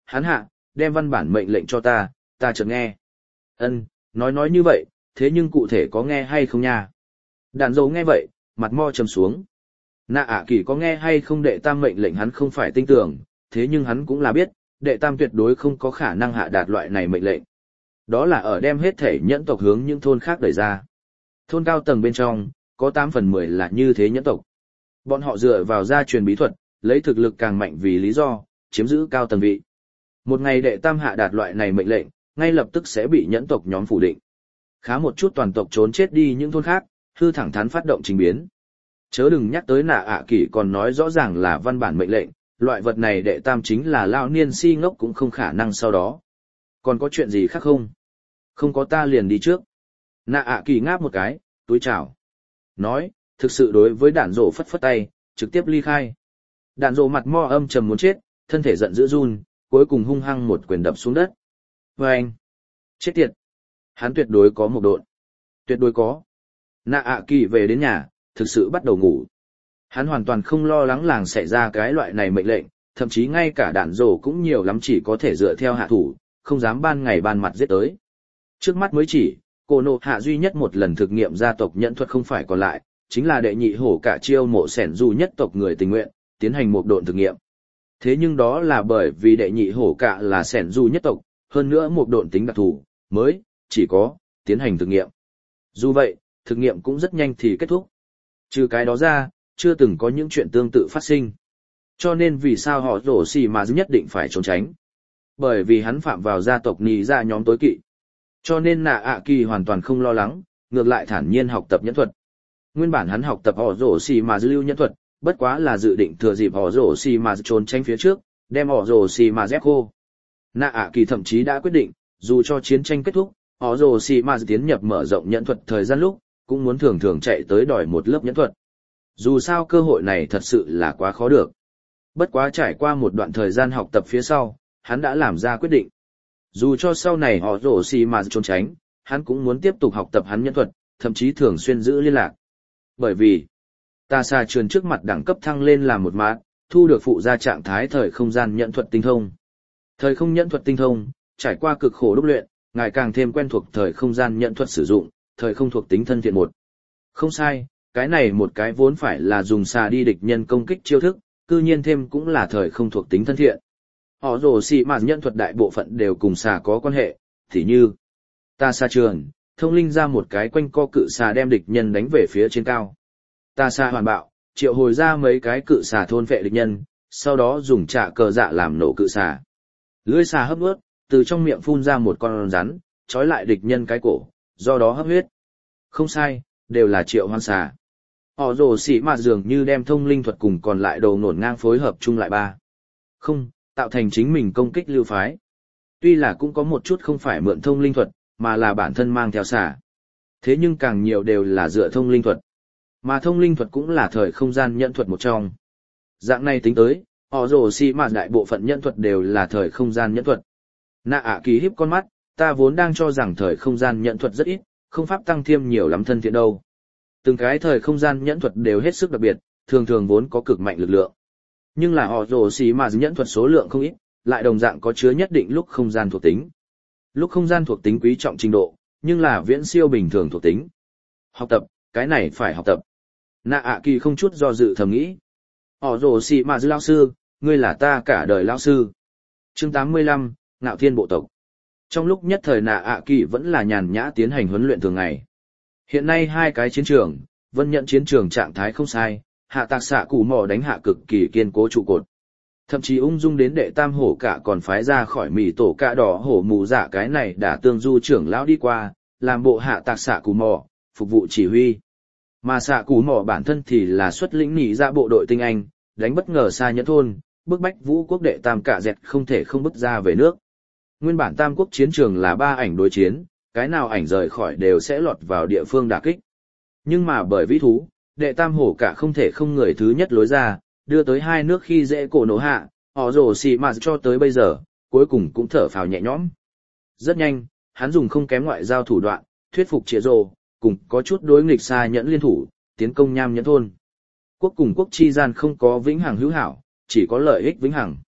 hắn hạ, đem văn bản mệnh lệnh cho ta chợt nghe. Ân, nói như vậy, thế nhưng cụ thể có nghe hay không nha? Đạn dầu nghe vậy, mặt mo trầm xuống. Nạ ạ kỳ có nghe hay không đệ tam mệnh lệnh hắn không phải tin tưởng, thế nhưng hắn cũng là biết, đệ tam tuyệt đối không có khả năng hạ đạt loại này mệnh lệnh. Đó là ở đem hết thể nhẫn tộc hướng những thôn khác đẩy ra. Thôn cao tầng bên trong, có 8/10 là như thế nhẫn tộc. Bọn họ dựa vào gia truyền bí thuật, lấy thực lực càng mạnh vì lý do, chiếm giữ cao tầng vị. Một ngày đệ tam hạ đạt loại này mệnh lệnh, ngay lập tức sẽ bị nhẫn tộc nhóm phủ định. Khá một chút toàn tộc trốn chết đi những thôn khác, hư thẳng thắn phát động trình biến. Chớ đừng nhắc tới nạ ạ kỷ còn nói rõ ràng là văn bản mệnh lệnh, loại vật này đệ tam chính là lao niên si ngốc cũng không khả năng sau đó. Còn có chuyện gì khác không? Không có ta liền đi trước. Nạ ạ kỷ ngáp một cái, túi chào. Nói, thực sự đối với đạn rổ phất phất tay, trực tiếp ly khai. Đạn rổ mặt mo âm trầm muốn chết, thân thể giận dữ run, cuối cùng hung hăng một quyền đập xuống đất. Và anh, chết tiệt. Hắn tuyệt đối có một độn. Tuyệt đối có. Nạ ạ kỳ về đến nhà, thực sự bắt đầu ngủ. Hắn hoàn toàn không lo lắng làng xảy ra cái loại này mệnh lệnh, thậm chí ngay cả đạn rổ cũng nhiều lắm chỉ có thể dựa theo hạ thủ, không dám ban ngày ban mặt giết tới. Trước mắt mới chỉ, cô nộ hạ duy nhất một lần thực nghiệm gia tộc nhận thuật không phải còn lại, chính là đệ nhị hổ cả chiêu mộ sẻn dù nhất tộc người tình nguyện, tiến hành một độn thực nghiệm. Thế nhưng đó là bởi vì đệ nhị hổ cả là sẻn dù nhất tộc, hơn nữa một độn tính đặc thù, mới, chỉ có, tiến hành thực nghiệm. Dù vậy, thực nghiệm cũng rất nhanh thì kết thúc. Trừ cái đó ra, chưa từng có những chuyện tương tự phát sinh. Cho nên vì sao họ rổ xì mà nhất định phải trốn tránh? Bởi vì hắn phạm vào gia tộc nì ra nhóm tối kỵ. Cho nên nạ ạ kỳ hoàn toàn không lo lắng, ngược lại thản nhiên học tập nhẫn thuật. Nguyên bản hắn học tập họ rổ xì mà lưu nhẫn thuật, bất quá là dự định thừa dịp họ rổ xì mà trốn tránh phía trước, đem họ rổ xì mà dép khô. Nạ ạ kỳ thậm chí đã quyết định, dù cho chiến tranh kết thúc, họ rồ xì mà tiến nhập mở rộng nhẫn thuật thời gian lúc, cũng muốn thường thường chạy tới đòi một lớp nhẫn thuật. Dù sao cơ hội này thật sự là quá khó được. Bất quá trải qua một đoạn thời gian học tập phía sau, hắn đã làm ra quyết định. Dù cho sau này họ rồ xì mà trốn tránh, hắn cũng muốn tiếp tục học tập hắn nhẫn thuật, thậm chí thường xuyên giữ liên lạc. Bởi vì, ta xa trường trước mặt đẳng cấp thăng lên làm một mát, thu được phụ gia trạng thái thời không gian nhẫn thuật tinh thông. Thời không nhẫn thuật tinh thông, trải qua cực khổ đúc luyện, ngài càng thêm quen thuộc thời không gian nhận thuật sử dụng, thời không thuộc tính thân thiện một. Không sai, cái này một cái vốn phải là dùng xà đi địch nhân công kích chiêu thức, cư nhiên thêm cũng là thời không thuộc tính thân thiện. Họ rồ xì mà nhận thuật đại bộ phận đều cùng xà có quan hệ, thì như ta xa trường, thông linh ra một cái quanh co cự xà đem địch nhân đánh về phía trên cao. Ta xa hoàn bạo, triệu hồi ra mấy cái cự xà thôn vệ địch nhân, sau đó dùng trả cờ dạ làm nổ cự xà. Lưỡi xà hấp ướt, từ trong miệng phun ra một con rắn, trói lại địch nhân cái cổ, do đó hấp huyết. Không sai, đều là triệu hoán xà. Họ rồ xỉ mà dường như đem thông linh thuật cùng còn lại đồ nổn ngang phối hợp chung lại ba. Không, tạo thành chính mình công kích lưu phái. Tuy là cũng có một chút không phải mượn thông linh thuật, mà là bản thân mang theo xà. Thế nhưng càng nhiều đều là dựa thông linh thuật. Mà thông linh thuật cũng là thời không gian nhận thuật một trong. Dạng này tính tới, họ rồ xỉ mà đại bộ phận nhận thuật đều là thời không gian nhận thuật. Nạ ạ kỳ híp con mắt, ta vốn đang cho rằng thời không gian nhận thuật rất ít, không pháp tăng thêm nhiều lắm thân thiện đâu. Từng cái thời không gian nhẫn thuật đều hết sức đặc biệt, thường thường vốn có cực mạnh lực lượng. Nhưng là họ rồ xì mà nhẫn thuật số lượng không ít, lại đồng dạng có chứa nhất định lúc không gian thuộc tính. Lúc không gian thuộc tính quý trọng trình độ, nhưng là viễn siêu bình thường thuộc tính. Học tập, cái này phải học tập. Nạ ạ kỳ không chút do dự thầm nghĩ. Họ rồ xì mà lão sư, ngươi là ta cả đời lão sư. Chương 85, Ngạo Thiên bộ tộc. Trong lúc nhất thời nạ ạ kỳ vẫn là nhàn nhã tiến hành huấn luyện thường ngày. Hiện nay hai cái chiến trường, Vân Nhận chiến trường trạng thái không sai, hạ tạc xạ cù mò đánh hạ cực kỳ kiên cố trụ cột. Thậm chí ung dung đến đệ tam hổ cả còn phái ra khỏi mì tổ cạ đỏ hổ mù dạ cái này đã tương du trưởng lão đi qua, làm bộ hạ tạc xạ cù mò, phục vụ chỉ huy. Mà xạ cù mò bản thân thì là xuất lĩnh nhị ra bộ đội tinh anh, đánh bất ngờ xa nhẫn thôn, bức bách vũ quốc đệ tam cả dẹt không thể không bức ra về nước. Nguyên bản tam quốc chiến trường là 3 ảnh đối chiến, cái nào ảnh rời khỏi đều sẽ lọt vào địa phương đả kích. Nhưng mà bởi vĩ thú, đệ tam hổ cả không thể không người thứ nhất lối ra, đưa tới hai nước khi dễ cổ nổ hạ, họ rồ xì mà cho tới bây giờ, cuối cùng cũng thở phào nhẹ nhõm. Rất nhanh, hắn dùng không kém ngoại giao thủ đoạn, thuyết phục Triệu Rồ, cùng có chút đối nghịch xa nhẫn liên thủ, tiến công Nham Nhẫn thôn. Quốc cùng quốc chi gian không có vĩnh hằng hữu hảo, chỉ có lợi ích vĩnh hằng.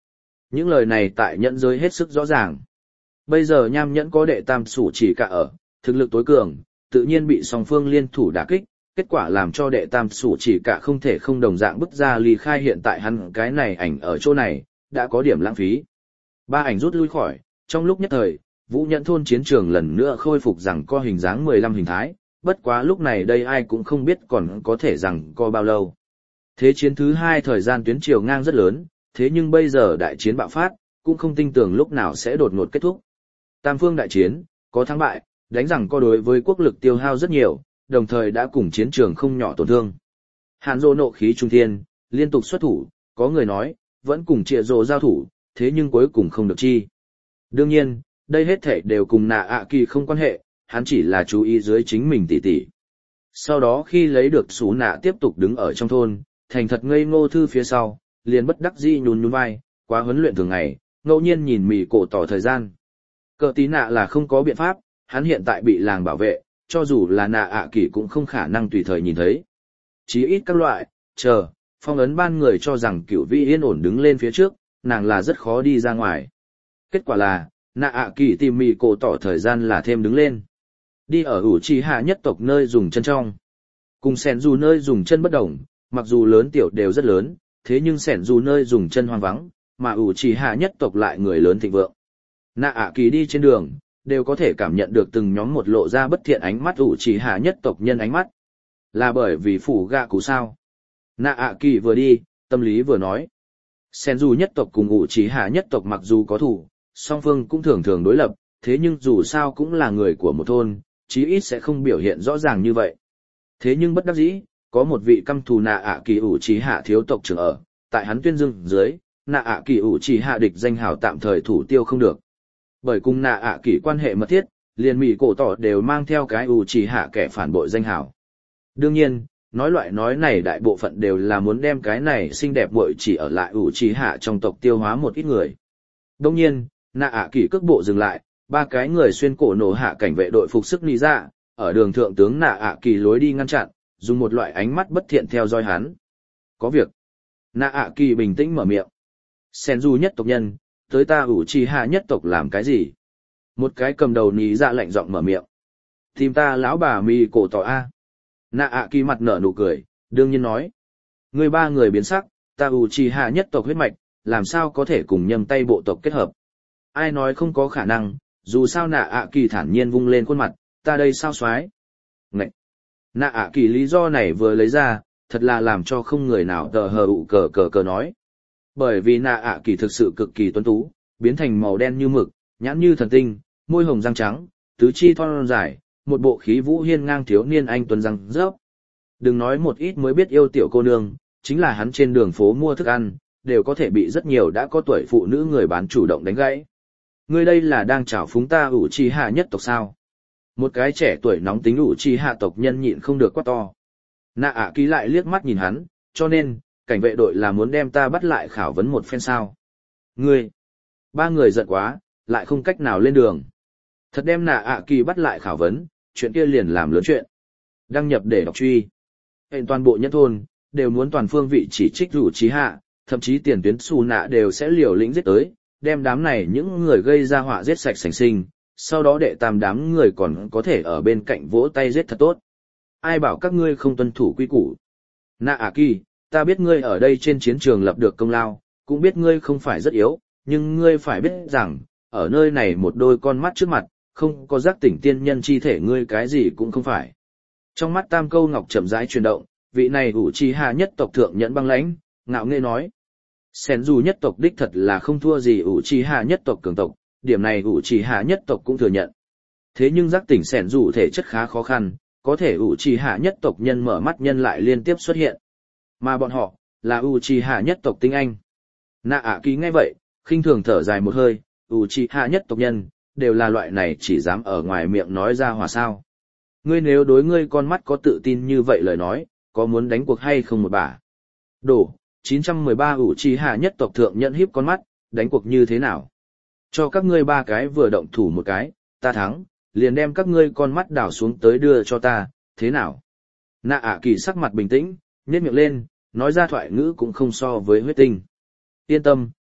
Những lời này tại nhẫn giới hết sức rõ ràng. Bây giờ nham nhẫn có đệ tam sủ chỉ cả ở, thực lực tối cường, tự nhiên bị song phương liên thủ đả kích, kết quả làm cho đệ tam sủ chỉ cả không thể không đồng dạng bức ra ly khai hiện tại hắn cái này ảnh ở chỗ này, đã có điểm lãng phí. Ba ảnh rút lui khỏi, trong lúc nhất thời, Vũ Nhẫn thôn chiến trường lần nữa khôi phục rằng co hình dáng 15 hình thái, bất quá lúc này đây ai cũng không biết còn có thể rằng co bao lâu. Thế chiến thứ hai thời gian tuyến chiều ngang rất lớn, thế nhưng bây giờ đại chiến bạo phát, cũng không tin tưởng lúc nào sẽ đột ngột kết thúc. Tam phương đại chiến, có thắng bại, đánh rằng co đối với quốc lực tiêu hao rất nhiều, đồng thời đã cùng chiến trường không nhỏ tổn thương. Hàn Dô nộ khí trung thiên, liên tục xuất thủ, có người nói, vẫn cùng Trịa Dô giao thủ, thế nhưng cuối cùng không được chi. Đương nhiên, đây hết thảy đều cùng Nạ ạ kỳ không quan hệ, hắn chỉ là chú ý dưới chính mình tỉ tỉ. Sau đó khi lấy được Sú Nạ tiếp tục đứng ở trong thôn, thành thật ngây ngô thư phía sau, liền bất đắc dĩ nhún nhún vai, quá huấn luyện thường ngày, ngẫu nhiên nhìn mì cổ tỏ thời gian. Cờ tí nạ là không có biện pháp, hắn hiện tại bị làng bảo vệ, cho dù là Nạ ạ kỳ cũng không khả năng tùy thời nhìn thấy. Chí ít các loại, phong ấn ban người cho rằng Cửu Vĩ yên ổn đứng lên phía trước, nàng là rất khó đi ra ngoài. Kết quả là, Nạ ạ kỳ tìm mì cổ tỏ thời gian là thêm đứng lên. Đi ở ủ trì hạ nhất tộc nơi dùng chân trong. Cùng sẻn dù nơi dùng chân bất đồng, mặc dù lớn tiểu đều rất lớn, thế nhưng sẻn dù nơi dùng chân hoang vắng, mà ủ trì hạ nhất tộc lại người lớn thịnh vượng. Nạ ạ kỳ đi trên đường, đều có thể cảm nhận được từng nhóm một lộ ra bất thiện ánh mắt ủ trì hạ nhất tộc nhân ánh mắt. Là bởi vì phủ gạ cụ sao. Nạ ạ kỳ vừa đi, tâm lý vừa nói. Sẻn dù nhất tộc cùng ủ trì hạ nhất tộc mặc dù có thủ, song phương cũng thường thường đối lập, thế nhưng dù sao cũng là người của một thôn, chí ít sẽ không biểu hiện rõ ràng như vậy. Thế nhưng bất đắc dĩ, có một vị căm thù Nạ ạ kỳ ủ trì hạ thiếu tộc trưởng ở, tại hắn tuyên dương dưới, Nạ ạ kỳ ủ trì hạ địch danh hào tạm thời thủ tiêu không được. Bởi cùng Nạ ạ kỳ quan hệ mật thiết, liền mỉ cổ tỏ đều mang theo cái ủ trì hạ kẻ phản bội danh hào. Đương nhiên, nói loại nói này đại bộ phận đều là muốn đem cái này xinh đẹp bội chỉ ở lại ủ trì hạ trong tộc tiêu hóa một ít người. Đương nhiên, Nạ ạ kỳ cước bộ dừng lại, ba cái người xuyên cổ nổ hạ cảnh vệ đội phục sức nỉ ra, ở đường thượng tướng Nạ ạ kỳ lối đi ngăn chặn, dùng một loại ánh mắt bất thiện theo dõi hắn. Có việc. Nạ ạ kỳ bình tĩnh mở miệng. Sen du nhất tộc nhân, tới ta ủ trì hạ nhất tộc làm cái gì? Một cái cầm đầu nỉ ra lạnh giọng mở miệng. Tìm ta lão bà mì cổ tỏ a. Nạ ạ kỳ mặt nở nụ cười, đương nhiên nói. Người ba người biến sắc, ta ủ trì hạ nhất tộc huyết mạch, làm sao có thể cùng nhâm tay bộ tộc kết hợp? Ai nói không có khả năng, dù sao Nạ ạ kỳ thản nhiên vung lên khuôn mặt, ta đây sao xoái? Ngậy! Nạ ạ kỳ lý do này vừa lấy ra, thật là làm cho không người nào tờ hờ ụ cờ nói. Bởi vì Nạ ạ kỳ thực sự cực kỳ tuấn tú, biến thành màu đen như mực, nhãn như thần tinh, môi hồng răng trắng, tứ chi thon dài, một bộ khí vũ hiên ngang thiếu niên anh tuấn răng rớp. Đừng nói một ít mới biết yêu tiểu cô nương, chính là hắn trên đường phố mua thức ăn, đều có thể bị rất nhiều đã có tuổi phụ nữ người bán chủ động đánh gãy. Ngươi đây là đang chảo phúng ta ủ trì hạ nhất tộc sao? Một cái trẻ tuổi nóng tính ủ trì hạ tộc nhân nhịn không được quát to. Nạ ạ kỳ lại liếc mắt nhìn hắn, cho nên, cảnh vệ đội là muốn đem ta bắt lại khảo vấn một phen sao. Ngươi! Ba người giận quá, lại không cách nào lên đường. Thật đem Nạ ạ kỳ bắt lại khảo vấn, chuyện kia liền làm lớn chuyện. Đăng nhập để đọc truy. Hiện toàn bộ nhân thôn, đều muốn toàn phương vị chỉ trích ủ trì hạ, thậm chí tiền tuyến xù nạ đều sẽ liều lĩnh giết tới, đem đám này những người gây ra họa giết sạch sành sinh, sau đó đệ tam đám người còn có thể ở bên cạnh vỗ tay giết thật tốt. Ai bảo các ngươi không tuân thủ quy củ? Nạ ạ kỳ, ta biết ngươi ở đây trên chiến trường lập được công lao, cũng biết ngươi không phải rất yếu, nhưng ngươi phải biết rằng, ở nơi này một đôi con mắt trước mặt, không có giác tỉnh tiên nhân chi thể ngươi cái gì cũng không phải. Trong mắt Tam Câu Ngọc chậm rãi chuyển động, vị này ủ trì hạ nhất tộc thượng nhẫn băng lãnh, ngạo nghễ nói. Sen dù nhất tộc đích thật là không thua gì ủ trì hạ nhất tộc cường tộc, điểm này ủ trì hạ nhất tộc cũng thừa nhận. Thế nhưng giác tỉnh sen dù thể chất khá khó khăn, có thể ủ trì hạ nhất tộc nhân mở mắt nhân lại liên tiếp xuất hiện. Mà bọn họ, là ủ trì hạ nhất tộc tinh anh. Nạ ạ kỳ nghe vậy, khinh thường thở dài một hơi, ủ trì hạ nhất tộc nhân, đều là loại này chỉ dám ở ngoài miệng nói ra hòa sao. Ngươi nếu đối ngươi con mắt có tự tin như vậy lời nói, có muốn đánh cuộc hay không một bả? Đổ, 913 ủ trì hạ nhất tộc thượng nhận hiếp con mắt, đánh cuộc như thế nào? Cho các ngươi ba cái vừa động thủ một cái, ta thắng, liền đem các ngươi con mắt đảo xuống tới đưa cho ta, thế nào? Nạ ạ kỳ sắc mặt bình tĩnh, nhếch miệng lên, nói ra thoại ngữ cũng không so với huyết tinh. Yên tâm,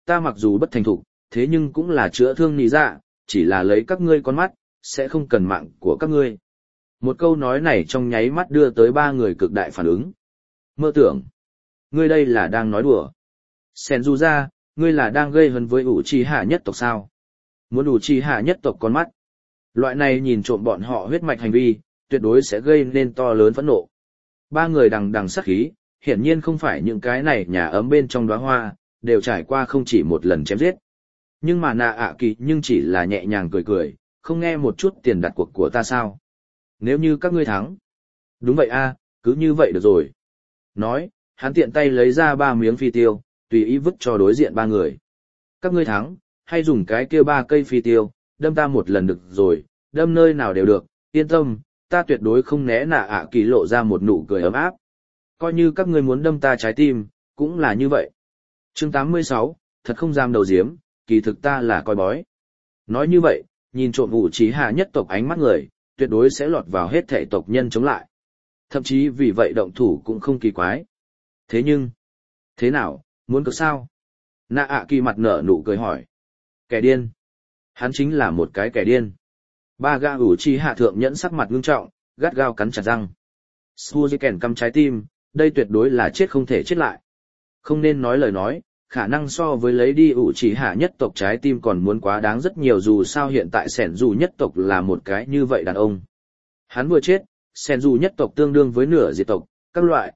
ta mặc dù bất thành thục, thế nhưng cũng là chữa thương nị dạ, chỉ là lấy các ngươi con mắt, sẽ không cần mạng của các ngươi. Một câu nói này trong nháy mắt đưa tới ba người cực đại phản ứng. Mơ tưởng, ngươi đây là đang nói đùa. Senju ra, ngươi là đang gây hấn với Uchiha nhất tộc sao? Muốn Uchiha nhất tộc con mắt. Loại này nhìn trộm bọn họ huyết mạch hành vi, tuyệt đối sẽ gây nên to lớn phẫn nộ. Ba người đằng đằng sát khí, hiển nhiên không phải những cái này nhà ấm bên trong đóa hoa, đều trải qua không chỉ một lần chém giết. Nhưng mà nạ ạ kỳ nhưng chỉ là nhẹ nhàng cười cười, không nghe một chút tiền đặt cuộc của ta sao. Nếu như các ngươi thắng. Đúng vậy a, cứ như vậy được rồi. Nói, hắn tiện tay lấy ra 3 miếng phi tiêu, tùy ý vứt cho đối diện 3 người. Các ngươi thắng, hay dùng cái kia 3 cây phi tiêu, đâm ta một lần được rồi, đâm nơi nào đều được, yên tâm, ta tuyệt đối không né. Nạ ạ kỳ lộ ra một nụ cười ấm áp. Coi như các ngươi muốn đâm ta trái tim, cũng là như vậy. Chương 86, thật không dám đầu diếm, kỳ thực ta là coi bói. Nói như vậy, nhìn trộm Uchiha nhất tộc ánh mắt người, tuyệt đối sẽ lọt vào hết thể tộc nhân chống lại. Thậm chí vì vậy động thủ cũng không kỳ quái. Thế nhưng, thế nào, muốn cực sao? Nạ ạ kỳ mặt nở nụ cười hỏi. Kẻ điên. Hắn chính là một cái kẻ điên. Ba gã Uchiha thượng nhẫn sắc mặt ngưng trọng, gắt gao cắn chặt răng. Suzuken cắm trái tim, đây tuyệt đối là chết không thể chết lại. Không nên nói lời nói, khả năng so với lấy đi Uchiha nhất tộc trái tim còn muốn quá đáng rất nhiều, dù sao hiện tại Senju nhất tộc là một cái như vậy đàn ông. Hắn vừa chết, Senju nhất tộc tương đương với nửa diệt tộc, các loại,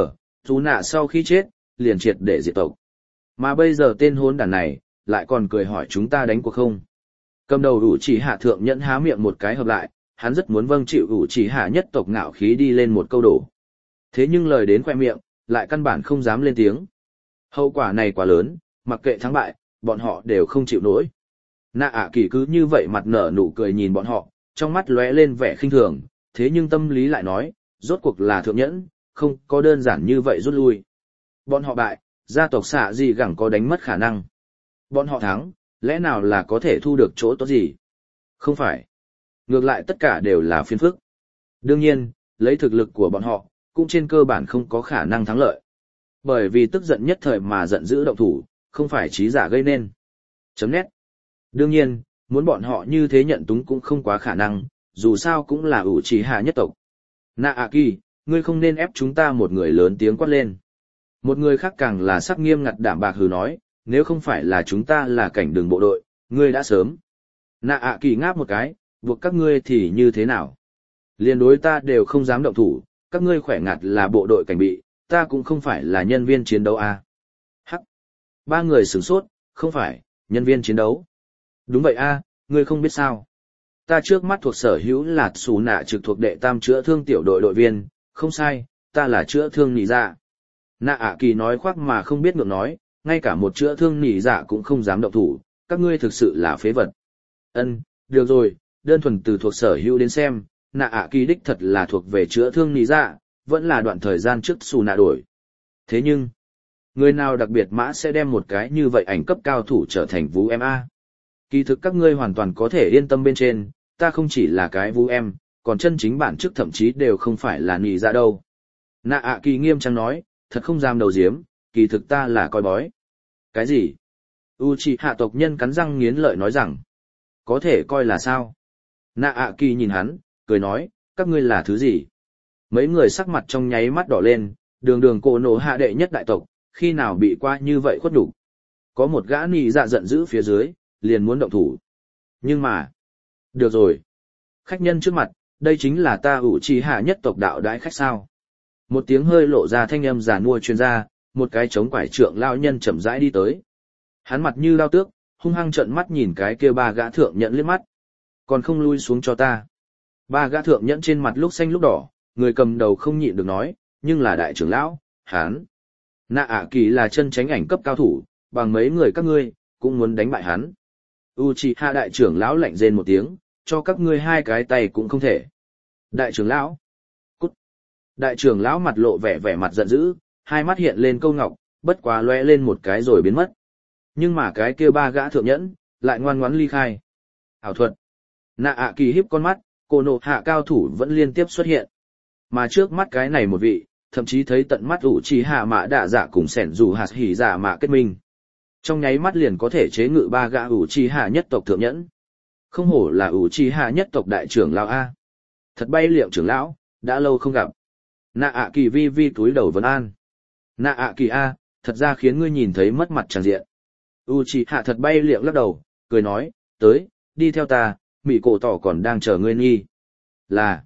dù nạ sau khi chết, liền triệt để diệt tộc. Mà bây giờ tên hôn đàn này, lại còn cười hỏi chúng ta đánh cuộc không. Cầm đầu Uchiha thượng nhẫn há miệng một cái hợp lại, hắn rất muốn vâng chịu Uchiha nhất tộc ngạo khí đi lên một câu đổ. Thế nhưng lời đến khoe miệng, lại căn bản không dám lên tiếng. Hậu quả này quá lớn, mặc kệ thắng bại, bọn họ đều không chịu nổi. Nạ ạ kỳ cứ như vậy mặt nở nụ cười nhìn bọn họ, trong mắt lóe lên vẻ khinh thường, thế nhưng tâm lý lại nói, rốt cuộc là thượng nhẫn, không có đơn giản như vậy rút lui. Bọn họ bại, gia tộc xạ gì gẳng có đánh mất khả năng. Bọn họ thắng, lẽ nào là có thể thu được chỗ tốt gì? Không phải. Ngược lại tất cả đều là phiền phức. Đương nhiên, lấy thực lực của bọn họ, cũng trên cơ bản không có khả năng thắng lợi. Bởi vì tức giận nhất thời mà giận dữ động thủ, không phải trí giả gây nên. Chấm nét. Đương nhiên, muốn bọn họ như thế nhận túng cũng không quá khả năng, dù sao cũng là Uchiha nhất tộc. Naaki, ngươi không nên ép chúng ta, một người lớn tiếng quát lên. Một người khác càng là sắc nghiêm ngặt đảm bạc hừ nói, nếu không phải là chúng ta là cảnh đường bộ đội, ngươi đã sớm. Naaki ngáp một cái, buộc các ngươi thì như thế nào? Liên đối ta đều không dám động thủ, các ngươi khỏe ngặt là bộ đội cảnh bị, ta cũng không phải là nhân viên chiến đấu à. Hắc. Ba người sửng sốt, không phải, nhân viên chiến đấu. Đúng vậy a, ngươi không biết sao. Ta trước mắt thuộc sở hữu là Xù Nạ trực thuộc đệ tam chữa thương tiểu đội đội viên, không sai, ta là chữa thương nỉ dạ. Nạ ạ kỳ nói khoác mà không biết ngượng nói, ngay cả một chữa thương nỉ dạ cũng không dám động thủ, các ngươi thực sự là phế vật. Được rồi, đơn thuần từ thuộc sở hữu đến xem, Nạ ạ kỳ đích thật là thuộc về chữa thương nỉ dạ, vẫn là đoạn thời gian trước Xù Nạ đổi. Thế nhưng, người nào đặc biệt mã sẽ đem một cái như vậy ảnh cấp cao thủ trở thành vũ em a? Kỳ thực các ngươi hoàn toàn có thể yên tâm bên trên, ta không chỉ là cái vũ em, còn chân chính bản chức thậm chí đều không phải là nỉ dạ đâu. Nạ ạ kỳ nghiêm trang nói, thật không dám đầu diếm, kỳ thực ta là coi bói. Cái gì? Uchiha tộc nhân cắn răng nghiến lợi nói rằng, có thể coi là sao? Nạ ạ kỳ nhìn hắn, cười nói, các ngươi là thứ gì? Mấy người sắc mặt trong nháy mắt đỏ lên, đường cổ nổ hạ đệ nhất đại tộc, khi nào bị qua như vậy khuất đủ. Có một gã nỉ dạ giận dữ phía dưới, liền muốn động thủ. Nhưng mà, được rồi. Khách nhân trước mặt, đây chính là ta Uchiha nhất tộc đạo đãi khách sao. Một tiếng hơi lộ ra thanh âm giàn mua truyền ra, một cái trống quải trượng lao nhân chậm rãi đi tới. Hắn mặt như lao tước, hung hăng trợn mắt nhìn cái kia ba gã thượng nhẫn liếc mắt. Còn không lui xuống cho ta. Ba gã thượng nhẫn trên mặt lúc xanh lúc đỏ, người cầm đầu không nhịn được nói, nhưng là đại trưởng lão, hắn. Nạ ạ kỳ là chân tránh ảnh cấp cao thủ, bằng mấy người các ngươi, cũng muốn đánh bại hắn. Uchiha đại trưởng lão lạnh rên một tiếng, cho các ngươi 2 cái tay cũng không thể. Đại trưởng lão. Cút. Đại trưởng lão mặt lộ vẻ mặt giận dữ, hai mắt hiện lên câu ngọc, bất quá lóe lên một cái rồi biến mất. Nhưng mà cái kia ba gã thượng nhẫn, lại ngoan ngoãn ly khai. Ảo thuật. Nạ ạ kỳ híp con mắt, cổ nộ hạ cao thủ vẫn liên tiếp xuất hiện. Mà trước mắt cái này một vị, thậm chí thấy tận mắt Uchiha Mã Đạ Dạ cùng Sẻn Dù Hạt Hỉ Dạ Mã kết minh. trong nháy mắt liền có thể chế ngự 3 gã Uchiha nhất tộc thượng nhẫn. Không hổ là Uchiha nhất tộc đại trưởng lão A. Thật bay liệm trưởng lão, đã lâu không gặp. Nạ ạ kỳ vi vi túi đầu vấn an. Nạ ạ kỳ A, thật ra khiến ngươi nhìn thấy mất mặt tràn diện. Uchiha thật bay liệm lắc đầu, cười nói, tới, đi theo ta, Mị Cổ Tỏ còn đang chờ ngươi nghi. Là,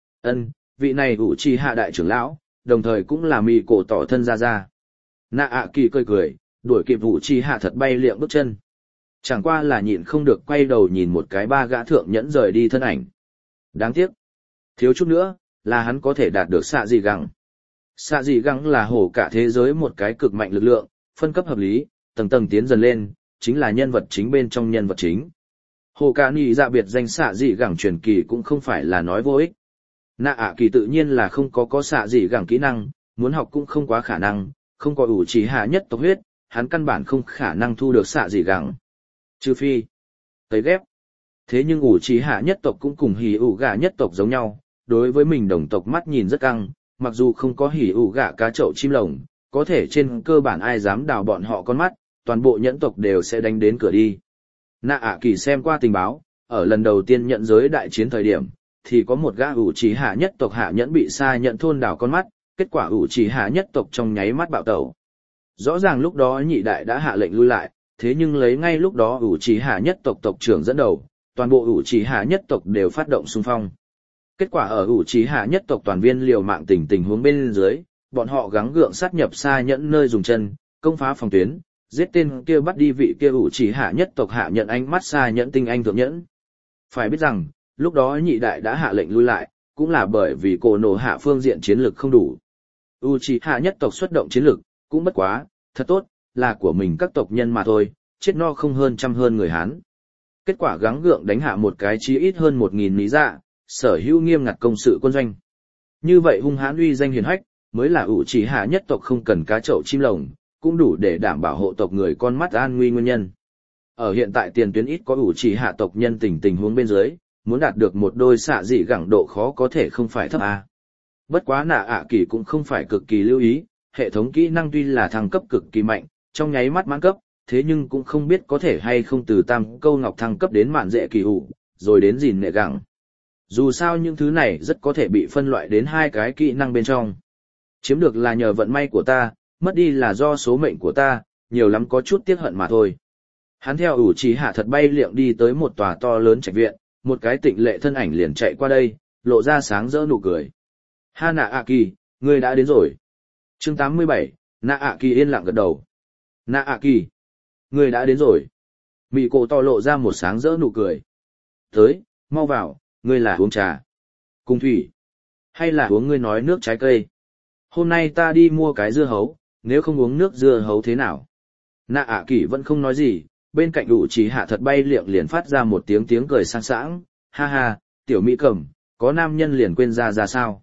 vị này Uchiha đại trưởng lão, đồng thời cũng là Mị Cổ Tỏ thân gia gia. Nạ ạ kỳ cười cười, đuổi kịp Uchiha thật bay liệm bước chân. Chẳng qua là nhịn không được quay đầu nhìn một cái 3 gã thượng nhẫn rời đi thân ảnh. Đáng tiếc, thiếu chút nữa, là hắn có thể đạt được xạ dị gẳng. Xạ dị gẳng là hổ cả thế giới một cái cực mạnh lực lượng, phân cấp hợp lý, tầng tầng tiến dần lên, chính là nhân vật chính bên trong nhân vật chính. Hồ cả nhị dạ biệt danh xạ dị gẳng truyền kỳ cũng không phải là nói vô ích. Nạ ạ kỳ tự nhiên là không có xạ dị gẳng kỹ năng, muốn học cũng không quá khả năng, không có Uchiha nhất tộc huyết, hắn căn bản không khả năng thu được xạ dị gẳng. Trừ phi, tới ghép. Thế nhưng Uchiha nhất tộc cũng cùng hỉ ủ gà nhất tộc giống nhau, đối với mình đồng tộc mắt nhìn rất căng, mặc dù không có hỉ ủ gà cá chậu chim lồng, có thể trên cơ bản ai dám đào bọn họ con mắt, toàn bộ nhẫn tộc đều sẽ đánh đến cửa đi. Nạ ạ kỳ xem qua tình báo, ở lần đầu tiên nhận giới đại chiến thời điểm, thì có một gã Uchiha nhất tộc hạ nhẫn bị sa nhận thôn đào con mắt, kết quả Uchiha nhất tộc trong nháy mắt bạo tẩu. Rõ ràng lúc đó nhị đại đã hạ lệnh lui lại, thế nhưng lấy ngay lúc đó Uchiha nhất tộc tộc trưởng dẫn đầu, toàn bộ Uchiha nhất tộc đều phát động xung phong. Kết quả ở Uchiha nhất tộc toàn viên liều mạng tình huống bên dưới, bọn họ gắng gượng sát nhập sa nhẫn nơi dùng chân, công phá phòng tuyến, giết tên kia bắt đi vị kia Uchiha nhất tộc hạ nhận ánh mắt sa nhẫn tinh anh thượng nhẫn. Phải biết rằng, lúc đó nhị đại đã hạ lệnh lui lại, cũng là bởi vì cổ nổ hạ phương diện chiến lược không đủ. Uchiha nhất tộc xuất động chiến lược, cũng bất quá, thật tốt, là của mình các tộc nhân mà thôi, chết no không hơn trăm hơn người Hán. Kết quả gắng gượng đánh hạ một cái chí ít hơn 1.000 lý dạ, sở hữu nghiêm ngặt công sự quân doanh. Như vậy hung hãn uy danh hiển hách, mới là Uchiha nhất tộc không cần cá chậu chim lồng, cũng đủ để đảm bảo hộ tộc người con mắt an nguy nguyên nhân. Ở hiện tại tiền tuyến ít có Uchiha tộc nhân tình huống bên dưới, muốn đạt được một đôi xạ dị gẳng độ khó có thể không phải thấp a. Bất quá Nạ ạ kỳ cũng không phải cực kỳ lưu ý, hệ thống kỹ năng tuy là thăng cấp cực kỳ mạnh, trong nháy mắt mãn cấp, thế nhưng cũng không biết có thể hay không từ tam câu ngọc thăng cấp đến mạn dễ kỳ hủ, rồi đến gìn nệ gẳng. Dù sao những thứ này rất có thể bị phân loại đến 2 cái kỹ năng bên trong. Chiếm được là nhờ vận may của ta, mất đi là do số mệnh của ta, nhiều lắm có chút tiếc hận mà thôi. Hắn theo Uchiha thật bay liệng đi tới một tòa to lớn trạch viện, một cái tịnh lệ thân ảnh liền chạy qua đây, lộ ra sáng rỡ nụ cười. Ha Nạ ạ kỳ, ngươi đã đến rồi. Chương 87, Nạ ạ kỳ yên lặng gật đầu. Nạ ạ kỳ, ngươi đã đến rồi. Mị Cổ Tỏ lộ ra một sáng rỡ nụ cười. Tới, mau vào, ngươi là uống trà, cùng thủy, hay là uống ngươi nói nước trái cây? Hôm nay ta đi mua cái dưa hấu, nếu không uống nước dưa hấu thế nào? Nạ ạ kỳ vẫn không nói gì, bên cạnh Uchiha thật bay liệng liền phát ra một tiếng cười sang sảng, ha ha, tiểu mỹ cẩm, có nam nhân liền quên ra sao?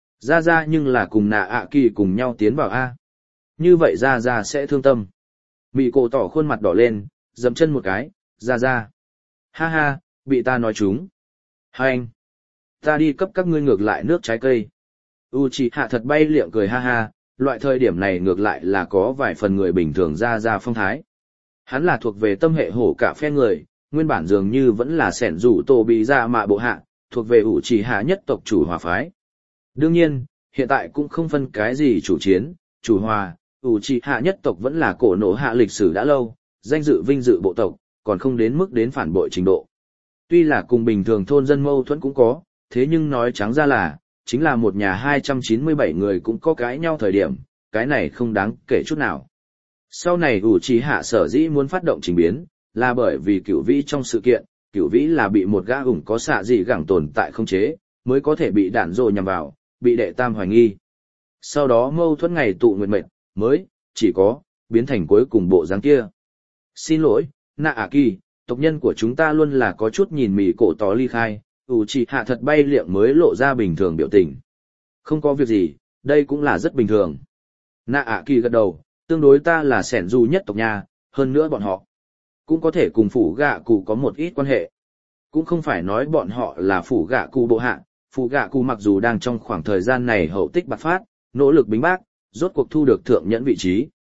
Ra nhưng là cùng Nạ ạ kỳ cùng nhau tiến vào a. Như vậy ra sẽ thương tâm. Mị Cổ Tỏ khuôn mặt đỏ lên, dậm chân một cái, ra. Ha ha, bị ta nói trúng. Hành! Ta đi cấp các ngươi ngược lại nước trái cây. Uchiha thật bay liệng cười ha ha, loại thời điểm này ngược lại là có vài phần người bình thường ra phong thái. Hắn là thuộc về tâm hệ hổ cả phe người, nguyên bản dường như vẫn là sẻn rủ tổ bị ra mạ bộ hạ, thuộc về Uchiha nhất tộc chủ hòa phái. Đương nhiên, hiện tại cũng không phân cái gì chủ chiến, chủ hòa, Uchiha nhất tộc vẫn là cổ nổ hạ lịch sử đã lâu, danh dự vinh dự bộ tộc, còn không đến mức đến phản bội trình độ. Tuy là cùng bình thường thôn dân mâu thuẫn cũng có, thế nhưng nói trắng ra là, chính là một nhà 297 người cũng có cãi nhau thời điểm, cái này không đáng kể chút nào. Sau này Uchiha sở dĩ muốn phát động trình biến, là bởi vì Cửu Vĩ trong sự kiện, Cửu Vĩ là bị một gã ủng có xạ dị gẳng tồn tại không chế, mới có thể bị đạn rồ nhằm vào, bị đệ tam hoài nghi. Sau đó mâu thuẫn ngày tụ nguyệt mệt, mới, chỉ có, biến thành cuối cùng bộ dáng kia. Xin lỗi, Nạ ạ kỳ, tộc nhân của chúng ta luôn là có chút nhìn Mị Cổ Tỏ ly khai, Uchiha thật bay liệng mới lộ ra bình thường biểu tình. Không có việc gì, đây cũng là rất bình thường. Nạ ạ kỳ gật đầu, tương đối ta là sẻn dù nhất tộc nhà, hơn nữa bọn họ cũng có thể cùng phủ gạ cụ có một ít quan hệ. Cũng không phải nói bọn họ là phủ gạ cụ bộ hạ, phủ gạ cụ mặc dù đang trong khoảng thời gian này hậu tích bạc phát, nỗ lực bính bác, rốt cuộc thu được thượng nhẫn vị trí.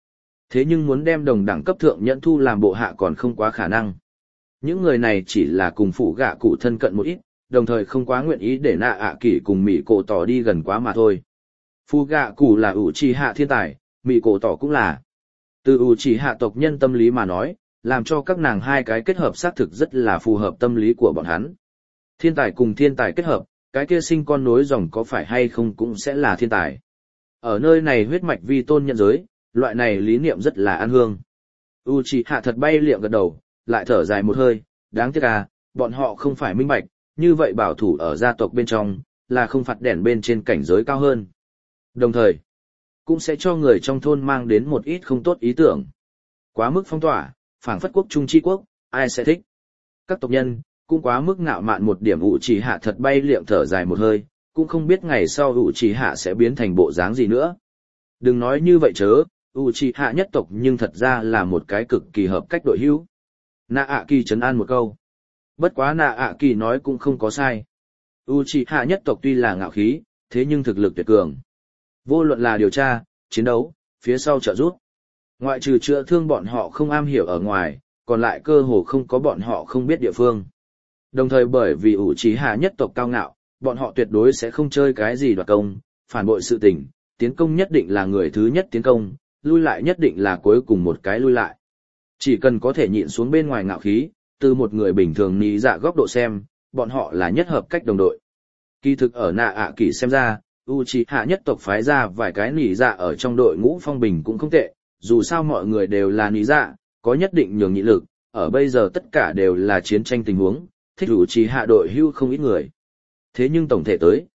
Thế nhưng muốn đem đồng đẳng cấp thượng nhẫn thu làm bộ hạ còn không quá khả năng. Những người này chỉ là cùng phụ gạ cụ thân cận một ít, đồng thời không quá nguyện ý để nạ ạ kỳ cùng Mị Cổ Tỏ đi gần quá mà thôi. Phụ gạ cụ là Uchiha thiên tài, Mị Cổ Tỏ cũng là. Từ Uchiha tộc nhân tâm lý mà nói, làm cho các nàng hai cái kết hợp xác thực rất là phù hợp tâm lý của bọn hắn. Thiên tài cùng thiên tài kết hợp, cái kia sinh con nối dòng có phải hay không cũng sẽ là thiên tài. Ở nơi này huyết mạch vi tôn nhân giới, loại này lý niệm rất là ăn hương. Uchiha thật bay liệm gật đầu, lại thở dài một hơi, đáng tiếc à, bọn họ không phải minh bạch, như vậy bảo thủ ở gia tộc bên trong, là không phạt đèn bên trên cảnh giới cao hơn. Đồng thời, cũng sẽ cho người trong thôn mang đến một ít không tốt ý tưởng. Quá mức phong tỏa, phảng phất quốc trung chi quốc, ai sẽ thích. Các tộc nhân, cũng quá mức ngạo mạn một điểm. Uchiha thật bay liệm thở dài một hơi, cũng không biết ngày sau Uchiha sẽ biến thành bộ dáng gì nữa. Đừng nói như vậy chớ, Uchiha nhất tộc nhưng thật ra là một cái cực kỳ hợp cách đội hữu. Nạ ạ kỳ trấn an một câu. Bất quá nạ ạ kỳ nói cũng không có sai. Uchiha nhất tộc tuy là ngạo khí, thế nhưng thực lực tuyệt cường. Vô luận là điều tra, chiến đấu, phía sau trợ giúp. Ngoại trừ chữa thương bọn họ không am hiểu ở ngoài, còn lại cơ hồ không có bọn họ không biết địa phương. Đồng thời bởi vì Uchiha nhất tộc cao ngạo, bọn họ tuyệt đối sẽ không chơi cái gì đoạt công, phản bội sự tình, tiến công nhất định là người thứ nhất tiến công, lui lại nhất định là cuối cùng một cái lui lại. Chỉ cần có thể nhịn xuống bên ngoài ngạo khí, từ một người bình thường nỉ dạ góc độ xem, bọn họ là nhất hợp cách đồng đội. Kỳ thực ở nạ ạ kỳ xem ra, Uchiha nhất tộc phái ra vài cái nỉ dạ ở trong đội ngũ phong bình cũng không tệ, dù sao mọi người đều là nỉ dạ, có nhất định nhường nhịn lực, ở bây giờ tất cả đều là chiến tranh tình huống, thích Uchiha đội hưu không ít người. Thế nhưng tổng thể tới,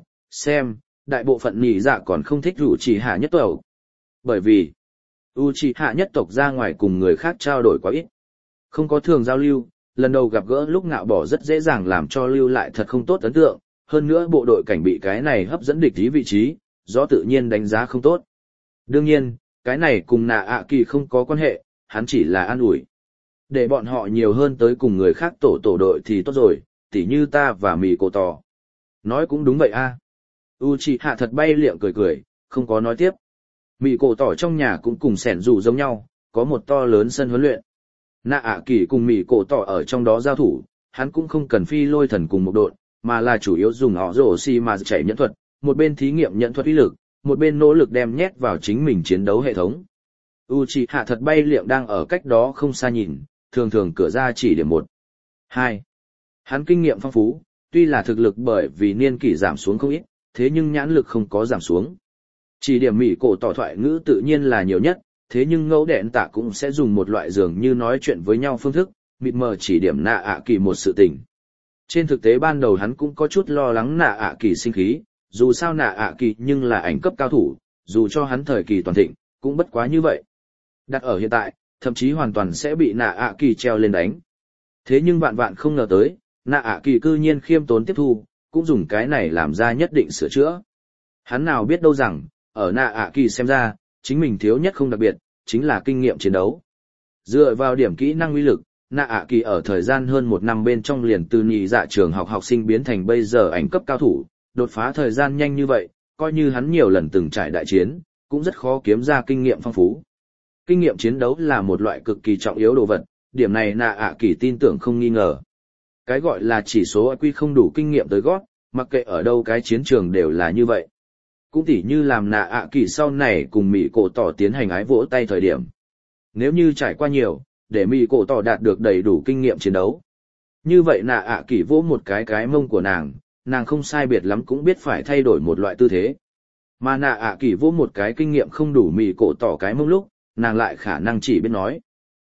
xem, đại bộ phận nỉ dạ còn không thích Uchiha nhất tộc. Bởi vì, Uchiha nhất tộc ra ngoài cùng người khác trao đổi quá ít. Không có thường giao lưu, lần đầu gặp gỡ lúc ngạo bỏ rất dễ dàng làm cho lưu lại thật không tốt ấn tượng, hơn nữa bộ đội cảnh bị cái này hấp dẫn địch ý vị trí, do tự nhiên đánh giá không tốt. Đương nhiên, cái này cùng nạ ạ kỳ không có quan hệ, hắn chỉ là an ủi. Để bọn họ nhiều hơn tới cùng người khác tổ đội thì tốt rồi, tỉ như ta và Mị Cổ Tỏ. Nói cũng đúng vậy a. Uchiha thật bay liệng cười cười, không có nói tiếp. Mị Cổ Tỏ trong nhà cũng cùng sẻn dù giống nhau, có một to lớn sân huấn luyện. Nạ ạ kỳ cùng Mị Cổ Tỏ ở trong đó giao thủ, hắn cũng không cần phi lôi thần cùng một đội, mà là chủ yếu dùng họ rổ xi mà chạy nhẫn thuật, một bên thí nghiệm nhẫn thuật uy lực, một bên nỗ lực đem nhét vào chính mình chiến đấu hệ thống. Uchiha thật bay liệng đang ở cách đó không xa nhìn, thường thường cửa ra chỉ điểm 1, 2. Hắn kinh nghiệm phong phú, tuy là thực lực bởi vì niên kỷ giảm xuống không ít, thế nhưng nhãn lực không có giảm xuống. Chỉ điểm Mị Cổ Tỏ thoại ngữ tự nhiên là nhiều nhất, thế nhưng ngẫu đẹn tạ cũng sẽ dùng một loại dường như nói chuyện với nhau phương thức, mịt mờ chỉ điểm nạ ạ kỳ một sự tình. Trên thực tế ban đầu hắn cũng có chút lo lắng nạ ạ kỳ sinh khí, dù sao nạ ạ kỳ nhưng là ảnh cấp cao thủ, dù cho hắn thời kỳ toàn thịnh, cũng bất quá như vậy. Đặt ở hiện tại, thậm chí hoàn toàn sẽ bị nạ ạ kỳ treo lên đánh. Thế nhưng vạn vạn không ngờ tới, nạ ạ kỳ cư nhiên khiêm tốn tiếp thu, cũng dùng cái này làm ra nhất định sửa chữa. Hắn nào biết đâu rằng, ở nạ ạ kỳ xem ra, chính mình thiếu nhất không đặc biệt, chính là kinh nghiệm chiến đấu. Dựa vào điểm kỹ năng uy lực, nạ ạ kỳ ở thời gian hơn 1 năm bên trong liền từ nhị dạ trường học học sinh biến thành bây giờ ảnh cấp cao thủ, đột phá thời gian nhanh như vậy, coi như hắn nhiều lần từng trải đại chiến, cũng rất khó kiếm ra kinh nghiệm phong phú. Kinh nghiệm chiến đấu là một loại cực kỳ trọng yếu đồ vật, điểm này nạ ạ kỳ tin tưởng không nghi ngờ. Cái gọi là chỉ số IQ không đủ kinh nghiệm tới gót, mặc kệ ở đâu cái chiến trường đều là như vậy. Cũng tỉ như làm nạ ạ kỳ sau này cùng Mị Cổ Tỏ tiến hành ái vỗ tay thời điểm. Nếu như trải qua nhiều, để Mị Cổ Tỏ đạt được đầy đủ kinh nghiệm chiến đấu. Như vậy nạ ạ kỳ vỗ một cái mông của nàng không sai biệt lắm cũng biết phải thay đổi một loại tư thế. Mà nạ ạ kỳ vỗ một cái kinh nghiệm không đủ Mị Cổ Tỏ cái mông lúc, nàng lại khả năng chỉ biết nói.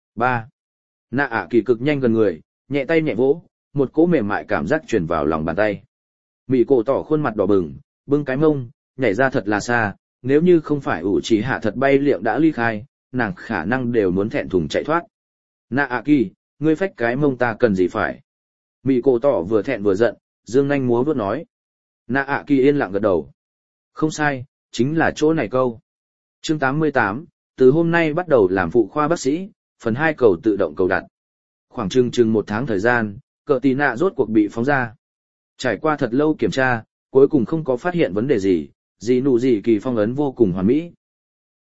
3. Nạ ạ kỳ cực nhanh gần người, nhẹ tay nhẹ vỗ, một cỗ mềm mại cảm giác truyền vào lòng bàn tay. Mị Cổ Tỏ khuôn mặt đỏ bừng cái mông, nhảy ra thật là xa, nếu như không phải Uchiha thật bay liệng đã ly khai, nàng khả năng đều muốn thẹn thùng chạy thoát. Nạ ạ kỳ, ngươi phách cái mông ta cần gì phải? Mị Cổ Tỏ vừa thẹn vừa giận, dương nhanh múa vuốt nói. Nạ ạ kỳ yên lặng gật đầu. Không sai, chính là chỗ này câu. Chương 88, từ hôm nay bắt đầu làm phụ khoa bác sĩ, phần 2 cầu tự động cầu đặt. Khoảng chừng 1 tháng thời gian, cờ tì nạ rốt cuộc bị phóng ra. Trải qua thật lâu kiểm tra, cuối cùng không có phát hiện vấn đề gì, gì nụ gì kỳ phong ấn vô cùng hoàn mỹ.